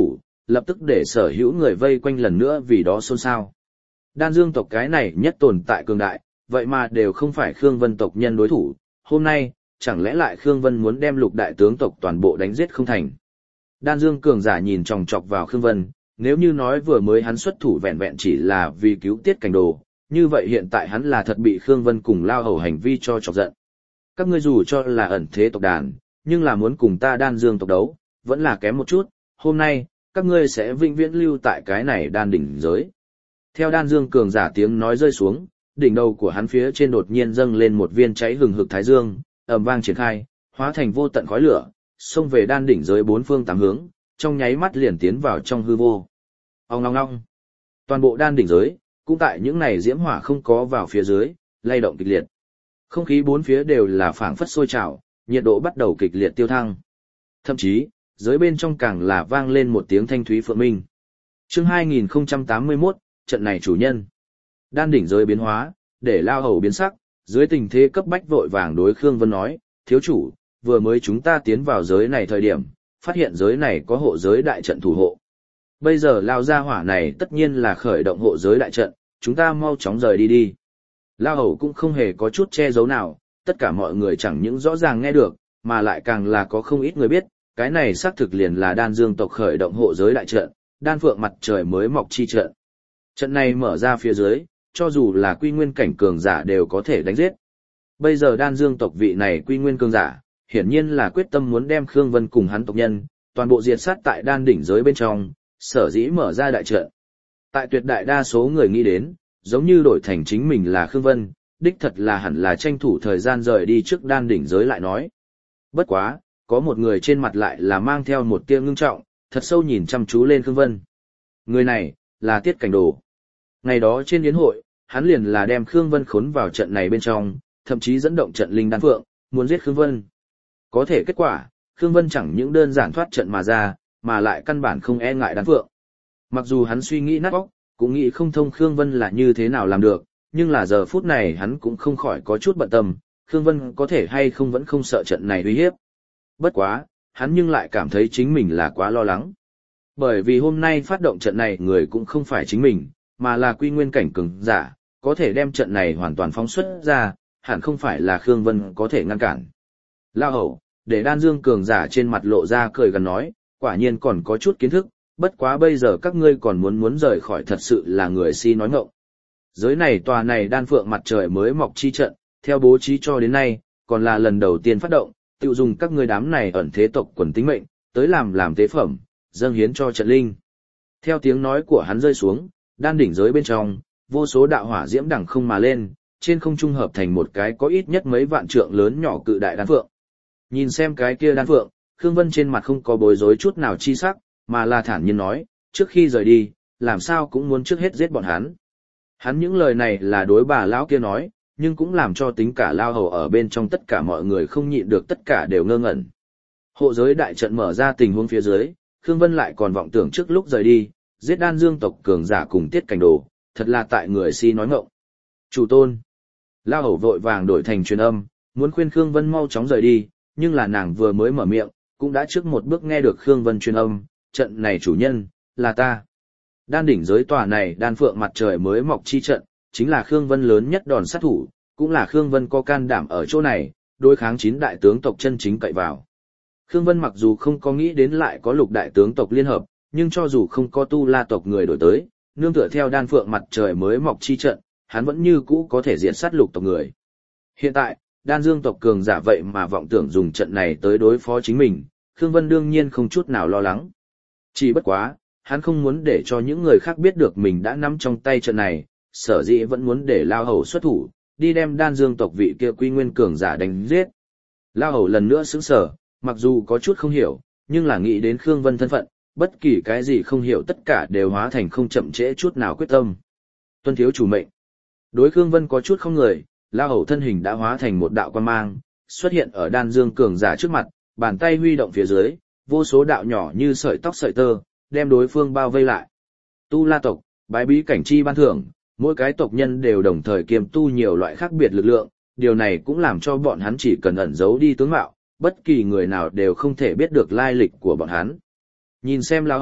lập tức để sở hữu người vây quanh lần nữa vì đó xôn xao. Đan Dương tộc cái này nhất tồn tại cường đại, vậy mà đều không phải Khương Vân tộc nhân đối thủ, hôm nay, chẳng lẽ lại Khương Vân muốn đem lục đại tướng tộc toàn bộ đánh giết không thành. Đan Dương cường giả nhìn chòng chọc vào Khương Vân, nếu như nói vừa mới hắn xuất thủ vẹn vẹn chỉ là vì cứu Tiết Cảnh Đồ, như vậy hiện tại hắn là thật bị Khương Vân cùng Lao Hầu hành vi cho chọc giận. Các ngươi dù cho là ẩn thế tộc đàn, nhưng là muốn cùng ta Đan Dương tộc đấu, vẫn là kém một chút, hôm nay, các ngươi sẽ vĩnh viễn lưu tại cái này đan đỉnh giới. Theo Đan Dương cường giả tiếng nói rơi xuống, đỉnh đầu của hắn phía trên đột nhiên dâng lên một viên cháy hừng hực thái dương, ầm vang triển khai, hóa thành vô tận khói lửa, xông về đan đỉnh giới bốn phương tám hướng, trong nháy mắt liền tiến vào trong hư vô. Ong ong ong. Toàn bộ đan đỉnh giới, cũng tại những này diễm hỏa không có vào phía dưới, lay động kịch liệt. Không khí bốn phía đều là phảng phất sôi trào, nhiệt độ bắt đầu kịch liệt tiêu thăng. Thậm chí, giới bên trong càng là vang lên một tiếng thanh thúy phượng minh. Chương hai nghìn không trăm tám mươi mốt, trận này chủ nhân. Đan đỉnh giới biến hóa, để Lao Hầu biến sắc, dưới tình thế cấp bách vội vàng đối Khương Vân nói, thiếu chủ, vừa mới chúng ta tiến vào giới này thời điểm, phát hiện giới này có hộ giới đại trận thủ hộ. Bây giờ Lao gia hỏa này tất nhiên là khởi động hộ giới đại trận, chúng ta mau chóng rời đi đi. Lao Hầu cũng không hề có chút che giấu nào, tất cả mọi người chẳng những rõ ràng nghe được, mà lại càng là có không ít người biết, cái này xác thực liền là Đan Dương tộc khởi động hộ giới đại trận, Đan Phượng mặt trời mới mọc chi trận. Trận này mở ra phía dưới, cho dù là quy nguyên cảnh cường giả đều có thể đánh giết. Bây giờ Đan Dương tộc vị này quy nguyên cường giả, hiển nhiên là quyết tâm muốn đem Khương Vân cùng hắn tộc nhân, toàn bộ diệt sát tại đan đỉnh giới bên trong, sở dĩ mở ra đại trận. Tại tuyệt đại đa số người nghĩ đến, giống như đổi thành chính mình là Khương Vân, đích thật là hẳn là tranh thủ thời gian rời đi trước đan đỉnh giới lại nói. Bất quá, có một người trên mặt lại là mang theo một tia ngưng trọng, thật sâu nhìn chăm chú lên Khương Vân. Người này, là Tiết Cảnh Đồ. Ngày đó trên yến hội, hắn liền là đem Khương Vân khốn vào trận này bên trong, thậm chí dẫn động trận linh đan phượng, muốn giết Khương Vân. Có thể kết quả, Khương Vân chẳng những đơn giản thoát trận mà ra, mà lại căn bản không e ngại đan phượng. Mặc dù hắn suy nghĩ nát óc, cũng nghĩ không thông Khương Vân là như thế nào làm được, nhưng là giờ phút này hắn cũng không khỏi có chút bận tâm, Khương Vân có thể hay không vẫn không sợ trận này uy hiếp. Bất quá, hắn nhưng lại cảm thấy chính mình là quá lo lắng. Bởi vì hôm nay phát động trận này người cũng không phải chính mình, mà là quy nguyên cảnh cường giả, có thể đem trận này hoàn toàn phóng xuất ra, hẳn không phải là Khương Vân có thể ngăn cản. Lao Hầu, để Đan Dương cường giả trên mặt lộ ra cười gần nói, quả nhiên còn có chút kiến thức, bất quá bây giờ các ngươi còn muốn muốn rời khỏi thật sự là người si nói ngọng. Giới này tòa này Đan Phượng mặt trời mới mọc chi trận, theo bố trí cho đến nay, còn là lần đầu tiên phát động, tự dùng các ngươi đám này ẩn thế tộc quần tính mệnh, tới làm làm tế phẩm, dâng hiến cho trận linh. Theo tiếng nói của hắn rơi xuống, đan đỉnh giới bên trong, vô số đạo hỏa diễm đằng không mà lên, trên không trung hợp thành một cái có ít nhất mấy vạn trượng lớn nhỏ cự đại đan phượng. Nhìn xem cái kia đan phượng, Khương Vân trên mặt không có bối rối chút nào chi sắc, mà là thản nhiên nói, trước khi rời đi, làm sao cũng muốn trước hết giết bọn hắn. Hắn những lời này là đối bà lão kia nói, nhưng cũng làm cho tính cả Lao Hầu ở bên trong tất cả mọi người không nhịn được tất cả đều ngơ ngẩn. Hộ giới đại trận mở ra tình huống phía dưới, Khương Vân lại còn vọng tưởng trước lúc rời đi, giết Đan Dương tộc cường giả cùng Tiết Cảnh Đồ, thật là tại người si nói ngọng. Chủ tôn. Lao Hầu vội vàng đổi thành truyền âm, muốn khuyên Khương Vân mau chóng rời đi, nhưng là nàng vừa mới mở miệng, cũng đã trước một bước nghe được Khương Vân truyền âm, trận này chủ nhân, là ta. Đan đỉnh giới tòa này Đan Phượng mặt trời mới mọc chi trận, chính là Khương Vân lớn nhất đòn sát thủ, cũng là Khương Vân có can đảm ở chỗ này, đối kháng chín đại tướng tộc chân chính cậy vào. Khương Vân mặc dù không có nghĩ đến lại có lục đại tướng tộc liên hợp, nhưng cho dù không có tu la tộc người đổi tới, nương tựa theo Đan Phượng mặt trời mới mọc chi trận, hắn vẫn như cũ có thể diệt sát lục tộc người. Hiện tại, Đan Dương tộc cường giả vậy mà vọng tưởng dùng trận này tới đối phó chính mình, Khương Vân đương nhiên không chút nào lo lắng. Chỉ bất quá, hắn không muốn để cho những người khác biết được mình đã nắm trong tay trận này, sở dĩ vẫn muốn để Lao Hầu xuất thủ, đi đem Đan Dương tộc vị kia quy nguyên cường giả đánh giết. Lao Hầu lần nữa sững sờ, mặc dù có chút không hiểu, nhưng là nghĩ đến Khương Vân thân phận, bất kỳ cái gì không hiểu tất cả đều hóa thành không chậm trễ chút nào quyết tâm. Tuân thiếu chủ mệnh. Đối Khương Vân có chút không người, Lao Hầu thân hình đã hóa thành một đạo quang mang, xuất hiện ở Đan Dương cường giả trước mặt, bàn tay huy động phía dưới, vô số đạo nhỏ như sợi tóc sợi tơ, đem đối phương bao vây lại. Tu La tộc, bái bí cảnh chi ban thưởng, mỗi cái tộc nhân đều đồng thời kiêm tu nhiều loại khác biệt lực lượng, điều này cũng làm cho bọn hắn chỉ cần ẩn giấu đi tướng mạo, bất kỳ người nào đều không thể biết được lai lịch của bọn hắn. Nhìn xem Lao Hầu,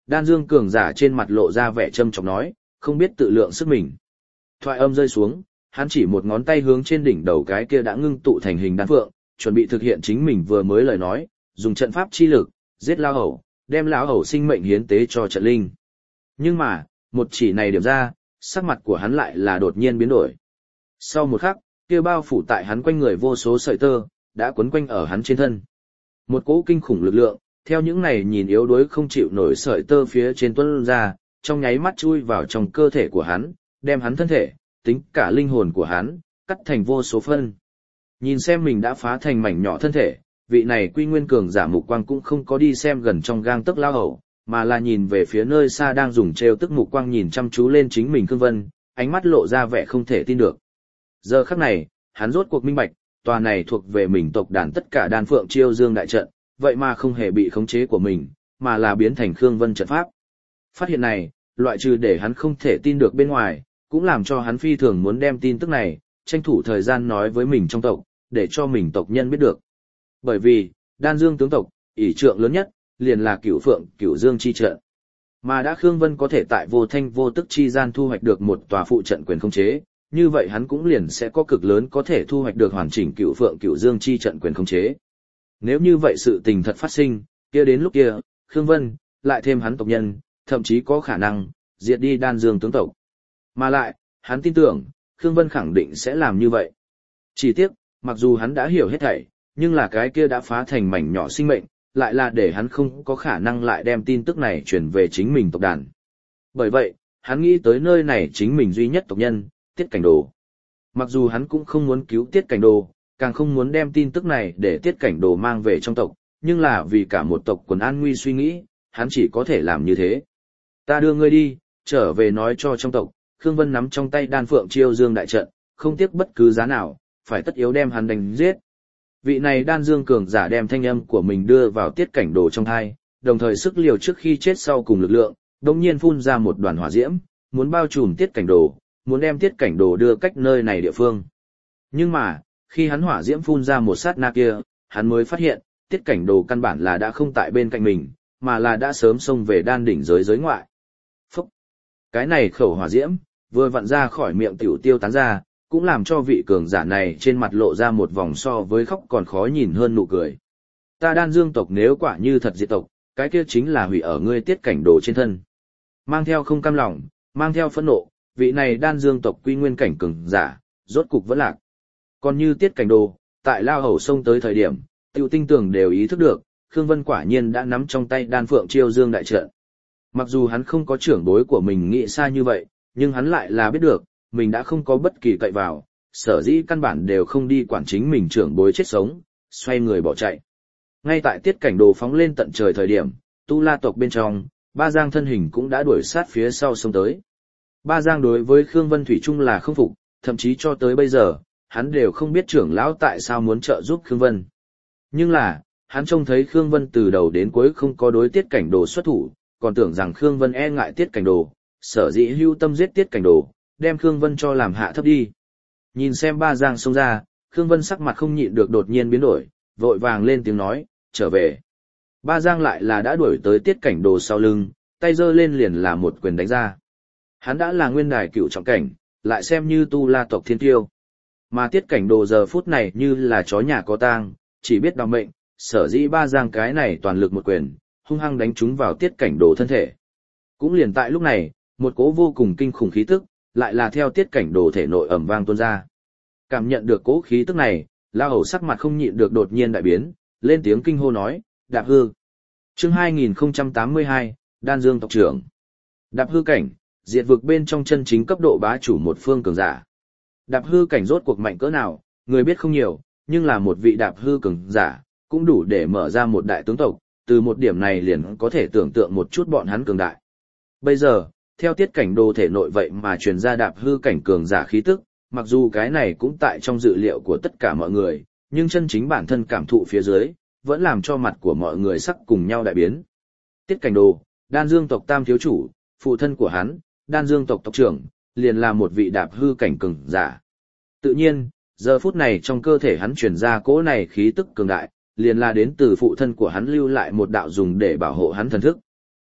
đan dương cường giả trên mặt lộ ra vẻ châm chọc nói, không biết tự lượng sức mình. Thoại âm rơi xuống, hắn chỉ một ngón tay hướng trên đỉnh đầu cái kia đã ngưng tụ thành hình đan phượng, chuẩn bị thực hiện chính mình vừa mới lời nói, dùng trận pháp chi lực, giết lao hầu, đem lão hầu sinh mệnh hiến tế cho trận linh. Nhưng mà, một chỉ này điểm ra, sắc mặt của hắn lại là đột nhiên biến đổi. Sau một khắc, kia bao phủ tại hắn quanh người vô số sợi tơ, đã quấn quanh ở hắn trên thân. Một cỗ kinh khủng lực lượng, theo những này nhìn yếu đuối không chịu nổi sợi tơ phía trên tuôn ra, trong nháy mắt chui vào trong cơ thể của hắn, đem hắn thân thể, tính cả linh hồn của hắn, cắt thành vô số phân. Nhìn xem mình đã phá thành mảnh nhỏ thân thể, vị này quy nguyên cường giả mục quang cũng không có đi xem gần trong gang tấc lao hầu, mà là nhìn về phía nơi xa đang dùng trêu tức mục quang nhìn chăm chú lên chính mình Khương Vân, ánh mắt lộ ra vẻ không thể tin được. Giờ khắc này, hắn rốt cuộc minh bạch, tòa này thuộc về mình tộc đàn tất cả đan phượng chiêu dương đại trận, vậy mà không hề bị khống chế của mình, mà là biến thành Khương Vân trận pháp. Phát hiện này, loại trừ để hắn không thể tin được bên ngoài, cũng làm cho hắn phi thường muốn đem tin tức này, tranh thủ thời gian nói với mình trong tộc, để cho mình tộc nhân biết được. Bởi vì, đan dương tướng tộc, ỷ trượng lớn nhất, liền là cửu phượng, cửu dương chi trận. Mà đã Khương Vân có thể tại vô thanh vô tức chi gian thu hoạch được một tòa phụ trận quyền khống chế, như vậy hắn cũng liền sẽ có cực lớn có thể thu hoạch được hoàn chỉnh cửu phượng, cửu dương chi trận quyền khống chế. Nếu như vậy sự tình thật phát sinh, kia đến lúc kia, Khương Vân, lại thêm hắn tộc nhân, thậm chí có khả năng, diệt đi đan dương tướng tộc. Mà lại, hắn tin tưởng, Khương Vân khẳng định sẽ làm như vậy. Chỉ tiếc, mặc dù hắn đã hiểu hết thảy, nhưng là cái kia đã phá thành mảnh nhỏ sinh mệnh, lại là để hắn không có khả năng lại đem tin tức này truyền về chính mình tộc đàn. Bởi vậy, hắn nghĩ tới nơi này chính mình duy nhất tộc nhân, Tiết Cảnh Đồ. Mặc dù hắn cũng không muốn cứu Tiết Cảnh Đồ, càng không muốn đem tin tức này để Tiết Cảnh Đồ mang về trong tộc, nhưng là vì cả một tộc quần an nguy suy nghĩ, hắn chỉ có thể làm như thế. Ta đưa ngươi đi, trở về nói cho trong tộc, Khương Vân nắm trong tay đan phượng chiêu dương đại trận, không tiếc bất cứ giá nào, phải tất yếu đem hắn đánh giết. Vị này đan dương cường giả đem thanh âm của mình đưa vào Tiết Cảnh Đồ trong thai, đồng thời sức liều trước khi chết sau cùng lực lượng, đồng nhiên phun ra một đoàn hỏa diễm, muốn bao trùm Tiết Cảnh Đồ, muốn đem Tiết Cảnh Đồ đưa cách nơi này địa phương. Nhưng mà, khi hắn hỏa diễm phun ra một sát na kia, hắn mới phát hiện, Tiết Cảnh Đồ căn bản là đã không tại bên cạnh mình, mà là đã sớm xông về đan đỉnh giới giới ngoại. Phúc! Cái này khẩu hỏa diễm, vừa vặn ra khỏi miệng tiểu tiêu tán ra, cũng làm cho vị cường giả này trên mặt lộ ra một vòng so với khóc còn khó nhìn hơn nụ cười. Ta đan dương tộc nếu quả như thật diệt tộc, cái kia chính là hủy ở ngươi Tiết Cảnh Đồ trên thân. Mang theo không cam lòng, mang theo phẫn nộ, vị này đan dương tộc quy nguyên cảnh cường giả, rốt cục vẫn lạc. Còn như Tiết Cảnh Đồ, tại lao hầu sông tới thời điểm, tiểu tinh tường đều ý thức được, Khương Vân quả nhiên đã nắm trong tay đan phượng chiêu dương đại trận. Mặc dù hắn không có trưởng bối của mình nghĩ xa như vậy, nhưng hắn lại là biết được, mình đã không có bất kỳ cậy vào, sở dĩ căn bản đều không đi quản chính mình trưởng bối chết sống, xoay người bỏ chạy. Ngay tại Tiết Cảnh Đồ phóng lên tận trời thời điểm, Tu La tộc bên trong, Ba Giang thân hình cũng đã đuổi sát phía sau sông tới. Ba Giang đối với Khương Vân thủy chung là không phục, thậm chí cho tới bây giờ, hắn đều không biết trưởng lão tại sao muốn trợ giúp Khương Vân. Nhưng là, hắn trông thấy Khương Vân từ đầu đến cuối không có đối Tiết Cảnh Đồ xuất thủ, còn tưởng rằng Khương Vân e ngại Tiết Cảnh Đồ, sở dĩ hưu tâm giết Tiết Cảnh Đồ, đem Khương Vân cho làm hạ thấp đi. Nhìn xem Ba Giang xông ra, Khương Vân sắc mặt không nhịn được đột nhiên biến đổi, vội vàng lên tiếng nói, trở về. Ba Giang lại là đã đuổi tới Tiết Cảnh Đồ sau lưng, tay giơ lên liền là một quyền đánh ra. Hắn đã là nguyên đài cựu trọng cảnh, lại xem như Tu La tộc thiên tiêu. Mà Tiết Cảnh Đồ giờ phút này như là chó nhà có tang, chỉ biết đào mệnh, sở dĩ Ba Giang cái này toàn lực một quyền, hung hăng đánh trúng vào Tiết Cảnh Đồ thân thể. Cũng liền tại lúc này, một cỗ vô cùng kinh khủng khí tức, lại là theo Tiết Cảnh Đồ thể nội ầm vang tuôn ra. Cảm nhận được cỗ khí tức này, lao hầu sắc mặt không nhịn được đột nhiên đại biến, lên tiếng kinh hô nói, đạp hư. Chương hai nghìn không trăm tám mươi hai, Đan Dương tộc trưởng. Đạp hư cảnh, diệt vực bên trong chân chính cấp độ bá chủ một phương cường giả. Đạp hư cảnh rốt cuộc mạnh cỡ nào, người biết không nhiều, nhưng là một vị đạp hư cường giả, cũng đủ để mở ra một đại tướng tộc, từ một điểm này liền có thể tưởng tượng một chút bọn hắn cường đại. Bây giờ, theo Tiết Cảnh Đồ thể nội vậy mà truyền ra đạp hư cảnh cường giả khí tức, mặc dù cái này cũng tại trong dự liệu của tất cả mọi người, nhưng chân chính bản thân cảm thụ phía dưới, vẫn làm cho mặt của mọi người sắc cùng nhau đại biến. Tiết Cảnh Đồ, Đan Dương tộc tam thiếu chủ, phụ thân của hắn, Đan Dương tộc tộc trưởng, liền là một vị đạp hư cảnh cường giả. Tự nhiên, giờ phút này trong cơ thể hắn truyền ra cỗ này khí tức cường đại, liền là đến từ phụ thân của hắn lưu lại một đạo dùng để bảo hộ hắn thần thức.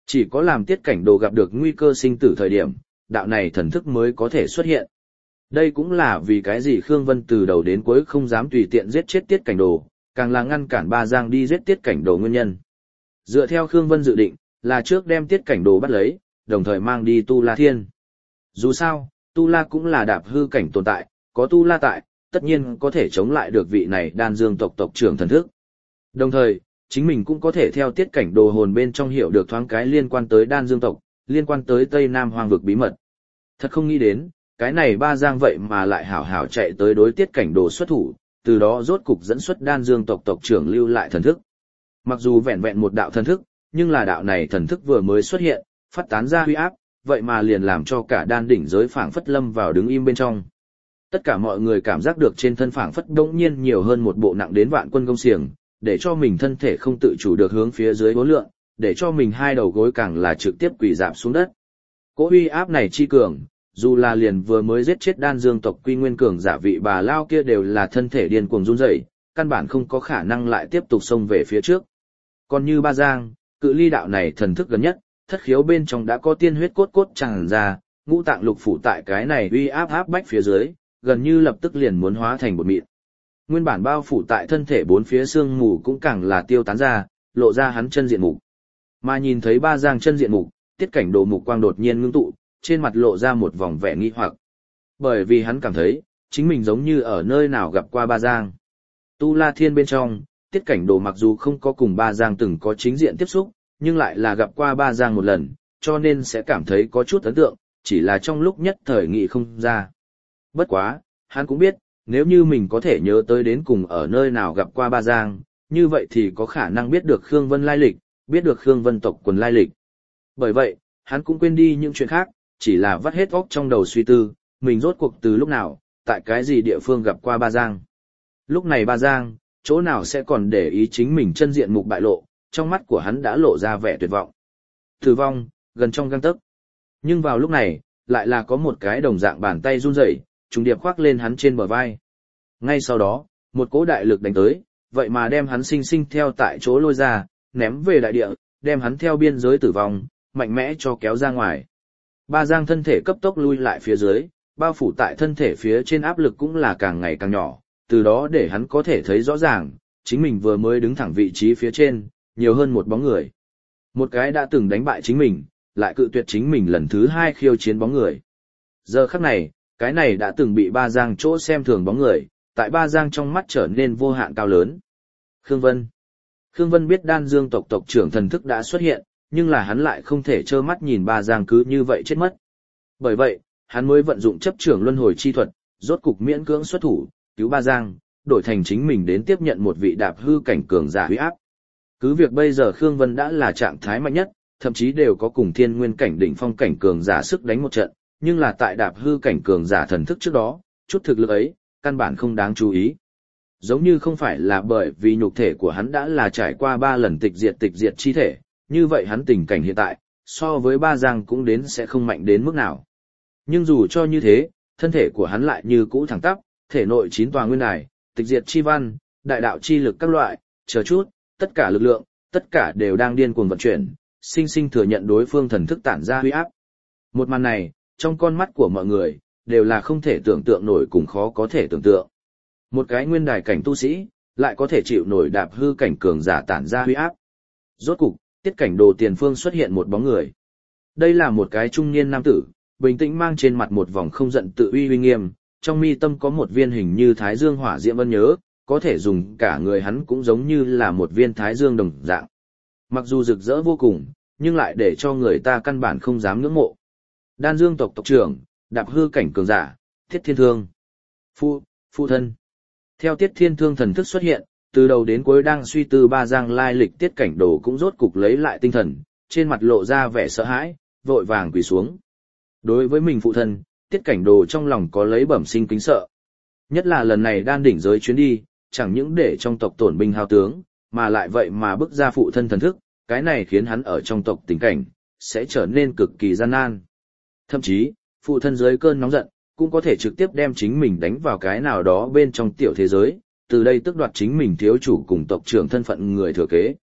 Chỉ có làm tiết cảnh đồ gặp được nguy cơ sinh tử thời điểm, đạo này thần thức mới có thể xuất hiện. Đây cũng là vì cái gì Khương Vân từ đầu đến cuối không dám tùy tiện giết chết tiết cảnh đồ, càng là ngăn cản Ba Giang đi giết tiết cảnh đồ nguyên nhân. Dựa theo Khương Vân dự định, là trước đem tiết cảnh đồ bắt lấy, đồng thời mang đi Tu La Thiên. Dù sao, Tu La cũng là đạp hư cảnh tồn tại, có Tu La tại, tất nhiên có thể chống lại được vị này đan dương tộc tộc trưởng thần thức. Đồng thời, chính mình cũng có thể theo tiết cảnh đồ hồn bên trong hiểu được thoáng cái liên quan tới đan dương tộc, liên quan tới Tây Nam hoang vực bí mật. Thật không nghĩ đến, cái này Ba Giang vậy mà lại hảo hảo chạy tới đối tiết cảnh đồ xuất thủ, từ đó rốt cục dẫn xuất đan dương tộc tộc trưởng lưu lại thần thức. Mặc dù vẹn vẹn một đạo thần thức, nhưng là đạo này thần thức vừa mới xuất hiện, phát tán ra huy áp, vậy mà liền làm cho cả đan đỉnh giới phảng phất lâm vào đứng im bên trong. Tất cả mọi người cảm giác được trên thân phảng phất đống nhiên nhiều hơn một bộ nặng đến vạn quân công xiềng, để cho mình thân thể không tự chủ được hướng phía dưới hối lượng, để cho mình hai đầu gối càng là trực tiếp quỳ rạp xuống đất. Cỗ huy áp này chi cường, dù là liền vừa mới giết chết đan dương tộc quy nguyên cường giả vị bà lao kia đều là thân thể điên cuồng run rẩy, căn bản không có khả năng lại tiếp tục xông về phía trước. Còn như Ba Giang, cự ly đạo này thần thức gần nhất, thất khiếu bên trong đã có tiên huyết cốt cốt tràn ra, ngũ tạng lục phủ tại cái này uy áp áp bách phía dưới, gần như lập tức liền muốn hóa thành bột mịn. Nguyên bản bao phủ tại thân thể bốn phía xương mù cũng càng là tiêu tán ra, lộ ra hắn chân diện mục. Mà nhìn thấy Ba Giang chân diện mục, tiết cảnh đồ mục quang đột nhiên ngưng tụ, trên mặt lộ ra một vòng vẻ nghi hoặc. Bởi vì hắn cảm thấy, chính mình giống như ở nơi nào gặp qua Ba Giang. Tu La Thiên bên trong, tiết cảnh đồ mặc dù không có cùng Ba Giang từng có chính diện tiếp xúc, nhưng lại là gặp qua Ba Giang một lần, cho nên sẽ cảm thấy có chút ấn tượng, chỉ là trong lúc nhất thời nghị không ra. Bất quá, hắn cũng biết, nếu như mình có thể nhớ tới đến cùng ở nơi nào gặp qua Ba Giang, như vậy thì có khả năng biết được Khương Vân lai lịch, biết được Khương Vân tộc quần lai lịch. Bởi vậy, hắn cũng quên đi những chuyện khác, chỉ là vắt hết óc trong đầu suy tư, mình rốt cuộc từ lúc nào, tại cái gì địa phương gặp qua Ba Giang. Lúc này Ba Giang, chỗ nào sẽ còn để ý chính mình chân diện mục bại lộ, trong mắt của hắn đã lộ ra vẻ tuyệt vọng. Tử vong, gần trong gang tấc. Nhưng vào lúc này, lại là có một cái đồng dạng bàn tay run rẩy, trùng điệp khoác lên hắn trên bờ vai. Ngay sau đó, một cỗ đại lực đánh tới, vậy mà đem hắn sinh sinh theo tại chỗ lôi ra, ném về đại địa, đem hắn theo biên giới tử vong, mạnh mẽ cho kéo ra ngoài. Ba Giang thân thể cấp tốc lui lại phía dưới, bao phủ tại thân thể phía trên áp lực cũng là càng ngày càng nhỏ, từ đó để hắn có thể thấy rõ ràng, chính mình vừa mới đứng thẳng vị trí phía trên, nhiều hơn một bóng người. Một cái đã từng đánh bại chính mình, lại cự tuyệt chính mình lần thứ hai khiêu chiến bóng người. Giờ khắc này, cái này đã từng bị Ba Giang chỗ xem thường bóng người, tại Ba Giang trong mắt trở nên vô hạn cao lớn. Khương Vân. Khương Vân biết đan dương tộc tộc trưởng thần thức đã xuất hiện, nhưng là hắn lại không thể trơ mắt nhìn Ba Giang cứ như vậy chết mất. Bởi vậy, hắn mới vận dụng chấp trưởng luân hồi chi thuật, rốt cục miễn cưỡng xuất thủ, cứu Ba Giang, đổi thành chính mình đến tiếp nhận một vị đạp hư cảnh cường giả huy áp. Cứ việc bây giờ Khương Vân đã là trạng thái mạnh nhất, thậm chí đều có cùng thiên nguyên cảnh đỉnh phong cảnh cường giả sức đánh một trận, nhưng là tại đạp hư cảnh cường giả thần thức trước đó, chút thực lực ấy, căn bản không đáng chú ý. Giống như không phải là bởi vì nhục thể của hắn đã là trải qua ba lần tịch diệt tịch diệt chi thể, như vậy hắn tình cảnh hiện tại, so với Ba Giang cũng đến sẽ không mạnh đến mức nào. Nhưng dù cho như thế, thân thể của hắn lại như cũ thẳng tắp, thể nội chín tòa nguyên đài, tịch diệt chi văn, đại đạo chi lực các loại, chờ chút, tất cả lực lượng, tất cả đều đang điên cuồng vận chuyển, sinh sinh thừa nhận đối phương thần thức tản ra huy áp. Một màn này, trong con mắt của mọi người, đều là không thể tưởng tượng nổi cùng khó có thể tưởng tượng. Một cái nguyên đài cảnh tu sĩ, lại có thể chịu nổi đạp hư cảnh cường giả tản ra huy áp. Rốt cục, tiết cảnh đồ tiền phương xuất hiện một bóng người. Đây là một cái trung niên nam tử, bình tĩnh mang trên mặt một vòng không giận tự uy uy nghiêm, trong mi tâm có một viên hình như thái dương hỏa diễm vân nhớ, có thể dùng cả người hắn cũng giống như là một viên thái dương đồng dạng. Mặc dù rực rỡ vô cùng, nhưng lại để cho người ta căn bản không dám ngưỡng mộ. Đan Dương tộc tộc trưởng, đạp hư cảnh cường giả, Tiết Thiên Thương. Phu, phu thân. Theo Tiết Thiên Thương thần thức xuất hiện, từ đầu đến cuối đang suy tư Ba Giang lai lịch Tiết Cảnh Đồ cũng rốt cục lấy lại tinh thần, trên mặt lộ ra vẻ sợ hãi, vội vàng quỳ xuống. Đối với mình phụ thân, Tiết Cảnh Đồ trong lòng có lấy bẩm sinh kính sợ. Nhất là lần này đan đỉnh giới chuyến đi, chẳng những để trong tộc tổn binh hao tướng, mà lại vậy mà bức ra phụ thân thần thức, cái này khiến hắn ở trong tộc tình cảnh, sẽ trở nên cực kỳ gian nan. Thậm chí, phụ thân dưới cơn nóng giận, cũng có thể trực tiếp đem chính mình đánh vào cái nào đó bên trong tiểu thế giới, từ đây tước đoạt chính mình thiếu chủ cùng tộc trưởng thân phận người thừa kế.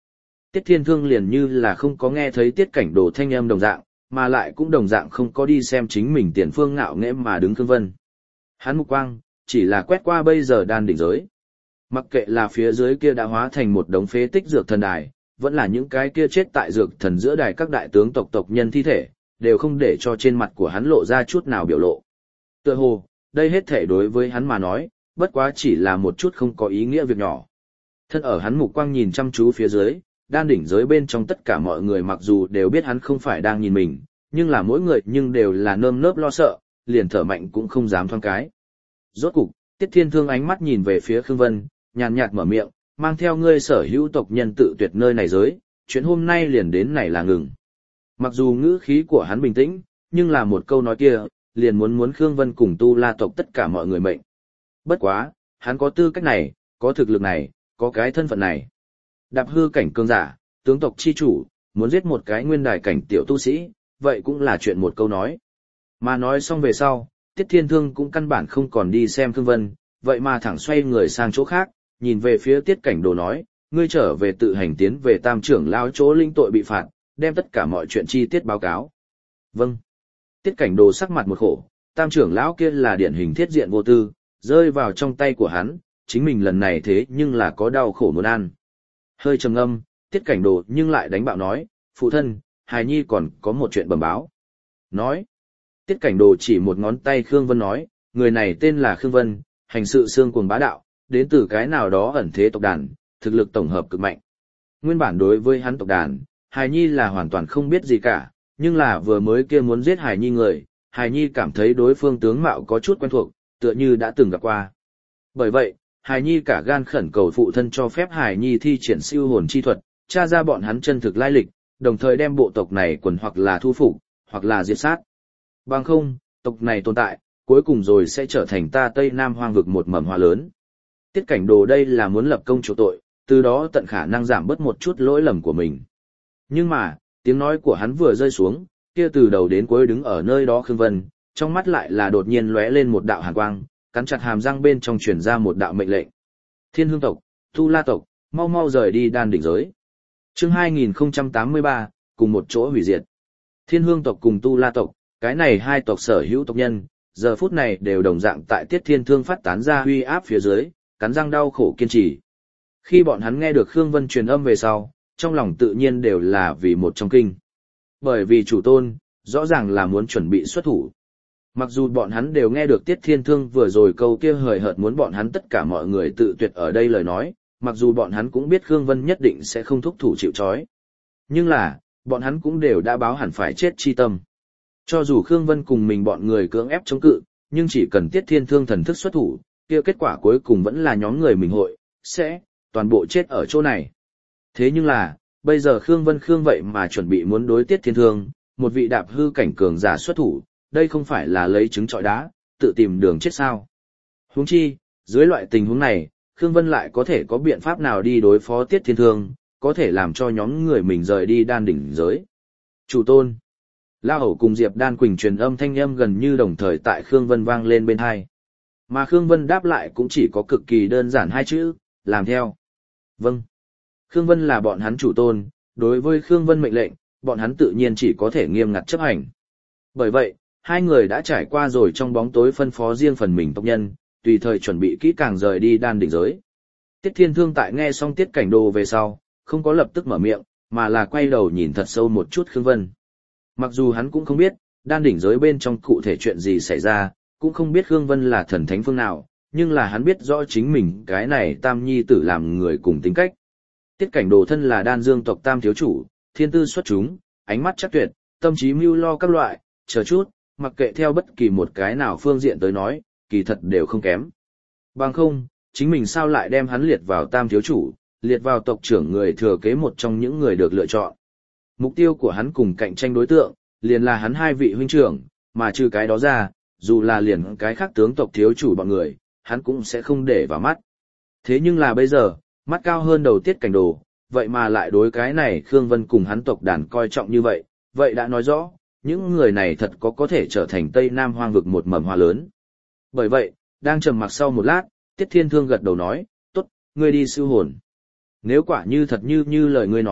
Tiết Thiên Thương liền như là không có nghe thấy Tiết Cảnh Đồ thanh âm đồng dạng, mà lại cũng đồng dạng không có đi xem chính mình tiền phương ngạo nghễ mà đứng Khương Vân. Hắn mục quang, chỉ là quét qua bây giờ đan đỉnh giới. Mặc kệ là phía dưới kia đã hóa thành một đống phế tích dược thần đài, vẫn là những cái kia chết tại dược thần giữa đài các đại tướng tộc tộc nhân thi thể, đều không để cho trên mặt của hắn lộ ra chút nào biểu lộ. Tựa hồ, đây hết thể đối với hắn mà nói, bất quá chỉ là một chút không có ý nghĩa việc nhỏ. Thân ở hắn mục quang nhìn chăm chú phía dưới, đan đỉnh giới bên trong tất cả mọi người mặc dù đều biết hắn không phải đang nhìn mình, nhưng là mỗi người nhưng đều là nơm nớp lo sợ, liền thở mạnh cũng không dám thoáng cái. Rốt cục, Tiết Thiên Thương ánh mắt nhìn về phía Khương Vân, nhàn nhạt mở miệng, mang theo ngươi sở hữu tộc nhân tự tuyệt nơi này giới, chuyện hôm nay liền đến này là ngừng. Mặc dù ngữ khí của hắn bình tĩnh, nhưng là một câu nói kia, liền muốn muốn Khương Vân cùng Tu La tộc tất cả mọi người mệnh. Bất quá, hắn có tư cách này, có thực lực này, có cái thân phận này. Đạp hư cảnh cường giả, tướng tộc chi chủ, muốn giết một cái nguyên đài cảnh tiểu tu sĩ, vậy cũng là chuyện một câu nói. Mà nói xong về sau, Tiết Thiên Thương cũng căn bản không còn đi xem Khương Vân, vậy mà thẳng xoay người sang chỗ khác, nhìn về phía Tiết Cảnh Đồ nói, ngươi trở về tự hành tiến về tam trưởng lão chỗ linh tội bị phạt, đem tất cả mọi chuyện chi tiết báo cáo. Vâng. Tiết Cảnh Đồ sắc mặt một khổ, tam trưởng lão kia là điển hình thiết diện vô tư, rơi vào trong tay của hắn, chính mình lần này thế nhưng là có đau khổ muốn ăn. Hơi trầm ngâm, Tiết Cảnh Đồ nhưng lại đánh bạo nói, phụ thân, hài nhi còn có một chuyện bẩm báo. Nói. Tiết Cảnh Đồ chỉ một ngón tay Khương Vân nói, người này tên là Khương Vân, hành sự xương cuồng bá đạo, đến từ cái nào đó ẩn thế tộc đàn, thực lực tổng hợp cực mạnh. Nguyên bản đối với hắn tộc đàn, hài nhi là hoàn toàn không biết gì cả, nhưng là vừa mới kia muốn giết hài nhi người, hài nhi cảm thấy đối phương tướng mạo có chút quen thuộc, tựa như đã từng gặp qua. Bởi vậy, hài nhi cả gan khẩn cầu phụ thân cho phép hài nhi thi triển siêu hồn chi thuật, tra ra bọn hắn chân thực lai lịch, đồng thời đem bộ tộc này quần hoặc là thu phục, hoặc là diệt sát. Bằng không, tộc này tồn tại, cuối cùng rồi sẽ trở thành ta Tây Nam hoang vực một mầm hoa lớn. Tiết Cảnh Đồ đây là muốn lập công chỗ tội, từ đó tận khả năng giảm bớt một chút lỗi lầm của mình. Nhưng mà, tiếng nói của hắn vừa rơi xuống, kia từ đầu đến cuối đứng ở nơi đó Khương Vân, trong mắt lại là đột nhiên lóe lên một đạo hàn quang, cắn chặt hàm răng bên trong truyền ra một đạo mệnh lệnh. Thiên Hương tộc, Tu La tộc, mau mau rời đi đan đỉnh giới. Chương hai nghìn không trăm tám mươi ba, cùng một chỗ hủy diệt. Thiên Hương tộc cùng Tu La tộc, cái này hai tộc sở hữu tộc nhân, giờ phút này đều đồng dạng tại Tiết Thiên Thương phát tán ra uy áp phía dưới, cắn răng đau khổ kiên trì. Khi bọn hắn nghe được Khương Vân truyền âm về sau, trong lòng tự nhiên đều là vì một trong kinh. Bởi vì chủ tôn, rõ ràng là muốn chuẩn bị xuất thủ. Mặc dù bọn hắn đều nghe được Tiết Thiên Thương vừa rồi câu kia hời hợt muốn bọn hắn tất cả mọi người tự tuyệt ở đây lời nói, mặc dù bọn hắn cũng biết Khương Vân nhất định sẽ không thúc thủ chịu trói. Nhưng là, bọn hắn cũng đều đã báo hẳn phải chết chi tâm. Cho dù Khương Vân cùng mình bọn người cưỡng ép chống cự, nhưng chỉ cần Tiết Thiên Thương thần thức xuất thủ, kia kết quả cuối cùng vẫn là nhóm người mình hội, sẽ, toàn bộ chết ở chỗ này. Thế nhưng là, bây giờ Khương Vân Khương vậy mà chuẩn bị muốn đối Tiết Thiên Thương, một vị đạp hư cảnh cường giả xuất thủ, đây không phải là lấy trứng trọi đá, tự tìm đường chết sao. Huống chi, dưới loại tình huống này, Khương Vân lại có thể có biện pháp nào đi đối phó Tiết Thiên Thương, có thể làm cho nhóm người mình rời đi đan đỉnh giới. Chủ tôn. La Hầu cùng Diệp Đan Quỳnh truyền âm thanh âm gần như đồng thời tại Khương Vân vang lên bên hai. Mà Khương Vân đáp lại cũng chỉ có cực kỳ đơn giản hai chữ, làm theo. Vâng. Khương Vân là bọn hắn chủ tôn, đối với Khương Vân mệnh lệnh, bọn hắn tự nhiên chỉ có thể nghiêm ngặt chấp hành. Bởi vậy, hai người đã trải qua rồi trong bóng tối phân phó riêng phần mình tộc nhân, tùy thời chuẩn bị kỹ càng rời đi đan đỉnh giới. Tiết Thiên Thương tại nghe xong Tiết Cảnh Đồ về sau, không có lập tức mở miệng, mà là quay đầu nhìn thật sâu một chút Khương Vân. Mặc dù hắn cũng không biết, đan đỉnh giới bên trong cụ thể chuyện gì xảy ra, cũng không biết Khương Vân là thần thánh phương nào, nhưng là hắn biết rõ chính mình cái này tam nhi tử làm người cùng tính cách. Tiết Cảnh Đồ thân là đan dương tộc tam thiếu chủ, thiên tư xuất chúng, ánh mắt chắc tuyệt, tâm trí mưu lo các loại, chờ chút, mặc kệ theo bất kỳ một cái nào phương diện tới nói, kỳ thật đều không kém. Bằng không, chính mình sao lại đem hắn liệt vào tam thiếu chủ, liệt vào tộc trưởng người thừa kế một trong những người được lựa chọn. Mục tiêu của hắn cùng cạnh tranh đối tượng, liền là hắn hai vị huynh trưởng, mà trừ cái đó ra, dù là liền cái khác tướng tộc thiếu chủ bọn người, hắn cũng sẽ không để vào mắt. Thế nhưng là bây giờ, mắt cao hơn đầu Tiết Cảnh Đồ, vậy mà lại đối cái này Khương Vân cùng hắn tộc đàn coi trọng như vậy, vậy đã nói rõ, những người này thật có có thể trở thành Tây Nam hoang vực một mầm hoa lớn. Bởi vậy, đang trầm mặc sau một lát, Tiết Thiên Thương gật đầu nói, tốt, ngươi đi siêu hồn. Nếu quả như thật như như lời ngươi nói,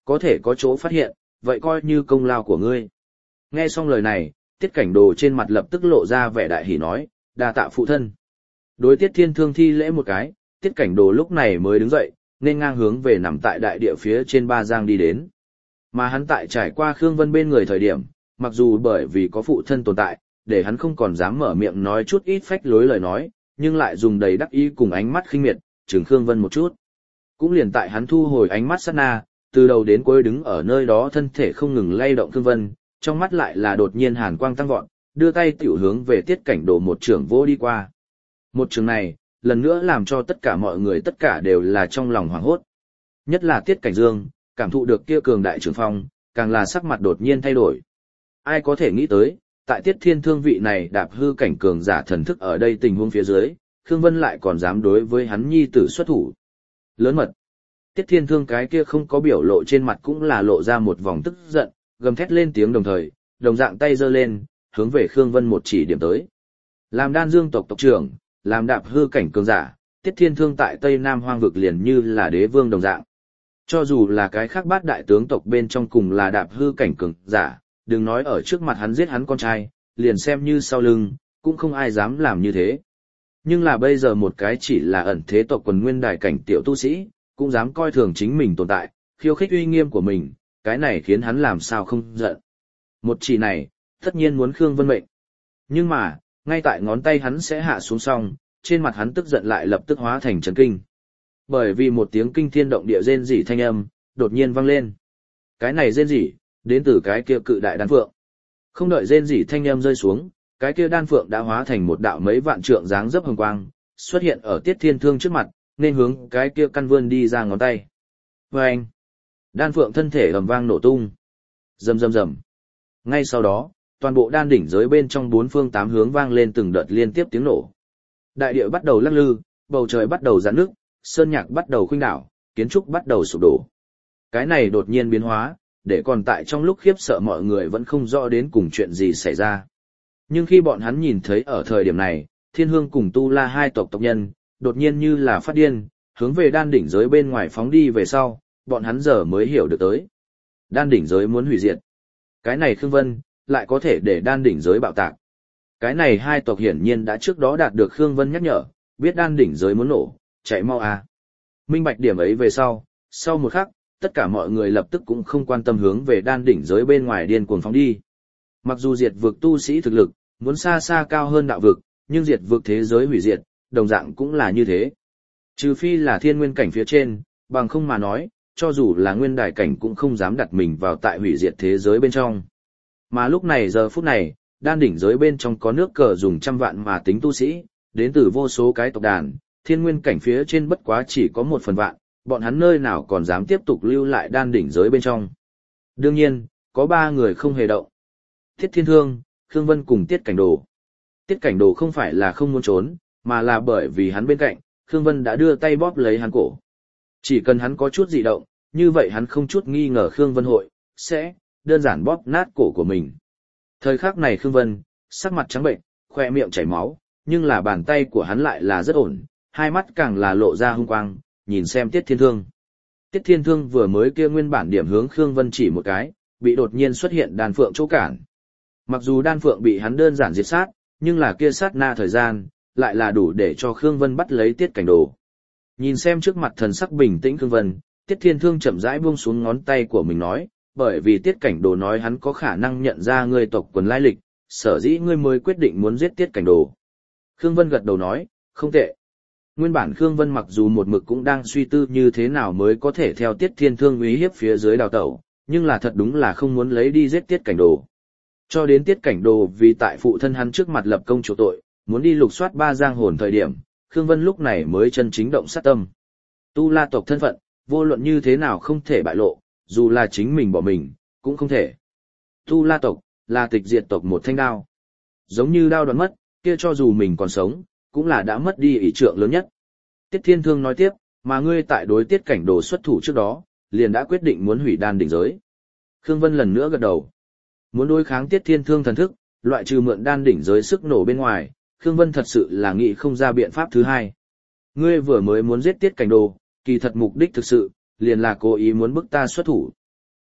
có thể có chỗ phát hiện, vậy coi như công lao của ngươi. Nghe xong lời này, Tiết Cảnh Đồ trên mặt lập tức lộ ra vẻ đại hỉ nói, đa tạ phụ thân. Đối Tiết Thiên Thương thi lễ một cái, Tiết Cảnh Đồ lúc này mới đứng dậy, nên ngang hướng về nằm tại đại địa phía trên ba giang đi đến. Mà hắn tại trải qua Khương Vân bên người thời điểm, mặc dù bởi vì có phụ thân tồn tại, để hắn không còn dám mở miệng nói chút ít phách lối lời nói, nhưng lại dùng đầy đắc ý cùng ánh mắt khinh miệt, chừng Khương Vân một chút. Cũng liền tại hắn thu hồi ánh mắt sát na, từ đầu đến cuối đứng ở nơi đó thân thể không ngừng lay động Khương Vân, trong mắt lại là đột nhiên hàn quang tăng vọt, đưa tay tiểu hướng về Tiết Cảnh Đồ một trường vô đi qua. Một trường này, lần nữa làm cho tất cả mọi người tất cả đều là trong lòng hoảng hốt. Nhất là Tiết Cảnh Dương, cảm thụ được kia cường đại trường phong, càng là sắc mặt đột nhiên thay đổi. Ai có thể nghĩ tới, tại Tiết Thiên Thương vị này đạp hư cảnh cường giả thần thức ở đây tình huống phía dưới, Khương Vân lại còn dám đối với hắn nhi tử xuất thủ. Lớn mật. Tiết Thiên Thương cái kia không có biểu lộ trên mặt cũng là lộ ra một vòng tức giận, gầm thét lên tiếng đồng thời, đồng dạng tay giơ lên, hướng về Khương Vân một chỉ điểm tới. Làm Đan Dương tộc tộc trưởng, làm đạp hư cảnh cường giả, Tiết Thiên Thương tại Tây Nam Hoang vực liền như là đế vương đồng dạng. Cho dù là cái khác bát đại tướng tộc bên trong cùng là đạp hư cảnh cường giả, đừng nói ở trước mặt hắn giết hắn con trai, liền xem như sau lưng, cũng không ai dám làm như thế. Nhưng là bây giờ một cái chỉ là ẩn thế tộc quần nguyên đài cảnh tiểu tu sĩ, cũng dám coi thường chính mình tồn tại, khiêu khích uy nghiêm của mình, cái này khiến hắn làm sao không giận. Một chỉ này, tất nhiên muốn Khương Vân mệnh. Nhưng mà, ngay tại ngón tay hắn sẽ hạ xuống xong, trên mặt hắn tức giận lại lập tức hóa thành chấn kinh. Bởi vì một tiếng kinh thiên động địa rên rỉ thanh âm, đột nhiên vang lên. Cái này rên rỉ, đến từ cái kia cự đại đan phượng. Không đợi rên rỉ thanh âm rơi xuống, cái kia đan phượng đã hóa thành một đạo mấy vạn trượng dáng dấp hồng quang, xuất hiện ở Tiết Thiên Thương trước mặt, nên hướng cái kia căn vươn đi ra ngón tay. Và anh, đan phượng thân thể ầm vang nổ tung. Rầm rầm rầm. Ngay sau đó, toàn bộ đan đỉnh giới bên trong bốn phương tám hướng vang lên từng đợt liên tiếp tiếng nổ. Đại địa bắt đầu lắc lư, bầu trời bắt đầu giãn nước, sơn nhạc bắt đầu khuynh đảo, kiến trúc bắt đầu sụp đổ. Cái này đột nhiên biến hóa, để còn tại trong lúc khiếp sợ mọi người vẫn không rõ đến cùng chuyện gì xảy ra. Nhưng khi bọn hắn nhìn thấy ở thời điểm này, Thiên Hương cùng Tu La hai tộc tộc nhân, đột nhiên như là phát điên, hướng về đan đỉnh giới bên ngoài phóng đi về sau, bọn hắn giờ mới hiểu được tới. Đan đỉnh giới muốn hủy diệt. Cái này Khương Vân, lại có thể để đan đỉnh giới bạo tạc. Cái này hai tộc hiển nhiên đã trước đó đạt được Khương Vân nhắc nhở, biết đan đỉnh giới muốn nổ, chạy mau à. Minh bạch điểm ấy về sau, sau một khắc, tất cả mọi người lập tức cũng không quan tâm hướng về đan đỉnh giới bên ngoài điên cuồng phóng đi. Mặc dù diệt vực tu sĩ thực lực, muốn xa xa cao hơn đạo vực, nhưng diệt vực thế giới hủy diệt, đồng dạng cũng là như thế. Trừ phi là thiên nguyên cảnh phía trên, bằng không mà nói, cho dù là nguyên đài cảnh cũng không dám đặt mình vào tại hủy diệt thế giới bên trong. Mà lúc này giờ phút này, đan đỉnh giới bên trong có nước cờ dùng trăm vạn mà tính tu sĩ, đến từ vô số cái tộc đàn, thiên nguyên cảnh phía trên bất quá chỉ có một phần vạn, bọn hắn nơi nào còn dám tiếp tục lưu lại đan đỉnh giới bên trong. Đương nhiên, có ba người không hề động. Tiết Thiên Thương, Khương Vân cùng Tiết Cảnh Đồ. Tiết Cảnh Đồ không phải là không muốn trốn, mà là bởi vì hắn bên cạnh, Khương Vân đã đưa tay bóp lấy hắn cổ. Chỉ cần hắn có chút dị động, như vậy hắn không chút nghi ngờ Khương Vân hội, sẽ, đơn giản bóp nát cổ của mình. Thời khắc này Khương Vân, sắc mặt trắng bệnh, khoe miệng chảy máu, nhưng là bàn tay của hắn lại là rất ổn, hai mắt càng là lộ ra hung quang, nhìn xem Tiết Thiên Thương. Tiết Thiên Thương vừa mới kia nguyên bản điểm hướng Khương Vân chỉ một cái, bị đột nhiên xuất hiện đan phượng chỗ cản. Mặc dù đan phượng bị hắn đơn giản diệt sát, nhưng là kia sát na thời gian, lại là đủ để cho Khương Vân bắt lấy Tiết Cảnh Đồ. Nhìn xem trước mặt thần sắc bình tĩnh Khương Vân, Tiết Thiên Thương chậm rãi buông xuống ngón tay của mình nói, bởi vì Tiết Cảnh Đồ nói hắn có khả năng nhận ra ngươi tộc quần lai lịch, sở dĩ ngươi mới quyết định muốn giết Tiết Cảnh Đồ. Khương Vân gật đầu nói, không tệ. Nguyên bản Khương Vân mặc dù một mực cũng đang suy tư như thế nào mới có thể theo Tiết Thiên Thương uy hiếp phía dưới đào tẩu, nhưng là thật đúng là không muốn lấy đi giết Tiết Cảnh Đồ. Cho đến Tiết Cảnh Đồ vì tại phụ thân hắn trước mặt lập công chủ tội, muốn đi lục soát ba giang hồn thời điểm, Khương Vân lúc này mới chân chính động sát tâm. Tu La tộc thân phận, vô luận như thế nào không thể bại lộ, dù là chính mình bỏ mình, cũng không thể. Tu La tộc, là tịch diệt tộc một thanh đao. Giống như đao đoán mất, kia cho dù mình còn sống, cũng là đã mất đi ỷ trượng lớn nhất. Tiết Thiên Thương nói tiếp, mà ngươi tại đối Tiết Cảnh Đồ xuất thủ trước đó, liền đã quyết định muốn hủy đan đỉnh giới. Khương Vân lần nữa gật đầu. Muốn đối kháng Tiết Thiên Thương thần thức, loại trừ mượn đan đỉnh giới sức nổ bên ngoài, Khương Vân thật sự là nghĩ không ra biện pháp thứ hai. Ngươi vừa mới muốn giết Tiết Cảnh Đồ, kỳ thật mục đích thực sự, liền là cố ý muốn bức ta xuất thủ.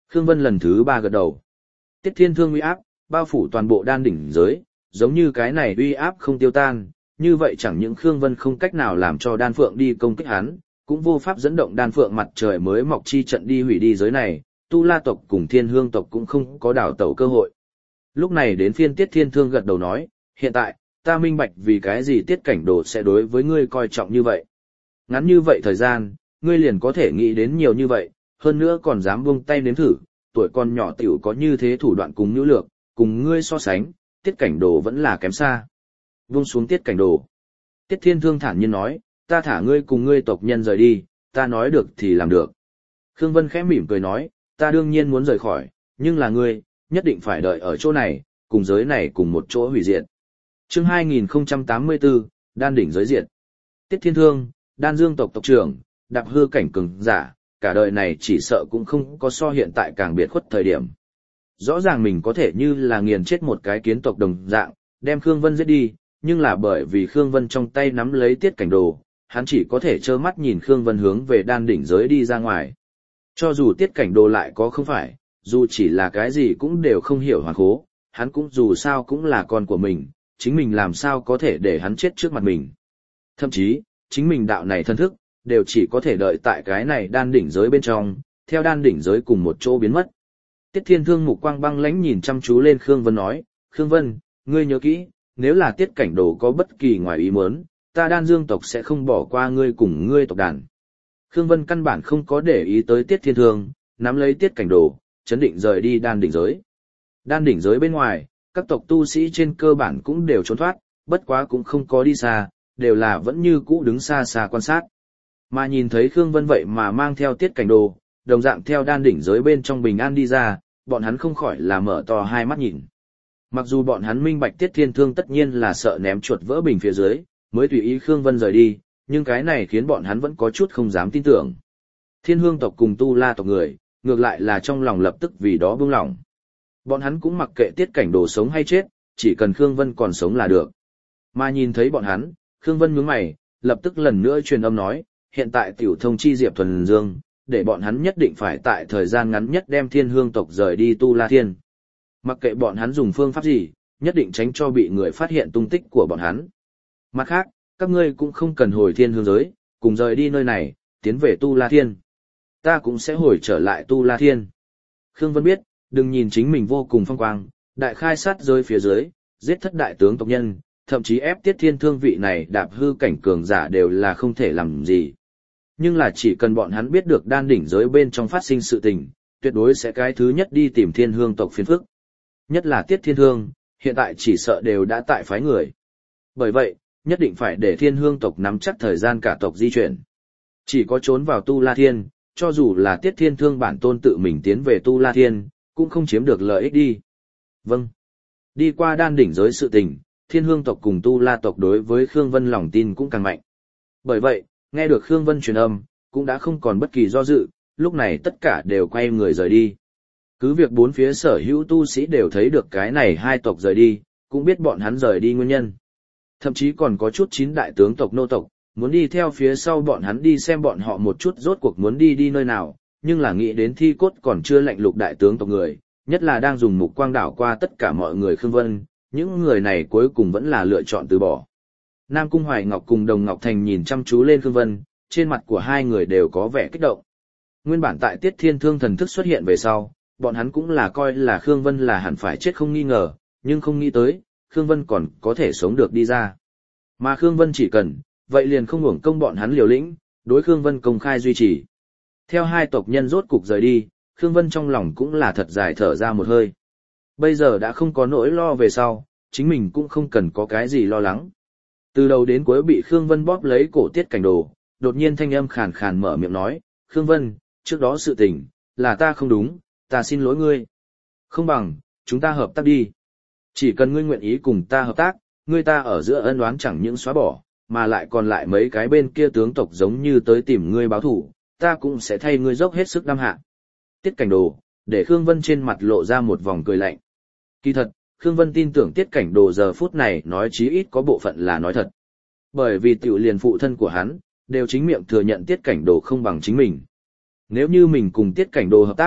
Khương Vân lần thứ ba gật đầu. Tiết Thiên Thương uy áp, bao phủ toàn bộ đan đỉnh giới, giống như cái này uy áp không tiêu tan, như vậy chẳng những Khương Vân không cách nào làm cho đan phượng đi công kích hắn, cũng vô pháp dẫn động đan phượng mặt trời mới mọc chi trận đi hủy đi giới này, Tu La tộc cùng Thiên Hương tộc cũng không có đảo tẩu cơ hội. Lúc này đến phiên Tiết Thiên Thương gật đầu nói, hiện tại, ta minh bạch vì cái gì Tiết Cảnh Đồ sẽ đối với ngươi coi trọng như vậy. Ngắn như vậy thời gian, ngươi liền có thể nghĩ đến nhiều như vậy, hơn nữa còn dám buông tay nếm thử, tuổi con nhỏ tiểu có như thế thủ đoạn cùng nhũ lược, cùng ngươi so sánh, Tiết Cảnh Đồ vẫn là kém xa. Buông xuống Tiết Cảnh Đồ. Tiết Thiên Thương thản nhiên nói, ta thả ngươi cùng ngươi tộc nhân rời đi, ta nói được thì làm được. Khương Vân khẽ mỉm cười nói, ta đương nhiên muốn rời khỏi, nhưng là ngươi, nhất định phải đợi ở chỗ này, cùng giới này cùng một chỗ hủy diệt. Chương hai nghìn không trăm tám mươi tư, Đan đỉnh giới diệt. Tiết Thiên Thương, Đan Dương tộc tộc trưởng, đạp hư cảnh cường giả, cả đời này chỉ sợ cũng không có so hiện tại càng biệt khuất thời điểm. Rõ ràng mình có thể như là nghiền chết một cái kiến tộc đồng dạng, đem Khương Vân giết đi, nhưng là bởi vì Khương Vân trong tay nắm lấy Tiết Cảnh Đồ, hắn chỉ có thể trơ mắt nhìn Khương Vân hướng về đan đỉnh giới đi ra ngoài. Cho dù Tiết Cảnh Đồ lại có không phải, dù chỉ là cái gì cũng đều không hiểu hoàn khố, hắn cũng dù sao cũng là con của mình, chính mình làm sao có thể để hắn chết trước mặt mình. Thậm chí, chính mình đạo này thân thức, đều chỉ có thể đợi tại cái này đan đỉnh giới bên trong, theo đan đỉnh giới cùng một chỗ biến mất. Tiết Thiên Thương mục quang băng lãnh nhìn chăm chú lên Khương Vân nói, Khương Vân, ngươi nhớ kỹ, nếu là Tiết Cảnh Đồ có bất kỳ ngoài ý muốn, ta Đan Dương tộc sẽ không bỏ qua ngươi cùng ngươi tộc đàn. Khương Vân căn bản không có để ý tới Tiết Thiên Thương, nắm lấy Tiết Cảnh Đồ, chấn định rời đi đan đỉnh giới. Đan đỉnh giới bên ngoài, các tộc tu sĩ trên cơ bản cũng đều trốn thoát, bất quá cũng không có đi xa, đều là vẫn như cũ đứng xa xa quan sát. Mà nhìn thấy Khương Vân vậy mà mang theo Tiết Cảnh Đồ, đồng dạng theo đan đỉnh giới bên trong bình an đi ra, bọn hắn không khỏi là mở to hai mắt nhìn. Mặc dù bọn hắn minh bạch Tiết Thiên Thương tất nhiên là sợ ném chuột vỡ bình phía dưới, mới tùy ý Khương Vân rời đi, nhưng cái này khiến bọn hắn vẫn có chút không dám tin tưởng. Thiên Hương tộc cùng Tu La tộc người, ngược lại là trong lòng lập tức vì đó buông lỏng. Bọn hắn cũng mặc kệ Tiết Cảnh Đồ sống hay chết, chỉ cần Khương Vân còn sống là được. Mà nhìn thấy bọn hắn, Khương Vân nhướng mày, lập tức lần nữa truyền âm nói, hiện tại tiểu thông chi Diệp Thuần Dương, để bọn hắn nhất định phải tại thời gian ngắn nhất đem Thiên Hương tộc rời đi Tu La Thiên. Mặc kệ bọn hắn dùng phương pháp gì, nhất định tránh cho bị người phát hiện tung tích của bọn hắn. Mặt khác, các ngươi cũng không cần hồi Thiên Hương giới, cùng rời đi nơi này, tiến về Tu La Thiên. Ta cũng sẽ hồi trở lại Tu La Thiên. Khương Vân biết, đừng nhìn chính mình vô cùng phong quang, đại khai sát giới phía dưới, giết thất đại tướng tộc nhân, thậm chí ép Tiết Thiên Thương vị này đạp hư cảnh cường giả đều là không thể làm gì. Nhưng là chỉ cần bọn hắn biết được đan đỉnh giới bên trong phát sinh sự tình, tuyệt đối sẽ cái thứ nhất đi tìm Thiên Hương tộc phiền phức. Nhất là Tiết Thiên Thương, hiện tại chỉ sợ đều đã tại phái người. Bởi vậy, nhất định phải để Thiên Hương tộc nắm chắc thời gian cả tộc di chuyển. Chỉ có trốn vào Tu La Thiên, cho dù là Tiết Thiên Thương bản tôn tự mình tiến về Tu La Thiên, cũng không chiếm được lợi ích đi. Vâng. Đi qua đan đỉnh giới sự tình, Thiên Hương tộc cùng Tu La tộc đối với Khương Vân lòng tin cũng càng mạnh. Bởi vậy, nghe được Khương Vân truyền âm, cũng đã không còn bất kỳ do dự, lúc này tất cả đều quay người rời đi. Cứ việc bốn phía sở hữu tu sĩ đều thấy được cái này hai tộc rời đi, cũng biết bọn hắn rời đi nguyên nhân. Thậm chí còn có chút chín đại tướng tộc nô tộc, muốn đi theo phía sau bọn hắn đi xem bọn họ một chút rốt cuộc muốn đi đi nơi nào, nhưng là nghĩ đến thi cốt còn chưa lạnh lục đại tướng tộc người, nhất là đang dùng mục quang đảo qua tất cả mọi người Khương Vân, những người này cuối cùng vẫn là lựa chọn từ bỏ. Nam Cung Hoài Ngọc cùng Đồng Ngọc Thành nhìn chăm chú lên Khương Vân, trên mặt của hai người đều có vẻ kích động. Nguyên bản tại Tiết Thiên Thương thần thức xuất hiện về sau, bọn hắn cũng là coi là Khương Vân là hẳn phải chết không nghi ngờ, nhưng không nghĩ tới, Khương Vân còn có thể sống được đi ra. Mà Khương Vân chỉ cần, vậy liền không hưởng công bọn hắn liều lĩnh, đối Khương Vân công khai duy trì. Theo hai tộc nhân rốt cục rời đi, Khương Vân trong lòng cũng là thật dài thở ra một hơi. Bây giờ đã không có nỗi lo về sau, chính mình cũng không cần có cái gì lo lắng. Từ đầu đến cuối bị Khương Vân bóp lấy cổ Tiết Cảnh Đồ, đột nhiên thanh âm khàn khàn mở miệng nói, Khương Vân, trước đó sự tình, là ta không đúng, ta xin lỗi ngươi. Không bằng, chúng ta hợp tác đi. Chỉ cần ngươi nguyện ý cùng ta hợp tác, ngươi ta ở giữa ân oán chẳng những xóa bỏ, mà lại còn lại mấy cái bên kia tướng tộc giống như tới tìm ngươi báo thủ, ta cũng sẽ thay ngươi dốc hết sức đam hạ. Tiết Cảnh Đồ, để Khương Vân trên mặt lộ ra một vòng cười lạnh. Kỳ thật, Khương Vân tin tưởng Tiết Cảnh Đồ giờ phút này nói chí ít có bộ phận là nói thật. Bởi vì tiểu liền phụ thân của hắn, đều chính miệng thừa nhận Tiết Cảnh Đồ không bằng chính mình. Nếu như mình cùng Tiết Cảnh Đồ hợp tác,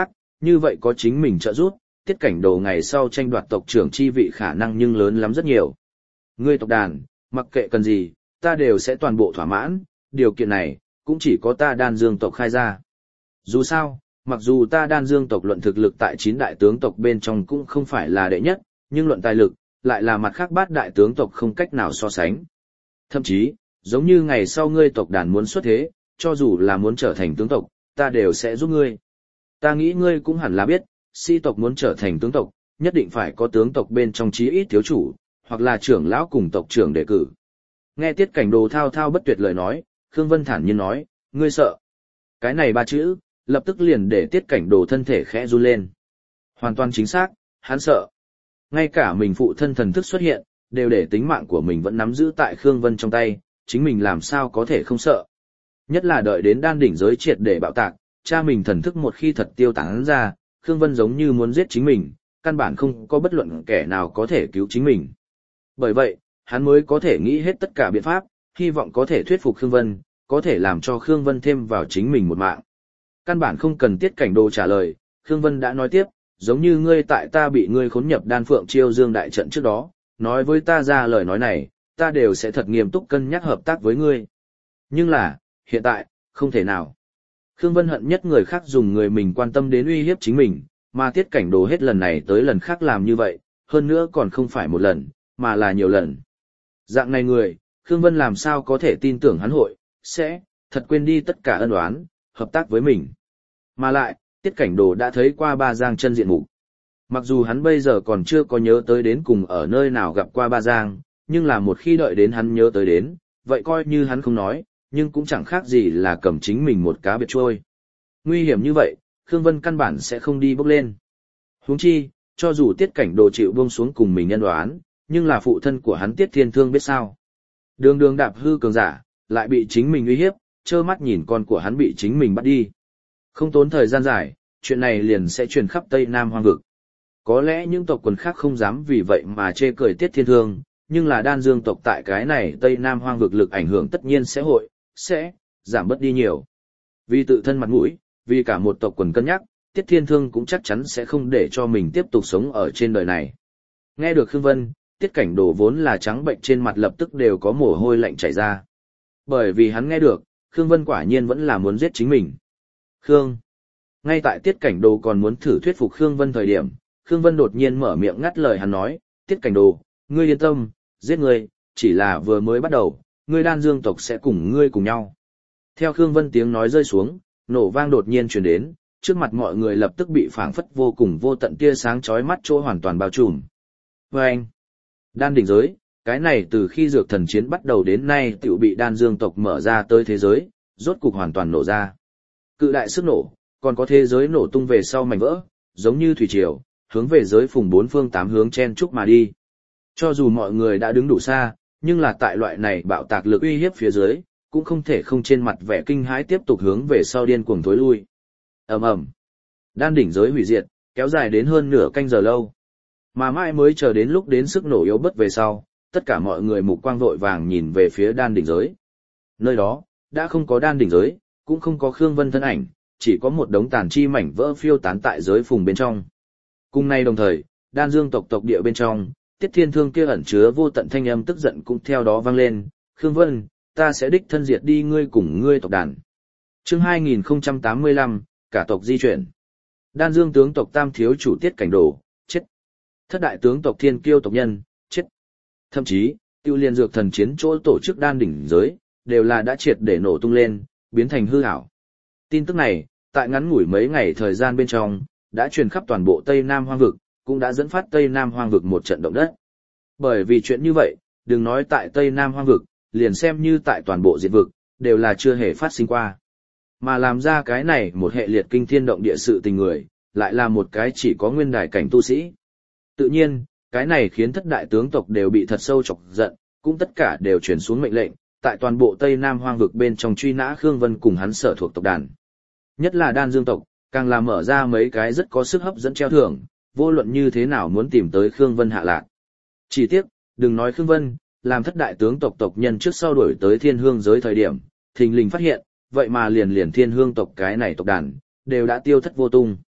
như vậy có chính mình trợ giúp, Tiết Cảnh Đồ ngày sau tranh đoạt tộc trưởng chi vị khả năng nhưng lớn lắm rất nhiều. Ngươi tộc đàn, mặc kệ cần gì, ta đều sẽ toàn bộ thỏa mãn, điều kiện này, cũng chỉ có ta Đan Dương tộc khai ra. Dù sao, mặc dù ta Đan Dương tộc luận thực lực tại chín đại tướng tộc bên trong cũng không phải là đệ nhất, nhưng luận tài lực, lại là mặt khác bát đại tướng tộc không cách nào so sánh. Thậm chí, giống như ngày sau ngươi tộc đàn muốn xuất thế, cho dù là muốn trở thành tướng tộc, ta đều sẽ giúp ngươi. Ta nghĩ ngươi cũng hẳn là biết, si tộc muốn trở thành tướng tộc, nhất định phải có tướng tộc bên trong chí ít thiếu chủ, hoặc là trưởng lão cùng tộc trưởng đề cử. Nghe Tiết Cảnh Đồ thao thao bất tuyệt lời nói, Khương Vân thản nhiên nói, ngươi sợ. Cái này ba chữ, lập tức liền để Tiết Cảnh Đồ thân thể khẽ run lên. Hoàn toàn chính xác, hắn sợ. Ngay cả mình phụ thân thần thức xuất hiện, đều để tính mạng của mình vẫn nắm giữ tại Khương Vân trong tay, chính mình làm sao có thể không sợ. Nhất là đợi đến đan đỉnh giới triệt để bạo tạc, cha mình thần thức một khi thật tiêu tán ra, Khương Vân giống như muốn giết chính mình, căn bản không có bất luận kẻ nào có thể cứu chính mình. Bởi vậy, hắn mới có thể nghĩ hết tất cả biện pháp, hy vọng có thể thuyết phục Khương Vân, có thể làm cho Khương Vân thêm vào chính mình một mạng. Căn bản không cần Tiết Cảnh Đồ trả lời, Khương Vân đã nói tiếp, giống như ngươi tại ta bị ngươi khốn nhập Đan Phượng Chiêu Dương đại trận trước đó, nói với ta ra lời nói này, ta đều sẽ thật nghiêm túc cân nhắc hợp tác với ngươi. Nhưng là, hiện tại, không thể nào. Khương Vân hận nhất người khác dùng người mình quan tâm đến uy hiếp chính mình, mà Tiết Cảnh Đồ hết lần này tới lần khác làm như vậy, hơn nữa còn không phải một lần, mà là nhiều lần. Dạng này người, Khương Vân làm sao có thể tin tưởng hắn hội, sẽ, thật quên đi tất cả ân oán, hợp tác với mình. Mà lại, Tiết Cảnh Đồ đã thấy qua Ba Giang chân diện mục. Mặc dù hắn bây giờ còn chưa có nhớ tới đến cùng ở nơi nào gặp qua Ba Giang, nhưng là một khi đợi đến hắn nhớ tới đến, vậy coi như hắn không nói, nhưng cũng chẳng khác gì là cầm chính mình một cá biệt trôi. Nguy hiểm như vậy, Khương Vân căn bản sẽ không đi bốc lên. Huống chi, cho dù Tiết Cảnh Đồ chịu buông xuống cùng mình nhân đoán, nhưng là phụ thân của hắn Tiết Thiên Thương biết sao. Đường đường đạp hư cường giả, lại bị chính mình uy hiếp, trơ mắt nhìn con của hắn bị chính mình bắt đi. Không tốn thời gian dài, chuyện này liền sẽ truyền khắp Tây Nam Hoang Vực. Có lẽ những tộc quần khác không dám vì vậy mà chê cười Tiết Thiên Thương, nhưng là Đan Dương tộc tại cái này Tây Nam Hoang Vực lực ảnh hưởng tất nhiên sẽ hội, sẽ, giảm bớt đi nhiều. Vì tự thân mặt mũi, vì cả một tộc quần cân nhắc, Tiết Thiên Thương cũng chắc chắn sẽ không để cho mình tiếp tục sống ở trên đời này. Nghe được Khương Vân, Tiết Cảnh Đồ vốn là trắng bệnh trên mặt lập tức đều có mồ hôi lạnh chảy ra. Bởi vì hắn nghe được, Khương Vân quả nhiên vẫn là muốn giết chính mình. Khương. Ngay tại Tiết Cảnh Đồ còn muốn thử thuyết phục Khương Vân thời điểm, Khương Vân đột nhiên mở miệng ngắt lời hắn nói, Tiết Cảnh Đồ, ngươi yên tâm, giết ngươi, chỉ là vừa mới bắt đầu, ngươi Đan Dương tộc sẽ cùng ngươi cùng nhau. Theo Khương Vân tiếng nói rơi xuống, nổ vang đột nhiên truyền đến, trước mặt mọi người lập tức bị phảng phất vô cùng vô tận tia sáng chói mắt chỗ hoàn toàn bao trùm. Và anh, Đan đỉnh giới, cái này từ khi dược thần chiến bắt đầu đến nay tiểu bị Đan Dương tộc mở ra tới thế giới, rốt cục hoàn toàn nổ ra. Cự đại sức nổ, còn có thế giới nổ tung về sau mảnh vỡ, giống như thủy triều, hướng về giới phùng bốn phương tám hướng chen chúc mà đi. Cho dù mọi người đã đứng đủ xa, nhưng là tại loại này bạo tạc lực uy hiếp phía dưới, cũng không thể không trên mặt vẻ kinh hãi tiếp tục hướng về sau điên cuồng thối lui. Ầm ầm. Đan đỉnh giới hủy diệt, kéo dài đến hơn nửa canh giờ lâu. Mà mãi mới chờ đến lúc đến sức nổ yếu bớt về sau, tất cả mọi người mục quang vội vàng nhìn về phía đan đỉnh giới. Nơi đó, đã không có đan đỉnh giới, cũng không có Khương Vân thân ảnh, chỉ có một đống tàn chi mảnh vỡ phiêu tán tại giới phùng bên trong. Cùng nay đồng thời, Đan Dương tộc tộc địa bên trong, Tiết Thiên Thương kia ẩn chứa vô tận thanh âm tức giận cũng theo đó vang lên, Khương Vân, ta sẽ đích thân diệt đi ngươi cùng ngươi tộc đàn. Chương hai nghìn không trăm tám mươi lăm, cả tộc di chuyển. Đan Dương tướng tộc Tam thiếu chủ Tiết Cảnh Đồ, chết. Thất đại tướng tộc Thiên Kiêu tộc nhân, chết. Thậm chí, tiêu liên dược thần chiến chỗ tổ chức đan đỉnh giới, đều là đã triệt để nổ tung lên, biến thành hư ảo. Tin tức này, tại ngắn ngủi mấy ngày thời gian bên trong, đã truyền khắp toàn bộ Tây Nam Hoang Vực, cũng đã dẫn phát Tây Nam Hoang Vực một trận động đất. Bởi vì chuyện như vậy, đừng nói tại Tây Nam Hoang Vực, liền xem như tại toàn bộ diệt vực, đều là chưa hề phát sinh qua. Mà làm ra cái này một hệ liệt kinh thiên động địa sự tình người, lại là một cái chỉ có nguyên đài cảnh tu sĩ. Tự nhiên, cái này khiến thất đại tướng tộc đều bị thật sâu chọc giận, cũng tất cả đều chuyển xuống mệnh lệnh, tại toàn bộ Tây Nam Hoang Vực bên trong truy nã Khương Vân cùng hắn sở thuộc tộc đàn. Nhất là Đan Dương tộc, càng là mở ra mấy cái rất có sức hấp dẫn treo thưởng, vô luận như thế nào muốn tìm tới Khương Vân hạ lạc. Chỉ tiếc, đừng nói Khương Vân, làm thất đại tướng tộc tộc nhân trước sau đuổi tới Thiên Hương giới thời điểm, thình lình phát hiện, vậy mà liền liền Thiên Hương tộc cái này tộc đàn, đều đã tiêu thất vô tung.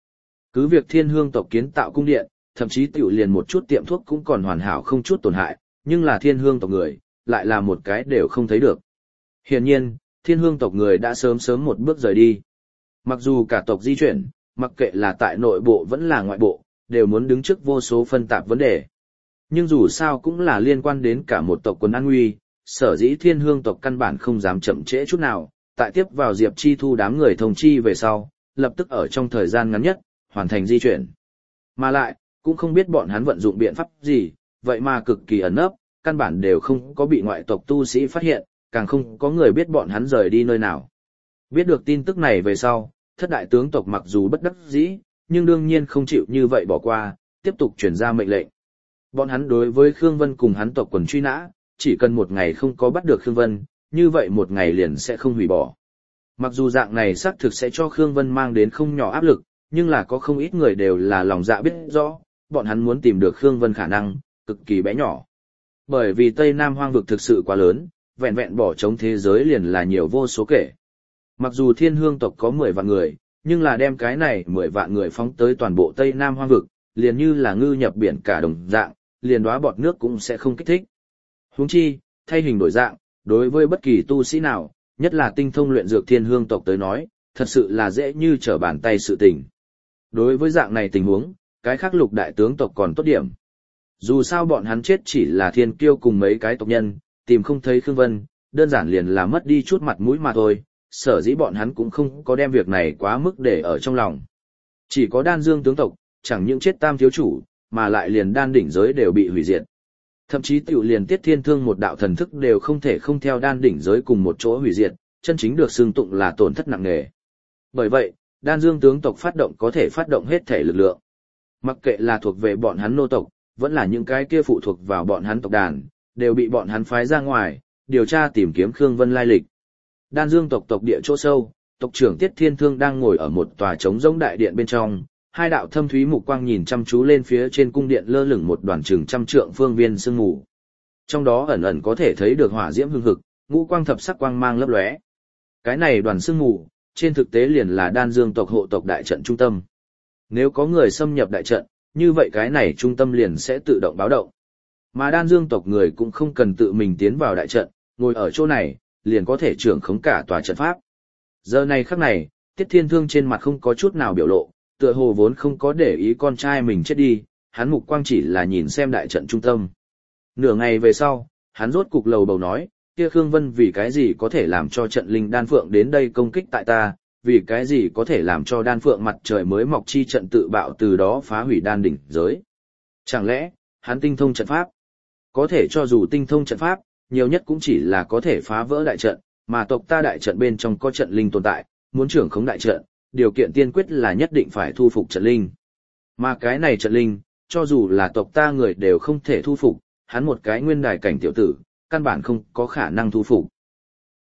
Cứ việc thiên hương tộc kiến tạo cung điện, thậm chí tiểu liền một chút tiệm thuốc cũng còn hoàn hảo không chút tổn hại, nhưng là thiên hương tộc người, lại là một cái đều không thấy được. Hiển nhiên, thiên hương tộc người đã sớm sớm một bước rời đi. Mặc dù cả tộc di chuyển, mặc kệ là tại nội bộ vẫn là ngoại bộ, đều muốn đứng trước vô số phân tạp vấn đề. Nhưng dù sao cũng là liên quan đến cả một tộc quần an nguy, sở dĩ thiên hương tộc căn bản không dám chậm trễ chút nào, tại tiếp vào Diệp Chi Thu đám người thông chi về sau, lập tức ở trong thời gian ngắn nhất, hoàn thành di chuyển. Mà lại, cũng không biết bọn hắn vận dụng biện pháp gì, vậy mà cực kỳ ẩn nấp, căn bản đều không có bị ngoại tộc tu sĩ phát hiện, càng không có người biết bọn hắn rời đi nơi nào. Biết được tin tức này về sau, thất đại tướng tộc mặc dù bất đắc dĩ, nhưng đương nhiên không chịu như vậy bỏ qua, tiếp tục truyền ra mệnh lệnh. Bọn hắn đối với Khương Vân cùng hắn tộc quần truy nã, chỉ cần một ngày không có bắt được Khương Vân, như vậy một ngày liền sẽ không hủy bỏ. Mặc dù dạng này xác thực sẽ cho Khương Vân mang đến không nhỏ áp lực, nhưng là có không ít người đều là lòng dạ biết rõ, bọn hắn muốn tìm được Khương Vân khả năng, cực kỳ bé nhỏ. Bởi vì Tây Nam hoang vực thực sự quá lớn, vẹn vẹn bỏ trống thế giới liền là nhiều vô số kể. Mặc dù thiên hương tộc có mười vạn người, nhưng là đem cái này mười vạn người phóng tới toàn bộ Tây Nam hoang vực, liền như là ngư nhập biển cả đồng dạng, liền đóa bọt nước cũng sẽ không kích thích. Huống chi, thay hình đổi dạng, đối với bất kỳ tu sĩ nào, nhất là tinh thông luyện dược thiên hương tộc tới nói, thật sự là dễ như trở bàn tay sự tình. Đối với dạng này tình huống, cái khác lục đại tướng tộc còn tốt điểm. Dù sao bọn hắn chết chỉ là thiên kiêu cùng mấy cái tộc nhân, tìm không thấy Khương Vân, đơn giản liền là mất đi chút mặt mũi mà thôi, sở dĩ bọn hắn cũng không có đem việc này quá mức để ở trong lòng. Chỉ có đan dương tướng tộc, chẳng những chết tam thiếu chủ, mà lại liền đan đỉnh giới đều bị hủy diệt. Thậm chí tiểu liền tiết thiên thương một đạo thần thức đều không thể không theo đan đỉnh giới cùng một chỗ hủy diệt, chân chính được xưng tụng là tổn thất nặng nề. Bởi vậy, đan dương tướng tộc phát động có thể phát động hết thể lực lượng. Mặc kệ là thuộc về bọn hắn nô tộc, vẫn là những cái kia phụ thuộc vào bọn hắn tộc đàn, đều bị bọn hắn phái ra ngoài, điều tra tìm kiếm Khương Vân lai lịch. Đan dương tộc tộc địa chỗ sâu, tộc trưởng Tiết Thiên Thương đang ngồi ở một tòa trống rỗng đại điện bên trong, hai đạo thâm thúy mục quang nhìn chăm chú lên phía trên cung điện lơ lửng một đoàn chừng trăm trượng phương viên sương mù. Trong đó ẩn ẩn có thể thấy được hỏa diễm hưng hực, ngũ quang thập sắc quang mang lấp lóe. Cái này đoàn sương mù, trên thực tế liền là đan dương tộc hộ tộc đại trận trung tâm. Nếu có người xâm nhập đại trận, như vậy cái này trung tâm liền sẽ tự động báo động. Mà đan dương tộc người cũng không cần tự mình tiến vào đại trận, ngồi ở chỗ này, liền có thể trưởng khống cả tòa trận pháp. Giờ này khắc này, Tiết Thiên Thương trên mặt không có chút nào biểu lộ, tựa hồ vốn không có để ý con trai mình chết đi, hắn mục quang chỉ là nhìn xem đại trận trung tâm. Nửa ngày về sau, hắn rốt cục lầu bầu nói, kia Khương Vân vì cái gì có thể làm cho trận linh đan phượng đến đây công kích tại ta, vì cái gì có thể làm cho đan phượng mặt trời mới mọc chi trận tự bạo từ đó phá hủy đan đỉnh giới. Chẳng lẽ, hắn tinh thông trận pháp? Có thể cho dù tinh thông trận pháp, nhiều nhất cũng chỉ là có thể phá vỡ đại trận, mà tộc ta đại trận bên trong có trận linh tồn tại, muốn trưởng khống đại trận, điều kiện tiên quyết là nhất định phải thu phục trận linh. Mà cái này trận linh, cho dù là tộc ta người đều không thể thu phục, hắn một cái nguyên đài cảnh tiểu tử, căn bản không có khả năng thu phục.